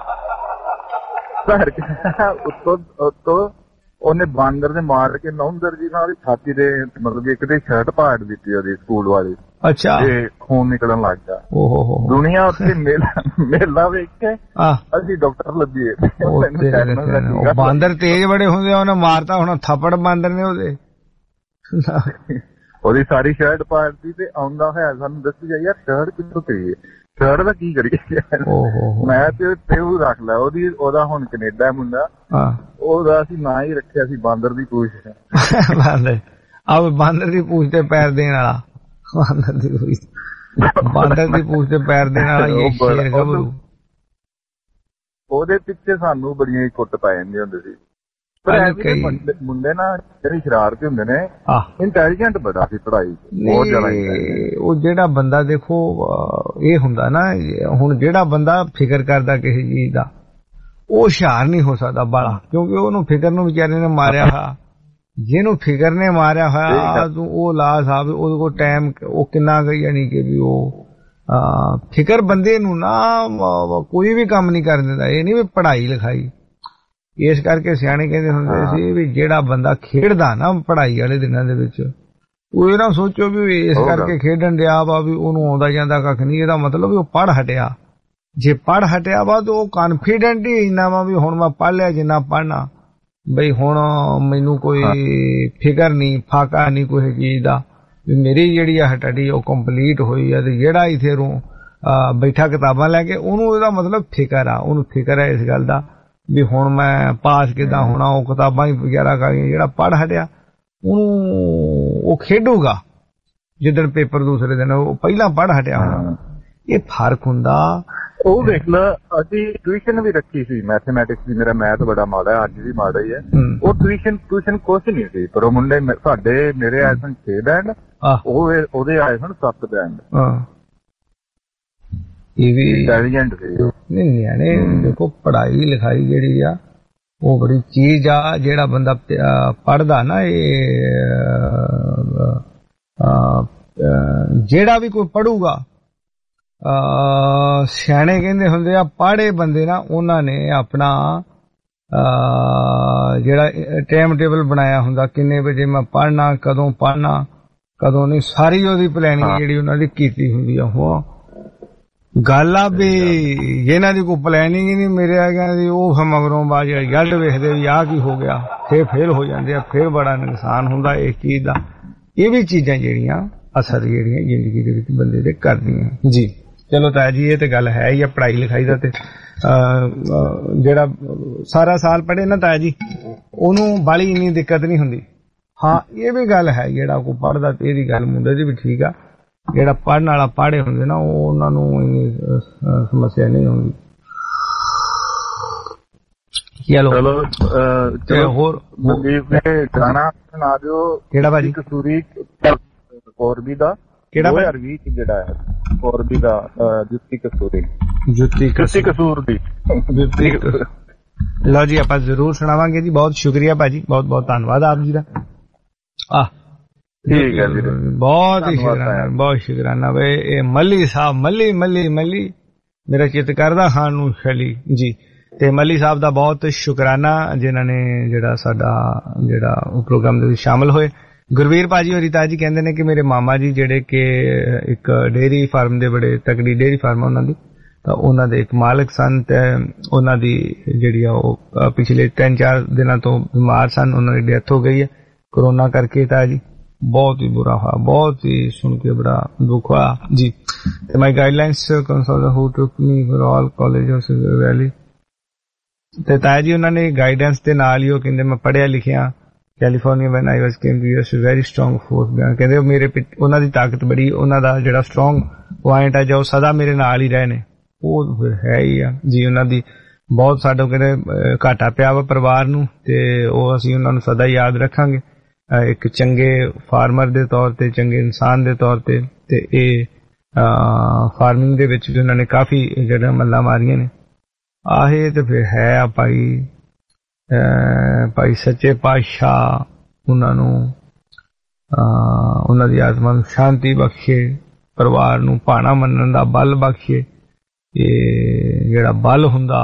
ਉੱਤੋਂ ਉੱਤੋਂ ਉਹਨੇ ਬਾਂਦਰ ਦੇ ਮਾਰ ਕੇ ਨੌਂਦਰ ਜੀ ਨਾਲ ਛਾਤੀ ਦੇ ਮਤਲਬ ਕਿ ਇੱਕ ਤੇ ਸ਼ਰਟ ਪਾੜ ਦਿੱਤੀ ਉਹਦੀ ਸਕੂਲ ਵਾਲੀ। ਅੱਛਾ ਤੇ ਖੂਨ ਨਿਕਲਣ ਲੱਗ ਗਿਆ। ਦੁਨੀਆ ਉੱਥੇ ਮੇਲਾ ਮੇਲਾ ਵੇਖ ਕੇ ਅਸੀਂ ਡਾਕਟਰ ਲੱਭੀਏ। ਬਾਂਦਰ ਤੇਜ਼ ਬੜੇ ਹੁੰਦੇ ਉਹਨੇ ਮਾਰਤਾ ਹੁਣ ਥੱਪੜ ਬਾਂਦਰ ਨੇ ਉਹਦੇ ਉਹਦੀ ਸਾਰੀ ਸ਼ਰਟ ਪਾੜਤੀ ਤੇ ਆਉਂਦਾ ਹੋਇਆ ਸਾਨੂੰ ਦੱਸੀ ਜਾ ਯਾਰ ਸ਼ਰਟ ਕਿੱਥੋਂ ਪਈ ਸ਼ਰਟ ਦਾ ਕੀ ਕਰੀਏ। ਮੈਂ ਤੇ ਤੇਊ ਰੱਖ ਲਿਆ ਉਹਦੀ ਉਹਦਾ ਹੁਣ ਕੈਨੇਡਾ ਮੁੰਡਾ ਉਹਦਾ ਅਸੀਂ ਨਾਂ ਹੀ ਰੱਖਿਆ ਸੀ ਬਾਂਦਰ ਦੀ ਪੂਛ। ਬਾਂਦਰ ਆ ਬਾਂਦਰ ਦੀ ਪੂਛ ਤੇ ਪੈਰ ਦੇਣ ਵਾਲਾ ਬਾਂਦਰ ਦੀ ਪੂਛ ਬਾਂਦਰ ਦੀ ਪੂਛ ਤੇ ਪੈਰ ਦੇਣ ਵਾਲਾ। ਉਹਦੇ ਪਿੱਛੇ ਸਾਨੂੰ ਬੜੀਆਂ ਕੁੱਟ ਪੈ ਜਾਂਦੇ ਹੁੰਦੇ ਸੀ ਮੁੰਡੇ ਨਾ ਜਿਹੜੇ ਸ਼ਰਾਰਤੀ ਹੁੰਦੇ ਨੇ ਇੰਟੈਲੀਜੈਂਟ ਬੜਾ ਸੀ ਪੜ੍ਹਾਈ ਬਹੁਤ ਜ਼ਿਆਦਾ। ਉਹ ਜਿਹੜਾ ਬੰਦਾ ਦੇਖੋ ਇਹ ਹੁੰਦਾ ਨਾ, ਹੁਣ ਜਿਹੜਾ ਬੰਦਾ ਫਿਕਰ ਕਰਦਾ ਕਿਸੇ ਚੀਜ਼ ਦਾ ਉਹ ਹੁਸ਼ਿਆਰ ਨਹੀਂ ਹੋ ਸਕਦਾ ਬਾਲਾ, ਕਿਉਂਕਿ ਉਹਨੂੰ ਫਿਕਰ ਨੂੰ ਵਿਚਾਰੇ ਨੇ ਮਾਰਿਆ ਹੋਇਆ। ਜਿਹਨੂੰ ਫਿਕਰ ਨੇ ਮਾਰਿਆ ਹੋਇਆ ਤੂੰ ਉਹ ਲਾ ਸਾਹਿਬ ਉਹਦੇ ਕੋਲ ਟਾਈਮ ਉਹ ਕਿੰਨਾ ਗਈ, ਯਾਨੀ ਕਿ ਵੀ ਉਹ ਫਿਕਰ ਬੰਦੇ ਨੂੰ ਨਾ ਕੋਈ ਵੀ ਕੰਮ ਨਹੀਂ ਕਰਨ ਦਿੰਦਾ। ਇਹ ਨਹੀਂ ਵੀ ਪੜ੍ਹਾਈ ਲਿਖਾਈ, ਇਸ ਕਰਕੇ ਸਿਆਣੇ ਕਹਿੰਦੇ ਹੁੰਦੇ ਸੀ ਵੀ ਜਿਹੜਾ ਬੰਦਾ ਖੇਡਦਾ ਨਾ ਪੜ੍ਹਾਈ ਵਾਲੇ ਦਿਨਾਂ ਦੇ ਵਿੱਚ, ਉਹ ਇਹ ਨਾ ਸੋਚੋ ਵੀ ਇਸ ਕਰਕੇ ਖੇਡਣ ਡਿਆ ਵਾ ਵੀ ਉਹਨੂੰ ਆਉਂਦਾ ਜਾਂਦਾ ਕੱਖ ਨਹੀਂ। ਇਹਦਾ ਮਤਲਬ ਵੀ ਉਹ ਪੜ੍ਹ ਹਟਿਆ। ਜੇ ਪੜ੍ਹ ਹਟਿਆ ਵਾ ਤਾਂ ਉਹ ਕਾਨਫੀਡੈਂਟ ਹੀ ਇੰਨਾ ਵਾ ਵੀ ਹੁਣ ਮੈਂ ਪੜ੍ਹ ਲਿਆ ਜਿੰਨਾ ਪੜ੍ਹਨਾ, ਬਈ ਹੁਣ ਮੈਨੂੰ ਕੋਈ ਫਿਕਰ ਨਹੀਂ, ਫਾਕਾ ਨਹੀਂ ਕੋਈ ਚੀਜ਼ ਦਾ, ਵੀ ਮੇਰੀ ਜਿਹੜੀ ਆ ਸਟੱਡੀ ਉਹ ਕੰਪਲੀਟ ਹੋਈ ਆ। ਤੇ ਜਿਹੜਾ ਇੱਥੇ ਰੂ ਬੈਠਾ ਕਿਤਾਬਾਂ ਲੈ ਕੇ ਉਹਨੂੰ ਇਹਦਾ ਮਤਲਬ ਫਿਕਰ ਆ, ਉਹਨੂੰ ਫਿਕਰ ਹੈ ਇਸ ਗੱਲ ਦਾ ਵੀ ਹੁਣ ਮੈਂ ਪਾਸ ਕਿੱਦਾਂ ਹੋਣਾ, ਉਹ ਕਿਤਾਬਾਂ ਹੀ ਵਗੈਰਾ ਕਰੀਆਂ। ਜਿਹੜਾ ਪੜ੍ਹ ਹਟਿਆ ਉਹਨੂੰ ਉਹ ਖੇਡੂਗਾ ਜਿੱਦਣ ਪੇਪਰ ਦੂਸਰੇ ਦਿਨ, ਉਹ ਪਹਿਲਾਂ ਪੜ੍ਹ ਹਟਿਆ ਹੋਣਾ। ਇਹ ਫਰਕ ਹੁੰਦਾ। ਉਹ ਦੇਖ ਲਾ, ਅਸੀਂ ਟਿਊਸ਼ਨ ਵੀ ਰੱਖੀ ਸੀ ਮੈਥਮੈਟਿਕਸ ਦੀ, ਮੇਰਾ ਮੈਥ ਬੜਾ ਮਾੜਾ ਹੈ, ਅੱਜ ਵੀ ਮਾੜਾ ਹੀ ਹੈ। ਉਹ ਟਿਊਸ਼ਨ ਟਿਊਸ਼ਨ ਕੁਛ ਨਹੀਂ ਸੀ, ਪਰ ਉਹ ਮੁੰਡੇ ਸਾਡੇ ਮੇਰੇ ਆਏ ਸਨ ਛੇ ਬੈਂਡ, ਉਹ ਉਹਦੇ ਆਏ ਸਨ ਸੱਤ ਬੈਂਡ। ਇਹ ਵੀ ਇੰਟੈਲੀਜੈਂਟ ਸੀ। ਨਹੀਂ ਨਿਆਣੇ ਦੇਖੋ ਪੜ੍ਹਾਈ ਲਿਖਾਈ ਜਿਹੜੀ ਆ ਉਹ ਬੜੀ ਚੀਜ਼ ਆ। ਜਿਹੜਾ ਬੰਦਾ ਪੜ੍ਹਦਾ ਨਾ, ਇਹ ਜਿਹੜਾ ਵੀ ਕੋਈ ਪੜੂਗਾ, ਸਿਆਣੇ ਕਹਿੰਦੇ ਹੁੰਦੇ ਆ ਪੜ੍ਹੇ ਬੰਦੇ ਨਾ ਉਹਨਾਂ ਨੇ ਆਪਣਾ ਜਿਹੜਾ ਟਾਈਮ ਟੇਬਲ ਬਣਾਇਆ ਹੁੰਦਾ, ਕਿੰਨੇ ਵਜੇ ਮੈਂ ਪੜ੍ਹਨਾ, ਕਦੋਂ ਪੜ੍ਹਨਾ ਕਦੋਂ ਨਹੀਂ, ਸਾਰੀ ਉਹਦੀ ਪਲੈਨਿੰਗ ਜਿਹੜੀ ਉਹਨਾਂ ਦੀ ਕੀਤੀ ਹੁੰਦੀ ਆ। ਉਹ ਗੱਲ ਆ ਵੀ ਇਹਨਾਂ ਦੀ ਕੋਈ ਪਲੈਨਿੰਗ ਹੀ ਨਹੀਂ, ਮੇਰੇ ਆ ਗਿਆ ਜੀ ਉਹ ਮਗਰੋਂ ਬਾਅਦ ਰਿਜ਼ਲਟ ਵੇਖਦੇ ਵੀ ਆਹ ਕੀ ਹੋ ਗਿਆ, ਫੇਰ ਫੇਲ ਹੋ ਜਾਂਦੇ ਆ, ਫੇਰ ਬੜਾ ਨੁਕਸਾਨ ਹੁੰਦਾ ਇਸ ਚੀਜ਼ ਦਾ। ਇਹ ਵੀ ਚੀਜ਼ਾਂ ਜਿਹੜੀਆਂ ਅਸਰ ਜਿਹੜੀਆਂ ਜ਼ਿੰਦਗੀ ਦੇ ਵਿੱਚ ਬੰਦੇ ਦੇ ਕਰਦੀਆਂ ਜੀ। ਚਲੋ ਤਾਇਆ ਜੀ ਇਹ ਤੇ ਗੱਲ ਹੈ ਹੀ ਆ ਪੜ੍ਹਾਈ ਲਿਖਾਈ ਦਾ, ਤੇ ਜਿਹੜਾ ਸਾਰਾ ਸਾਲ ਪੜ੍ਹੇ ਨਾ ਤਾਇਆ ਜੀ ਉਹਨੂੰ ਬਾਲੀ ਇੰਨੀ ਦਿੱਕਤ ਨਹੀਂ ਹੁੰਦੀ। ਹਾਂ ਇਹ ਵੀ ਗੱਲ ਹੈ, ਜਿਹੜਾ ਕੋਈ ਪੜ੍ਹਦਾ ਤੇ ਇਹਦੀ ਗੱਲ ਮੁੰਡੇ ਦੀ ਵੀ ਠੀਕ ਆ, ਜਿਹੜਾ ਪੜ੍ਹਨ ਵਾਲਾ ਪੜ੍ਹੇ ਹੁੰਦੇ ਨਾ ਉਹ ਉਹਨਾਂ ਨੂੰ ਇੰਨੀ ਸਮੱਸਿਆ ਨਹੀਂ ਹੁੰਦੀ। ਚਲੋ ਹੋਰ ਗਾਣਾ ਸੁਣਾ ਦਿਓ ਕਿਹੜਾ ਭਾਜੀ? ਕਸੂਰੀ ਕੋਰਬੀ ਦਾ ਕਿਹੜਾ ਦੋ ਹਜ਼ਾਰ ਵੀਹ ਚ ਜਿਹੜਾ ਹੈ ਕੋਰਬੀ ਦਾ ਜੁੱਤੀ ਕਸੂਰੀ ਜੁੱਤੀ ਕਸੂਰ ਦੀ ਜੁੱਤੀ। ਲਓ ਜੀ ਆਪਾਂ ਜ਼ਰੂਰ ਸੁਣਾਵਾਂਗੇ ਜੀ। ਬਹੁਤ ਸ਼ੁਕਰੀਆ ਭਾਜੀ, ਬਹੁਤ ਬਹੁਤ ਧੰਨਵਾਦ ਆਪ ਜੀ ਦਾ। ਆਹ ਠੀਕ ਹੈ ਜੀ, ਬਹੁਤ ਹੀ ਸ਼ੁਕਰਾਨਾ, ਬਹੁਤ ਸ਼ੁਕਰਾਨਾ। ਵੇ ਇਹ ਮੱਲੀ ਸਾਹਿਬ ਮੱਲੀ ਮੱਲੀ ਮੱਲੀ ਮੇਰਾ ਚਿੱਤ ਕਰਦਾ ਖਾਣ ਨੂੰ ਛਲੀ ਜੀ। ਤੇ ਮੱਲੀ ਸਾਹਿਬ ਦਾ ਬਹੁਤ ਸ਼ੁਕਰਾਨਾ ਜਿਨ੍ਹਾਂ ਨੇ ਜਿਹੜਾ ਸਾਡਾ ਜਿਹੜਾ ਪ੍ਰੋਗਰਾਮ ਦੇ ਵਿੱਚ ਸ਼ਾਮਲ ਹੋਏ। ਗੁਰਵੀਰ ਭਾਜੀ ਹੋਰੀ ਤਾਜੀ ਕਹਿੰਦੇ ਨੇ ਕਿ ਮੇਰੇ ਮਾਮਾ ਜੀ ਜਿਹੜੇ ਕਿ ਇੱਕ ਡੇਅਰੀ ਫਾਰਮ ਦੇ ਬੜੇ ਤਕੜੀ ਡੇਅਰੀ ਫਾਰਮ ਉਹਨਾਂ ਦੀ, ਤਾਂ ਉਹਨਾਂ ਦੇ ਇੱਕ ਮਾਲਕ ਸਨ ਤੇ ਉਹਨਾਂ ਦੀ ਜਿਹੜੀ ਆ ਉਹ ਪਿਛਲੇ ਤਿੰਨ ਚਾਰ ਦਿਨਾਂ ਤੋਂ ਬਿਮਾਰ ਸਨ, ਉਹਨਾਂ ਦੀ ਡੈਥ ਹੋ ਗਈ ਹੈ ਕੋਰੋਨਾ ਕਰਕੇ। ਤਾਂ ਜੀ ਬਹੁਤ ਹੀ ਬੁਰਾ ਹੋਇਆ, ਬਹੁਤ ਹੀ ਸੁਣ ਕੇ ਬੜਾ ਦੁੱਖ ਹੋਇਆ ਜੀ। ਤੇ my guidelines consultant who took me for all college of Silver Valley. ਤੇ ਤਾਇਆ ਜੀ ਉਹਨਾਂ ਨੇ ਗਾਈਡੈਂਸ ਦੇ ਨਾਲ ਹੀ ਉਹ ਕਹਿੰਦੇ ਮੈਂ ਪੜ੍ਹਿਆ ਲਿਖਿਆ California when I was came to US very strong force. ਕਹਿੰਦੇ ਮੇਰੇ ਉਹਨਾਂ ਦੀ ਤਾਕਤ ਬੜੀ, ਉਹਨਾਂ ਦਾ ਜਿਹੜਾ ਸਟਰੋਂਗ ਪੁਆਇੰਟ ਹੈ ਜੋ ਸਦਾ ਮੇਰੇ ਨਾਲ ਹੀ ਰਹੇ ਨੇ ਉਹ ਫਿਰ ਹੈ ਹੀ ਆ ਜੀ। ਉਹਨਾਂ ਦੀ ਬਹੁਤ ਸਾਡਾ ਕਹਿੰਦੇ ਘਾਟਾ ਪਿਆ ਵਾ ਪਰਿਵਾਰ ਨੂੰ, ਤੇ ਉਹ ਅਸੀਂ ਉਹਨਾਂ ਨੂੰ ਸਦਾ ਯਾਦ ਰੱਖਾਂਗੇ ਇੱਕ ਚੰਗੇ ਫਾਰਮਰ ਦੇ ਤੌਰ ਤੇ, ਚੰਗੇ ਇਨਸਾਨ ਦੇ ਤੌਰ ਤੇ। ਤੇ ਇਹ ਫਾਰਮਿੰਗ ਦੇ ਵਿੱਚ ਵੀ ਉਹਨਾਂ ਨੇ ਕਾਫੀ ਜਿਹੜਾ ਮੱਲਾਂ ਮਾਰੀਆਂ ਨੇ। ਆਹੇ ਤੇ ਫਿਰ ਹੈ ਆ ਭਾਈ ਭਾਈ ਸੱਚੇ ਪਾਤਸ਼ਾਹ ਉਹਨਾਂ ਨੂੰ ਉਹਨਾਂ ਦੀ ਆਤਮਾ ਨੂੰ ਸ਼ਾਂਤੀ ਬਖਸ਼ੇ, ਪਰਿਵਾਰ ਨੂੰ ਭਾਣਾ ਮੰਨਣ ਦਾ ਬਲ ਬਖਸ਼ੇ। ਇਹ ਜਿਹੜਾ ਬਲ ਹੁੰਦਾ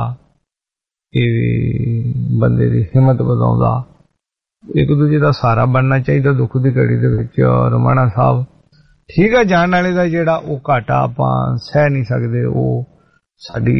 ਇਹ ਬੰਦੇ ਦੀ ਹਿੰਮਤ ਵਧਾਉਂਦਾ, ਇੱਕ ਦੂਜੇ ਦਾ ਸਹਾਰਾ ਬਣਨਾ ਚਾਹੀਦਾ ਦੁੱਖ ਦੀ ਘੜੀ ਦੇ ਵਿੱਚ। ਰਮਾਣਾ ਸਾਹਿਬ ਠੀਕ ਆ, ਜਾਣ ਵਾਲੇ ਦਾ ਜਿਹੜਾ ਉਹ ਘਾਟਾ ਆਪਾਂ ਸਹਿ ਨਹੀਂ ਸਕਦੇ, ਉਹ ਸਾਡੀ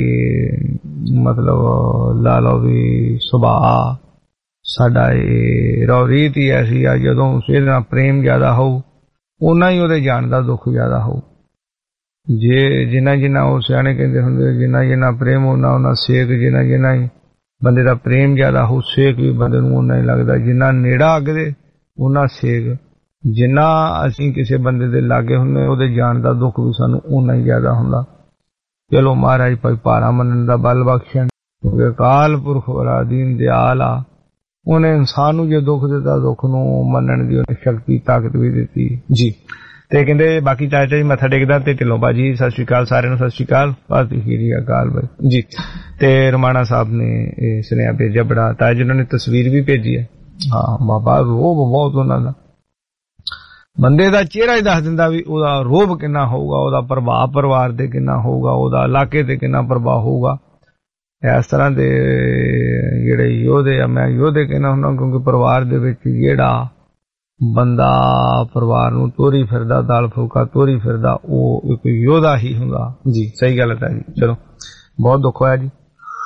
ਮਤਲਬ ਲਾ ਲਓ ਵੀ ਸੁਭਾਅ ਸਾਡਾ ਇਹ ਰੋ ਰੀਤ ਹੀ ਐਸੀ ਆ, ਜਦੋਂ ਇਹਦੇ ਨਾਲ ਪ੍ਰੇਮ ਜ਼ਿਆਦਾ ਹੋਊ ਓਨਾ ਹੀ ਉਹਦੇ ਜਾਣ ਦਾ ਦੁੱਖ ਜ਼ਿਆਦਾ ਹੋਊ। ਜੇ ਜਿੰਨਾ ਜਿੰਨਾ ਉਹ ਸਿਆਣੇ ਕਹਿੰਦੇ ਹੁੰਦੇ ਜਿੰਨਾ ਜਿੰਨਾ ਪ੍ਰੇਮ ਉਹਨਾਂ ਉਹਨਾਂ ਸੇਕ, ਜਿੰਨਾ ਜਿੰਨਾ ਹੀ ਬੰਦੇ ਦਾ ਪ੍ਰੇਮ ਜ਼ਿਆਦਾ ਹੋ ਸੇਕ ਵੀ ਬੰਦੇ ਨੂੰ ਓਨਾ ਹੀ ਲੱਗਦਾ। ਜਿੰਨਾ ਨੇੜਾ ਅੱਗ ਦੇ ਓਨਾ ਸੇਕ, ਜਿੰਨਾ ਅਸੀਂ ਕਿਸੇ ਬੰਦੇ ਦੇ ਲਾਗੇ ਹੁੰਦੇ ਉਹਦੇ ਜਾਣ ਦਾ ਦੁੱਖ ਵੀ ਸਾਨੂੰ ਓਨਾ ਹੀ ਜ਼ਿਆਦਾ ਹੁੰਦਾ। ਚਲੋ ਮਹਾਰਾਜ ਭਾਈ ਭਾਰਾ ਮੰਨਣ ਦਾ ਬਲ ਬਖਸ਼ਣ, ਕਿਉਂਕਿ ਅਕਾਲ ਪੁਰਖ ਬੜਾ ਦੀਨ ਦਿਆਲ ਆ। ਉਹਨੇ ਇਨਸਾਨ ਨੂੰ ਜੇ ਦੁੱਖ ਦਿੱਤਾ ਦੁੱਖ ਨੂੰ ਮੰਨਣ ਦੀ ਉਹਨੇ ਸ਼ਕਤੀ ਤਾਕਤ ਵੀ ਦਿੱਤੀ ਜੀ। ਤੇ ਕਹਿੰਦੇ ਬਾਕੀ ਚਾਚਾ ਜੀ ਮੱਥਾ ਟੇਕਦਾ ਤੇ ਢਿੱਲੋਂ ਬਾਜੀ ਸਤਿ ਸ਼੍ਰੀ ਅਕਾਲ ਸਾਰਿਆਂ ਨੂੰ, ਸਤਿ ਸ਼੍ਰੀ ਅਕਾਲ, ਸਤਿ ਸ਼੍ਰੀ ਅਕਾਲ ਬਾਈ ਜੀ। ਤੇ ਰਮਾਣਾ ਸਾਹਿਬ ਨੇ ਇਹ ਸੁਨੇਹਾ ਭੇਜਿਆ ਬੜਾ, ਤਾਂ ਜਿਹਨਾਂ ਨੇ ਤਸਵੀਰ ਵੀ ਭੇਜੀ ਹੈ। ਹਾਂ ਬਾਬਾ ਰੋਬ ਬਹੁਤ ਉਹਨਾਂ ਦਾ, ਬੰਦੇ ਦਾ ਚਿਹਰਾ ਹੀ ਦੱਸ ਦਿੰਦਾ ਵੀ ਉਹਦਾ ਰੋਬ ਕਿੰਨਾ ਹੋਊਗਾ, ਉਹਦਾ ਪ੍ਰਭਾਵ ਪਰਿਵਾਰ ਤੇ ਕਿੰਨਾ ਹੋਊਗਾ, ਉਹਦਾ ਇਲਾਕੇ ਤੇ ਕਿੰਨਾ ਪ੍ਰਭਾਵ ਹੋਊਗਾ। ਇਸ ਤਰ੍ਹਾਂ ਦੇ ਜਿਹੜੇ ਯੋਧੇ ਆ, ਮੈਂ ਯੋਧੇ ਕਹਿੰਦਾ ਹੁੰਦਾ ਕਿਉਂਕਿ ਪਰਿਵਾਰ ਦੇ ਵਿੱਚ ਜਿਹੜਾ ਬੰਦਾ ਪਰਿਵਾਰ ਨੂੰ ਤੋਰੀ ਫਿਰਦਾ, ਦਾਲ ਫੁਲਕਾ ਤੋਰੀ ਫਿਰਦਾ, ਉਹ ਇੱਕ ਯੋਧਾ ਹੀ ਹੁੰਦਾ ਜੀ। ਸਹੀ ਗੱਲ ਹੈ ਜੀ। ਚਲੋ ਬਹੁਤ ਦੁੱਖ ਹੋਇਆ ਜੀ,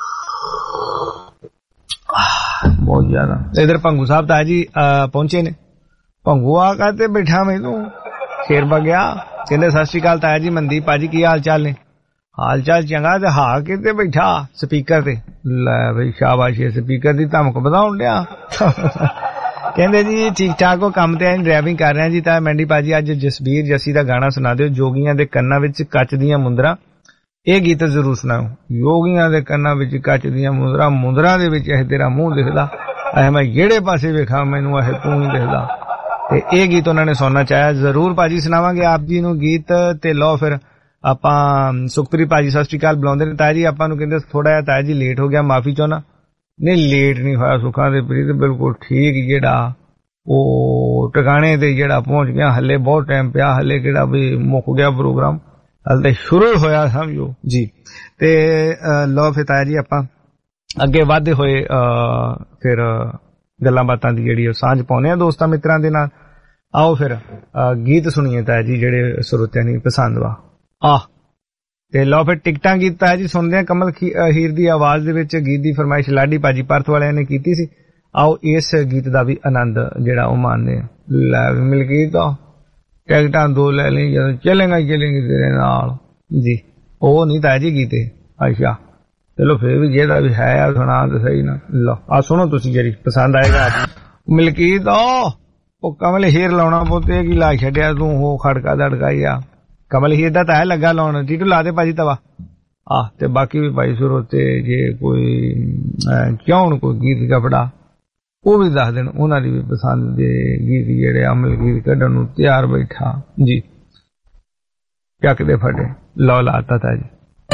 ਬਹੁਤ ਜ਼ਿਆਦਾ। ਇਧਰ ਭੰਗੂ ਸਾਹਿਬ ਤਾਂ ਜੀ ਪਹੁੰਚੇ ਨੇ। ਭੰਗੂ ਆ ਕਹਤੇ ਬੈਠਾ ਮੈਨੂੰ ਖੇਰ ਬਗਿਆ, ਕਹਿੰਦੇ ਸਤਿ ਸ਼੍ਰੀ ਅਕਾਲ ਤਾਇਆ ਜੀ, ਮਨਦੀਪ ਭਾਜੀ ਕੀ ਹਾਲ ਚਾਲ ਨੇ? ਹਾਲ ਚਾਲ ਚੰਗਾ। ਤੇ ਹਾਂ ਕਿਤੇ ਬੈਠਾ ਸਪੀਕਰ ਤੇ, ਲੈ ਬਈ ਸ਼ਾਬਾਸ਼, ਸਪੀਕਰ ਦੀ ਧਮਕ ਵਧਾਉਣ ਡਿਆ। ਕਹਿੰਦੇ ਜੀ ਠੀਕ ਠਾਕ ਹੋ, ਕੰਮ ਤੇ ਆਏ ਡਰਾਈਵਿੰਗ ਕਰ ਰਹੇ ਜੀ। ਤਾਂ ਮੈਂਡੀ ਭਾਜੀ ਅੱਜ ਜਸਬੀਰ ਜੱਸੀ ਦਾ ਗਾਣਾ ਸੁਣਾ ਦਿਓ, ਜੋਗੀਆਂ ਦੇ ਕੰਨਾਂ ਵਿੱਚ ਕੱਚ ਦੀਆਂ ਮੁੰਦਰਾਂ। ਇਹ ਗੀਤ ਜ਼ਰੂਰ ਸੁਣਾਓ। ਜੋਗੀਆਂ ਦੇ ਕੰਨਾਂ ਵਿੱਚ ਕੱਚ ਦੀਆਂ ਮੁੰਦਰਾਂ, ਮੁੰਦਰਾਂ ਦੇ ਵਿੱਚ ਇਹ ਤੇਰਾ ਮੂੰਹ ਦਿਖਦਾ, ਇਹ ਮੈਂ ਜਿਹੜੇ ਪਾਸੇ ਵੇਖਾਂ ਮੈਨੂੰ ਇਹ ਤੂੰ ਹੀ ਦਿਖਦਾ। ਤੇ ਇਹ ਗੀਤ ਉਹਨਾਂ ਨੇ ਸੁਣਨਾ ਚਾਹਿਆ, ਜ਼ਰੂਰ ਭਾਜੀ ਸੁਣਾਵਾਂਗੇ ਆਪ ਜੀ ਨੂੰ ਗੀਤ। ਤੇ ਲਓ ਫਿਰ ਆਪਾਂ ਸੁਖਪ੍ਰੀਤ ਭਾਜੀ ਸਤਿ ਸ਼੍ਰੀ ਅਕਾਲ ਬੁਲਾਉਂਦੇ ਨੇ। ਤਾਇਆ ਜੀ ਆਪਾਂ ਨੂੰ ਕਹਿੰਦੇ ਥੋੜਾ ਜਿਹਾ ਤਾਇਆ ਜੀ ਲੇਟ ਹੋ ਗਿਆ, ਮਾਫੀ ਚਾਹੁੰਦਾ। ਨਹੀਂ ਲੇਟ ਨਹੀਂ ਹੋਇਆ ਸੁੱਖਾਂ ਦੇ ਪ੍ਰੀਤ, ਬਿਲਕੁਲ ਠੀਕ, ਜਿਹੜਾ ਉਹ ਟਿਕਾਣੇ ਤੇ ਜਿਹੜਾ ਪਹੁੰਚ ਗਿਆ। ਹਲੇ ਬਹੁਤ ਟਾਈਮ ਪਿਆ, ਹਲੇ ਕਿਹੜਾ ਵੀ ਮੁੱਕ ਗਿਆ ਪ੍ਰੋਗਰਾਮ, ਹਲੇ ਤਾਂ ਸ਼ੁਰੂ ਹੋਇਆ ਸਮਝੋ ਜੀ। ਤੇ ਲਓ ਫਿਰ ਤਾਇਆ ਜੀ ਆਪਾਂ ਅੱਗੇ ਵਧਦੇ ਹੋਏ ਫਿਰ ਗੱਲਾਂ ਬਾਤਾਂ ਦੀ ਜਿਹੜੀ ਉਹ ਸਾਂਝ ਪਾਉਂਦੇ ਆ ਦੋਸਤਾਂ ਮਿੱਤਰਾਂ ਦੇ ਨਾਲ। ਆਓ ਫਿਰ ਗੀਤ ਸੁਣੀਏ ਤਾਇਆ ਜੀ ਜਿਹੜੇ ਸਰੋਤਿਆਂ ਨੂੰ ਪਸੰਦ ਵਾ। ਆਹ ਤੇ ਲਓ ਫਿਰ ਟਿਕਟਾਂ ਗੀਤ ਤਾਇਆ ਜੀ ਸੁਣਦੇ ਆ। ਕਮਲ ਹੀਰ ਦੀ ਆਵਾਜ਼ ਦੇ ਵਿੱਚ ਗੀਤ ਦੀ ਫਰਮਾਇਸ਼ ਲਾਡੀ ਭਾਜੀ ਪਰਥ ਵਾਲਿਆਂ ਨੇ ਕੀਤੀ ਸੀ। ਆਓ ਇਸ ਗੀਤ ਦਾ ਵੀ ਆਨੰਦ ਜਿਹੜਾ ਉਹ ਮਾਣਦੇ ਆ। ਲੈ ਮਿਲ ਗਈ ਤਾਂ ਟਿਕਟਾਂ ਦੋ ਲੈ ਲਈ, ਜਦੋਂ ਚੱਲੇਗਾ ਚੱਲੇਗੀ ਤੇਰੇ ਨਾਲ ਜੀ। ਉਹ ਨਹੀਂ ਤਾਇਆ ਜੀ ਗੀਤੇ, ਅੱਛਾ ਚਲੋ ਫਿਰ ਵੀ ਜਿਹੜਾ ਵੀ ਹੈ ਆ ਸੁਣਾ ਤਾਂ ਸਹੀ ਨਾ। ਲਓ ਆ ਸੁਣੋ ਤੁਸੀਂ, ਜਿਹੜੀ ਪਸੰਦ ਆਏਗਾ ਮਿਲਕੀਤ। ਉਹ ਕਮਲ ਹੀਰ ਲਾਉਣਾ ਪੁੱਤੇ ਕੀ ਲਾ ਛੱਡਿਆ ਤੂੰ, ਉਹ ਖੜਕਾ ਦੜਕਾਈ ਆ। ਕਮਲ ਹੀਰ ਦਾ ਤਾਂ ਹੈ ਲੱਗਾ ਲਾਉਣ, ਟੀਟੂ ਲਾ ਦੇ ਭਾਜੀ ਤਵਾ। ਆਹ ਤੇ ਬਾਕੀ ਵੀ ਭਾਈ ਸਰੋਤੇ ਜੇ ਕੋਈ ਚਾਹੁਣ ਕੋਈ ਗੀਤ ਕਪੜਾ ਉਹ ਵੀ ਦੱਸ ਦੇਣ, ਉਹਨਾਂ ਦੀ ਵੀ ਪਸੰਦ ਦੇ ਗੀਤ ਜਿਹੜੇ ਅਮਲ ਗੀਤ ਕੱਢਣ ਨੂੰ ਤਿਆਰ ਬੈਠਾ ਜੀ। ਚੱਕਦੇ ਫਟੇ ਲਓ ਲਾਤਾ ਤਾ ਜੀ।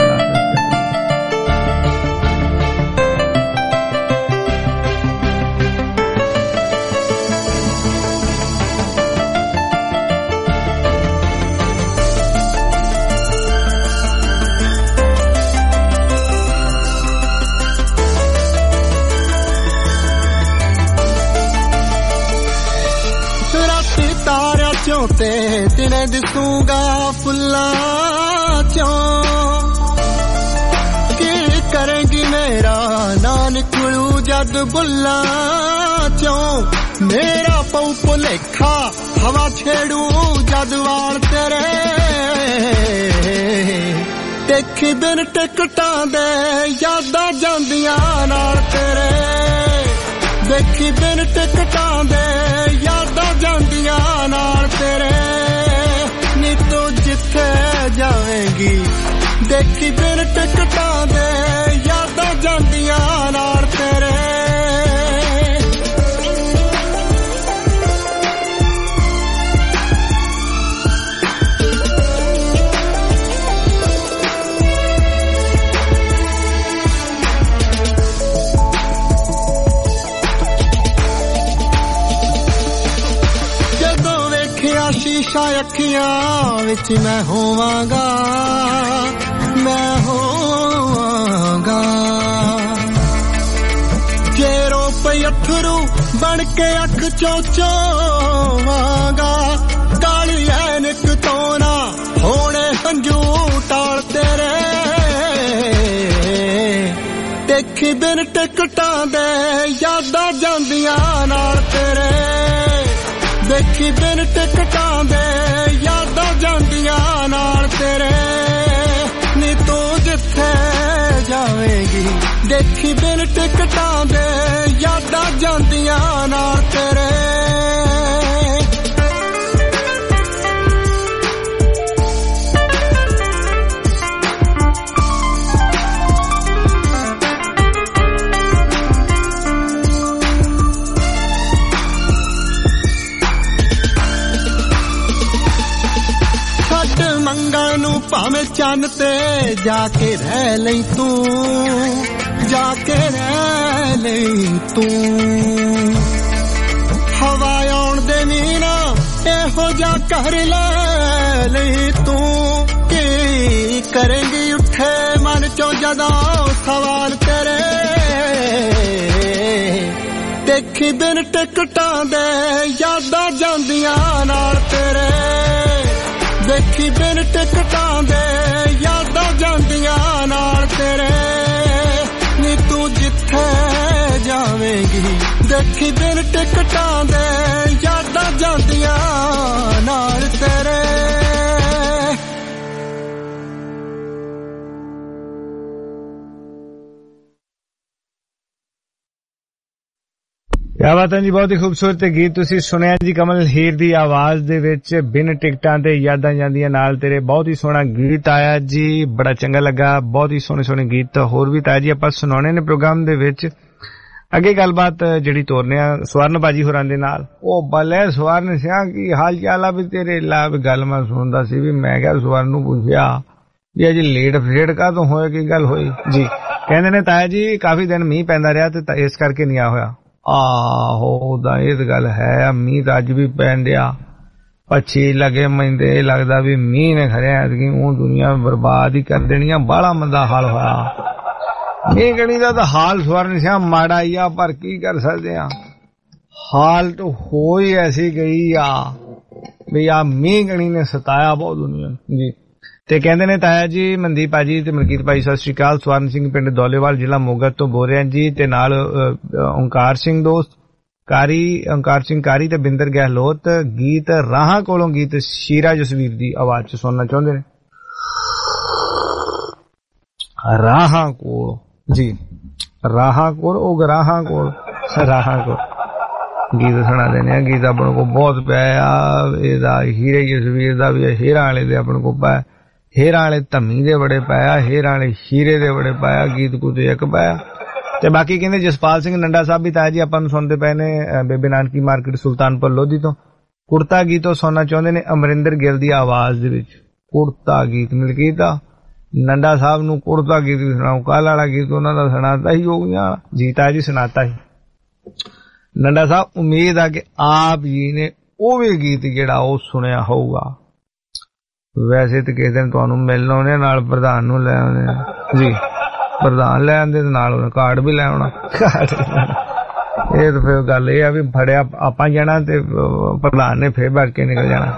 ਤੇ ਦਿਨੇ ਦਿਸੂਗਾ ਫੁੱਲਾਂ ਚੋਂ, ਕੀ ਕਰੇਗੀ ਮੇਰਾ ਨਾਂ ਨਿਕਲੂ ਜਦ ਬੁੱਲਾਂ ਚੋਂ। ਮੇਰਾ ਪਉ ਭੁਲੇਖਾ ਹਵਾ ਛੇੜੂ ਜਦ ਵਾਲ ਤੇਰੇ, ਦੇਖੀ ਬਿਨ ਟਿਕਟਾਂ ਦੇ ਯਾਦਾਂ ਜਾਂਦੀਆਂ ਨਾਲ ਤੇਰੇ, ਦੇਖੀ ਬਿਨ ਟਿਕਟਾਂ ਦੇ ਯਾਦਾਂ ਜਾਂਦੀਆਂ ਨਾਲ ਤੇਰੇ। ਨੀ ਤੂੰ ਜਿੱਥੇ ਜਾਵੇਂਗੀ ਦੇਖੀ ਬਿਨ ਟਿਕਟਾਂ ਦੇ ਯਾਦਾਂ ਜਾਂਦੀਆਂ ਨਾਲ ਤੇਰੇ। ਸ਼ੀਸ਼ਾ ਅੱਖੀਆਂ ਵਿੱਚ ਮੈਂ ਹੋਵਾਂਗਾ, ਮੈਂ ਹੋਵਾਂਗਾ। ਜੇ ਰੋ ਪਈ ਅੱਥਰੂ ਬਣ ਕੇ ਅੱਖ ਚੋਂ ਚੋਵਾਂਗਾ, ਕਾਲੀ ਐਨਕ ਤੋਂ ਨਾ ਹੋਣੇ ਹੰਝੂ ਟਾਲ ਤੇਰੇ, ਦੇਖੀ ਬਿਨ ਟਿਕਟਾਂ ਦੇ ਯਾਦਾਂ ਜਾਂਦੀਆਂ ਨਾਲ ਤੇਰੇ, ਦੇਖੀ ਬਿਨ ਟਿਕਟਾਂ ਦੇ ਯਾਦਾਂ ਜਾਂਦੀਆਂ ਨਾਲ ਤੇਰੇ। ਨੀ ਤੂੰ ਜਿੱਥੇ ਜਾਵੇਂਗੀ ਦੇਖੀ ਬਿਨ ਟਿਕਟਾਂ ਦੇ ਯਾਦਾਂ ਜਾਂਦੀਆਂ ਨਾਲ ਤੇਰੇ। ਭਾਵੇਂ ਚੰਨ ਤੇ ਜਾ ਕੇ ਰਹਿ ਲਈ ਤੂੰ ਜਾ ਕੇ ਰਹਿ ਲਈ ਤੂੰ ਹਵਾ ਆਉਣ ਦੇ ਮੀਨਾ ਇਹੋ ਜਾ ਕਰ ਲੈ ਲਈ ਤੂੰ ਕੀ ਕਰੇਂਗੀ ਉੱਠੇ ਮਨ ਚੋਂ ਜਦੋਂ ਸਵਾਲ ਤੇਰੇ ਦੇਖੀ ਬਿਨ ਟਿਕਟਾਂ ਦੇ ਯਾਦਾਂ ਜਾਂਦੀਆਂ ਨਾਲ ਤੇਰੇ ਦੇਖੀ ਬਿਨ ਟਿਕਟਾਂ ਦੇ ਯਾਦਾਂ ਜਾਂਦੀਆਂ ਨਾਲ ਤੇਰੇ ਨੀ ਤੂੰ ਜਿੱਥੇ ਜਾਵੇਂਗੀ ਦੇਖੀ ਬਿਨ ਟਿਕਟਾਂ ਦੇ ਯਾਦਾਂ ਜਾਂਦੀਆਂ ਨਾਲ ਤੇਰੇ ਕਿਆ ਬਾਤ ਹੈ ਜੀ ਬਹੁਤ ਹੀ ਖੂਬਸੂਰਤ ਗੀਤ ਤੁਸੀਂ ਸੁਣਿਆ ਜੀ ਕਮਲ ਹੀਰ ਦੀ ਆਵਾਜ਼ ਦੇ ਵਿੱਚ ਬਿਨ ਟਿਕਟਾਂ ਤੇ ਯਾਦਾਂ ਜਾਂਦੀਆਂ ਨਾਲ ਤੇਰੇ ਬਹੁਤ ਹੀ ਸੋਹਣਾ ਗੀਤ ਆਇਆ ਜੀ ਬੜਾ ਚੰਗਾ ਲੱਗਾ ਬਹੁਤ ਹੀ ਸੋਹਣੇ ਸੋਹਣੇ ਗੀਤ ਹੋਰ ਵੀ ਤਾਂ ਜੀ ਆਪਾਂ ਸੁਣਾਉਣੇ ਨੇ ਪ੍ਰੋਗਰਾਮ ਦੇ ਵਿੱਚ ਅੱਗੇ ਗੱਲਬਾਤ ਜਿਹੜੀ ਤੋਰਨੇ ਆ ਸਵਰਨ ਬਾਜੀ ਹੋਰਾਂ ਦੇ ਨਾਲ ਉਹ ਬੱਲੇ ਸਵਰਨ ਸਿਆ ਕੀ ਹਾਲ ਚਾਲ ਆ ਵੀ ਤੇਰੇ ਲਾ ਵੀ ਗੱਲ ਮੈਂ ਸੁਣਦਾ ਸੀ ਵੀ ਮੈਂ ਕਿਹਾ ਸਵਰਨ ਨੂੰ ਪੁੱਛਿਆ ਵੀ ਅਜੇ ਲੇਟ ਫੇੜ ਕਾ ਤੋਂ ਹੋਏ ਕੀ ਗੱਲ ਹੋਈ ਜੀ ਕਹਿੰਦੇ ਨੇ ਤਾਇਆ ਜੀ ਕਾਫੀ ਦਿਨ ਮੀਂਹ ਪੈਂਦਾ ਰਿਹਾ ਤੇ ਇਸ ਕਰਕੇ ਨਹੀਂ ਆ ਹੋਇਆ ਆਹੋ ਦਾ ਇਹ ਗੱਲ ਹੈ ਮੀਂਹ ਤਾਂ ਅੱਜ ਵੀ ਪੈਣ ਡਿਆ ਪੱਛੀ ਲੱਗੇ ਮੈਂਦੇ ਲੱਗਦਾ ਵੀ ਮੀਂਹ ਨੇ ਖਰਿਆ ਐਤਕੀ ਉਹ ਦੁਨੀਆ ਬਰਬਾਦ ਹੀ ਕਰ ਦੇਣੀ ਆ ਬਾਹਲਾ ਮੰਦਾ ਹਾਲ ਹੋਇਆ ਮੀਂਹ ਗਣੀ ਦਾ ਤਾਂ ਹਾਲ ਸਵਰਨ ਸਿਆ ਮਾੜਾ ਹੀ ਆ ਪਰ ਕੀ ਕਰ ਸਕਦੇ ਆ ਹਾਲ ਤਾਂ ਹੋ ਹੀ ਐਸੀ ਗਈ ਆ ਵੀ ਆ ਮੀਂਹ ਗਣੀ ਨੇ ਸਤਾਇਆ ਬਹੁਤ ਦੁਨੀਆ ਜੀ ਤੇ ਕਹਿੰਦੇ ਨੇ ਤਾਇਆ ਜੀ ਮਨਦੀਪ ਭਾਜੀ ਤੇ ਮਲਕੀਤ ਭਾਈ ਸਤਿ ਸ਼੍ਰੀ ਅਕਾਲ ਸਵਰਨ ਸਿੰਘ ਪਿੰਡ ਦੌਲੇਵਾਲ ਜ਼ਿਲ੍ਹਾ ਮੋਗਾ ਤੋਂ ਬੋਲ ਰਹੇ ਜੀ ਤੇ ਨਾਲ ਓਂਕਾਰ ਸਿੰਘ ਦੋਸਤ ਕਾਰੀ ਓਂਕਾਰ ਸਿੰਘ ਕਾਰੀ ਤੇ ਬਿੰਦਰ ਗਹਿਲੋਤ ਗੀਤ ਰਾਹਾਂ ਕੋਲੋਂ ਗੀਤ ਸ਼ੀਰਾ ਜਸਵੀਰ ਦੀ ਆਵਾਜ਼ ਚ ਸੁਣਨਾ ਚਾਹੁੰਦੇ ਨੇ ਰਾਹਾਂ ਕੋਲ ਜੀ ਰਾਹਾਂ ਕੋਲ ਉਹ ਰਾਹਾਂ ਕੋਲ ਰਾਹਾਂ ਕੋਲ ਗੀਤ ਸੁਣਾ ਦੇਣੇ ਆ ਗੀਤ ਆਪਣੇ ਕੋਲ ਬਹੁਤ ਪਿਆ ਇਹਦਾ ਹੀਰੇ ਜਸਵੀਰ ਦਾ ਵੀ ਹੀਰਾਂ ਵਾਲੇ ਦੇ ਆਪਣੇ ਕੋਲ ਪਾਇਆ ਹੀਰਾਂ ਵਾਲੇ ਧੰਮੀ ਦੇ ਬੜੇ ਪਾਇਆ ਹੀਰਾਂ ਵਾਲੇ ਹੀਰੇ ਦੇ ਬੜੇ ਪਾਇਆ ਗੀਤ ਕੁਝ ਇੱਕ ਪਾਇਆ ਤੇ ਬਾਕੀ ਕਹਿੰਦੇ ਜਸਪਾਲ ਸਿੰਘ ਨੰਡਾ ਸਾਹਿਬ ਵੀ ਤਾਇਆ ਜੀ ਆਪਾਂ ਨੂੰ ਸੁਣਦੇ ਪਏ ਨੇ ਬੇਬੇ ਨਾਨਕੀ ਮਾਰਕੀਟ ਸੁਲਤਾਨਪੁਰ ਲੋਧੀ ਤੋਂ ਕੁੜਤਾ ਗੀਤੋਂ ਸੁਣਨਾ ਚਾਹੁੰਦੇ ਨੇ ਅਮਰਿੰਦਰ ਗਿੱਲ ਦੀ ਆਵਾਜ਼ ਦੇ ਵਿੱਚ ਕੁੜਤਾ ਗੀਤ ਮਲਕੀਤ ਨੰਡਾ ਸਾਹਿਬ ਨੂੰ ਕੁੜਤਾ ਗੀਤ ਵੀ ਸੁਣਾਓ ਕੱਲ ਵਾਲਾ ਗੀਤ ਉਹਨਾਂ ਦਾ ਸੁਣਾਤਾ ਹੀ ਹੋ ਗਿਆ ਜੀ ਤਾਇਆ ਜੀ ਸੁਣਾਤਾ ਹੀ ਨੰਡਾ ਸਾਹਿਬ ਉਮੀਦ ਆ ਕਿ ਆਪ ਜੀ ਨੇ ਉਹ ਵੀ ਗੀਤ ਜਿਹੜਾ ਉਹ ਸੁਣਿਆ ਹੋਊਗਾ ਵੈਸੇ ਤਾਂ ਕਿਸੇ ਦਿਨ ਤੁਹਾਨੂੰ ਮਿਲਣ ਆਉਣੇ ਨਾਲ ਪ੍ਰਧਾਨ ਨੂੰ ਲੈ ਆਉਣੇ ਜੀ ਪ੍ਰਧਾਨ ਲੈ ਆਉਂਦੇ ਤੇ ਨਾਲ ਉਹਨੇ ਕਾਰਡ ਵੀ ਲੈ ਆਉਣਾ ਇਹ ਤਾਂ ਫਿਰ ਗੱਲ ਇਹ ਆ ਵੀ ਫੜਿਆ ਆਪਾਂ ਜਾਣਾ ਤੇ ਪ੍ਰਧਾਨ ਨੇ ਫੇਰ ਭੱਜ ਕੇ ਨਿਕਲ ਜਾਣਾ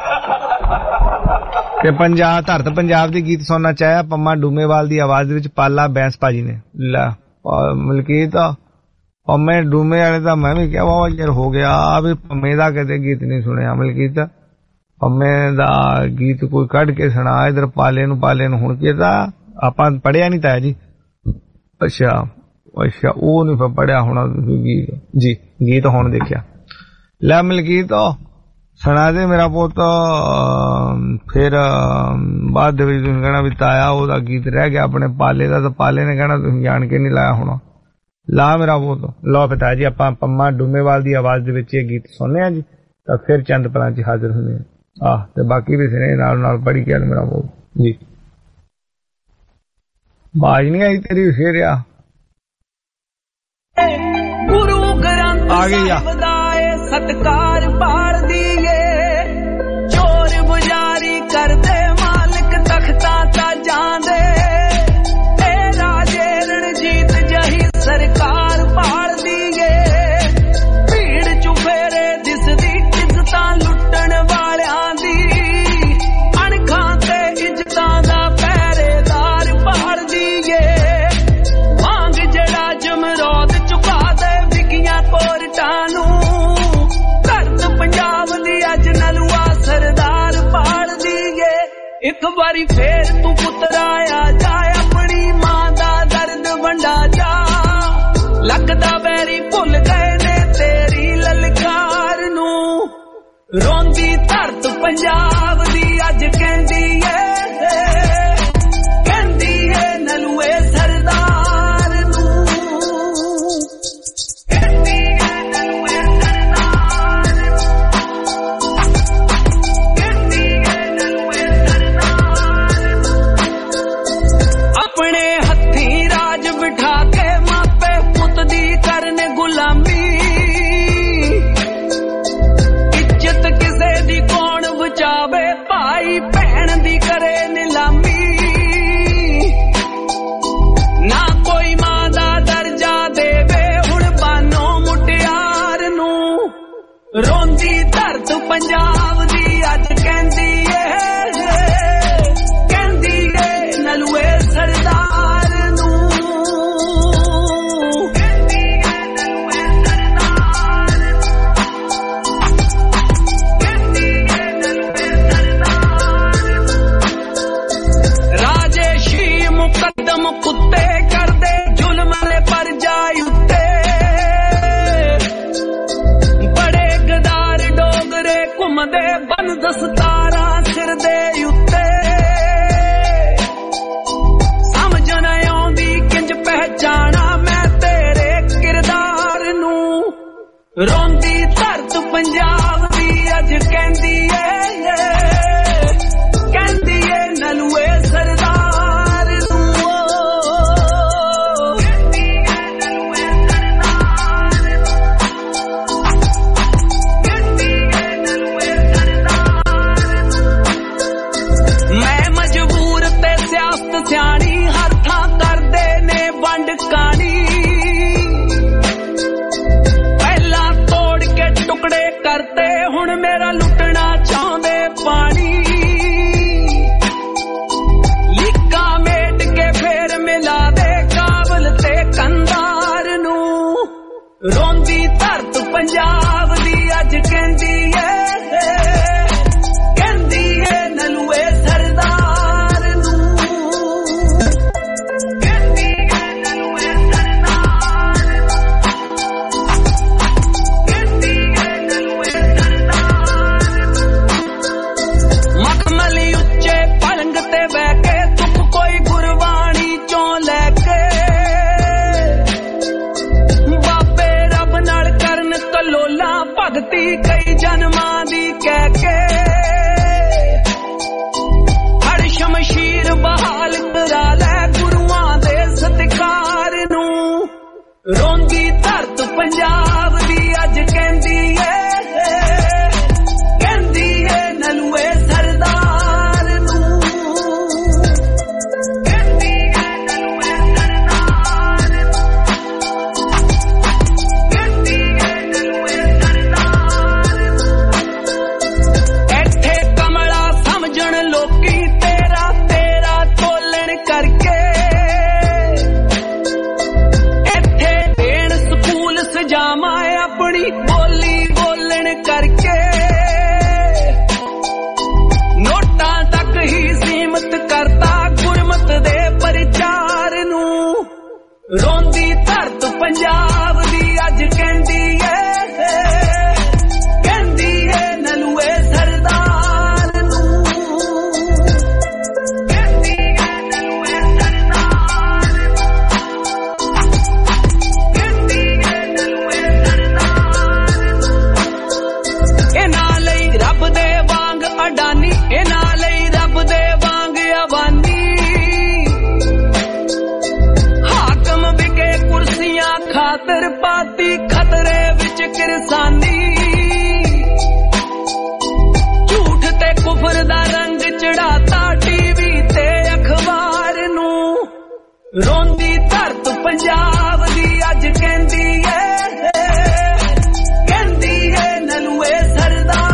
ਤੇ ਪੰਜਾਬ ਧਰਤ ਪੰਜਾਬ ਦੀ ਗੀਤ ਸੁਣਨਾ ਚਾਹਿਆ ਪੰਮਾ ਡੂਮੇਵਾਲ ਦੀ ਆਵਾਜ਼ ਦੇ ਵਿੱਚ ਪਾਲਾ ਬੈਂਸ ਭਾਜੀ ਨੇ ਲੈ ਮਲਕੀਤ ਪੰਮੇ ਡੂਮੇ ਵਾਲੇ ਦਾ ਮੈਂ ਵੀ ਕਿਹਾ ਵਾਹ ਯਾਰ ਹੋ ਗਿਆ ਵੀ ਪੰਮੇ ਦਾ ਕਦੇ ਗੀਤ ਨਹੀਂ ਸੁਣਿਆ ਮਲਕੀਤ ਪੰਮੇ ਦਾ ਗੀਤ ਕੋਈ ਕੱਢ ਕੇ ਸੁਣਾ ਇਧਰ ਪਾਲੇ ਨੂੰ ਪਾਲੇ ਨੂੰ ਹੁਣ ਕਿਹਦਾ ਆਪਾਂ ਪੜਿਆ ਨਹੀਂ ਤਾਇਆ ਜੀ ਅੱਛਾ ਅੱਛਾ ਉਹ ਨਹੀਂ ਪੜਿਆ ਹੋਣਾ ਤੁਸੀਂ ਗੀਤ ਜੀ ਗੀਤ ਹੁਣ ਦੇਖਿਆ ਲੈ ਮਲਕੀਤ ਸੁਣਾ ਦੇ ਮੇਰਾ ਪੁੱਤ ਫਿਰ ਬਾਅਦ ਦੇ ਵਿੱਚ ਤੁਸੀਂ ਕਹਿਣਾ ਵੀ ਤਾਇਆ ਉਹਦਾ ਗੀਤ ਰਹਿ ਗਿਆ ਆਪਣੇ ਪਾਲੇ ਦਾ ਤਾਂ ਪਾਲੇ ਨੇ ਕਹਿਣਾ ਤੁਸੀਂ ਜਾਣ ਕੇ ਨਹੀਂ ਲਾਇਆ ਹੋਣਾ ਲਾ ਮੇਰਾ ਪੁੱਤ ਲਓ ਪਿਤਾ ਜੀ ਆਪਾਂ ਪੰਮਾ ਡੂਮੇਵਾਲ ਦੀ ਆਵਾਜ਼ ਦੇ ਵਿੱਚ ਇਹ ਗੀਤ ਸੁਣਨੇ ਆ ਜੀ ਤਾਂ ਫਿਰ ਚੰਦ ਪਲਾਂ ਚ ਹਾਜ਼ਰ ਹੁੰਦੇ ਆ ਆਹ ਤੇ ਬਾਕੀ ਵੀ ਸੁਣੇ ਨਾਲ ਨਾਲ ਪੜ੍ਹੀ ਕੇ ਮੇਰਾ ਪੁੱਤ ਜੀ ਬਾਜ ਨਹੀਂ ਆਈ ਤੇਰੀ ਫੇਰ ਆ ਗੁਰੂ ਗ੍ਰੰਥ ਸਾਹਿਬ ਦਾ ਸਤਕਾਰ ਪਾਲ ਦੀਏ ਚੋਰ ਬੁਝਾਰੀ ਕਰਦੇ ਮਾਲਕ ਤਖਤਾਂ ਤਾਜਾਂ ਦੇ ਇਹ ਰਾਜੇ ਰਣਜੀਤ ਜਹੀ ਸਰਕਾਰ ਪਾਲ ਦੀਏ ਭੀੜ ਚੁਫੇਰੇ ਦਿਸਦੀ ਇੱਜ਼ਤਾਂ ਲੁੱਟਣ ਵਾਲਿਆਂ ਦੀ ਅਣਖਾਂ ਤੇ ਇੱਜ਼ਤਾਂ ਦਾ ਪਹਿਰੇਦਾਰ ਪਾਲ ਦੀਏ ਮੰਗ ਜਿਹੜਾ ਜਮਰੌਦ ਚੁਕਾ ਦੇ ਵਿਗੀਆਂ ਕੋਰਟਾਂ ਨੂੰ ਧਰਤ ਪੰਜਾਬ ਦੀ ਅੱਜ ਨਲੂਆ ਸਰਦਾਰ ਪਾਲ ਦੀਏ ਇੱਕ ਵਾਰੀ ਫੇਰ ਤੂੰ ਪੁੱਤਰਾਇਆ ਜਾ ਆਪਣੀ ਮਾਂ ਦਾ ਦਰਦ ਵੰਡਾ ਜਾ ਲੱਗਦਾ ਵੈਰੀ ਭੁੱਲ ਗਏ ਨੇ ਤੇਰੀ ਲਲਕਾਰ ਨੂੰ ਰੋਂਦੀ ਧਰਤ ਪੰਜਾਬ ਦੀ ਅੱਜ ਕਹਿੰਦੀ ਏ ਕਹਿੰਦੀ ਏ ਨਲੂਏ ਸਰਦਾਰ ਨੂੰ ਕਹਿੰਦੀ ਏ ਨਲੂਏ ਸਰਦਾਰ ਕਹਿੰਦੀ ਏ ਨਲੂਏ ਸਰਦਾਰ ਰੋਂਦੀ ਧਰਤ ਪੰਜਾਬ ਦੀ ਅੱਜ ਕਹਿੰਦੀ ਏ ਕਹਿੰਦੀ ਏ ਨਲੂਏ ਸਰਦਾਰ ਨੂੰ ਕਹਿੰਦੀ ਏ ਨਲੂਏ ਸਰਦਾਰ ਕਹਿੰਦੀ ਏ ਨਲੂਏ ਸਰਦਾਰ ਰਾਜੇਸ਼ੀ ਮੁਕੱਦਮ ਕੁੱਤੇ ਕਰਦੇ ਜ਼ੁਲਮ ਵਾਲੇ ਪਰ ਜਾਈ ਉੱਤੇ ਘੁੰਮਦੇ ਬਨ ਦਸਤਾਰਾਂ ਸਿਰ ਦੇ ਉੱਤੇ ਸਮਝ ਨਾ ਆਉਂਦੀ ਕਿੰਜ ਪਹਿਚਾਣਾ ਮੈਂ ਤੇਰੇ ਕਿਰਦਾਰ ਨੂੰ ਰੋਂਦੀ ਧਰਤ ਪੰਜਾਬ ਦੀ ਅੱਜ ਕਹਿੰਦੀ ਏ ਕਹਿੰਦੀ ਏ ਨਲੂਏ ਸਰਦਾਰ ਨੂੰ ਕਹਿੰਦੀ ਏ ਨਲੂਏ ਸਿਆਣੀ ਹਰ ਥਾਂ ਕਰਦੇ ਨੇ ਵੰਡ ਕਾਣੀ ਪਹਿਲਾਂ ਤੋੜ ਕੇ ਟੁਕੜੇ ਕਰਦੇ ਹੁਣ ਮੇਰਾ ਲੁੱਟਣਾ ਚਾਹੁੰਦੇ ਪਾਣੀ ਲੀਕਾਂ ਮੇਟ ਕੇ ਫੇਰ ਮਿਲਾ ਦੇ ਕਾਬਲ ਤੇ ਕੰਧਾਰ ਨੂੰ ਰੋਂਦੀ ਧਰਤ ਪੰਜਾਬ ਦੀ ਅੱਜ ਕਹਿੰਦੀ ਏ ਕਹਿੰਦੀ ਏ ਨਲੂਏ ਸਰਦਾਰ ਕਈ ਜਨਮਾਂ ਦੀ ਕਹਿ ਕੇ ਹਰ ਸ਼ਮਸ਼ੀਰ ਬਹਾਲ ਕਰਾ ਲੈ ਗੁਰੂਆਂ ਦੇ ਸਤਿਕਾਰ ਨੂੰ ਰੋਂਦੀ ਧਰਤ ਪੰਜਾਬ ਦੀ ਅੱਜ ਕਹਿੰਦੀ ਏ ਕਹਿੰਦੀ ਏ ਨਲੂਏ ਸਰਦਾਰ ਨੂੰ ਕਹਿੰਦੀ ਏ ਨਲੂਏ ਸਰਦਾਰ ਕਹਿੰਦੀ ਏ ਨਲੂਏ ਲੋਕੀ ਤੇਰਾ ਤੇਰਾ ਤੋਲਣ ਕਰਕੇ ਇੱਥੇ ਦੇਣ ਸਕੂਲ ਸਜਾਵਾਂ ਆਪਣੀ ਬੋਲੀ ਬੋਲਣ ਕਰਕੇ ਨੋਟਾਂ ਤੱਕ ਹੀ ਸੀਮਤ ਕਰਤਾ ਗੁਰਮਤ ਦੇ ਪ੍ਰਚਾਰ ਨੂੰ ਰੋਂਦੀ ਧਰਤ ਪੰਜਾਬ ਦੀ ਅੱਜ ਕਹਿੰਦੀ ਏ ਕਹਿੰਦੀ ਏ ਨਲੂਏ ਸਰਦਾਰ ਅਡਾਨੀ ਇਹਨਾਂ ਲਈ ਰੱਬ ਦੇ ਵਾਂਗ ਅਵਾਨੀ ਹਾਕਮ ਵਿਕੇ ਕੁਰਸੀਆਂ ਖਾਤਰ ਪਾਤੀ ਖਤਰੇ ਵਿੱਚ ਕਿਰਸਾਨੀ ਝੂਠ ਤੇ ਕੁਫਰ ਦਾ ਰੰਗ ਚੜਾਤਾ ਟੀਵੀ ਤੇ ਅਖਬਾਰ ਨੂੰ ਰੋਂਦੀ ਧਰਤ ਪੰਜਾਬ ਦੀ ਅੱਜ ਕਹਿੰਦੀ ਏ ਕਹਿੰਦੀ ਏ ਨਲੂਏ ਸਰਦਾਰ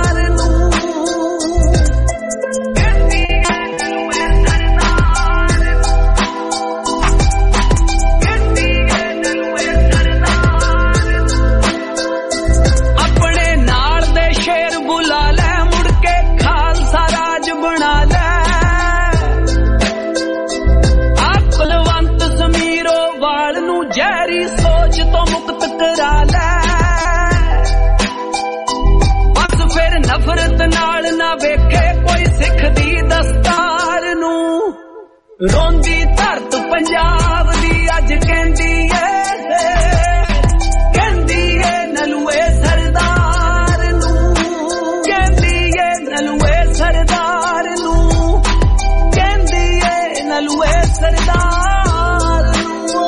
ਨਫ਼ਰਤ ਨਾਲ ਨਾ ਵੇਖੇ ਕੋਈ ਸਿੱਖ ਦੀ ਦਸਤਾਰ ਨੂੰ ਰੋਂਦੀ ਧਰਤ ਪੰਜਾਬ ਦੀ ਅੱਜ ਕਹਿੰਦੀ ਏ ਕਹਿੰਦੀ ਏ ਨਲੂਏ ਸਰਦਾਰ ਨੂੰ ਕਹਿੰਦੀ ਏ ਨਲੂਏ ਸਰਦਾਰ ਨੂੰ ਕਹਿੰਦੀ ਏ ਨਲੂਏ ਸਰਦਾਰ ਨੂੰ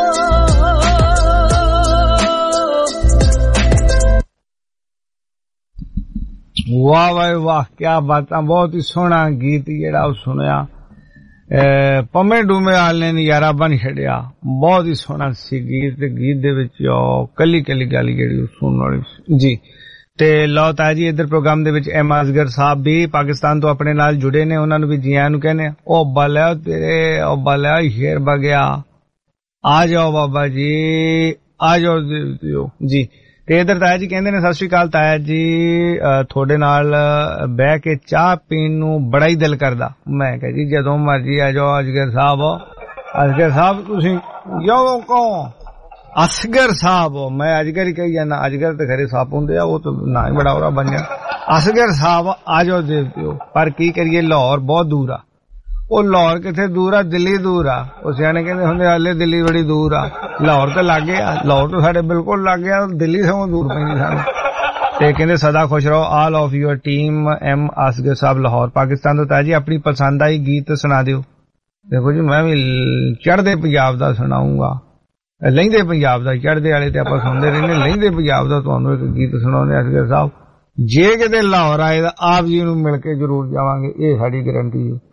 वाह भाई वाह क्या बात बहुत ही सोहना गीत जेड़ा सुनिया पमे डूमे वाले ने यारा बन छड़िया बहुत ही सोहना सी गीत गीत दे विच कली कली गल जेड़ी सुनन वाली जी ਤੇ ਲਓ ਤਾਇਆ ਜੀ ਇੱਧਰ ਪ੍ਰੋਗਰਾਮ ਦੇ ਵਿੱਚ ਐਮ ਅਸਗਰ ਸਾਹਿਬ ਵੀ ਪਾਕਿਸਤਾਨ ਤੋਂ ਆਪਣੇ ਨਾਲ ਜੁੜੇ ਨੇ, ਉਹਨਾਂ ਨੂੰ ਵੀ ਜੀ ਆਇਆਂ ਨੂੰ ਕਹਿੰਦੇ ਆ। ਉਹ ਬਲਿਆ ਤੇਰੇ, ਉਹ ਬਲਿਆ ਸ਼ੇਰ ਬਗਿਆ, ਆ ਜਾਓ ਬਾਬਾ ਜੀ, ਆ ਜਾਓ ਜੀ। ਤੇ ਇੱਧਰ ਤਾਇਆ ਜੀ ਕਹਿੰਦੇ ਨੇ ਸਤਿ ਸ਼੍ਰੀ ਅਕਾਲ ਤਾਇਆ ਜੀ, ਤੁਹਾਡੇ ਨਾਲ ਬਹਿ ਕੇ ਚਾਹ ਪੀਣ ਨੂੰ ਬੜਾ ਹੀ ਦਿਲ ਕਰਦਾ। ਮੈਂ ਕਿਹਾ ਜੀ ਜਦੋਂ ਮਰਜੀ ਆ ਜਾਓ ਅਸਗਰ ਸਾਹਿਬ। ਅਸਗਰ ਸਾਹਿਬ ਤੁਸੀਂ ਜੋ ਕਹੋ, ਅਸਗਰ ਸਾਹਿਬ, ਮੈਂ ਅਜਗਰ ਹੀ ਕਹੀ ਜਾਣਾ, ਅਜਗਰ ਤੇ ਖਰੇ ਸੱਪ ਹੁੰਦੇ ਆ, ਉਹ ਤਾਂ ਨਾ ਹੀ ਬੜਾ ਉਹਦਾ ਬਣਿਆ। ਅਸਗਰ ਸਾਹਿਬ ਆ ਜਾਓ ਦੇਵਤਿਓ, ਪਰ ਕੀ ਕਰੀਏ ਲਾਹੌਰ ਬਹੁਤ ਦੂਰ ਆ। ਉਹ ਲਾਹੌਰ ਕਿੱਥੇ ਦੂਰ ਆ, ਦਿੱਲੀ ਦੂਰ ਆ। ਉਹ ਸਿਆਣੇ ਕਹਿੰਦੇ ਹੁੰਦੇ ਹਾਲੇ ਦਿੱਲੀ ਬੜੀ ਦੂਰ ਆ, ਲਾਹੌਰ ਤਾਂ ਲਾਗੇ ਆ। ਲਾਹੌਰ ਤਾਂ ਸਾਡੇ ਬਿਲਕੁਲ ਲਾਗੇ ਆ, ਦਿੱਲੀ ਸਗੋਂ ਦੂਰ ਪੈਂਦੀ ਸਾਨੂੰ। ਤੇ ਕਹਿੰਦੇ ਸਦਾ ਖੁਸ਼ ਰਹੋ all of your team M Asghar Sahib Lahore Pakistan ਤੋਂ। ਤਾਇਆ ਜੀ ਆਪਣੀ ਪਸੰਦ ਆਈ ਗੀਤ ਸੁਣਾ ਦਿਓ। ਦੇਖੋ ਜੀ ਮੈਂ ਵੀ ਚੜ੍ਹਦੇ ਪੰਜਾਬ ਦਾ ਸੁਣਾਉਂਗਾ, ਲਹਿੰਦੇ ਪੰਜਾਬ ਦਾ। ਚੜ੍ਹਦੇ ਵਾਲੇ ਤੇ ਆਪਾਂ ਸੁਣਦੇ ਰਹਿੰਦੇ, ਲਹਿੰਦੇ ਪੰਜਾਬ ਦਾ ਤੁਹਾਨੂੰ ਇੱਕ ਗੀਤ ਸੁਣਾਉਂਦੇ ਅਸਗਰ ਸਾਹਿਬ। ਜੇ ਕਿਤੇ ਲਾਹੌਰ ਆਏ ਤਾਂ ਆਪ ਜੀ ਨੂੰ ਮਿਲ ਕੇ ਜ਼ਰੂਰ ਜਾਵਾਂਗੇ, ਇਹ ਸਾਡੀ ਗਰੰਟੀ ਹੈ।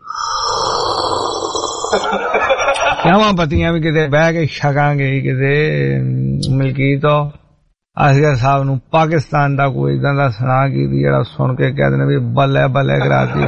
ਕਿਆਵਾਂ ਪਤੀਆਂ ਵੀ ਕਿਤੇ ਬਹਿ ਕੇ ਛਕਾਂਗੇ ਕਿਤੇ ਮਲਕੀਤ ਅਸਗਰ ਸਾਹਿਬ ਨੂੰ ਪਾਕਿਸਤਾਨ ਦਾ ਕੋਈ ਇਦਾਂ ਦਾ ਸੁਣਾ ਗੀਤ ਜਿਹੜਾ ਸੁਣ ਕੇ ਕਹਿ ਦੇਣਾ ਵੀ ਬੱਲੇ ਬੱਲੇ ਕਰਾਤੀ।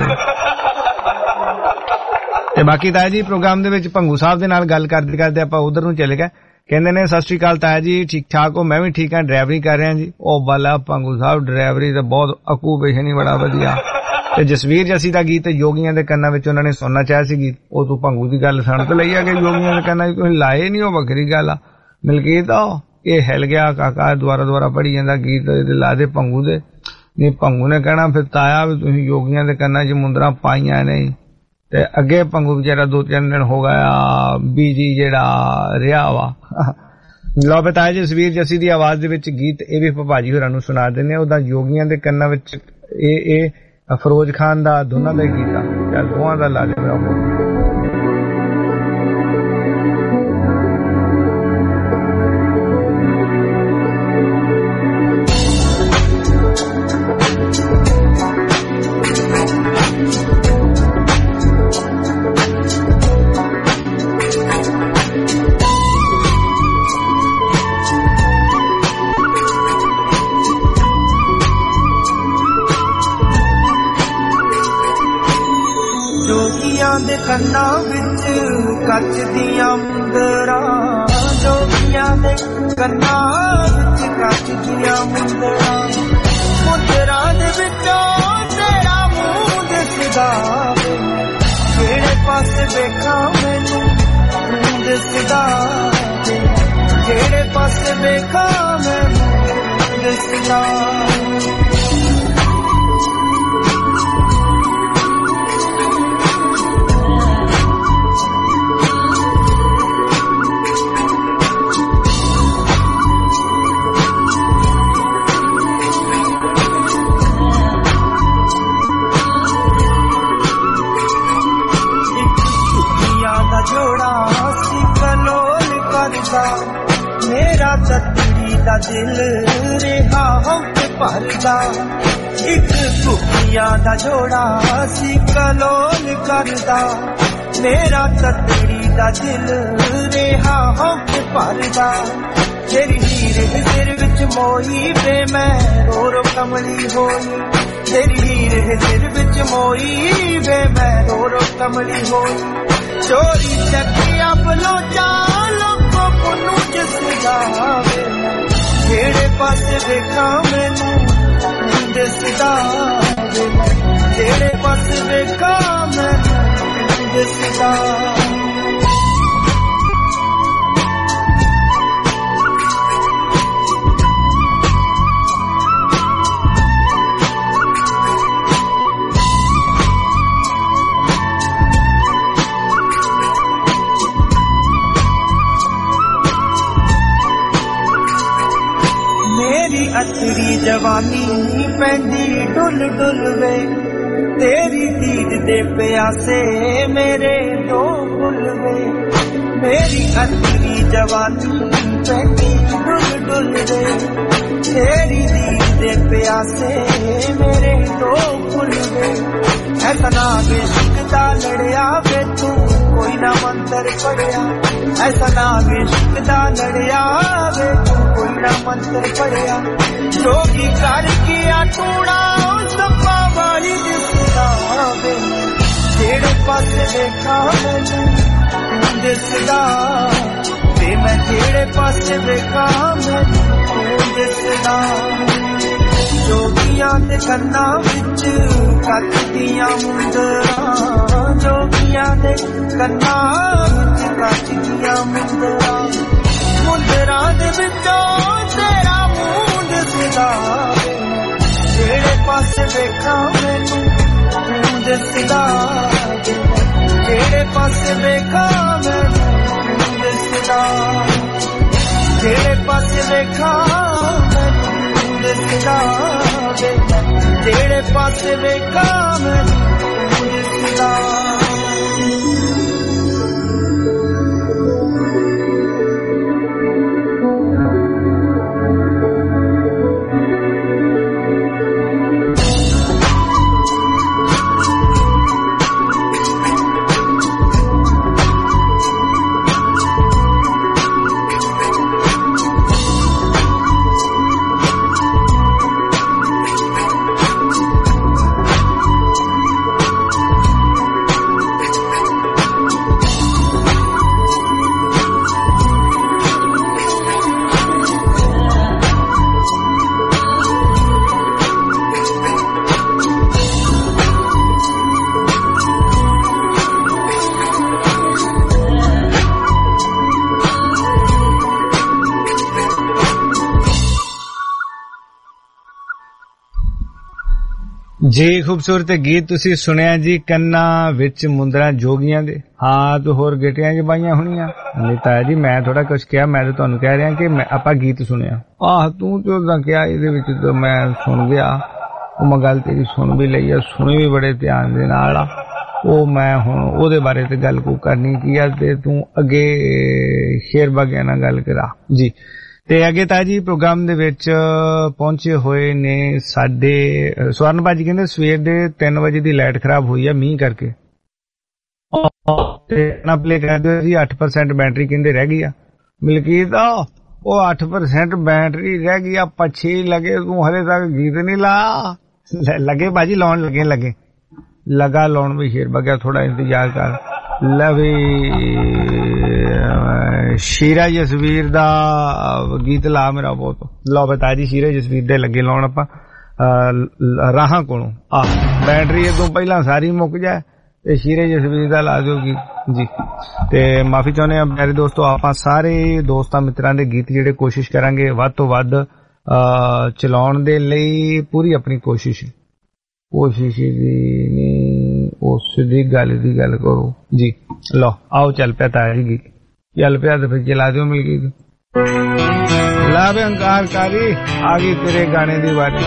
ਤੇ ਬਾਕੀ ਤਾਇਆ ਜੀ ਪ੍ਰੋਗਰਾਮ ਦੇ ਵਿੱਚ ਭੰਗੂ ਸਾਹਿਬ ਦੇ ਨਾਲ ਗੱਲ ਕਰਦੇ ਕਰਦੇ ਆਪਾਂ ਉਧਰ ਨੂੰ ਚਲੇ ਗਏ। ਕਹਿੰਦੇ ਨੇ ਸਤਿ ਸ਼੍ਰੀ ਅਕਾਲ ਤਾਇਆ ਜੀ, ਠੀਕ ਠਾਕ ਹੋ? ਮੈਂ ਵੀ ਠੀਕ ਹਾਂ, ਡਰਾਈਵਰੀ ਕਰ ਰਿਹਾ ਜੀ। ਉਹ ਬੱਲਾ ਭੰਗੂ ਸਾਹਿਬ ਡਰਾਈਵਰੀ ਤਾਂ ਬਹੁਤ ਅਕੂਬੇਸ਼ਨ ਹੀ ਬੜਾ ਵਧੀਆ। ਤੇ ਜਸਵੀਰ ਜੱਸੀ ਦਾ ਗੀਤ ਯੋਗੀਆਂ ਦੇ ਕੰਨਾਂ ਵਿੱਚ ਉਹਨਾਂ ਨੇ ਸੁਣਨਾ ਚਾਹਿਆ ਸੀ ਗੀਤ, ਉਹ ਤੂੰ ਭੰਗੂ ਦੀ ਗੱਲ ਸੁਣ ਤੇ ਲਈ ਆ ਕਿ ਯੋਗੀਆਂ ਦੇ ਕੰਨਾਂ ਵਿੱਚ ਤੁਸੀਂ ਲਾਏ ਨਹੀਂ, ਉਹ ਵੱਖਰੀ ਗੱਲ ਆ। ਮਲਕੀਤ ਇਹ ਹਿਲ ਗਿਆ ਕਾਕਾ, ਦੁਆਰਾ ਦੁਆਰਾ ਪੜੀ ਜਾਂਦਾ ਗੀਤ, ਲਾ ਦੇ ਭੰਗੂ ਦੇ। ਨਹੀਂ ਭੰਗੂ ਨੇ ਕਹਿਣਾ ਫਿਰ ਤਾਇਆ ਵੀ ਤੁਸੀਂ ਯੋਗੀਆਂ ਦੇ ਕੰਨਾਂ 'ਚ ਮੁੰਦਰਾਂ ਪਾਈਆਂ ਨਹੀਂ। ਤੇ ਅੱਗੇ ਭੰਗੂ ਵਿਚਾਰਾ ਦੋ ਤਿੰਨ ਦਿਨ ਹੋ ਗਿਆ ਬੀਜੀ ਜਿਹੜਾ ਰਿਹਾ ਵਾ। ਲਓ ਬਤਾਇਆ ਜਸਵੀਰ ਜੱਸੀ ਦੀ ਆਵਾਜ਼ ਦੇ ਵਿੱਚ ਗੀਤ ਇਹ ਵੀ ਭਾਜੀ ਹੋਰਾਂ ਨੂੰ ਸੁਣਾ ਦਿੰਦੇ ਆ। ਉਹਦਾ ਯੋਗੀਆਂ ਦੇ ਕੰਨਾਂ ਵਿੱਚ ਇਹ ਇਹ ਫਿਰੋਜ਼ ਖਾਨ ਦਾ ਦੋਨਾਂ ਦਾ ਗੀਤ ਆ, ਚੱਲ ਦੋਵਾਂ ਦਾ ਲਾ ਦੇ। ਦੇ ਕੰਨਾਂ ਵਿੱਚ ਕੱਚ ਦੀਆਂ ਮੁੰਦਰਾਂ, ਜੋਗੀਆਂ ਦੇ ਕੰਨਾਂ ਵਿੱਚ ਕੱਚ ਦੀਆਂ ਮੁੰਦਰਾਂ, ਮੁੰਦਰਾਂ ਦੇ ਵਿੱਚੋਂ ਤੇਰਾ ਮੂੰਹ ਦਿਸਦਾ, ਕਿਹੜੇ ਪਾਸੇ ਵੇਖਾਂ ਮੈਨੂੰ ਮੂੰਹ ਦਿਸਦਾ, ਕਿਹੜੇ ਪਾਸੇ ਵੇਖਾਂ ਮੈਨੂੰ ਦਿਸਦਾ। ਮੇਰਾ ਤਤੜੀ ਦਾ ਦਿਲ ਰਿਹਾ ਹੋ ਕੇ ਭਰਦਾ, ਇੱਕ ਕੁੱਕੀਆਂ ਦਾ ਜੋੜਾ ਸੀ ਕਲੋਲ ਕਰਦਾ, ਮੇਰਾ ਤਤੜੀ ਦਾ ਦਿਲ ਰਿਹਾ ਹੋ ਕੇ ਭਰਦਾ, ਤੇਰੀ ਹੀਰ ਦੇ ਸਿਰ ਵਿੱਚ ਮੋਈ ਵੇ ਮੈਂ ਰੋ ਰੋ ਕਮਲੀ ਹੋਈ, ਤੇਰੀ ਹੀਰ ਦੇ ਸਿਰ ਵਿੱਚ ਮੋਈ ਵੇ ਮੈਂ ਰੋ ਰੋ ਕਮਲੀ ਹੋਈ, ਚੋਰੀ ਚੱਕਿਆ ਬਲੋਚਾ ਲੋਕੋ ਪੁੰਨੂ ਜਿਸਦਾ ਵੇ, ਕਿਹੜੇ ਪਾਸੇ ਵੇਖਾਂ ਮੈਨੂੰ ਦਿਸਦਾ ਵੇ, ਕਿਹੜੇ ਪਾਸੇ ਵੇਖਾਂ ਮੈਨੂੰ ਦਿਸਦਾ। ਅਥਰੀ ਜਵਾਨੀ ਪੈਂਦੀ ਡੁੱਲ ਡੁੱਲ ਵੇ, ਤੇਰੀ ਦੀਦ ਦੇ ਪਿਆਸੇ ਮੇਰੇ ਦੋ ਫੁੱਲ ਵੇ, ਮੇਰੀ ਅਥਰੀ ਜਵਾਨੀ ਪੈਂਦੀ ਡੁੱਲ ਡੁੱਲ ਵੇ, ਤੇਰੀ ਦੀਦ ਦੇ ਪਿਆਸੇ ਮੇਰੇ ਦੋ ਫੁੱਲ ਵੇ, ਐਸਾ ਨਾ ਇਸ਼ਕ ਦਾ ਲੜਿਆ ਵੇ ਤੂੰ ਕੋਈ ਨਾ ਮੰਤਰ ਪੜਿਆ, ਐਸਾ ਨਾ ਇਸ਼ਕ ਦਾ ਲੜਿਆ ਵੇ ਤੂੰ ਕੋਈ तेरा मंत्र पढ़िया जोगी करके टूड़ा सपा वाली दिसदा वे जेड़े पासे देखा मैनू दिसदा ते मैं जेड़े पासे देखा मैनू दिसदा जोगियां दे कन्नां विच कटदियां मुंदरां जोगियां दे कन्नां विच कटदियां मुंदरां मुंदरां दे विचों तेरा मूंह दिसदा जेड़े पासे देखा मैनू मूंह दिसदा जेड़े पासे देखा मैनू मूंह दिसदा जेड़े पासे देखा मैनू दिसदा जेड़े पासे देखा मैनू दिसदा जी खूबसूरत गीत तुसी सुनिया जी कन्ना विच मुंदरा जोगियां दे हाथ होर गेटियां च पाइयां होनियां नहीं ताया जी मैं थोड़ा कुछ किया मैं तो तुहानू कह रहा कि मैं आपा गीत सुनिया आह तू तो क्या इहदे विच तो मैं सुन गया ओ मैं गल तेरी सुन भी लई सुनी भी बड़े ध्यान दे नाल ओ मैं हुण ओदे बारे ते गल को करनी की आ ते तू अगे शेर बागिया नाल गल करा जी ਤੇ ਅੱਗੇ ਤਾਂ ਜੀ ਪ੍ਰੋਗਰਾਮ ਦੇ ਵਿੱਚ ਪਹੁੰਚੇ ਹੋਏ ਨੇ ਸਾਡੇ ਸਵਰਨ ਭਾਜੀ ਕਹਿੰਦੇ ਸਵੇਰ ਦੇ ਤਿੰਨ ਵਜੇ ਦੀ ਲਾਈਟ ਖਰਾਬ ਹੋਈ ਆ ਮੀਂਹ ਕਰਕੇ ਤੇ ਨਾ ਪਲੇ ਕਰਦੇ ਜੀ ਅੱਠ ਪਰਸੈਂਟ ਬੈਟਰੀ ਕਹਿੰਦੇ ਰਹਿ ਗਈ ਆ ਮਲਕੀਤ ਉਹ ਅੱਠ ਪਰਸੈਂਟ ਬੈਟਰੀ ਰਹਿ ਗਈ ਆ ਪੱਛੀ ਲਗੇ ਤੂੰ ਹਲੇ ਤੱਕ ਗੀਤ ਨਹੀਂ ਲਾ ਲਗੇ ਭਾਜੀ ਲਾਉਣ ਲੱਗੇ ਲੱਗੇ ਲਗਾ ਲਾਉਣ ਵੀ ਸ਼ੇਰ ਬਗਿਆ ਥੋੜਾ ਇੰਤਜ਼ਾਰ ਕਰ ਲਵੇ शीरा जसवीर दा गीत ला मेरा बहुत लो बता जी शीरा जसवीर दे लगे लाउण आपां राहां कोलों आ बैटरी अगों पहला सारी मुक जाए ते शीरे जसवीर दा ला दिओ गीत जी ते माफी चाहुंदे आ मेरे दोस्तों आपां सारे दोस्तां मित्रां दे गीत जिहड़े कोशिश करांगे वध तो वध चलाउण दे लई पूरी अपनी कोशिश कोशिश दी नहीं उस दी गल दी गल करो जी लो आओ चल पिया ताया जी गीत चल पिया तो फिर चला दो मिल गई ला बे अंकारकारी आ गई तेरे गाने दी बारी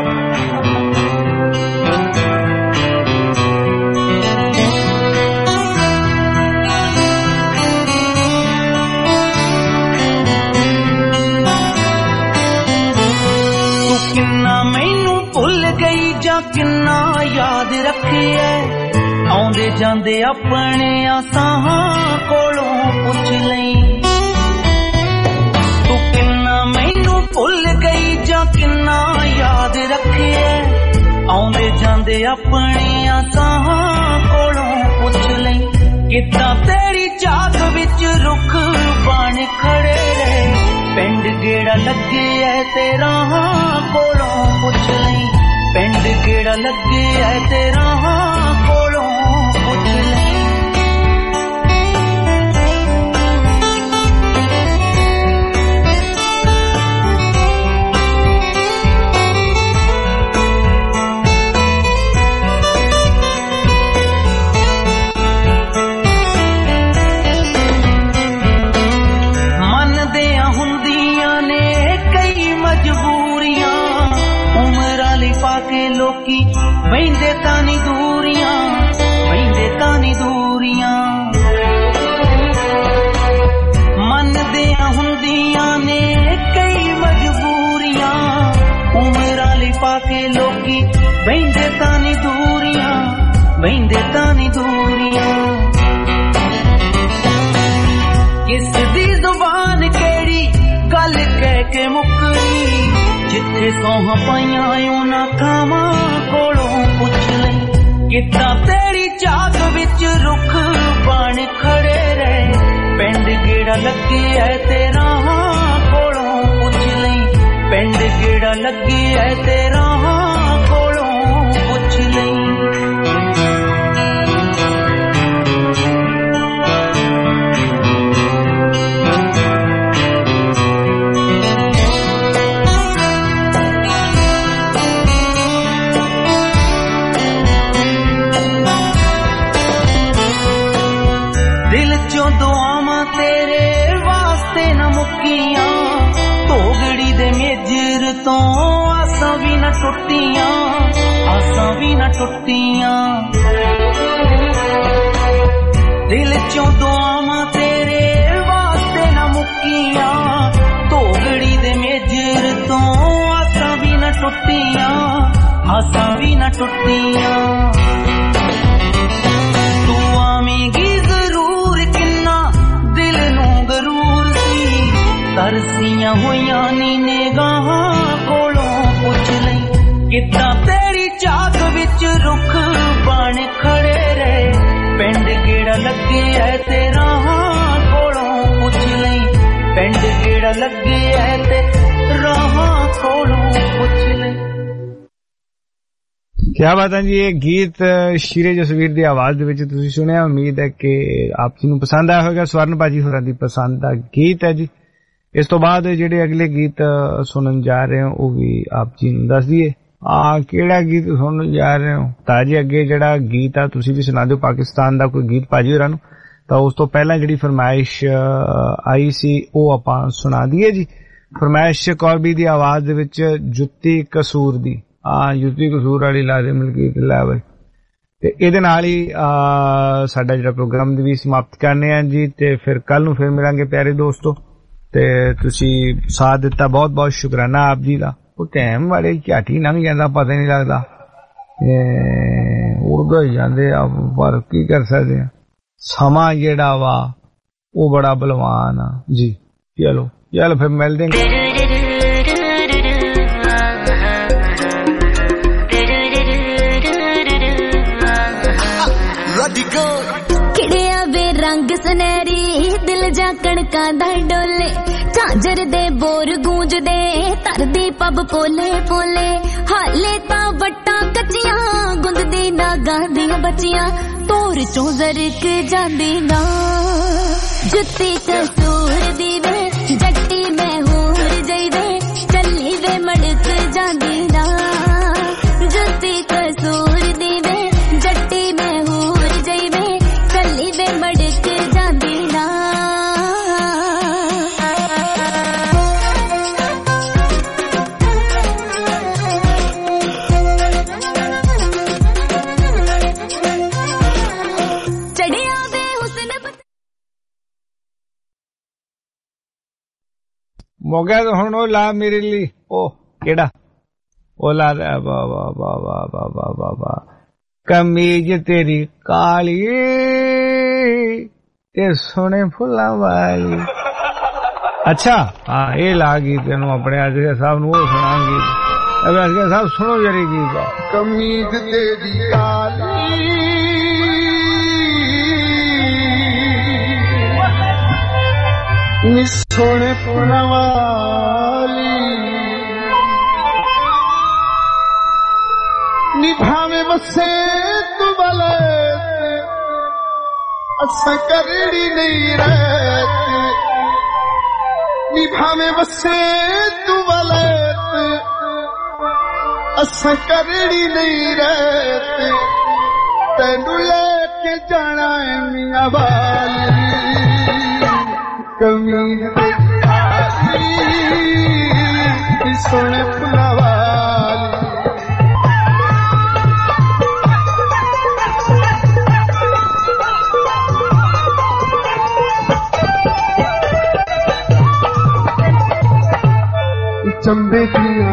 तू किन्ना मैनू भुल गई जा किन्ना याद रखी है आउंदे जांदे अपने साहां कोलों पुछ लई तू किन्ना मैनू भुल गई जा किन्ना याद रखिए आउंदे जांदे अपने साहां कोलों पुछ लई किद्दां तेरी जाग विच रुख बन खड़े रहे पिंड गेड़ा लगे है तेरा कोलों पुछ लई पिंड गेड़ा लगे है तेरा कोलों पुछ लई लोकी वहिंदे तानी दूरियां वहिंदे तानी दूरियां मन दियां हुंदियां ने कई मजबूरियां उमरां लिपा के लोकी वहिंदे तानी दूरियां वहिंदे तानी दूरियां किस दी जुबान केड़ी गल कह के मुकरी जिथे सौहां पाइयां उन्हां खावां कोलों पुछ लई किता तेरी चाक विच रुख बण खड़े रहे पिंड गेड़ा लगे है तेरा कोलों पुछ लई पिंड गेड़ा लगे है तेरा कोलों पुछ लई तो आसां भी न टुटियां आसां भी न टुटियां दिल चों दुआवां तेरे वास्ते न मुक्कियां धोगड़ी दे मेजर तो आसां भी न टुटियां आसां भी न टुटियां तू आवेंगी जरूर किन्ना दिल नूं गरूर सी तरसियां होइयां नी निगाहां किता तेरी चाक विच रुख बण खड़े रहे पिंड गेड़ा लगे है तेरा कोलों पुछ लई पिंड गेड़ा लगे है तेरा कोलों पुछ लई। क्या बात है जी, ये गीत शीरे जसवीर दी आवाज दे विच तुसीं सुनिया। उम्मीद है कि आप जी नूं पसंद आया होगा। स्वर्ण भाजी होरां दी पसंद दा गीत है जी। इस तो बाद जेडे अगले गीत सुनन जा रहे हो वो भी आप जी नूं दस दईए। आ केड़ा गीत सुनन जा रहे हो ताजी अगे जेड़ा गीत आ तुसी भी सुना दिओ पाकिस्तान दा कोई गीत भाजी होरां नूं। तां उस तो पहला जेड़ी फरमाइश आई सी ओ आपां सुना दईए जी। फरमाइश कौरबी दी आवाज दे विच जुत्ती कसूर दी आ जुत्ती कसूर वाली ला दे मलकीत लै बई ते इहदे नाल ही साडा जेड़ा प्रोग्राम दी भी समाप्त करने आ जी। ते फिर कल नूं फिर मिलांगे प्यारे दोस्तों। ते तुसी साथ दिता बहुत बहुत शुकराना आप जी दा। टाइम वाले झाटी लंघ जाता पता नहीं लगता उड़दा ही जाते पर की कर सकते हैं। समा जेड़ा वा वो बड़ा बलवान आ जी। चलो चलो फिर मिलते हैं। रंग सुनहरी दिल जा कणका दा डोले झांझर दे बोर गूंज दे तरदी पब पोले पोले हाले ता वट्टा कच्चियां गुंददी नागां दियां बच्चियां तोर चों जरक जांदी ना जुत्ती कसूर दी वे जट्टी मैं होर जई वे चली वे मड़क जांदी ना जुत्ती कसूर दी वे जट्टी मैं होर जई वे चली वे मड़क जांदी ना। मोगा तो हुण ओ ला मेरे लिए ओ केड़ा ओ ला वाह वाह वाह वाह वाह वाह वाह वाह कमीज तेरी काली ते सोने फुल्लां वाली। अच्छा हाँ ये ला गीत तेनू अपने अजगर साहब नू सुनांगी। अब अजगर साहब सुनो जरी गीत कमीज तेरी काली नी सोने फुल्लां वाली निभावे बसे तू बले असा करड़ी नहीं रहती निभावे बसे तू बले असा करड़ी नहीं रहती तेनू लेके जाना है मियां वाली कमीज तेरी सोने फुल्लां वाली। चंबे दिया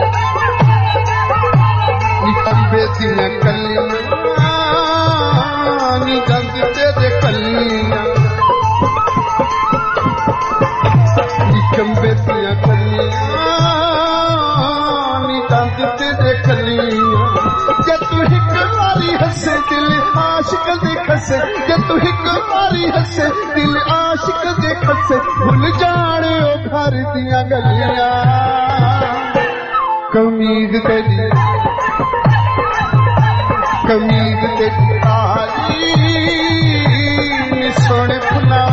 चंबे दिया कलियां नी गंद तेरे कलियां चंबे बेतियां कलियां नी दंद तेरे कलियां जे तू हिक मारी हसे दिल आशिक दे खसे जे तू हिक मारी हसे दिल आशिक दे खसे भुल जाने ओ घर दियां गलियां कमीज तेरी कमीज तेरी काली सोने फुला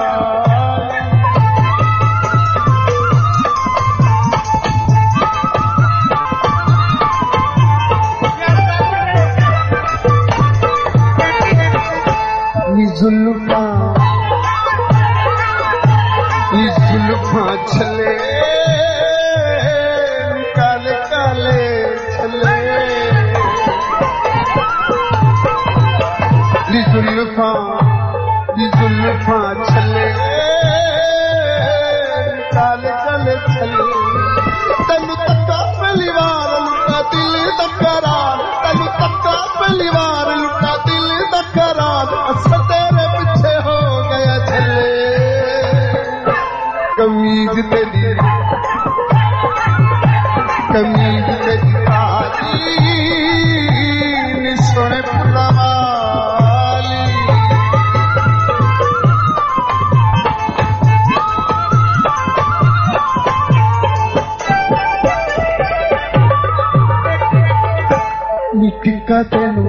जुल्फा जुल्फा छले काले काले छले जुल्फा जुल्फा छले काले काले छले तेनू तक्का पहली बार लुटा दिल दा करार तेनू तक्का पहली बार लुटा दिल दा करार असर तेरे पीछे हो गया छले कमीज तेरी कमीज तेरी काली नी सोने फुला वाली नी टिक्का तेनू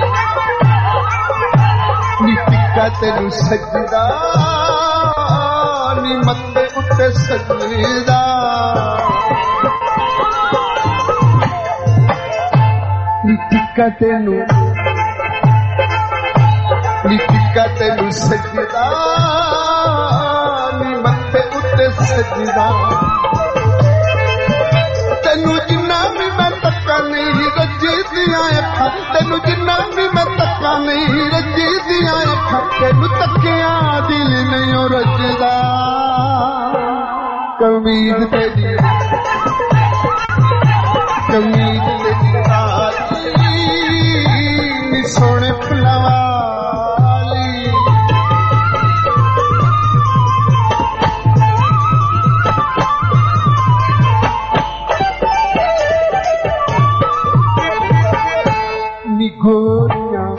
नी टिक्का तेनू सजदा नी मत्थे उत्ते सजदा नी टिक्का तेनू नी टिक्का तेनू सजदा नी मत्थे उत्ते सजदा तेनू जिन्ना भी मैं तक्का नहीं रजी दियां अखां तेनू जिन्ना भी मैं तक्का नहीं रजी दियां अखां तेनू तक्कियां दिल नहीं रजदा कमीज तेरी